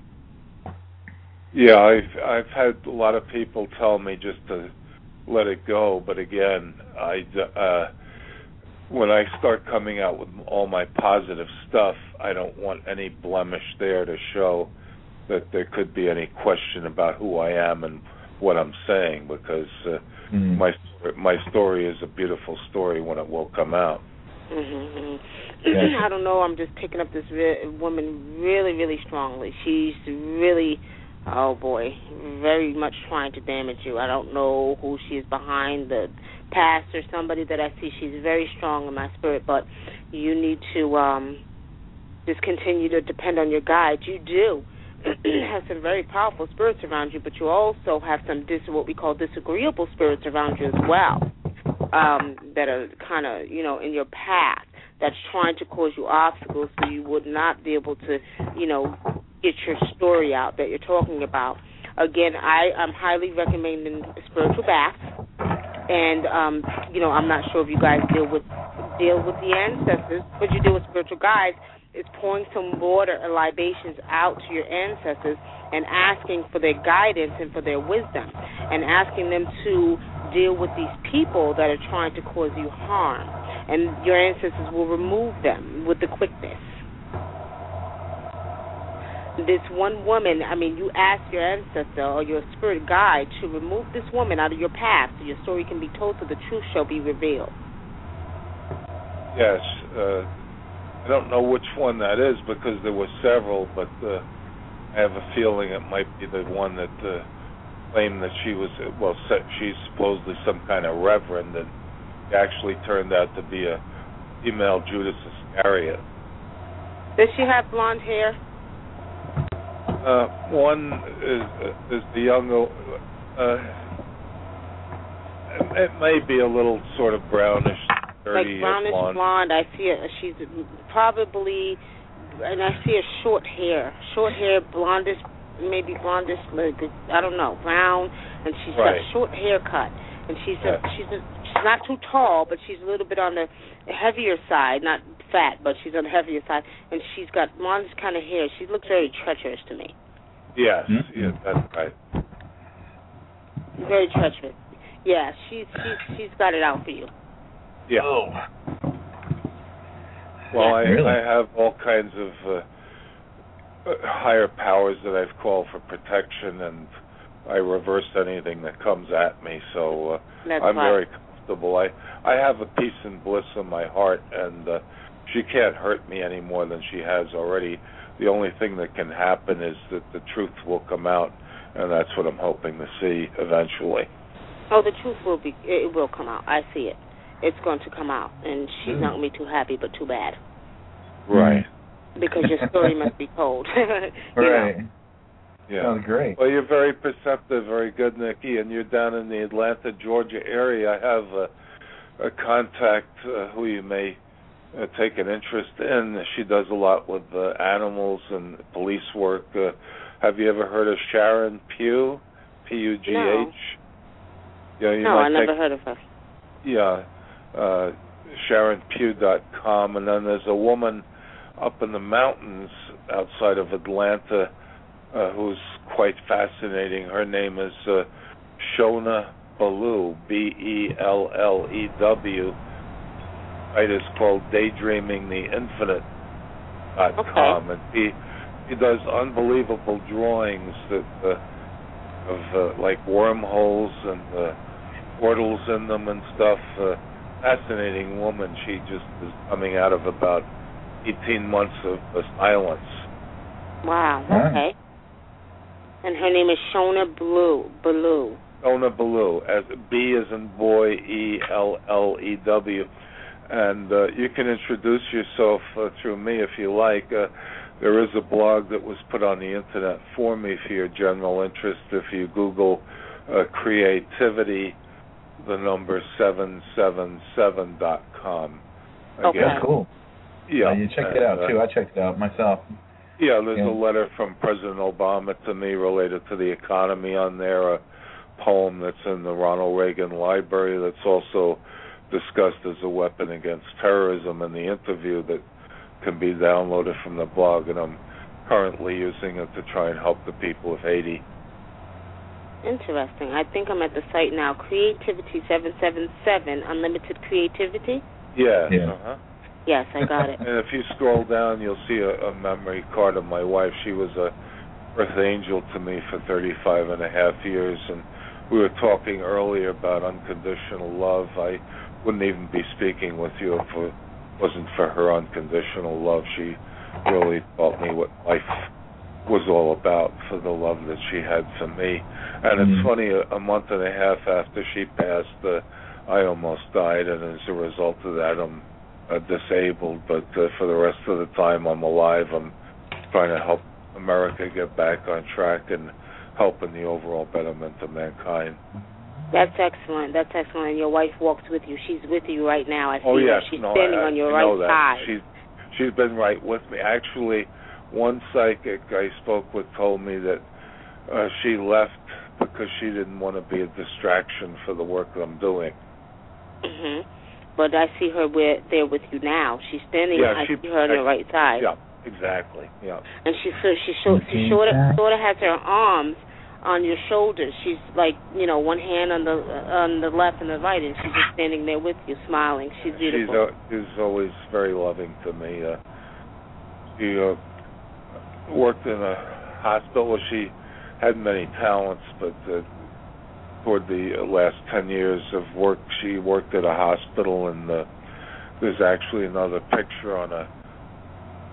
Yeah, I've I've had a lot of people tell me just to let it go, but again, I. Uh, When I start coming out with all my positive stuff, I don't want any blemish there to show that there could be any question about who I am and what I'm saying, because uh, mm-hmm. my my story is a beautiful story when it will come out. Mm-hmm. Yeah. I don't know. I'm just picking up this re- woman really, really strongly. She's really, oh boy, very much trying to damage you. I don't know who she is behind the past or somebody that I see. She's very strong in my spirit, but you need to um, just continue to depend on your guides. You do have some very powerful spirits around you, but you also have some dis- what we call disagreeable spirits around you as well, um, that are kind of, you know, in your path, that's trying to cause you obstacles so you would not be able to, you know, get your story out that you're talking about. Again, I, I'm highly recommending spiritual baths. And, um, you know, I'm not sure if you guys deal with deal with the ancestors, but you deal with spiritual guides. It's pouring some water and libations out to your ancestors and asking for their guidance and for their wisdom, and asking them to deal with these people that are trying to cause you harm. And your ancestors will remove them with the quickness. This one woman, I mean, you ask your ancestor or your spirit guide to remove this woman out of your path so your story can be told, so the truth shall be revealed. Yes. Uh, I don't know which one that is because there were several, but uh, I have a feeling it might be the one that uh, claimed that she was, well, she's supposedly some kind of reverend, and it actually turned out to be a female Judas Iscariot. Does she have blonde hair? Uh, one is is the young. Uh, it may be a little sort of brownish, dirty like brownish blonde. blonde. I see it. She's probably, and I see her short hair, short hair, blondish, maybe blondish. Like, I don't know, brown, and she's got Right. a short haircut, and she's a, Yeah. she's a, she's not too tall, but she's a little bit on the heavier side, not fat, but she's on the heavier side, and she's got blondish kind of hair. She looks very treacherous to me. Yes, Mm-hmm. yes, that's right. Very treacherous. Yeah, she's she's she's got it out for you. Yeah. Oh. Well, I, Really? I have all kinds of uh, higher powers that I've called for protection, and I reverse anything that comes at me. So uh, That's I'm right. very comfortable. I I have a peace and bliss in my heart, and uh, she can't hurt me any more than she has already. The only thing that can happen is that the truth will come out, and that's what I'm hoping to see eventually. Oh, the truth will be, it will come out. I see it. It's going to come out, and she's Mm. not going to be too happy, but too bad. Right. Because your story must be told. You Right. know. Yeah. Sounds great. Well, you're very perceptive, very good, Nikki, and you're down in the Atlanta, Georgia area. I have a, a contact uh, who you may uh, take an interest in. She does a lot with uh, animals and police work. Uh, have you ever heard of Sharon Pugh? P U G H? No. Yeah, you No, might I never take, heard of her. Yeah, uh, Sharon Pugh dot com, and then there's a woman up in the mountains outside of Atlanta uh, who's quite fascinating. Her name is uh, Shona Belew, B E L L E W. It is called Daydreaming the Infinite dot com, and he he does unbelievable drawings that uh, of uh, like wormholes and uh, portals in them and stuff. Uh, fascinating woman. She just is coming out of about eighteen months of uh, silence. Wow, All right. okay. And her name is Shona Blue, Belew. Shona Belew, as B as in boy, E L L E W. And uh, you can introduce yourself uh, through me if you like. Uh, there is a blog that was put on the internet for me for your general interest. If you Google uh, creativity, the number seven seven seven dot com. Okay. That's cool. Yeah. Uh, you checked it out, and, uh, too. I checked it out myself. Yeah, there's Yeah. a letter from President Obama to me related to the economy on there, a poem that's in the Ronald Reagan Library that's also discussed as a weapon against terrorism in the interview that can be downloaded from the blog, and I'm currently using it to try and help the people of Haiti. Interesting. I think I'm at the site now. Creativity seven seven seven, Unlimited Creativity? Yes. Yeah. Uh-huh. Yes, I got it. And if you scroll down, you'll see a, a memory card of my wife. She was a earth angel to me for thirty-five and a half years, and we were talking earlier about unconditional love. I wouldn't even be speaking with you if it wasn't for her unconditional love. She really taught me what life was all about for the love that she had for me. And it's Mhm. funny, a, a month and a half after she passed, uh, I almost died, and as a result of that, I'm uh, disabled. But uh, for the rest of the time I'm alive, I'm trying to help America get back on track and help in the overall betterment of mankind. That's excellent. That's excellent. And your wife walks with you. She's with you right now. I see Oh her. yes, She's no, standing I, on your I know right that. side. She's she's been right with me. Actually, one psychic I spoke with told me that uh, she left because she didn't want to be a distraction for the work that I'm doing. Mhm. But I see her where there with you now. She's standing. Yeah, I she- see her on I- your right side. Yeah, exactly. Yeah. And she so she so, she sort of sort of has her arms on your shoulders. She's like, you know, one hand on the on the left and the right, and she's just standing there with you, smiling. She's beautiful. She's, uh, she's always very loving to me. Uh, she uh, worked in a hospital. She had many talents, but uh, toward the last ten years of work, she worked at a hospital, and uh, there's actually another picture on a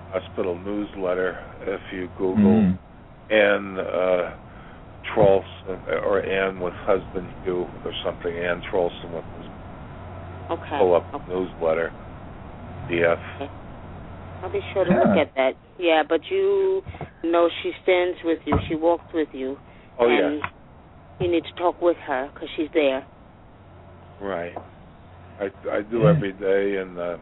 hospital newsletter. If you Google Mm. Ann uh, Trolson or Ann with husband Hugh or something, Ann Trolson with husband, Okay. pull up okay. the newsletter, D F. Okay. I'll be sure to Yeah. look at that. Yeah, but you know she stands with you. She walks with you. Oh, and yes. you need to talk with her because she's there. Right. I, I do Yeah. every day, and uh,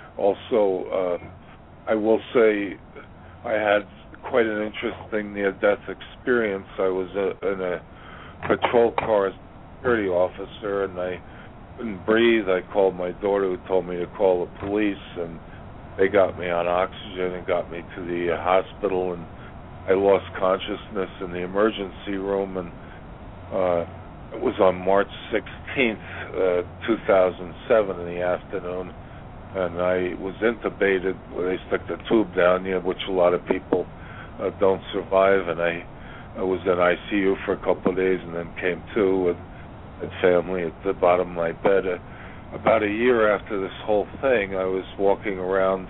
also uh, I will say I had quite an interesting near-death experience. I was a, in a patrol car as a security officer, and I couldn't breathe. I called my daughter, who told me to call the police, and they got me on oxygen and got me to the uh, hospital, and I lost consciousness in the emergency room, and uh, it was on March sixteenth, uh, two thousand seven in the afternoon, and I was intubated where they stick the tube down you, which a lot of people uh, don't survive, and I, I was in I C U for a couple of days and then came to with had family at the bottom of my bed. Uh, about a year after this whole thing, I was walking around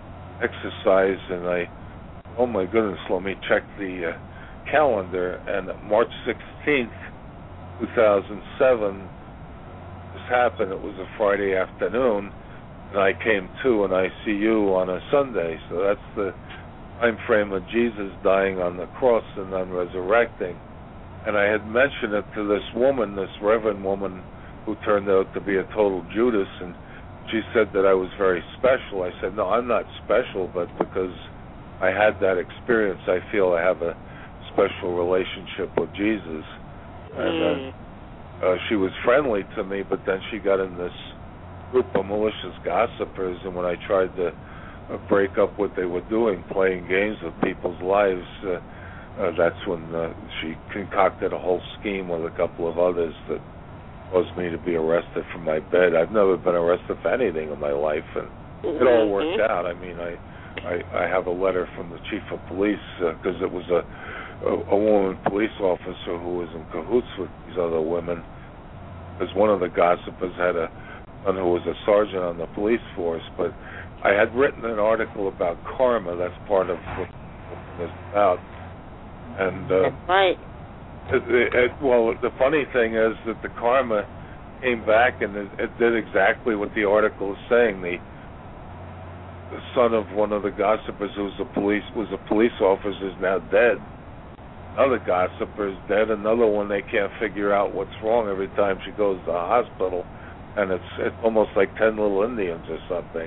exercise, and I, oh my goodness, let me check the uh, calendar, and March sixteenth, two thousand seven, this happened. It was a Friday afternoon, and I came to an I C U on a Sunday, so that's the time frame of Jesus dying on the cross and then resurrecting. And I had mentioned it to this woman, this Reverend woman, who turned out to be a total Judas, and she said that I was very special. I said, no, I'm not special, but because I had that experience, I feel I have a special relationship with Jesus. And then uh, she was friendly to me, but then she got in this group of malicious gossipers, and when I tried to uh, break up what they were doing, playing games with people's lives, uh, uh, that's when uh, she concocted a whole scheme with a couple of others that caused me to be arrested from my bed. I've never been arrested for anything in my life, and it all worked out. I mean, I, I, I have a letter from the chief of police because uh, it was a, a a woman police officer who was in cahoots with these other women. Because one of the gossipers had a son who was a sergeant on the police force, but I had written an article about karma. That's part of what this is about. And uh, that's right. It, it, well, the funny thing is that the karma came back and it, it did exactly what the article is saying. The, the son of one of the gossipers, who was a police was a police officer, is now dead. Another gossiper is dead. Another one, they can't figure out what's wrong every time she goes to the hospital, and it's it's almost like ten little Indians or something.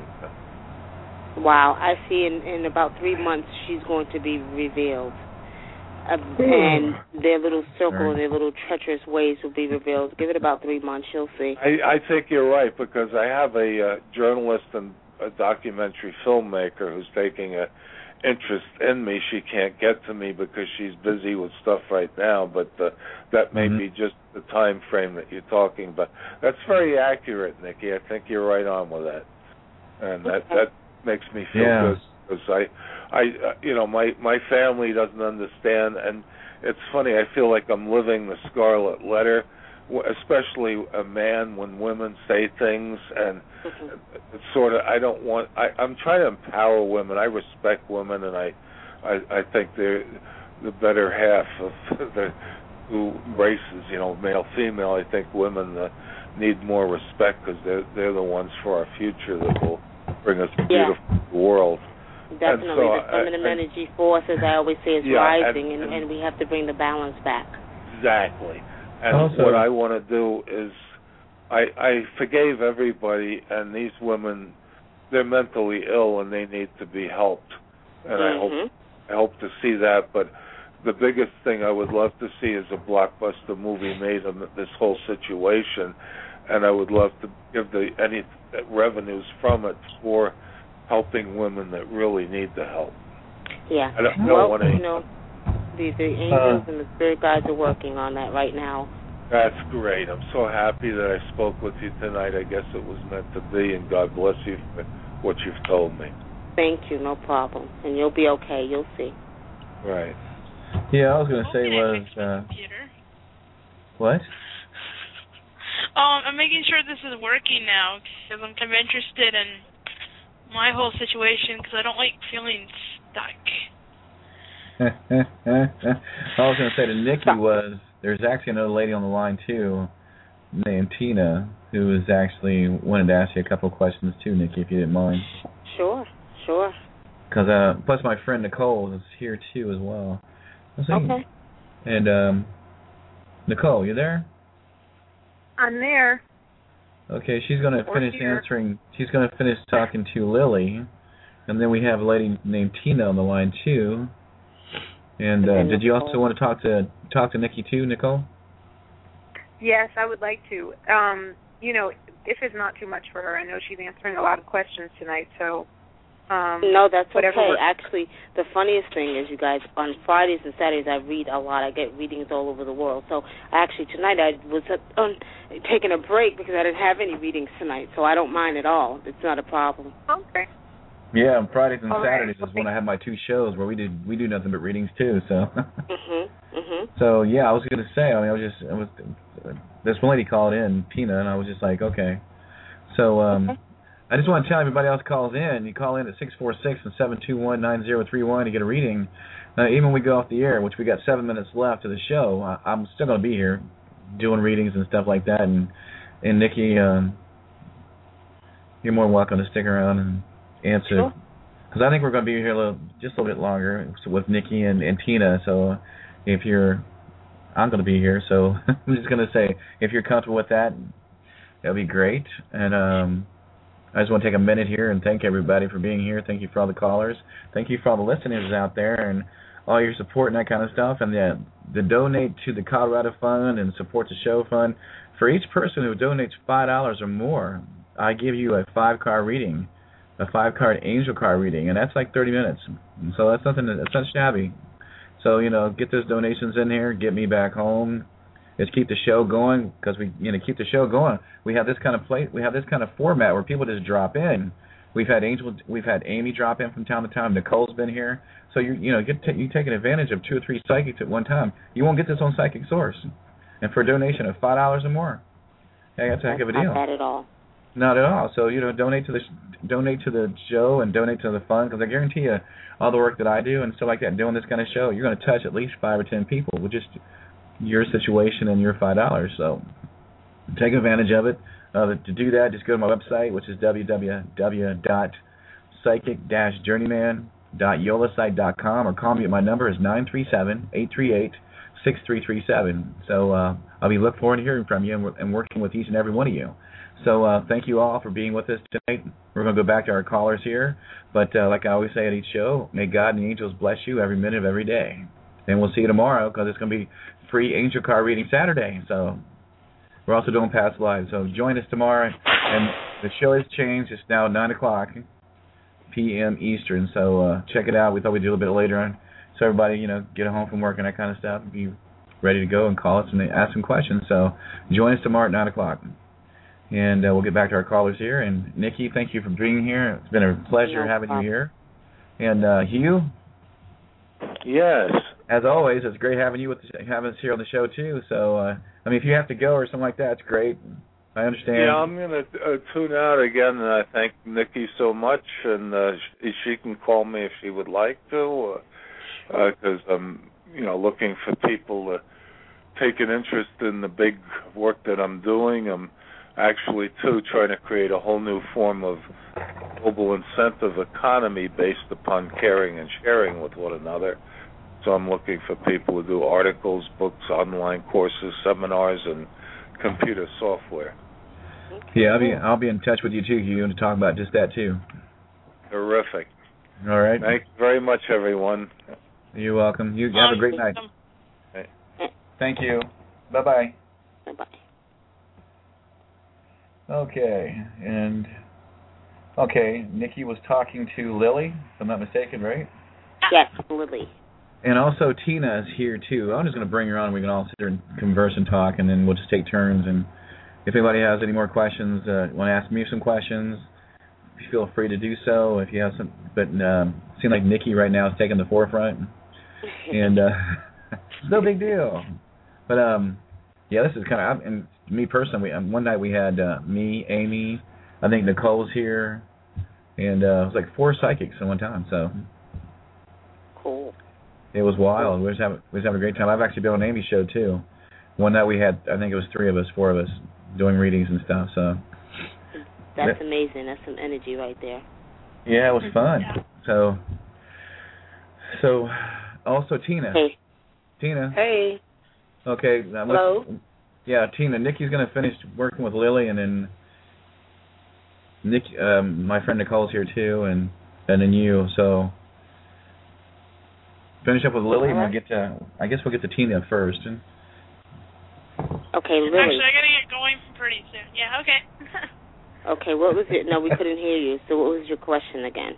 Wow, I see. In, in about three months, she's going to be revealed. Uh, and their little circle and their little treacherous ways will be revealed. Give it about three months, you'll see. I, I think you're right, because I have a uh, journalist and a documentary filmmaker who's taking an interest in me. She can't get to me because she's busy with stuff right now, but uh, that may mm-hmm. be just the time frame that you're talking about. That's very accurate, Nikki. I think you're right on with that. And okay. that, that makes me feel yeah. good. Because I, I, uh, you know, my my family doesn't understand, and it's funny. I feel like I'm living the Scarlet Letter, especially a man when women say things, and mm-hmm. it's sort of. I don't want. I, I'm trying to empower women. I respect women, and I, I, I think they're the better half of the two races. You know, male, female. I think women uh, need more respect because they're they're the ones for our future that will bring us a beautiful yeah. world. Definitely, so, the feminine uh, energy force, as I always say, is yeah, rising, and, and, and, and we have to bring the balance back. Exactly. And also, what I want to do is, I I forgave everybody, and these women, they're mentally ill, and they need to be helped. And mm-hmm. I hope I hope to see that. But the biggest thing I would love to see is a blockbuster movie made on this whole situation, and I would love to give the any revenues from it for helping women that really need the help. Yeah. I don't, I don't well, want to, you know, the, the angels uh, and the spirit guides are working on that right now. That's great. I'm so happy that I spoke with you tonight. I guess it was meant to be, and God bless you for what you've told me. Thank you. No problem. And you'll be okay. You'll see. Right. Yeah, I was going to say was... Uh, what? Um, I'm making sure this is working now because I'm kind of interested in my whole situation because I don't like feeling stuck. All I was going to say to Nikki was there's actually another lady on the line, too, named Tina, who is actually wanted to ask you a couple of questions, too, Nikki, if you didn't mind. Sure, sure. Because, uh, plus my friend Nicole is here, too, as well. Okay. And, um, Nicole, you there? I'm there. Okay, she's going to finish here. answering, she's going to finish talking to Lily, and then we have a lady named Tina on the line, too. And uh, did you also want to talk to talk to Nikki too, Nicole? Yes, I would like to. Um, you know, if it's not too much for her, I know she's answering a lot of questions tonight, so. Um, no, that's okay. Works. Actually, the funniest thing is, you guys, on Fridays and Saturdays I read a lot. I get readings all over the world. So actually tonight I was uh, um, taking a break because I didn't have any readings tonight, so I don't mind at all. It's not a problem. Okay. Yeah, on Fridays and All Saturdays right. is when I have my two shows where we do we do nothing but readings too. So. mhm. Mhm. So yeah, I was gonna say. I mean, I was just I was this one lady called in, Tina, and I was just like, okay. So um, okay. I just want to tell everybody else calls in. You call in at six four six and seven two one nine zero three one to get a reading. Uh, even when we go off the air, which we got seven minutes left of the show, I, I'm still gonna be here doing readings and stuff like that. And and Nikki, um, you're more than welcome to stick around and answer, because I think we're going to be here a little, just a little bit longer with Nikki and, and Tina. So if you're, I'm going to be here. So I'm just going to say, if you're comfortable with that, that'll be great. And um, I just want to take a minute here and thank everybody for being here. Thank you for all the callers. Thank you for all the listeners out there and all your support and that kind of stuff. And the, the donate to the Colorado Fund and support the show fund. For each person who donates five dollars or more, I give you a five-card reading. A five-card angel card reading, and that's like thirty minutes. And so that's nothing. That's not shabby. So you know, get those donations in here. Get me back home. Let's keep the show going, because we, you know, keep the show going. We have this kind of play. We have this kind of format where people just drop in. We've had Angel. We've had Amy drop in from time to time. Nicole's been here. So you you know get t- you taking advantage of two or three psychics at one time. You won't get this on Psychic Source, and for a donation of five dollars or more, hey, that's a heck of a deal. Not bad at all. Not at all. So you know, donate to the donate to the show and donate to the fund, because I guarantee you, all the work that I do and stuff like that, doing this kind of show, you're going to touch at least five or ten people with just your situation and your five dollars. So take advantage of it. Uh, to do that, just go to my website, which is w w w dot psychic dash journeyman dot yola site dot com, or call me at my number is nine three seven, eight three eight, six three three seven. So uh, I'll be looking forward to hearing from you and, and working with each and every one of you. So uh, thank you all for being with us tonight. We're going to go back to our callers here. But uh, like I always say at each show, may God and the angels bless you every minute of every day. And we'll see you tomorrow, because it's going to be free angel card reading Saturday. So we're also doing past lives. So join us tomorrow. And the show has changed. It's now nine o'clock p m Eastern. So uh, check it out. We thought we'd do a little bit later on. So everybody, you know, get home from work and that kind of stuff. Be ready to go and call us and ask some questions. So join us tomorrow at nine o'clock. And uh, we'll get back to our callers here. And Nikki, thank you for being here. It's been a pleasure no having problem. you here. And uh, Hugh? Yes. As always, it's great having you with the, having us here on the show too. So, uh, I mean, if you have to go or something like that, it's great. I understand. Yeah, I'm going to uh, tune out again, and I thank Nikki so much. And uh, she, she can call me if she would like to, because uh, uh, I'm, you know, looking for people to take an interest in the big work that I'm doing. I'm actually, too, trying to create a whole new form of global incentive economy based upon caring and sharing with one another. So I'm looking for people to do articles, books, online courses, seminars, and computer software. Yeah, I'll be I'll be in touch with you too, Hugh, to talk about just that too. Terrific. All right. Thank you very much, everyone. You're welcome. You have a great night. Okay. Thank you. Bye bye. Bye bye. Okay, and okay, Nikki was talking to Lily, if I'm not mistaken, right? Yes, Lily. And also Tina is here too. I'm just going to bring her on. We can all sit there and converse and talk, and then we'll just take turns. And if anybody has any more questions, uh, want to ask me some questions, feel free to do so. If you have some, but um, it seems like Nikki right now is taking the forefront, and uh, it's no big deal. But um, yeah, this is kind of, and me personally, we, um, one night we had uh, me, Amy, I think Nicole's here, and uh, it was like four psychics at one time. So cool. It was wild. We was having we was having a great time. I've actually been on Amy's show too. One night we had, I think it was three of us, four of us, doing readings and stuff. So that's amazing. That's some energy right there. Yeah, it was fun. Yeah. So, so also Tina. Hey. Tina. Hey. Okay. Um, Hello. Yeah, Tina. Nikki's gonna finish working with Lily, and then Nick, um, my friend Nicole's here too, and and then you. So finish up with Lily, and we'll get to. I guess we'll get to Tina first. And, okay, Lily. Actually, I gotta get going pretty soon. Yeah. Okay. Okay. What was it? No, we couldn't hear you. So what was your question again?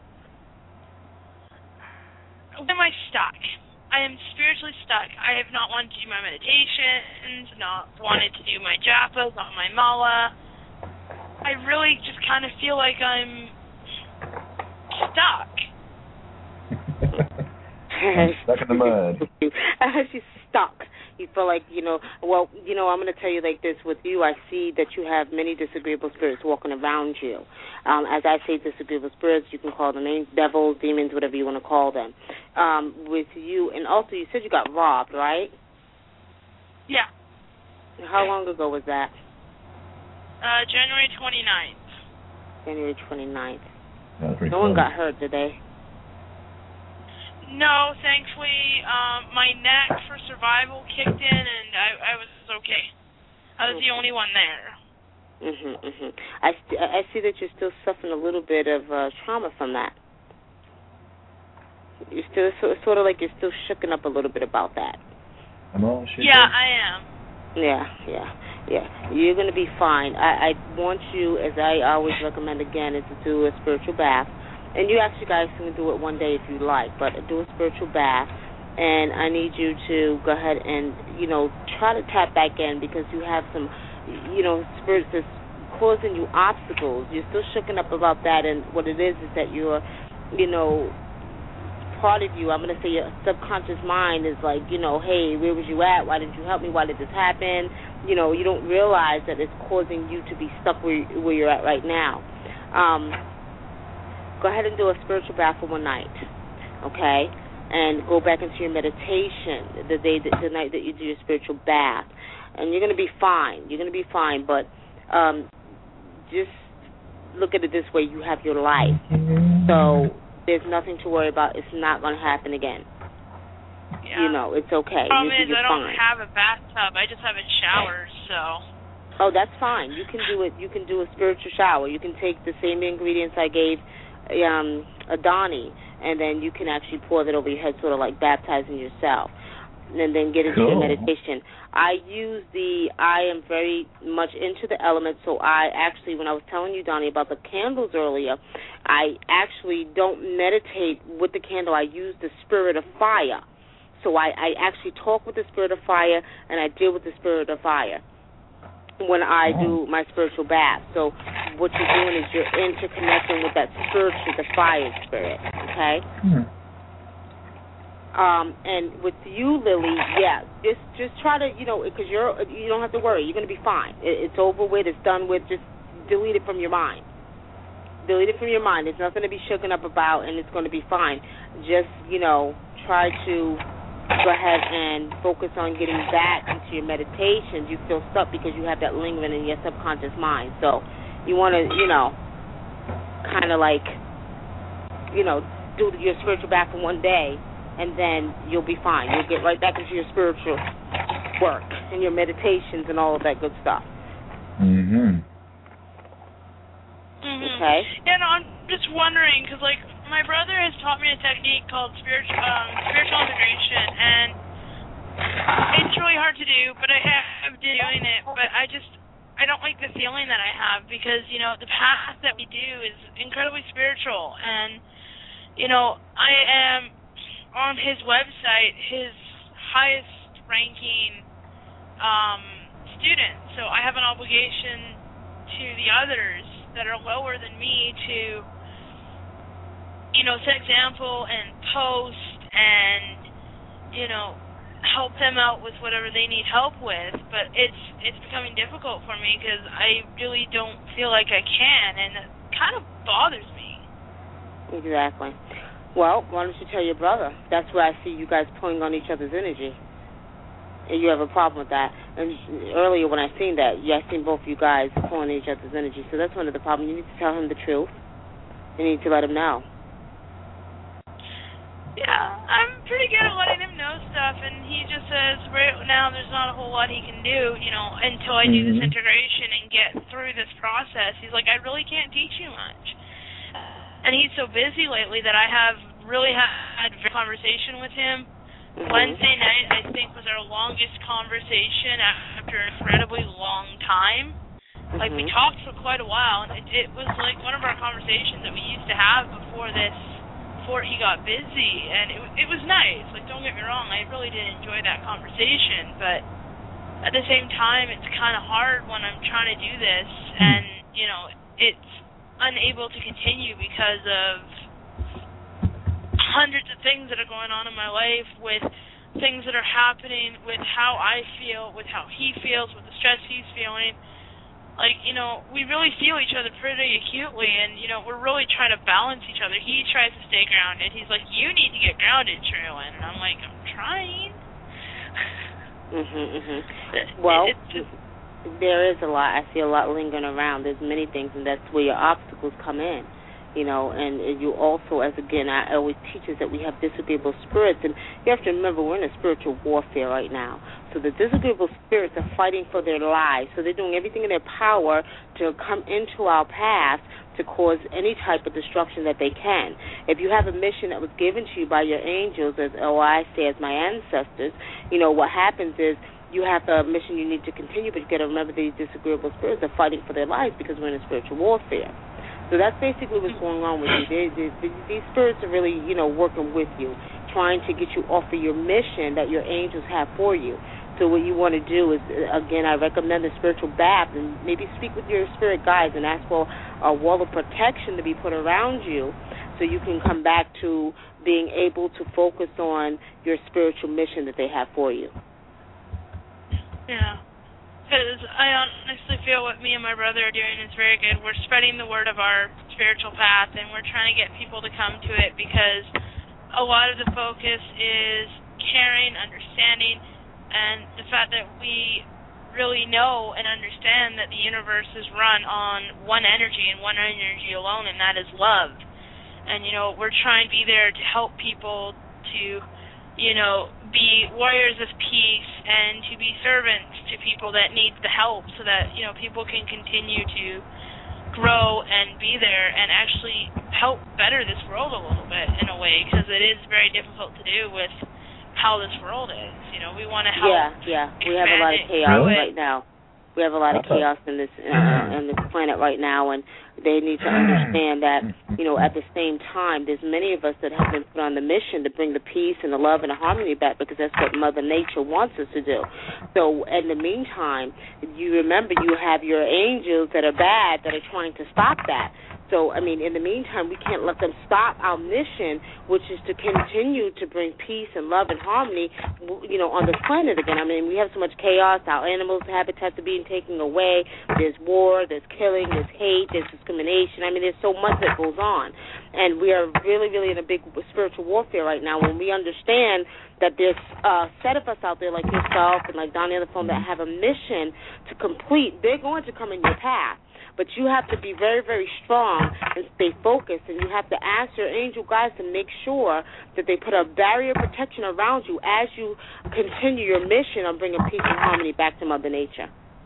Where am I stuck? I am spiritually stuck. I have not wanted to do my meditations, not wanted to do my japas, not my mala. I really just kind of feel like I'm stuck. Stuck in the mud. She's stuck. You feel like, you know, well, you know, I'm going to tell you like this. With you, I see that you have many disagreeable spirits walking around you. Um, as I say disagreeable spirits, you can call them names, devils, demons, whatever you want to call them. Um, with you, and also you said you got robbed, right? Yeah. How long ago was that? Uh, January twenty-ninth. January twenty-ninth. No one got hurt, did they? No, thankfully, um, my knack for survival kicked in, and I, I was okay. I was the only one there. Mhm, mhm. I st- I see that you're still suffering a little bit of uh, trauma from that. You're still so, sort of like you're still shooken up a little bit about that. I'm all shit. Yeah, I am. Yeah, yeah, yeah. You're gonna be fine. I, I want you, as I always recommend again, is to do a spiritual bath. And you actually guys can do it one day if you like, but do a spiritual bath. And I need you to go ahead and, you know, try to tap back in because you have some, you know, spirits that's causing you obstacles. You're still shooken up about that, and what it is is that you're, you know, part of you, I'm going to say your subconscious mind is like, you know, hey, where was you at? Why didn't you help me? Why did this happen? You know, you don't realize that it's causing you to be stuck where, where you're at right now. Um... Go ahead and do a spiritual bath for one night, okay? And go back into your meditation the day, that, the night that you do your spiritual bath, and you're going to be fine. You're going to be fine, but um, just look at it this way: you have your life, so there's nothing to worry about. It's not going to happen again. Yeah. You know, it's okay. The problem you, is I don't fine. have a bathtub. I just have a shower, so. Oh, that's fine. You can do it. You can do a spiritual shower. You can take the same ingredients I gave um, Adani, and then you can actually pour that over your head, sort of like baptizing yourself, and then get into cool. your meditation. I use the, I am very much into the elements, so I actually, when I was telling you, Donnie, about the candles earlier, I actually don't meditate with the candle. I use the spirit of fire. So I, I actually talk with the spirit of fire, and I deal with the spirit of fire when I do my spiritual bath. So what you're doing is you're interconnecting with that spiritual, the fire spirit, okay? Hmm. Um, and with you, Lily, yeah, just just try to, you know, because you're you don't have to worry. You're going to be fine. It, it's over with. It's done with. Just delete it from your mind. Delete it from your mind. There's nothing to be shooken up about, and it's going to be fine. Just, you know, try to go ahead and focus on getting back into your meditations. You feel stuck because you have that lingering in your subconscious mind. So you want to, you know, kind of like, you know, do your spiritual bath for one day, and then you'll be fine. You'll get right back into your spiritual work and your meditations and all of that good stuff. Mm-hmm. Mm-hmm. Okay? Yeah, no, I'm just wondering, because, like, my brother has taught me a technique called spiritual um, spiritual integration, and it's really hard to do, but I have been doing it, but I just, I don't like the feeling that I have, because, you know, the path that we do is incredibly spiritual, and, you know, I am on his website his highest ranking um, student, so I have an obligation to the others that are lower than me to, you know, set example and post and, you know, help them out with whatever they need help with. But it's it's becoming difficult for me because I really don't feel like I can, and it kind of bothers me. Exactly. Well, why don't you tell your brother? That's where I see you guys pulling on each other's energy. And you have a problem with that. And earlier when I seen that, yeah, I seen both of you guys pulling each other's energy. So that's one of the problems. You need to tell him the truth. You need to let him know. Yeah, I'm pretty good at letting him know stuff, and he just says right now there's not a whole lot he can do, you know, until I do mm-hmm. this integration and get through this process. He's like, I really can't teach you much. And he's so busy lately that I have really had a conversation with him. Mm-hmm. Wednesday night, I think, was our longest conversation after an incredibly long time. Mm-hmm. Like, we talked for quite a while, and it, it was like one of our conversations that we used to have before this, before he got busy, and it, it was nice. Like, don't get me wrong, I really did enjoy that conversation, but at the same time, it's kind of hard when I'm trying to do this, and, you know, it's unable to continue because of hundreds of things that are going on in my life, with things that are happening, with how I feel, with how he feels, with the stress he's feeling. Like, you know, we really feel each other pretty acutely, and, you know, we're really trying to balance each other. He tries to stay grounded. He's like, you need to get grounded, Sherilyn. And I'm like, I'm trying. Mhm, mhm. Well, it's just, there is a lot. I see a lot lingering around. There's many things, and that's where your obstacles come in. You know, and you also, as again, I always teach us that we have disagreeable spirits, and you have to remember we're in a spiritual warfare right now. So the disagreeable spirits are fighting for their lives. So they're doing everything in their power to come into our path to cause any type of destruction that they can. If you have a mission that was given to you by your angels, as or I say, as my ancestors, you know, what happens is you have a mission you need to continue, but you got to remember these disagreeable spirits are fighting for their lives because we're in a spiritual warfare. So that's basically what's going on with you. They, they, they, these spirits are really, you know, working with you, trying to get you off of your mission that your angels have for you. So what you want to do is, again, I recommend the spiritual bath, and maybe speak with your spirit guides and ask for a wall of protection to be put around you so you can come back to being able to focus on your spiritual mission that they have for you. Yeah. Because I honestly feel what me and my brother are doing is very good. We're spreading the word of our spiritual path, and we're trying to get people to come to it because a lot of the focus is caring, understanding, and the fact that we really know and understand that the universe is run on one energy and one energy alone, and that is love. And, you know, we're trying to be there to help people to, you know, be warriors of peace and to be servants to people that need the help so that, you know, people can continue to grow and be there and actually help better this world a little bit in a way, because it is very difficult to do with how this world is. You know, we want to help. Yeah, yeah. We have a lot of chaos really? right now. We have a lot of chaos in this uh, on this planet right now, and they need to understand that, you know, at the same time, there's many of us that have been put on the mission to bring the peace and the love and the harmony back, because that's what Mother Nature wants us to do. So in the meantime, you remember you have your angels that are bad that are trying to stop that. So, I mean, in the meantime, we can't let them stop our mission, which is to continue to bring peace and love and harmony, you know, on this planet again. I mean, we have so much chaos. Our animals' habitats are being taken away. There's war, there's killing, there's hate, there's discrimination. I mean, there's so much that goes on. And we are really, really in a big spiritual warfare right now when we understand that there's a set of us out there like yourself and like Donnie on the phone that have a mission to complete. They're going to come in your path. But you have to be very, very strong and stay focused, and you have to ask your angel guides to make sure that they put a barrier of protection around you as you continue your mission of bringing peace and harmony back to Mother Nature.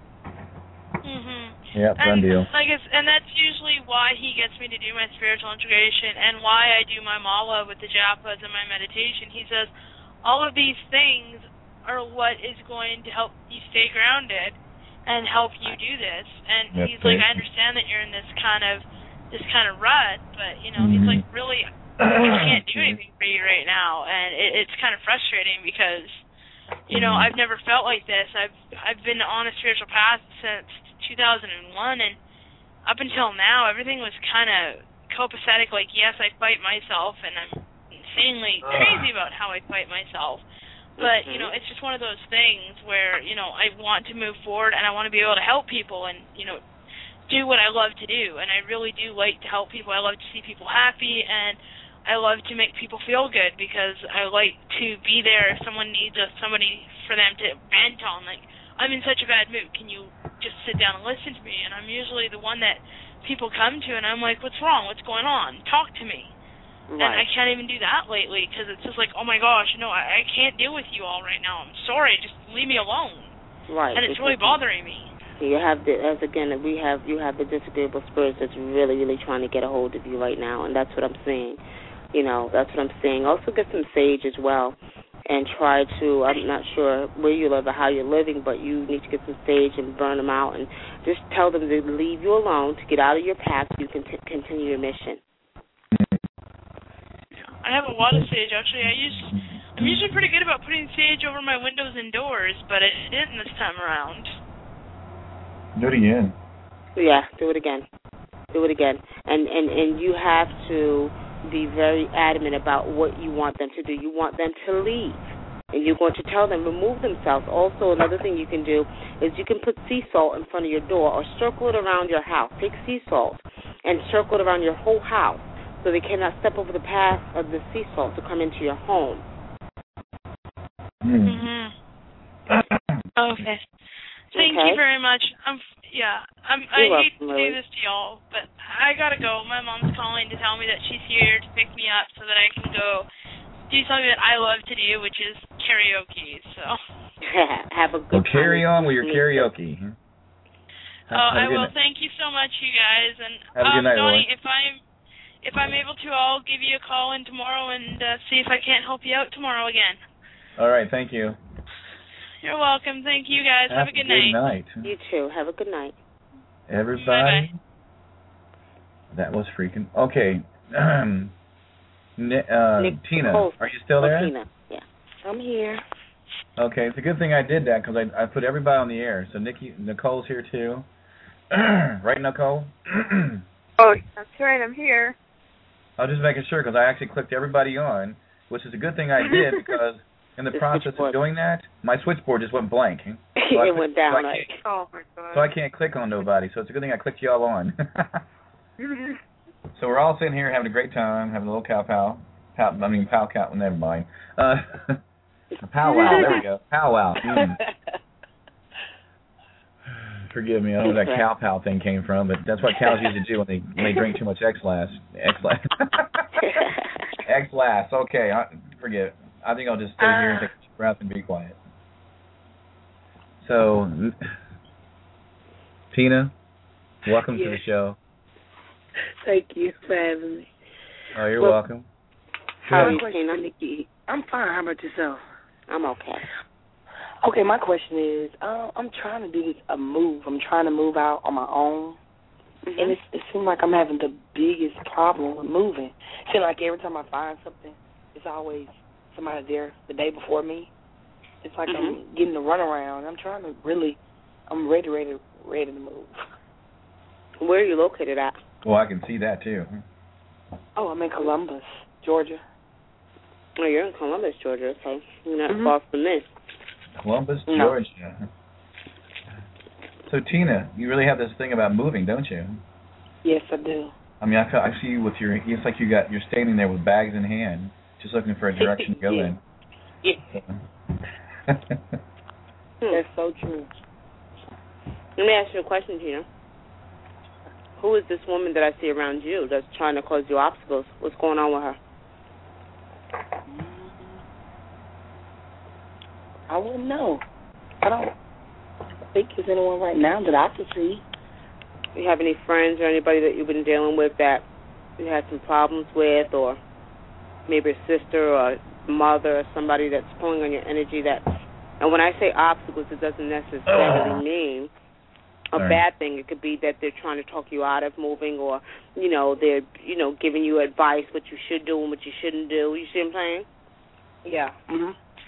Mhm. Yeah, fun deal. Like it's, and that's usually why he gets me to do my spiritual integration and why I do my mala with the japas and my meditation. He says all of these things are what is going to help you stay grounded and help you do this. And That's he's like, I understand that you're in this kind of this kind of rut, but you know, mm-hmm. he's like, really, I can't do anything for you right now, and it, it's kind of frustrating because, you know, I've never felt like this. I've I've been on a spiritual path since two thousand one, and up until now, everything was kind of copacetic. Like, yes, I fight myself, and I'm insanely crazy about how I fight myself. But, you know, it's just one of those things where, you know, I want to move forward and I want to be able to help people and, you know, do what I love to do, and I really do like to help people. I love to see people happy, and I love to make people feel good because I like to be there if someone needs a, somebody for them to vent on. Like, I'm in such a bad mood. Can you just sit down and listen to me? And I'm usually the one that people come to, and I'm like, what's wrong? What's going on? Talk to me. Right. And I can't even do that lately because it's just like, oh, my gosh, no, I, I can't deal with you all right now. I'm sorry. Just leave me alone. Right. And it's really bothering me. You have the, as again, we have, you have the disagreeable spirits that's really, really trying to get a hold of you right now, and that's what I'm seeing. You know, that's what I'm seeing. Also get some sage as well and try to, I'm not sure where you live or how you're living, but you need to get some sage and burn them out and just tell them to leave you alone, to get out of your path so you can t- continue your mission. I have a lot of sage, actually. I use, I'm usually pretty good about putting sage over my windows and doors, but I didn't this time around. Do it again. Yeah, do it again. Do it again. And, and, and you have to be very adamant about what you want them to do. You want them to leave. And you're going to tell them remove themselves. Also, another thing you can do is you can put sea salt in front of your door or circle it around your house. Take sea salt and circle it around your whole house so they cannot step over the path of the sea salt to come into your home. Mm-hmm. Okay. Thank okay. you very much. I'm, yeah, I'm, I You're hate welcome, to do Lily. this to y'all, but I gotta go. My mom's calling to tell me that she's here to pick me up so that I can go do something that I love to do, which is karaoke. So have a good well, carry on with your karaoke. Oh, I will. Thank you so much, you guys. And have a good um, night, Donnie, Roy. if I'm if I'm able to, I'll give you a call in tomorrow and uh, see if I can't help you out tomorrow again. All right. Thank you. You're welcome. Thank you, guys. Have, have a good, good night. night. You too. Have a good night. Everybody. Bye-bye. That was freaking okay. Um, uh, Nick, Tina, Nicole. are you still there? Oh, Tina. Yeah, I'm here. Okay, it's a good thing I did that because I I put everybody on the air. So Nikki, Nicole's here too. Right, Nicole? Oh, that's right. I'm here. I was just making sure because I actually clicked everybody on, which is a good thing I did because in the, the process of doing that, my switchboard just went blank. So it I, went down. So Right. Oh my God. So I can't click on nobody. So it's a good thing I clicked y'all on. So we're all sitting here having a great time, having a little cow pow. pow I mean, pow cow. Never mind. Uh, pow wow. There we go. Pow wow. Mm. Forgive me, I don't know where that cow pow thing came from, but that's what cows used to do when they when they drink too much X-Lass. X-Lass. X-Lass. Okay, I, forget it. I think I'll just stay uh, here and take a breath and be quiet. So, Tina, welcome yes. to the show. Thank you for having me. Oh, you're well, welcome. How are you, Tina? Nikki. I'm fine. How about yourself? I'm okay. Okay, my question is, uh, I'm trying to do this, a move. I'm trying to move out on my own, mm-hmm. and it's, it seems like I'm having the biggest problem with moving. It seems like every time I find something, it's always somebody there the day before me. It's like mm-hmm. I'm getting the runaround. I'm trying to really, I'm ready, ready, ready to move. Where are you located at? Well, I can see that too. Oh, I'm in Columbus, Georgia. Oh, you're in Columbus, Georgia. Okay, you're not mm-hmm. far from me. Columbus, no. Georgia. So, Tina, you really have this thing about moving, don't you? Yes, I do. I mean, I, I see you with your. It's like you got. You're standing there with bags in hand, just looking for a direction to go yeah. in. Yeah. That's so true. Let me ask you a question, Tina. Who is this woman that I see around you that's trying to cause you obstacles? What's going on with her? I wouldn't know. I don't think there's anyone right now that I can see. Do you have any friends or anybody that you've been dealing with that you had some problems with, or maybe a sister or a mother or somebody that's pulling on your energy? That, and when I say obstacles, it doesn't necessarily mean a Sorry. bad thing. It could be that they're trying to talk you out of moving, or, you know, they're, you know, giving you advice what you should do and what you shouldn't do. You see what I'm saying? Yeah. Mhm.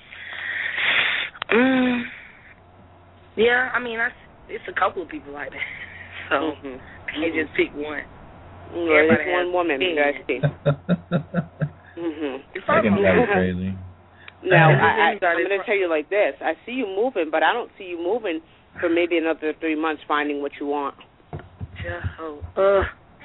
Mm, yeah, I mean, I, it's a couple of people like that, so mm-hmm. I can't mm-hmm. just pick one. Well, there's one woman that I see. mm-hmm. I can tell you crazy. Now, I, I, I'm going to tell you like this. I see you moving, but I don't see you moving for maybe another three months finding what you want. Joe. Uh.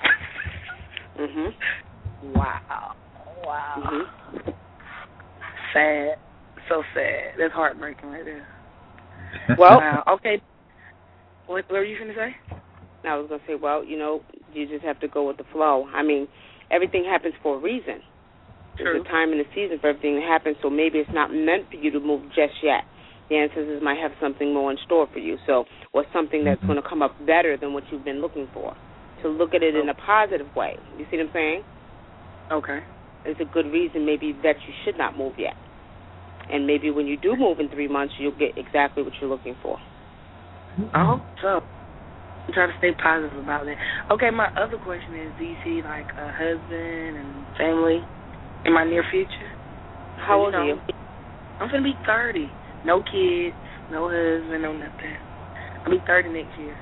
Mhm. Wow. Wow. Mhm. Sad. So sad. That's heartbreaking right there. Well, wow. Okay. What, what were you going to say? I was going to say, well, you know, you just have to go with the flow. I mean, everything happens for a reason. True. There's a time and a season for everything to happen, so maybe it's not meant for you to move just yet. The ancestors might have something more in store for you, so or something that's going to come up better than what you've been looking for. To look at it in a positive way. You see what I'm saying? Okay. It's a good reason maybe that you should not move yet. And maybe when you do move in three months, you'll get exactly what you're looking for. I hope so. I'm trying to stay positive about that. Okay, my other question is, do you see, like, a husband and family in my near future? How old you know, are you? I'm going to be thirty. No kids, no husband, no nothing. I'll be thirty next year.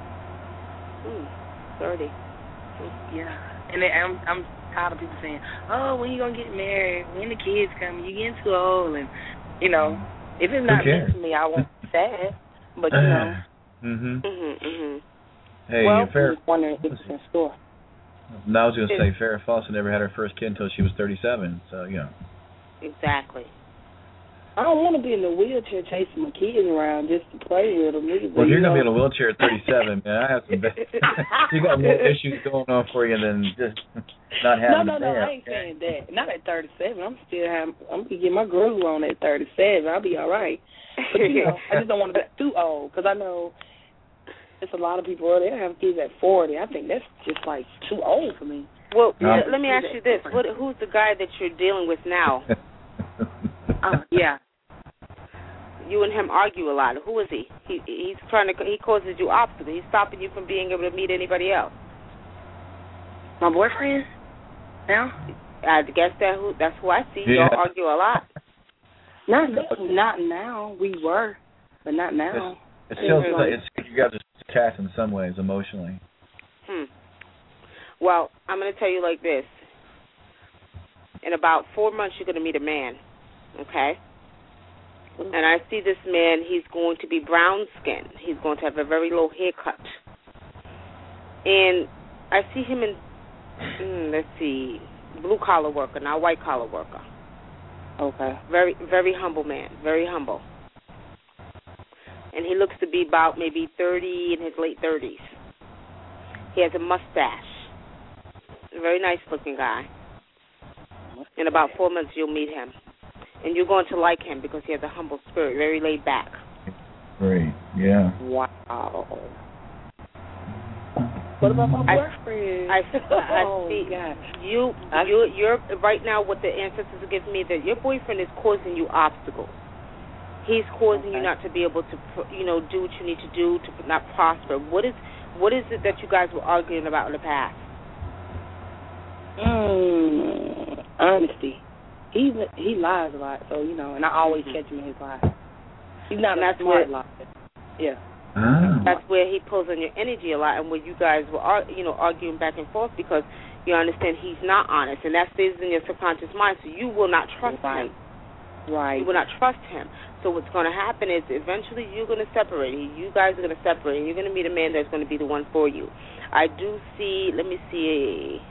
Hmm. thirty. Yeah. And then I'm I'm tired of people saying, oh, when you going to get married? When the kids come? You getting too old? And, you know, if it's not meant for me, I won't be sad. But, you know. Mhm. Mhm. Mhm. Hey, well, Farrah. I was wondering if it's in store. No, I was going to say Farrah Fawcett never had her first kid until she was thirty-seven. So, you know. Exactly. I don't want to be in a wheelchair chasing my kids around just to play with them. Either, Well, if you're you know. going to be in a wheelchair at thirty-seven, man, I have some bad, you got more issues going on for you than just not having No, no, no, a I ain't saying that. Not at thirty-seven. I'm still having, I'm going to get my groove on at thirty-seven. I'll be all right. But, you know, I just don't want to be too old because I know there's a lot of people out there that have kids at forty. I think that's just, like, too old for me. Well, Um, let me ask you this. What, who's the guy that you're dealing with now? uh, yeah. You and him argue a lot. Who is he? He he's trying to he causes you obstacles. He's stopping you from being able to meet anybody else. My boyfriend? Now? I guess that who that's who I see. Yeah. Y'all argue a lot. Not not now. We were, but not now. It's, it's still it's you guys are attached in some ways emotionally. Hmm. Well, I'm going to tell you like this. In about four months, you're going to meet a man. Okay. And I see this man, he's going to be brown skinned. He's going to have a very low haircut. And I see him in, mm, let's see, blue-collar worker, not white-collar worker. Okay. Very, very humble man, very humble. And he looks to be about maybe thirty, in his late thirties. He has a mustache. A very nice-looking guy. In about four months, you'll meet him. And you're going to like him because he has a humble spirit, very laid back. Great, yeah. Wow. What about my boyfriend? I, I, I oh, see God. you. You, you're right now. What the ancestors are giving me, that your boyfriend is causing you obstacles. He's causing okay. you not to be able to, you know, do what you need to do to not prosper. What is, what is it that you guys were arguing about in the past? Mm, honesty. He he lies a lot, so you know, and I always catch him in his lies. He's not a smart liar. Yeah. Ah. That's where he pulls on your energy a lot, and where you guys were, you know, arguing back and forth because you understand he's not honest, and that stays in your subconscious mind. So you will not trust right. him. Right. You will not trust him. So what's going to happen is eventually you're going to separate. You guys are going to separate, and you're going to meet a man that's going to be the one for you. I do see. Let me see.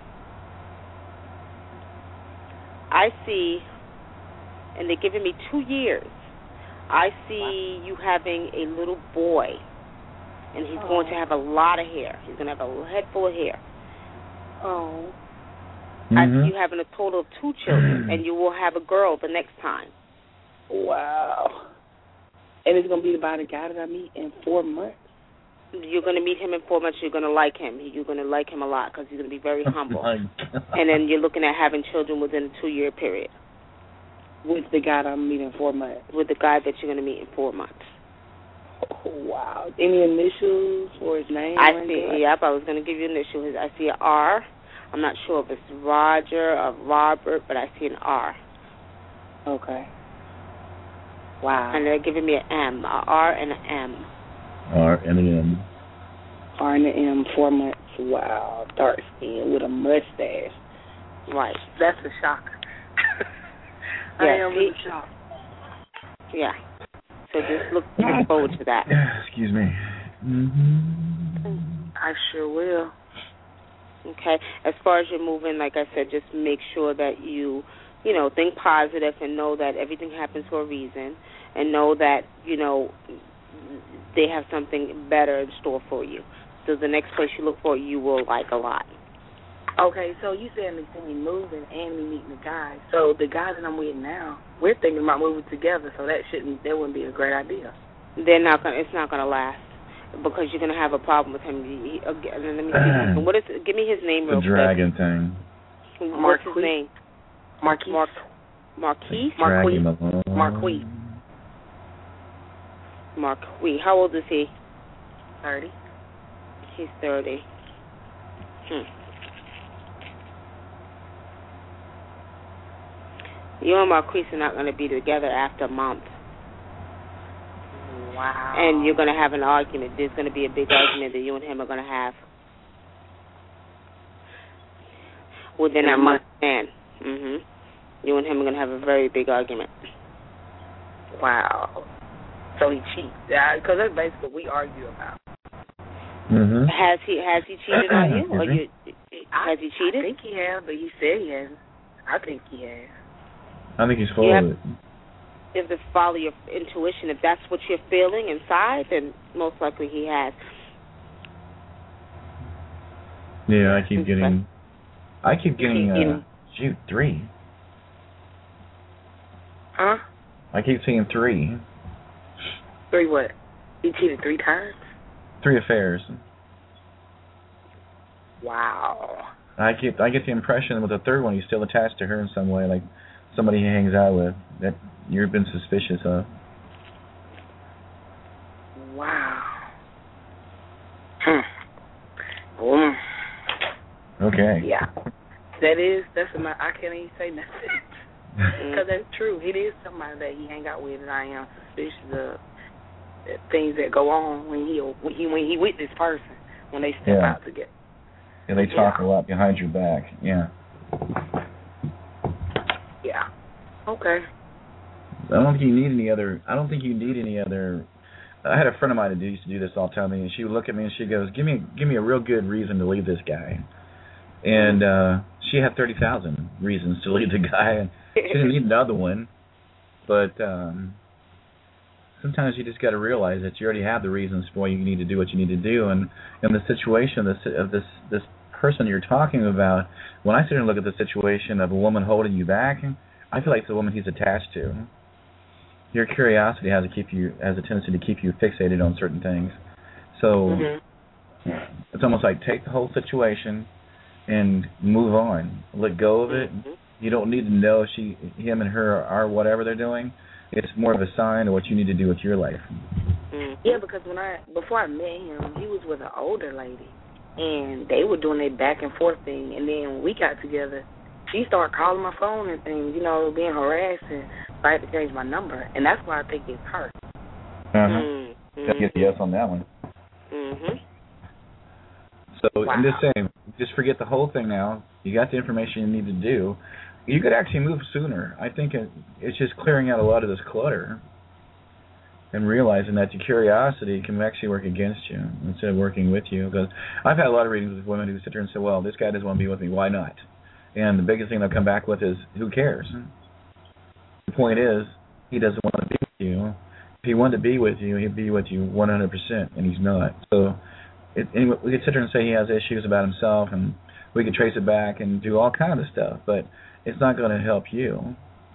I see, and they're giving me two years. I see wow. you having a little boy, and he's oh. going to have a lot of hair. He's going to have a head full of hair. Oh. Mm-hmm. I see you having a total of two children, and you will have a girl the next time. Wow. And it's going to be about a guy that I meet in four months. You're going to meet him in four months. You're going to like him. You're going to like him a lot because he's going to be very humble. Oh, and then you're looking at having children within a two-year period. With the guy that I'm meeting in four months? With the guy that you're going to meet in four months. Oh, wow. Any initials or his name? I see. Yep, I was going to give you initials. I see an R. I'm not sure if it's Roger or Robert, but I see an R. Okay. Wow. And they're giving me an M, a R and an M. R and an M. R and an M, four months. Wow. Dark skin with a mustache. Right. That's a shocker. Yeah, I am see? really shocked. Yeah. So just look, look forward to that. Excuse me. Mm-hmm. I sure will. Okay. As far as you're moving, like I said, just make sure that you, you know, think positive and know that everything happens for a reason, and know that, you know, they have something better in store for you. So the next place you look for, you will like a lot. Okay, so you said me see me moving and me meeting the guys. So the guys that I'm with now, we're thinking about moving together. So that shouldn't, that wouldn't be a great idea. They're not gonna. It's not gonna last because you're gonna have a problem with him. He, he, again, let me see something. What is? Give me his name real the quick. The dragon thing. What's his name? Marquis. Mark. Marquis. Marquis. Marquis. Marquis. How old is he? Thirty. He's thirty. Hmm. You and Marquis are not going to be together after a month. Wow. And you're going to have an argument. There's going to be a big argument that you and him are going to have within a month span. Mhm. You and him are going to have a very big argument. Wow. So he cheats. Yeah, because that's basically what we argue about. Mm-hmm. Has he has he cheated on you? Or you has he cheated? I think he has, but he said he hasn't. I think he has. I think he's full of it. You have to follow your intuition. If that's what you're feeling inside, then most likely he has. Yeah, I keep getting, I keep getting, keep uh, shoot, three. Huh? I keep seeing three. Three what? He cheated three times? Three affairs. Wow. I get, I get the impression with the third one, he's still attached to her in some way, like somebody he hangs out with that you've been suspicious of. Wow. Hmm. Mm. Okay. Yeah. That is, that's my, I can't even say nothing. Because that's true. It is somebody that he hang out with, and I am suspicious of things that go on when he when he, when he with this person, when they step yeah. out together. Yeah, they talk yeah. a lot behind your back. Yeah. Yeah. Okay. I don't think you need any other. I don't think you need any other. I had a friend of mine that used to do this all the time, and she would look at me and she goes, "Give me, give me a real good reason to leave this guy." And uh, she had thirty thousand reasons to leave the guy, and she didn't need another one. But um, sometimes you just got to realize that you already have the reasons for why you need to do what you need to do. And in the situation of this, of this this person you're talking about, when I sit and look at the situation of a woman holding you back, I feel like it's the woman he's attached to. Your curiosity has to keep you has a tendency to keep you fixated on certain things. So mm-hmm. it's almost like take the whole situation and move on. Let go of it. Mm-hmm. You don't need to know if she, him and her are whatever they're doing. It's more of a sign of what you need to do with your life. Mm-hmm. Yeah, because when I before I met him, he was with an older lady, and they were doing a back and forth thing. And then when we got together, she started calling my phone and things, you know, being harassed, and I had to change my number, and that's why I think it's her. Uh huh. Mm-hmm. Gotta get the yes on that one. Mhm. So wow. I'm just saying, just forget the whole thing now. You got the information you need to do. You could actually move sooner. I think it, it's just clearing out a lot of this clutter and realizing that your curiosity can actually work against you instead of working with you. Because I've had a lot of readings with women who sit there and say, well, this guy doesn't want to be with me. Why not? And the biggest thing they'll come back with is, who cares? The point is, he doesn't want to be with you. If he wanted to be with you, he'd be with you one hundred percent, and he's not. So it, anyway, we could sit there and say he has issues about himself, and we could trace it back and do all kinds of stuff, but it's not going to help you.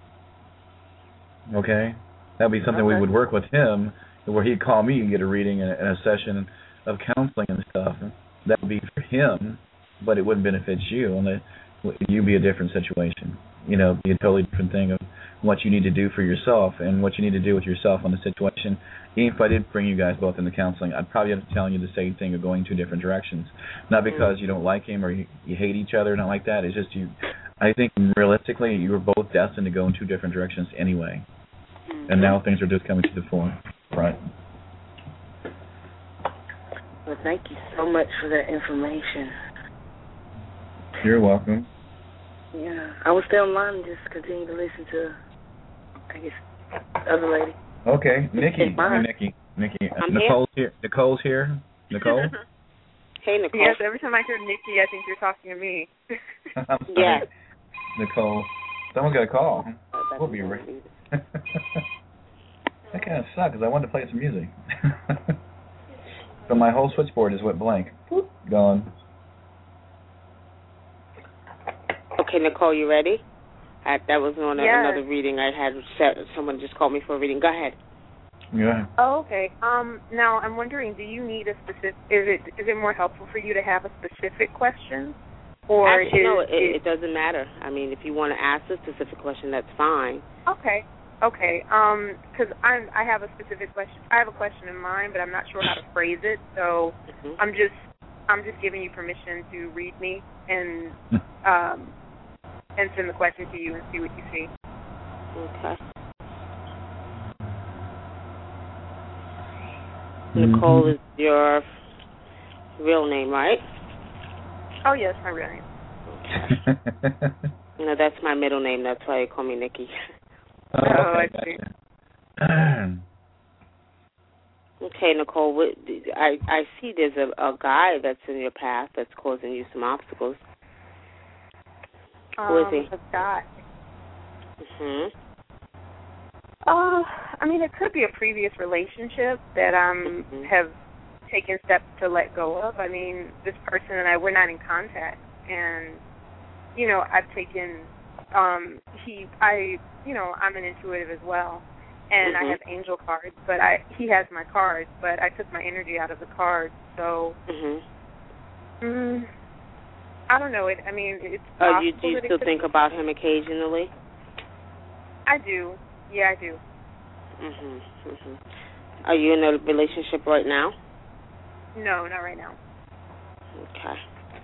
Okay? That would be something okay. we would work with him, where he'd call me and get a reading and a, a session of counseling and stuff. That would be for him, but it wouldn't benefit you, and you'd be a different situation. You know, be a totally different thing of what you need to do for yourself and what you need to do with yourself on the situation. Even if I did bring you guys both into counseling, I'd probably have to tell you the same thing of going two different directions. Not because you don't like him or you, you hate each other, not like that. It's just you. I think realistically, you were both destined to go in two different directions anyway. Mm-hmm. And now things are just coming to the fore. Right. Well, thank you so much for that information. You're welcome. Yeah, I will stay online and just continue to listen to, I guess, the other lady. Okay, Nikki. Hey, Nikki. Nikki. Uh, Nicole's here. here. Nicole's here. Nicole. Hey, Nicole. Yes, every time I hear Nikki, I think you're talking to me. Yes. Nicole. Someone got a call. We'll be right. That kind of sucks because I wanted to play some music. But my whole switchboard just went blank. Boop, gone. Okay, Nicole, you ready? I, that was on a, yes. another reading I had set. Someone just called me for a reading. Go ahead. Yeah. Oh, okay. Um, now I'm wondering, do you need a specific? Is it is it more helpful for you to have a specific question, or Actually, is no? It, it, it doesn't matter. I mean, if you want to ask a specific question, that's fine. Okay. Okay. Um, because I'm I have a specific question. I have a question in mind, but I'm not sure how to phrase it. So Mm-hmm. I'm just I'm just giving you permission to read me and um and send the question to you and see what you see. Okay. Nicole is your real name, right? Oh, yes, my real name. Okay. No, that's my middle name. That's why you call me Nikki. Oh, I okay, see. gotcha. Okay, Nicole, what, I, I see there's a, a guy that's in your path that's causing you some obstacles. Um, Who is he? A guy. hmm Uh, I mean, it could be a previous relationship that I um, Mhm. have taken steps to let go of. I mean, this person and I, we're not in contact, and you know, I've taken. Um, he, I, you know, I'm an intuitive as well, and Mhm. I have angel cards, but I, he has my cards, but I took my energy out of the cards, so. hmm Mm, I don't know. It. I mean, it's. Oh, you, do possible you that it still could- think about him occasionally? I do. Yeah, I do. Mhm. Mhm. Are you in a relationship right now? No, not right now. Okay.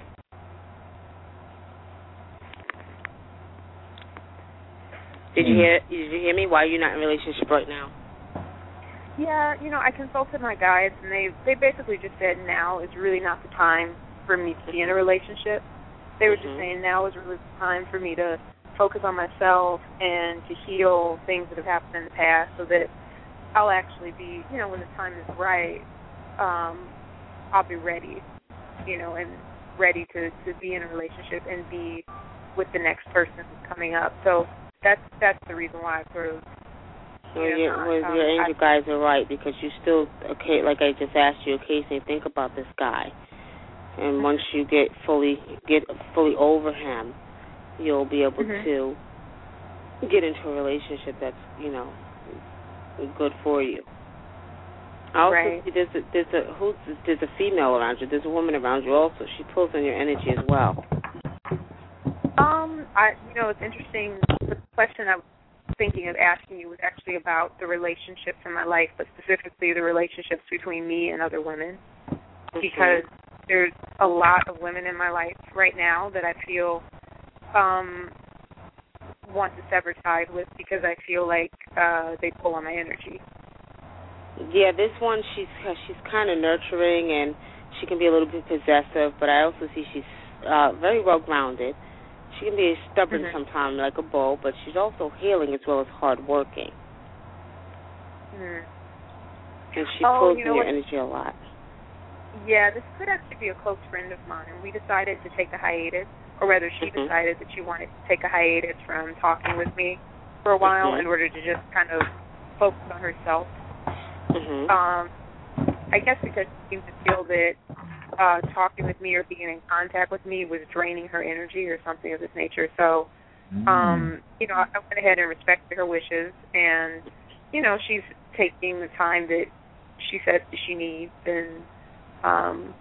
Did you hear? Did you hear me? Why are you not in a relationship right now? Yeah, you know, I consulted my guides, and they they basically just said now is really not the time for me to be in a relationship. They were just Mhm. saying now is really the time for me to focus on myself and to heal things that have happened in the past, so that I'll actually be, you know, when the time is right, um, I'll be ready, you know, and ready to, to be in a relationship and be with the next person who's coming up. So that's that's the reason why I sort of. So you know, your, not, well, um, your angel I, guys are right, because you still, okay, like I just asked you, occasionally think about this guy, and once you get fully get fully over him, you'll be able Mhm. to get into a relationship that's, you know, good for you. I also Right. see there's a there's a who's there's a female around you. There's a woman around you also. She pulls on your energy as well. Um, I, you know, it's interesting. The question I was thinking of asking you was actually about the relationships in my life, but specifically the relationships between me and other women, Mm-hmm. because there's a lot of women in my life right now that I feel um, want to sever ties with, because I feel like uh, they pull on my energy. Yeah, this one, she's she's kind of nurturing, and she can be a little bit possessive, but I also see she's uh, very well grounded. She can be stubborn Mhm. sometimes, like a bull, but she's also healing as well as hardworking. Mm. And she Oh, pulls you in know your what? energy a lot. Yeah, this could actually be a close friend of mine. We decided to take a hiatus, or rather she Mhm. decided that she wanted to take a hiatus from talking with me for a while Mhm. in order to just kind of focus on herself. Mhm. Um, I guess because she seemed to feel that uh, talking with me or being in contact with me was draining her energy or something of this nature. So, um, you know, I went ahead and respected her wishes, and, you know, she's taking the time that she says that she needs, and um,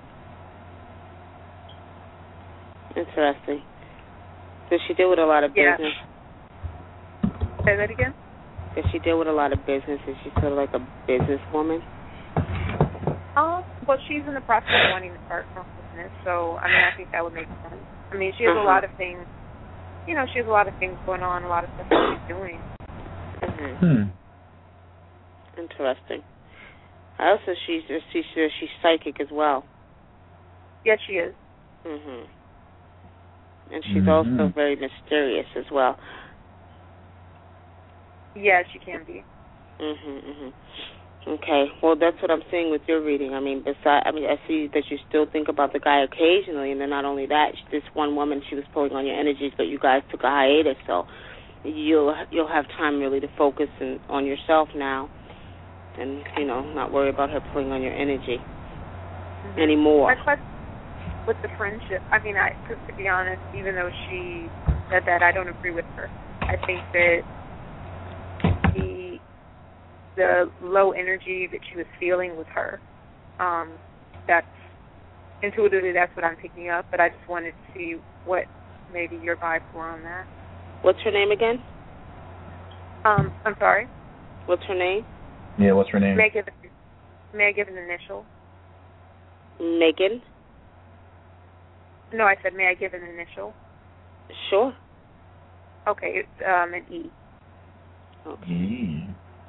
Interesting. Does she deal with a lot of Yeah. business? Say that again? Does she deal with a lot of business? Is she sort of like a businesswoman? Um, well, she's in the process of wanting to start her own business, so, I mean, I think that would make sense. I mean, she has Uh-huh. a lot of things, you know, she has a lot of things going on, a lot of stuff that she's doing. Mhm. Hmm. Interesting. I also she's she's she's psychic as well. Yes, she is. Mhm. And she's Mhm. also very mysterious as well. Yeah, she can be. Mhm. Mhm. Okay. Well, that's what I'm seeing with your reading. I mean, beside, I mean, I see that you still think about the guy occasionally, and then not only that, this one woman, she was pulling on your energies, but you guys took a hiatus, so you'll you'll have time really to focus in, on yourself now, and you know, not worry about her pulling on your energy mm-hmm. anymore. My question with the friendship, I mean, I to, to be honest, even though she said that, I don't agree with her. I think that the the low energy that she was feeling with her, um, that's intuitively that's what I'm picking up. But I just wanted to see what maybe your vibes were on that. What's her name again? Um, I'm sorry. What's her name? Yeah, what's her name? May I give, may I give an initial? Megan? No, I said may I give an initial? Sure. Okay, it's um, an E. Okay. E.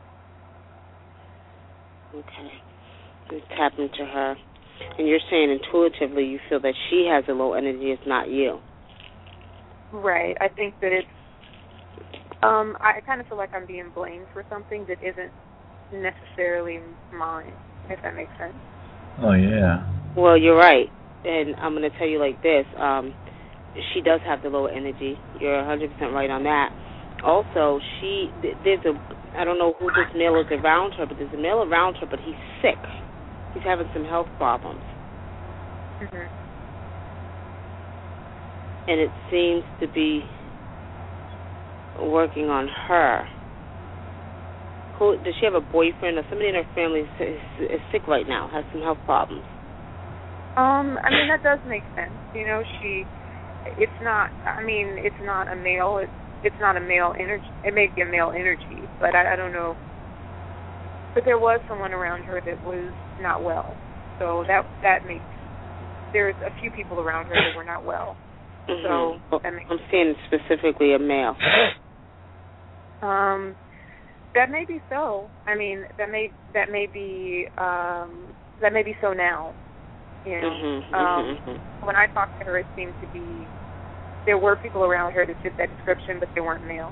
Okay. You tap into her. And you're saying intuitively you feel that she has a low energy, it's not you. Right. I think that it's, um, I kind of feel like I'm being blamed for something that isn't necessarily mine, if that makes sense. Oh, yeah. Well, you're right. And I'm going to tell you like this. Um, she does have the low energy. You're one hundred percent right on that. Also, she, there's a, I don't know who this male is around her, but there's a male around her, but he's sick. He's having some health problems. Mm-hmm. And it seems to be working on her. Who, does she have a boyfriend or somebody in her family is, is, is sick right now, has some health problems? Um, I mean, that does make sense. You know, she, it's not, I mean, it's not a male, it's, it's not a male energy. It may be a male energy, but I, I don't know. But there was someone around her that was not well. So that that makes, there's a few people around her that were not well. Mm-hmm. So that makes I'm seeing specifically a male. Um, that may be so. I mean, that may that may be um, that may be so now. You know, mm-hmm, um, mm-hmm. when I talked to her, it seemed to be there were people around her that fit that description, but they weren't male.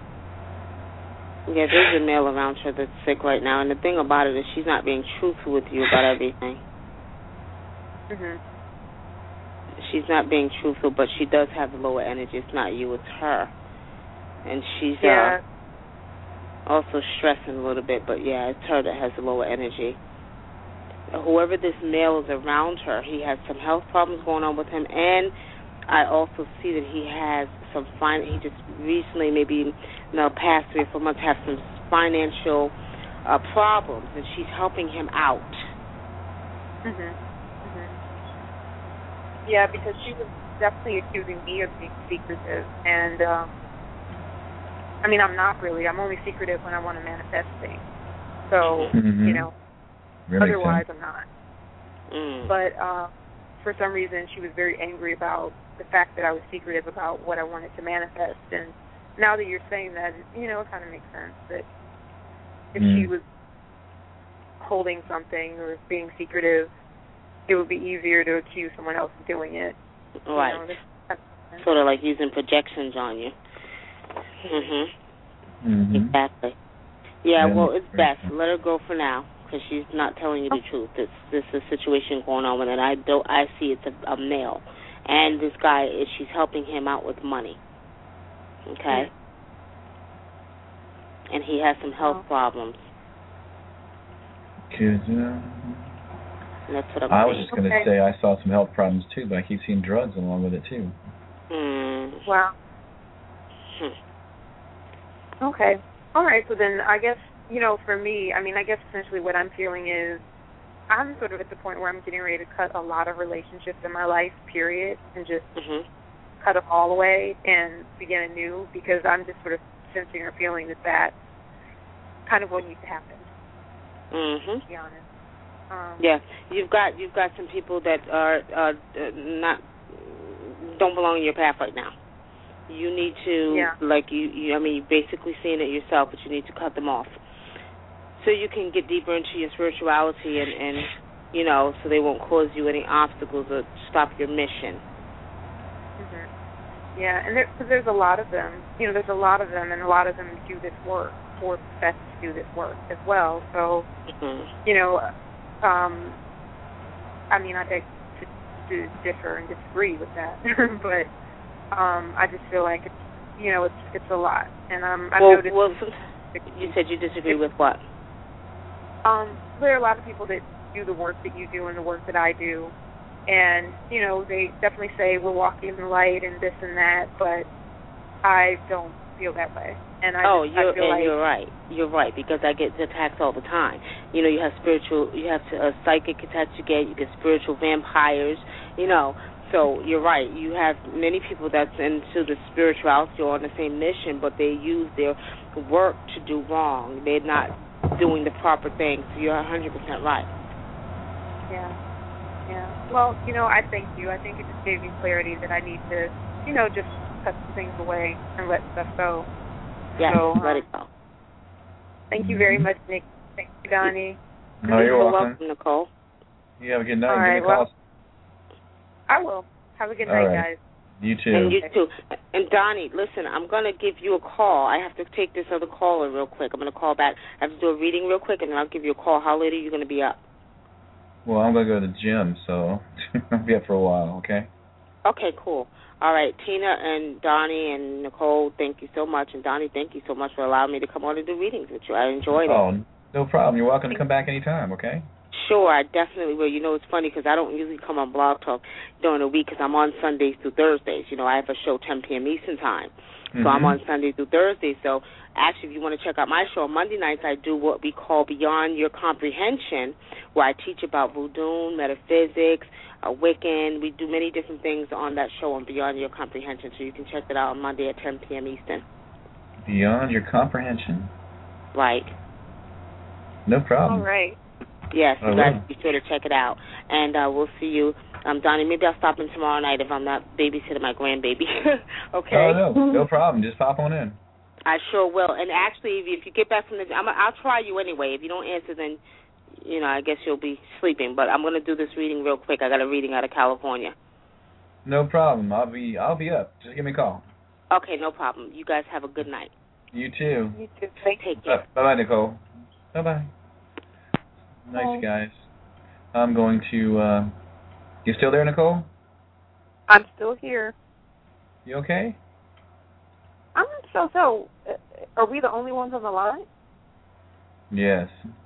Yeah, there's a male around her that's sick right now, and the thing about it is she's not being truthful with you about everything. Mhm. She's not being truthful, but she does have lower energy. It's not you, it's her. And she's yeah. uh, also stressing a little bit, but yeah, it's her that has the lower energy. Whoever this male is around her, he has some health problems going on with him, and I also see that he has some fin- he just recently, maybe in the past three or four months, have some financial uh, problems, and she's helping him out. Mhm. Mhm. Yeah, because she was definitely accusing me of being secretive, and um, I mean, I'm not really. I'm only secretive when I want to manifest things. So mm-hmm. you know, really otherwise sense. I'm not. Mm. But uh, for some reason, she was very angry about the fact that I was secretive about what I wanted to manifest. And now that you're saying that, you know, it kind of makes sense that if mm. she was holding something or being secretive, it would be easier to accuse someone else of doing it. Right. You know, that's, that's sort of like using projections on you. Mhm. Mm-hmm. Exactly. Yeah, yeah, well, it's best. Let her go for now, because she's not telling you the truth. This this is a situation going on with it. I don't. I see it's a, a male, and this guy is. She's helping him out with money. Okay. Mm-hmm. And he has some health oh. problems. Cause, uh, that's what I'm I saying. was just going to okay. say I saw some health problems too, but I keep seeing drugs along with it too. Mm. Wow. Hmm. Okay. All right. So then I guess, you know, for me, I mean, I guess essentially what I'm feeling is I'm sort of at the point where I'm getting ready to cut a lot of relationships in my life, period, and just mm-hmm. cut them all away and begin anew, because I'm just sort of sensing or feeling that that's kind of what needs to happen. Mm-hmm. To be honest. Um, yeah, you've got you've got some people that are uh, not don't belong in your path right now. You need to, yeah. like you, you, I mean, you're basically seeing it yourself, but you need to cut them off so you can get deeper into your spirituality and, and you know, so they won't cause you any obstacles or stop your mission. Mm-hmm. Yeah, and there, cause there's a lot of them. You know, there's a lot of them, and a lot of them do this work, or profess to do this work as well. So, mm-hmm. you know, um, I mean, I beg to, to differ and disagree with that, but um, I just feel like it's, you know, it's it's a lot, and um, I've well, noticed. Well, you said you disagree with what? Um, there are a lot of people that do the work that you do and the work that I do. And, you know, they definitely say we're walking in the light and this and that, but I don't feel that way. And I oh, just, you're I feel and like, you're right. You're right because I get attacks all the time. You know, you have spiritual, you have uh, psychic attacks. You get you get spiritual vampires. You know, so you're right. You have many people that's into the spirituality or on the same mission, but they use their work to do wrong. They're not doing the proper things. So you're one hundred percent right. Yeah. Yeah. Well, you know, I thank you. I think it just gave me clarity that I need to, you know, just cut some things away and let stuff go. Yeah, so, let um, it go. Thank you very much, Nick. Thank you, Donnie. No, you're welcome. welcome. Nicole. You have a good night. All Give right, me a well, call. I will. Have a good All night, right. guys. You too. And you too. And Donnie, listen, I'm going to give you a call. I have to take this other caller real quick. I'm going to call back. I have to do a reading real quick, and then I'll give you a call. How late are you going to be up? Well, I'm going to go to the gym, so I'll be up for a while, okay? Okay, cool. All right, Tina and Donnie and Nicole, thank you so much. And Donnie, thank you so much for allowing me to come on and do readings with you. I enjoyed it. Oh, no problem. You're welcome to come back anytime, okay? Sure, I definitely will. You know, it's funny because I don't usually come on Blog Talk during the week because I'm on Sundays through Thursdays. You know, I have a show ten p.m. Eastern Time. So mm-hmm. I'm on Sunday through Thursday. So actually, if you want to check out my show, on Monday nights I do what we call Beyond Your Comprehension, where I teach about voodoo, metaphysics, uh, Wiccan. We do many different things on that show on Beyond Your Comprehension. So you can check that out on Monday at ten p.m. Eastern. Beyond Your Comprehension. Right. No problem. All right. Yes, you oh, guys wow. be sure to check it out. And uh, we'll see you. Um, Donnie, maybe I'll stop in tomorrow night if I'm not babysitting my grandbaby. Okay? Oh, no. No problem. Just pop on in. I sure will. And actually, if you get back from the I'm, I'll try you anyway. If you don't answer, then, you know, I guess you'll be sleeping. But I'm going to do this reading real quick. I got a reading out of California. No problem. I'll be I'll be up. Just give me a call. Okay, no problem. You guys have a good night. You too. You too. Take care. Uh, bye-bye, Nicole. Bye-bye. Nice, Bye. guys. I'm going to, uh, you still there, Nicole? I'm still here. You okay? I'm so so. Uh, are we the only ones on the line? Yes.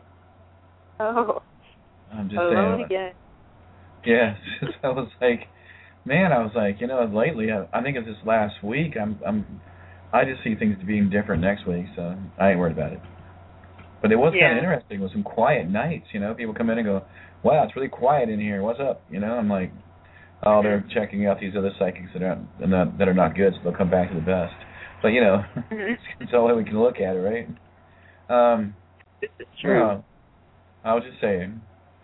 Oh. I'm just Alone saying. again. Yes. I was like, man, I was like, you know, lately, I, I think it's this last week, I'm, I'm, I just see things being different next week, so I ain't worried about it. But it was yeah. kind of interesting with some quiet nights, you know. People come in and go, wow, it's really quiet in here. What's up? You know, I'm like, oh, they're checking out these other psychics that are not, that are not good, so they'll come back to the best. But, you know, it's all way we can look at it, right? Um, this is true. You know, I was just saying,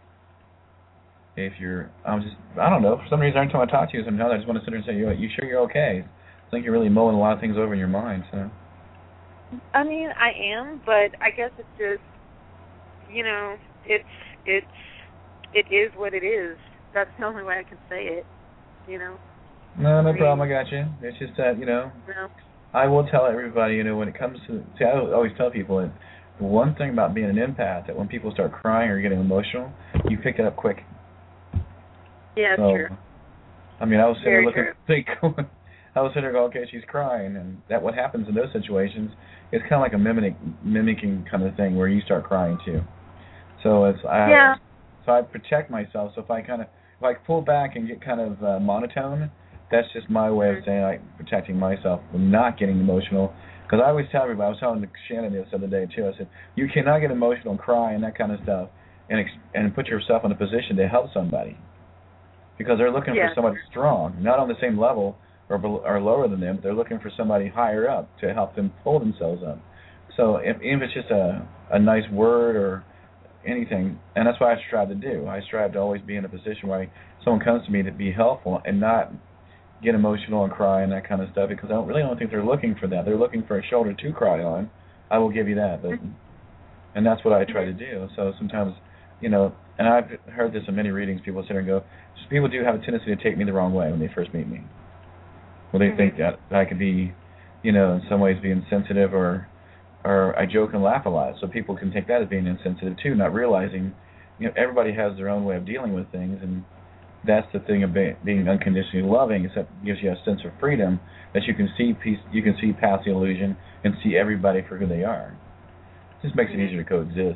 if you're, I was just, I don't know, for some reason every time I talk to you sometimes I just want to sit there and say, you, you sure you're okay? I think you're really mulling a lot of things over in your mind, so. I mean, I am, but I guess it's just, you know, it's it's it is what it is. That's the only way I can say it, you know. No, no I mean, problem. I got you. It's just that, you know, no. I will tell everybody, you know, when it comes to, see, I always tell people that the one thing about being an empath, that when people start crying or getting emotional, you pick it up quick. Yeah, so, true. I mean, I was sitting there looking, true. think, I was sitting there going, okay, she's crying, and that what happens in those situations is kind of like a mimic, mimicking kind of thing where you start crying too. So it's I yeah. so I protect myself. So if I kind of if I pull back and get kind of uh, monotone, that's just my way of saying like protecting myself from not getting emotional. Because I always tell everybody, I was telling Shannon this the other day too. I said you cannot get emotional and cry and that kind of stuff, and ex- and put yourself in a position to help somebody, because they're looking yeah. for somebody strong, not on the same level or or lower than them, but they're looking for somebody higher up to help them pull themselves up. So if, even if it's just a, a nice word or anything, and that's what I strive to do. I strive to always be in a position where someone comes to me to be helpful and not get emotional and cry and that kind of stuff, because I don't, really don't think they're looking for that. They're looking for a shoulder to cry on. I will give you that, but and that's what I try to do. So sometimes, you know, and I've heard this in many readings, people sit there and go, people do have a tendency to take me the wrong way when they first meet me. Well, they mm-hmm. think that I could be, you know, in some ways be insensitive, or or I joke and laugh a lot. So people can take that as being insensitive too, not realizing, you know, everybody has their own way of dealing with things, and that's the thing of be, being unconditionally loving, is that it gives you a sense of freedom that you can see peace, you can see past the illusion and see everybody for who they are. It just makes mm-hmm. it easier to coexist.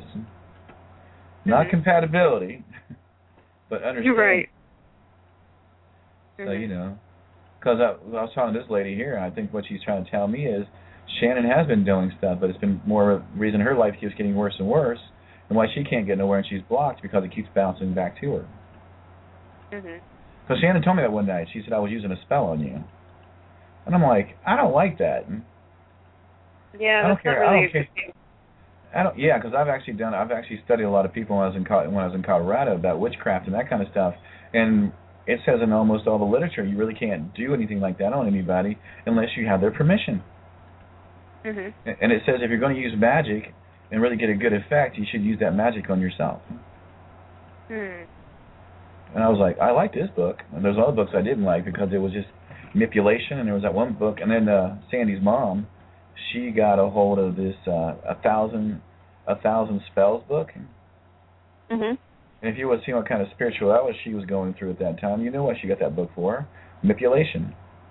Not mm-hmm. compatibility, but understanding. You're right. So, mm-hmm. you know, because I, I was talking to this lady here, and I think what she's trying to tell me is Shannon has been doing stuff, but it's been more of a reason her life keeps getting worse and worse, and why she can't get nowhere and she's blocked, because it keeps bouncing back to her. Mhm. So Shannon told me that one night. She said, I was using a spell on you. And I'm like, I don't like that. Yeah, I don't that's care. not really I don't care. I don't. Yeah, because I've actually done. I've actually studied a lot of people when I was in when I was in Colorado about witchcraft and that kind of stuff. And it says in almost all the literature, you really can't do anything like that on anybody unless you have their permission. Mhm. And it says if you're going to use magic and really get a good effect, you should use that magic on yourself. Hmm. And I was like, I like this book. And there's other books I didn't like because it was just manipulation. And there was that one book, and then uh, Sandy's mom, she got a hold of this uh, a thousand, a thousand spells book. Mhm. And if you would see what kind of spirituality she was going through at that time, you know what she got that book for? Manipulation.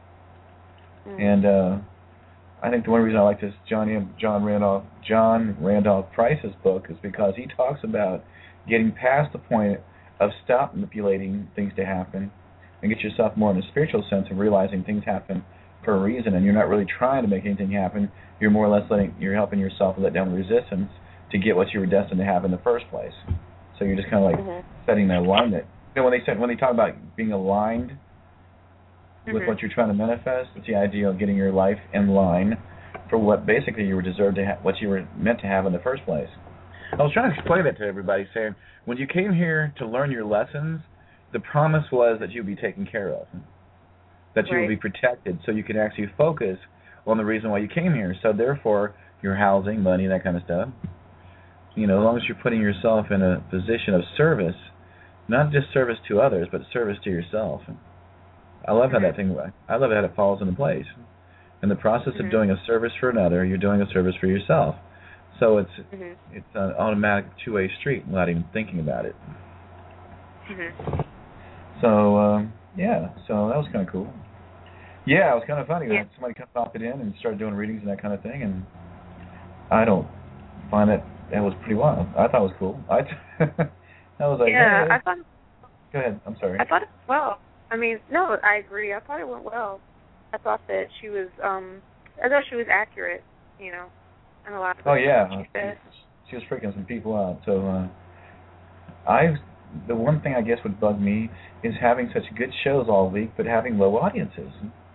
Mm. And uh, I think the one reason I like this John John Randolph John Randolph Price's book is because he talks about getting past the point of stop manipulating things to happen and get yourself more in a spiritual sense of realizing things happen for a reason, and you're not really trying to make anything happen. You're more or less letting you're helping yourself let down the resistance to get what you were destined to have in the first place. So you're just kind of like mm-hmm. setting that alignment. You know, when they said when they talk about being aligned with mm-hmm. what you're trying to manifest, it's the idea of getting your life in line for what basically you were deserved to have, what you were meant to have in the first place. I was trying to explain that to everybody, saying when you came here to learn your lessons, the promise was that you'd be taken care of, that you right. would be protected, so you could actually focus on the reason why you came here. So therefore, your housing, money, that kind of stuff. You know, as long as you're putting yourself in a position of service, not just service to others, but service to yourself. I love how that thing. I love how it falls into place. In the process mm-hmm. of doing a service for another, you're doing a service for yourself. So it's mm-hmm. it's an automatic two-way street without even thinking about it. Mm-hmm. So um, yeah, so that was kind of cool. Yeah, it was kind of funny. Yeah. Somebody popped it in and started doing readings and that kind of thing, and I don't find that that was pretty wild. I thought it was cool. I I was like, yeah, hey. I thought. Go ahead. I'm sorry. I thought it went well. I mean, no, I agree. I thought it went well. I thought that she was, um, I thought she was accurate, you know, and a lot of oh yeah, she said. She was freaking some people out. So uh, I, the one thing I guess would bug me is having such good shows all week, but having low audiences.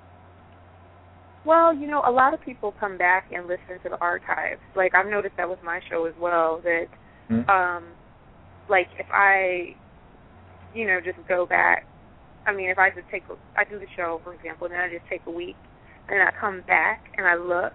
Well, you know, a lot of people come back and listen to the archives. Like I've noticed that with my show as well. That, hmm? um, like if I, you know, just go back. I mean, if I just take, a, I do the show, for example, and then I just take a week, and then I come back and I look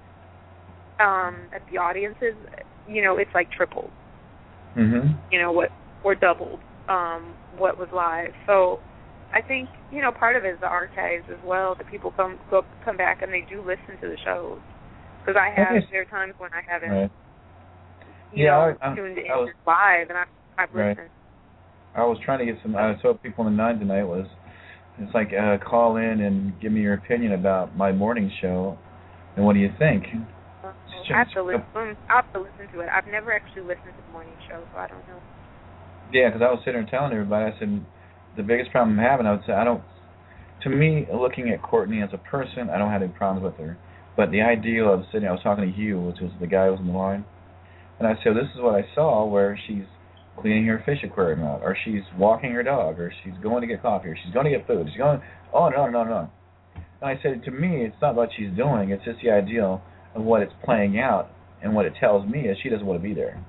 um, at the audiences, you know, it's like tripled. Mm-hmm. You know, what or doubled um, what was live. So I think, you know, part of it is the archives as well, that people come go, come back and they do listen to the shows. Because I have, there are times when I haven't, right. you yeah, know, I, I, tuned in I was, live, and I, I've right. listened. I was trying to get some, I saw people in the nine tonight was, it's like, uh, call in and give me your opinion about my morning show, and what do you think? Uh, I have to listen, I have to listen to it. I've never actually listened to the morning show, so I don't know. Yeah, because I was sitting there telling everybody, I said, the biggest problem I'm having, I would say, I don't, to me, looking at Courtney as a person, I don't have any problems with her. But the idea of sitting, I was talking to Hugh, which was the guy who was in the line, and I said, this is what I saw, where she's cleaning her fish aquarium out, or she's walking her dog, or she's going to get coffee, or she's going to get food, she's going, oh, no, no, no. And I said, to me, it's not what she's doing, it's just the idea of what it's playing out, and what it tells me is she doesn't want to be there.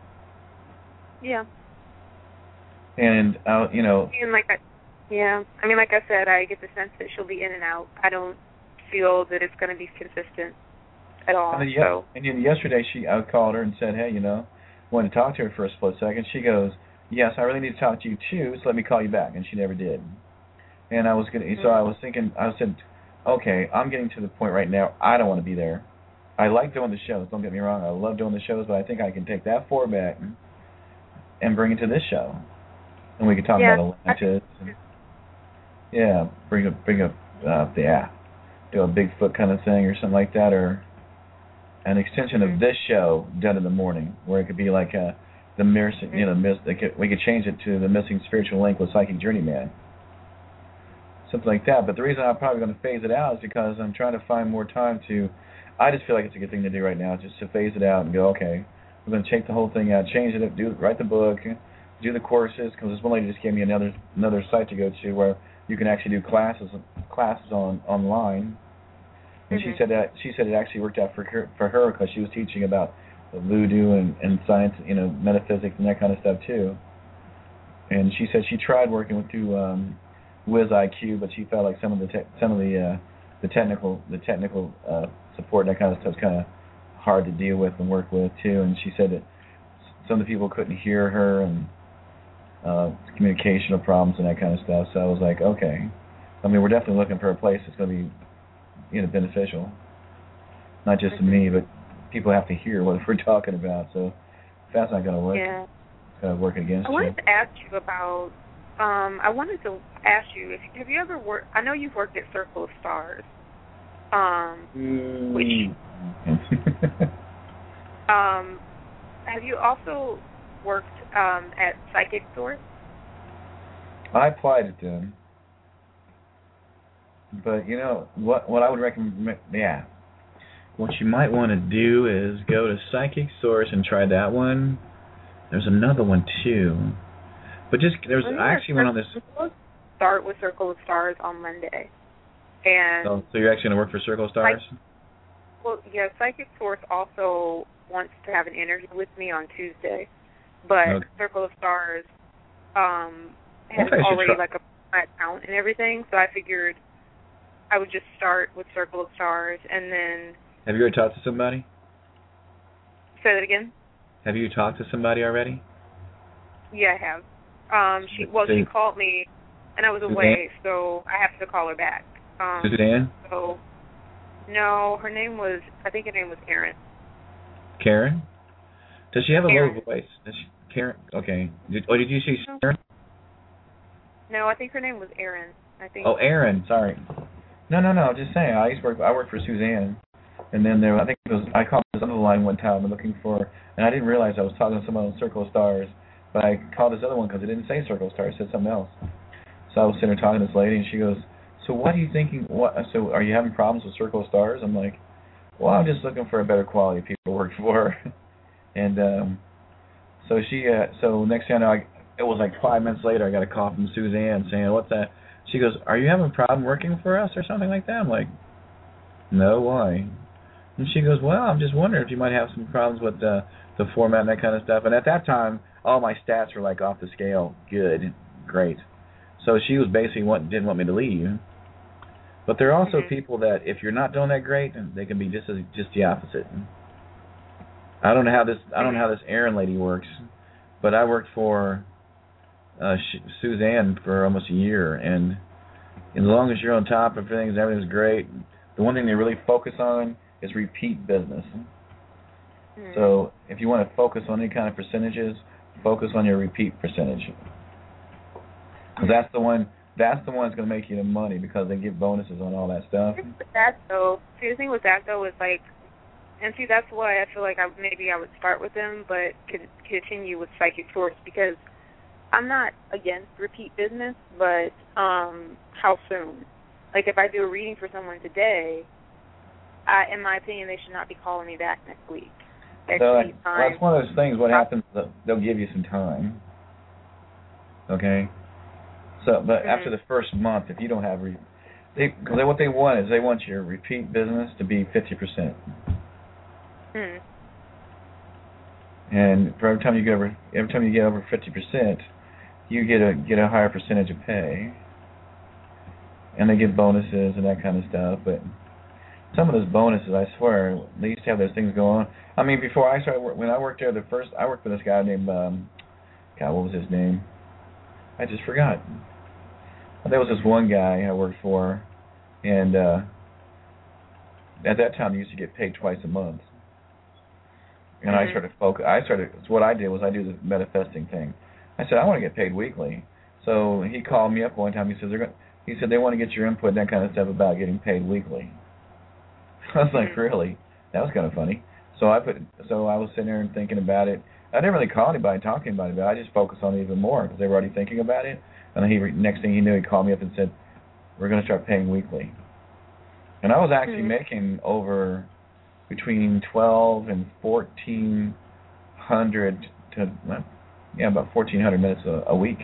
Yeah. And, uh, you know... And like I, yeah, I mean, like I said, I get the sense that she'll be in and out. I don't feel that it's going to be consistent at all. And then, so. and then yesterday, she I called her and said, hey, you know, wanted to talk to her for a split second. She goes, yes, I really need to talk to you too, so let me call you back. And she never did. And I was gonna, mm-hmm. so I was thinking, I said, okay, I'm getting to the point right now, I don't want to be there. I like doing the shows, don't get me wrong. I love doing the shows, but I think I can take that format and, and bring it to this show. And we can talk yeah, about Atlantis. And, yeah, bring up, bring up, uh, yeah, do a Bigfoot kind of thing or something like that, or an extension mm-hmm. of this show done in the morning, where it could be like a, the mirror, you know, miss, they could, we could change it to the missing spiritual link with Psychic Journeyman. Something like that. But the reason I'm probably going to phase it out is because I'm trying to find more time to, I just feel like it's a good thing to do right now, just to phase it out and go, okay, we're going to take the whole thing out, change it up, do write the book, do the courses, because this one lady just gave me another another site to go to where you can actually do classes classes on online. And mm-hmm. she said that she said it actually worked out for her for her because she was teaching about voodoo and, and science, you know, metaphysics and that kind of stuff too. And she said she tried working with through um, Wiz I Q, but she felt like some of the te- some of the uh, the technical the technical uh, support and that kind of stuff is kind of hard to deal with and work with too. And she said that some of the people couldn't hear her and uh, communicational problems and that kind of stuff. So I was like, okay. I mean, we're definitely looking for a place that's going to be, you know, beneficial, not just to me, but people have to hear what we're talking about. So if that's not going to work, yeah. it's going to work against I you. wanted to ask you about. Um, I wanted to ask you if have you ever worked? I know you've worked at Circle of Stars, um, mm. which. um, have you also worked um, at Psychic Source? I applied at them, but you know what? What I would recommend, yeah. What you might want to do is go to Psychic Source and try that one. There's another one too, but just there's well, I actually went on this. Start with Circle of Stars on Monday, and oh, so you're actually going to work for Circle of Stars? Psych- well, yeah. Psychic Source also wants to have an interview with me on Tuesday, but okay. Circle of Stars um, has okay, already try- like a my account and everything, so I figured I would just start with Circle of Stars and then. Have you already talked to somebody? Say that again. Have you talked to somebody already? Yeah, I have. Um, she well, she called me, and I was away, Suzanne? So I have to call her back. Um, Suzanne? So, no, her name was. I think her name was Erin. Karen? Does she have a Karen. low voice? Does she, Karen? Okay. Did, oh, did you see Karen? No, I think her name was Erin. I think. Oh, Erin. Sorry. No, no, no. I'm just saying. I used to work. I worked for Suzanne. And then there, I think it was, I called this other line one time looking for, and I didn't realize I was talking to someone on Circle of Stars, but I called this other one because it didn't say Circle of Stars, it said something else. So I was sitting there talking to this lady, and she goes, so what are you thinking, what, so are you having problems with Circle of Stars? I'm like, well, I'm just looking for a better quality of people to work for. and um, so she, uh, so next thing I know, I, it was like five minutes later, I got a call from Suzanne saying, what's that? She goes, are you having a problem working for us or something like that? I'm like, no, why? And she goes, well, I'm just wondering if you might have some problems with the the format and that kind of stuff. And at that time, all my stats were like off the scale, good, great. So she was basically want, didn't want me to leave. But there are also mm-hmm. people that if you're not doing that great, they can be just as, just the opposite. I don't know how this I don't know how this Erin lady works, but I worked for uh, Suzanne for almost a year, and as long as you're on top of things, everything's great. The one thing they really focus on is repeat business. Mm. So if you want to focus on any kind of percentages, focus on your repeat percentage. Because that's the one that's the one that's going to make you the money because they give bonuses on all that stuff. With that though, see the thing with that though is like, and see that's why I feel like I maybe I would start with them, but could continue with Psychic Source because I'm not against repeat business, but um, how soon? Like if I do a reading for someone today. I, in my opinion, they should not be calling me back next week. So like, well, that's one of those things. What happens? They'll give you some time. Okay. So, but mm-hmm. after the first month, if you don't have, re- they, cause they what they want is they want your repeat business to be fifty percent. Hmm. And for every time you get over, every time you get over fifty percent, you get a get a higher percentage of pay. And they give bonuses and that kind of stuff, but. Some of those bonuses, I swear, they used to have those things going on. I mean, before I started, when I worked there, the first, I worked for this guy named, um, God, what was his name? I just forgot. There was this one guy I worked for, And uh, at that time, you used to get paid twice a month. And mm-hmm. I started focus. I started. So what I did was I do the manifesting thing. I said I want to get paid weekly. So he called me up one time. He says they're going. He said they want to get your input and that kind of stuff about getting paid weekly. I was like, really? That was kind of funny. So I put. So I was sitting there and thinking about it. I didn't really call anybody talking about it, but I just focused on it even more because they were already thinking about it. And then he next thing he knew, he called me up and said, "We're going to start paying weekly." And I was actually mm-hmm. making over between twelve and fourteen hundred to yeah about fourteen hundred minutes a, a week.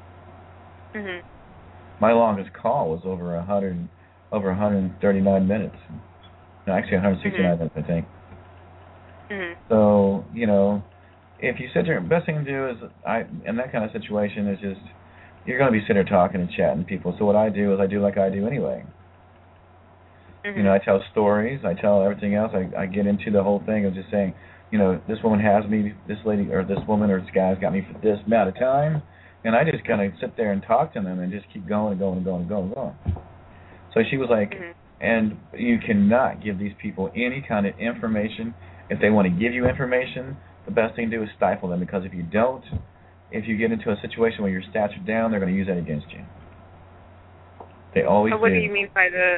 Mhm. My longest call was over a hundred over one hundred thirty-nine minutes. No, actually one hundred sixty-nine mm-hmm. minutes, I think. Mhm. So you know, if you sit there, the best thing to do is I in that kind of situation is just you're going to be sitting there talking and chatting to people. So what I do is I do like I do anyway. Mm-hmm. You know, I tell stories, I tell everything else. I, I get into the whole thing of just saying, you know, this woman has me, this lady or this woman or this guy's got me for this amount of time, and I just kind of sit there and talk to them and just keep going and going and going and going and going. So she was like, mm-hmm. and you cannot give these people any kind of information. If they want to give you information, the best thing to do is stifle them, because if you don't, if you get into a situation where your stats are down, they're going to use that against you. They always do. So what do you mean by the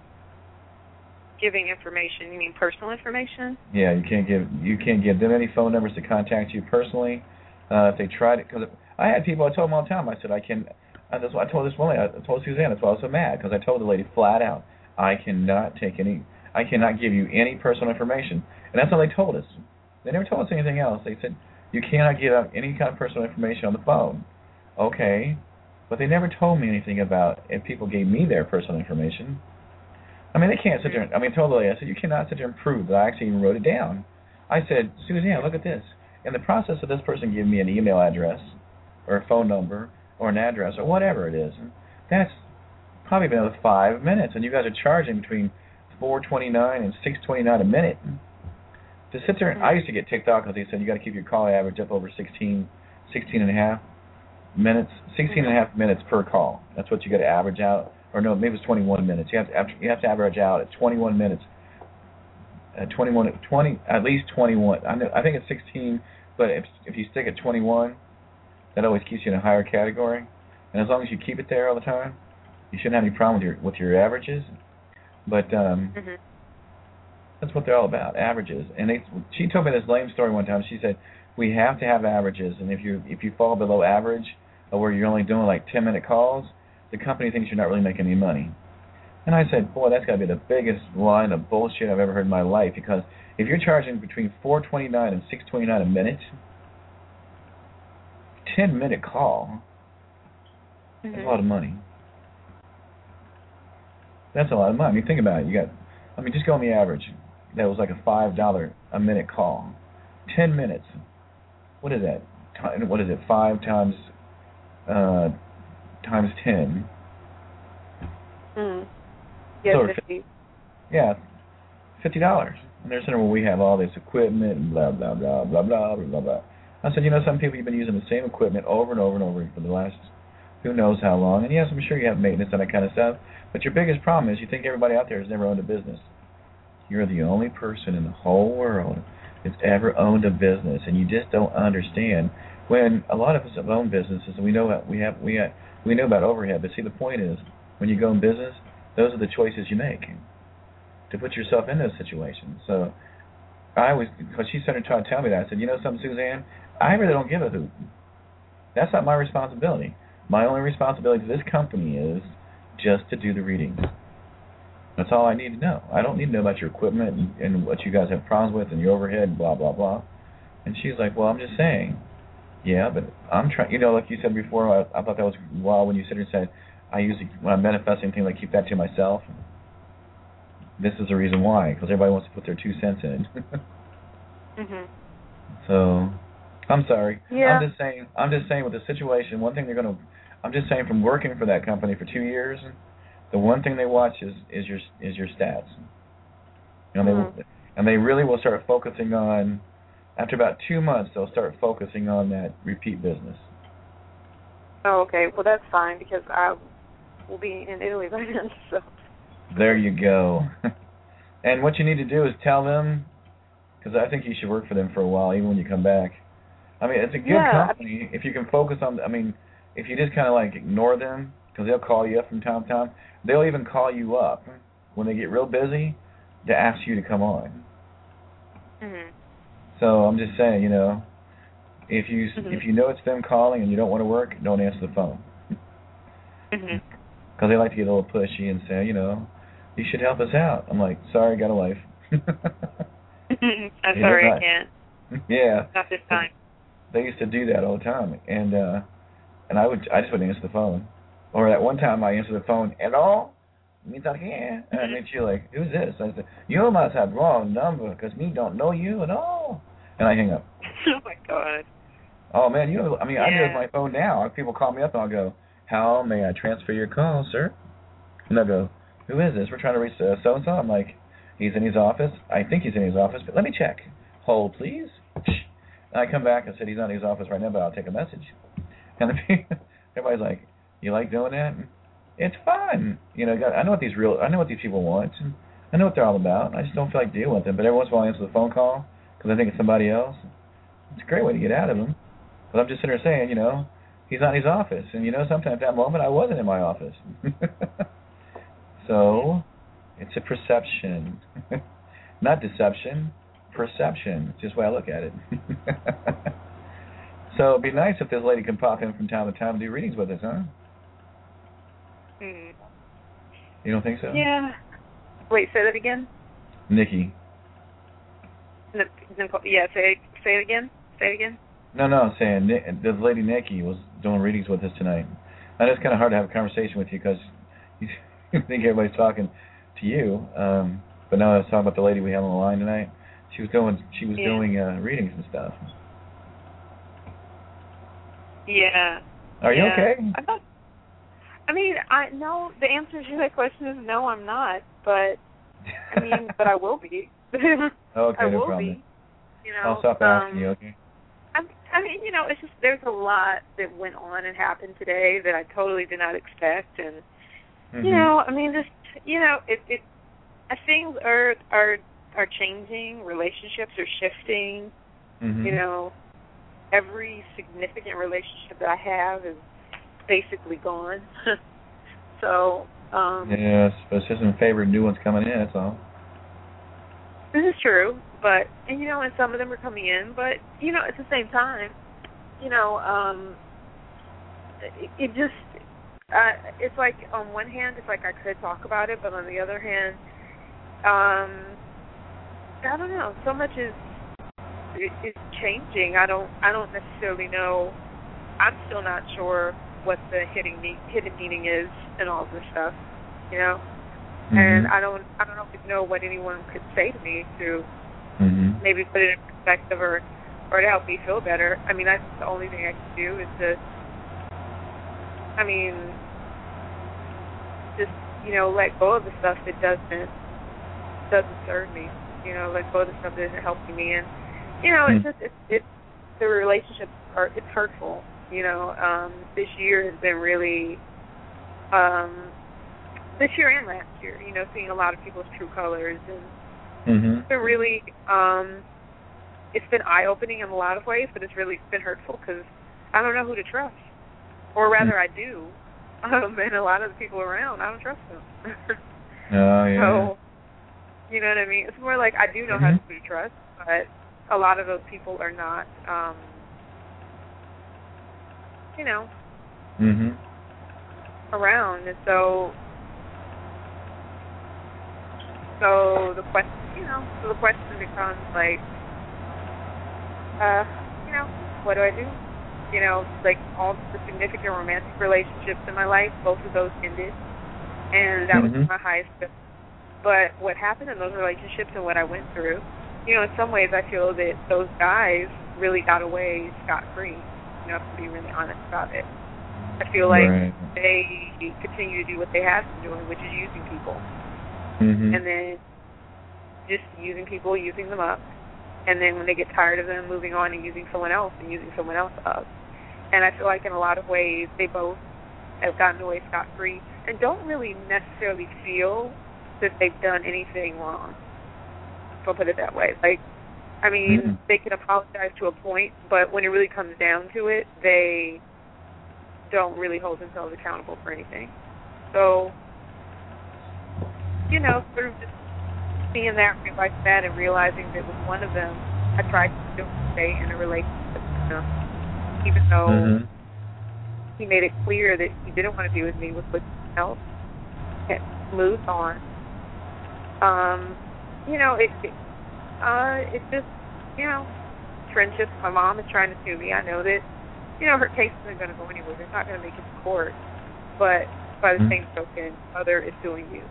giving information? You mean personal information? Yeah, you can't give you can't give them any phone numbers to contact you personally. Uh, if they tried it, because I had people, I told them all the time. I said I can. Uh, that's what I told this woman. I told Suzanne. That's why I was so mad, because I told the lady flat out, I cannot take any. I cannot give you any personal information, and that's all they told us. They never told us anything else. They said you cannot give out any kind of personal information on the phone. Okay, but they never told me anything about if people gave me their personal information. I mean, they can't sit there. And, I mean, totally. I said, you cannot sit there and prove that I actually even wrote it down. I said, Suzanne, look at this. In the process of this person giving me an email address or a phone number or an address or whatever it is, that's probably been another five minutes, and you guys are charging between four twenty-nine and six twenty-nine a minute. To sit there, and I used to get ticked off because they said you got to keep your call average up over sixteen, sixteen and a half minutes, sixteen and a half minutes per call. That's what you got to average out. Or no, maybe it's twenty-one minutes. You have to you have to average out at twenty-one minutes. At twenty-one, twenty, at least twenty-one. I know, I think it's sixteen, but if if you stick at twenty-one, that always keeps you in a higher category. And as long as you keep it there all the time, you shouldn't have any problem with your with your averages. But um, mm-hmm. that's what they're all about, averages. And they, she told me this lame story one time. She said we have to have averages, and if you if you fall below average, or where you're only doing like ten minute calls, the company thinks you're not really making any money. And I said, boy, that's got to be the biggest line of bullshit I've ever heard in my life, because if you're charging between four twenty-nine and six twenty-nine a minute, ten minute call, mm-hmm. that's a lot of money. That's a lot of money. I mean, think about it. You got, I mean, just go on the average. That was like a five dollar a minute call. ten minutes. What is that? What is it? Five times uh, times ten. Mm. Yeah, so fifty. Yeah, fifty dollars. And they're saying, well, we have all this equipment and blah blah blah blah blah blah blah. I said, you know, some people you've been using the same equipment over and over and over for the last who knows how long. And yes, I'm sure you have maintenance and that kind of stuff. But your biggest problem is you think everybody out there has never owned a business. You're the only person in the whole world that's ever owned a business, and you just don't understand. When a lot of us have owned businesses, and we know what we have, we have, we know about overhead. But see, the point is, when you go in business, those are the choices you make to put yourself in those situations. So I was, because she started trying to tell me that, I said, you know something, Suzanne, I really don't give a hoot. That's not my responsibility. My only responsibility to this company is just to do the readings. That's all I need to know. I don't need to know about your equipment and, and what you guys have problems with and your overhead and blah, blah, blah. And she's like, well, I'm just saying. Yeah, but I'm trying, you know, like you said before, I, I thought that was wild when you sit here and said, I usually, when I'm manifesting things, I keep that to myself. This is the reason why, because everybody wants to put their two cents in. Mhm. So, I'm sorry. Yeah. I'm just saying. I'm just saying with the situation. One thing they're going to. I'm just saying from working for that company for two years, the one thing they watch is is your is your stats. You know, mm-hmm. they, and they really will start focusing on. After about two months, they'll start focusing on that repeat business. Oh, okay. Well, that's fine, because I will be in Italy by then. So. There you go. And what you need to do is tell them, because I think you should work for them for a while, even when you come back. I mean, it's a good Yeah. company if you can focus on. I mean, if you just kind of like ignore them, because they'll call you up from time to time. They'll even call you up when they get real busy to ask you to come on. Mhm. So I'm just saying, you know, if you Mhm. if you know it's them calling and you don't want to work, don't answer the phone. Mhm. Because they like to get a little pushy and say, you know, you should help us out. I'm like, sorry, got a life. I'm You sorry, did I not. can't. Yeah. Not this time. They used to do that all the time, and uh, and I would I just wouldn't answer the phone. Or that one time I answered the phone at all. Me talking, yeah. And then she like, who's this? I said, you must have wrong number because me don't know you at all. And I hang up. Oh my God. Oh man, you know, I mean, I do it with Yeah. my phone now. People call me up and I'll go, how may I transfer your call, sir? And they'll go, who is this? We're trying to reach uh, so and so. I'm like, he's in his office. I think he's in his office, but let me check. Hold, please. And I come back and said he's not in his office right now, but I'll take a message. And everybody's like, you like doing that? It's fun. You know, I know what these real, I know what these people want. And I know what they're all about. I just don't feel like dealing with them. But every once in a while I answer the phone call because I think it's somebody else. It's a great way to get out of them. But I'm just sitting there saying, you know, he's not in his office. And, you know, sometimes at that moment I wasn't in my office. So, it's a perception. Not deception. Perception. It's just the way I look at it. So, it'd be nice if this lady can pop in from time to time and do readings with us, huh? Mm. You don't think so? Yeah. Wait, say that again? Nikki. N- Nicole, yeah, say say it again. Say it again. No, no, I'm saying Nick, the lady Nikki was doing readings with us tonight. I know it's kind of hard to have a conversation with you because you think everybody's talking to you. Um, but now I was talking about the lady we have on the line tonight. She was doing she was Yeah. doing uh, readings and stuff. Yeah. Are you yeah. okay? I thought. I mean, I no. The answer to that question is no. I'm not. But I mean, but I will be. Okay, I no will problem. be. You know. I'll stop asking um, you. Okay. I, I mean, you know, it's just there's a lot that went on and happened today that I totally did not expect, and Mm-hmm. you know, I mean, just you know, it it uh, things are are are changing, relationships are shifting. Mm-hmm. You know, every significant relationship that I have is basically gone. So, um, Yes, but it's just in favor of new ones coming in. That's all. this is true, but and you know, and some of them are coming in, but you know, at the same time, you know, um, it, it just uh, it's like on one hand, it's like I could talk about it, but on the other hand, um, I don't know. So much is is changing. I don't I don't necessarily know. I'm still not sure what the hidden hidden meaning is and all this stuff, you know. Mm-hmm. And I don't I don't know what anyone could say to me to Mm-hmm. maybe put it in perspective or or to help me feel better. I mean, that's the only thing I can do is to, I mean, just, you know, let go of the stuff that doesn't doesn't serve me. You know, let go of the stuff that isn't helping me. And, you know, it's just, it's, it's the relationships are, it's hurtful. You know, um, this year has been really, um, this year and last year, you know, seeing a lot of people's true colors. And Mm-hmm. it's been really, um, it's been eye-opening in a lot of ways, but it's really been hurtful because I don't know who to trust. Or rather, I do. Um, and a lot of the people around, I don't trust them. Oh, yeah. So, you know what I mean? It's more like I do know Mm-hmm. how to trust, but a lot of those people are not, um, you know, Mm-hmm. around. And so, so the question, you know, so the question becomes like, uh, you know, what do I do? You know, like all the significant romantic relationships in my life, both of those ended, and that Mm-hmm. was my highest. But what happened in those relationships and what I went through, you know, in some ways I feel that those guys really got away scot-free, you know, to be really honest about it. I feel like Right. they continue to do what they have been doing, which is using people. Mm-hmm. And then just using people, using them up. And then when they get tired of them, moving on and using someone else and using someone else up. And I feel like in a lot of ways they both have gotten away scot-free and don't really necessarily feel that they've done anything wrong. So I'll put it that way. Like, I mean, mm-hmm. they can apologize to a point, but when it really comes down to it, they don't really hold themselves accountable for anything. So, you know, sort of just seeing that, realizing that, and realizing that with one of them, I tried to still stay in a relationship with him, even though mm-hmm. he made it clear that he didn't want to be with me, was with someone else. It moved on. Um, you know, it, it uh, it's just, you know, friendships. My mom is trying to sue me. I know that, you know, her case isn't going to go anywhere. It's not going to make it to court. But by the mm-hmm. same token, mother is suing you.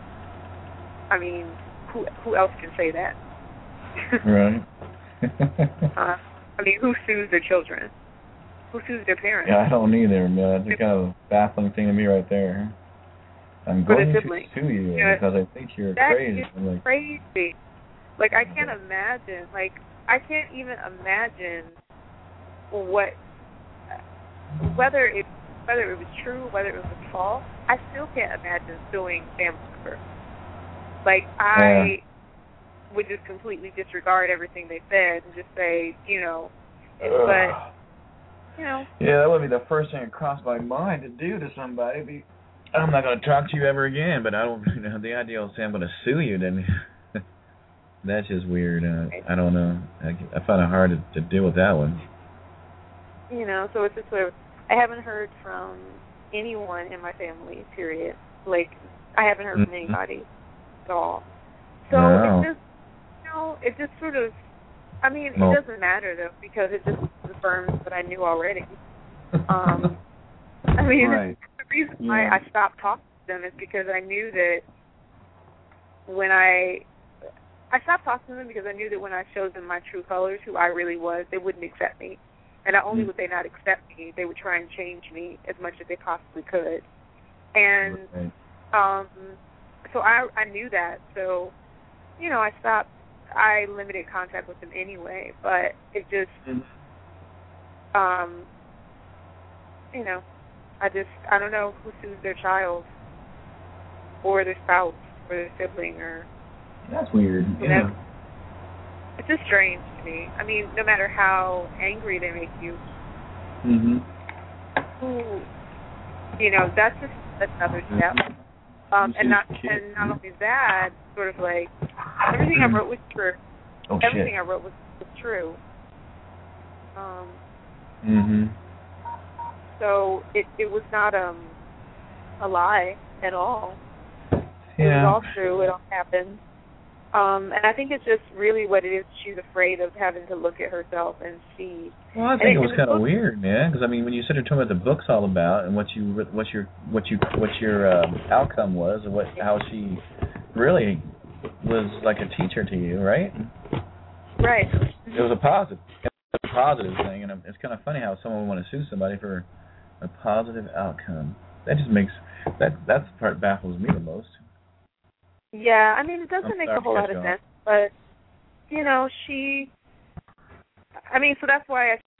I mean, who who else can say that? Right. uh, I mean, who sues their children? Who sues their parents? Yeah, I don't either, man. It's kind of a baffling thing to me right there. I'm going to sue you yeah, because I think you're that crazy. Is I'm like, crazy. Like, I can't imagine. Like, I can't even imagine what, whether it, whether it was true, whether it was false. I still can't imagine suing family members. Like, I yeah. would just completely disregard everything they said and just say, you know, it, but, you know. Yeah, that would be the first thing that crossed my mind to do to somebody. Be, I'm not going to talk to you ever again, but I don't, you know, the idea of saying I'm going to sue you, then that's just weird. Uh, I don't know. I, I find it hard to, to deal with that one. You know, so it's just sort of, I haven't heard from anyone in my family, period. Like, I haven't heard mm-hmm. from anybody at all. So wow. it just, you know, it just sort of, I mean, well, it doesn't matter, though, because it just confirms what I knew already. Um, I mean, right. the reason yeah. why I stopped talking to them is because I knew that when I, I stopped talking to them because I knew that when I showed them my true colors, who I really was, they wouldn't accept me. And not only would they not accept me, they would try and change me as much as they possibly could. And right. um, so I I knew that. So, you know, I stopped, I limited contact with them anyway. But it just, mm-hmm. um, you know, I just, I don't know who sues their child or their spouse or their sibling or... That's weird. Yeah. It's just strange to me. I mean, no matter how angry they make you, mm-hmm. who, you know, that's just another step. Um, and not and not only that, sort of like everything I wrote was true. Oh, everything shit. I wrote was, was true. Um. Mhm. So it it was not um a lie at all. Yeah. It was all true. It all happened. Um, and I think it's just really what it is. She's afraid of having to look at herself and see. Well, I think it, it was kind of weird, man. Because I mean, when you sit there talking about the book's all about and what you, what your, what you, what your um, outcome was, and what how she really was like a teacher to you, right? Right. It was a positive, it was a positive thing, and it's kind of funny how someone would want to sue somebody for a positive outcome. That just makes that that's the part that baffles me the most. Yeah, I mean, it doesn't I'm make sorry a whole lot of sense, but, you know, she, I mean, so that's why I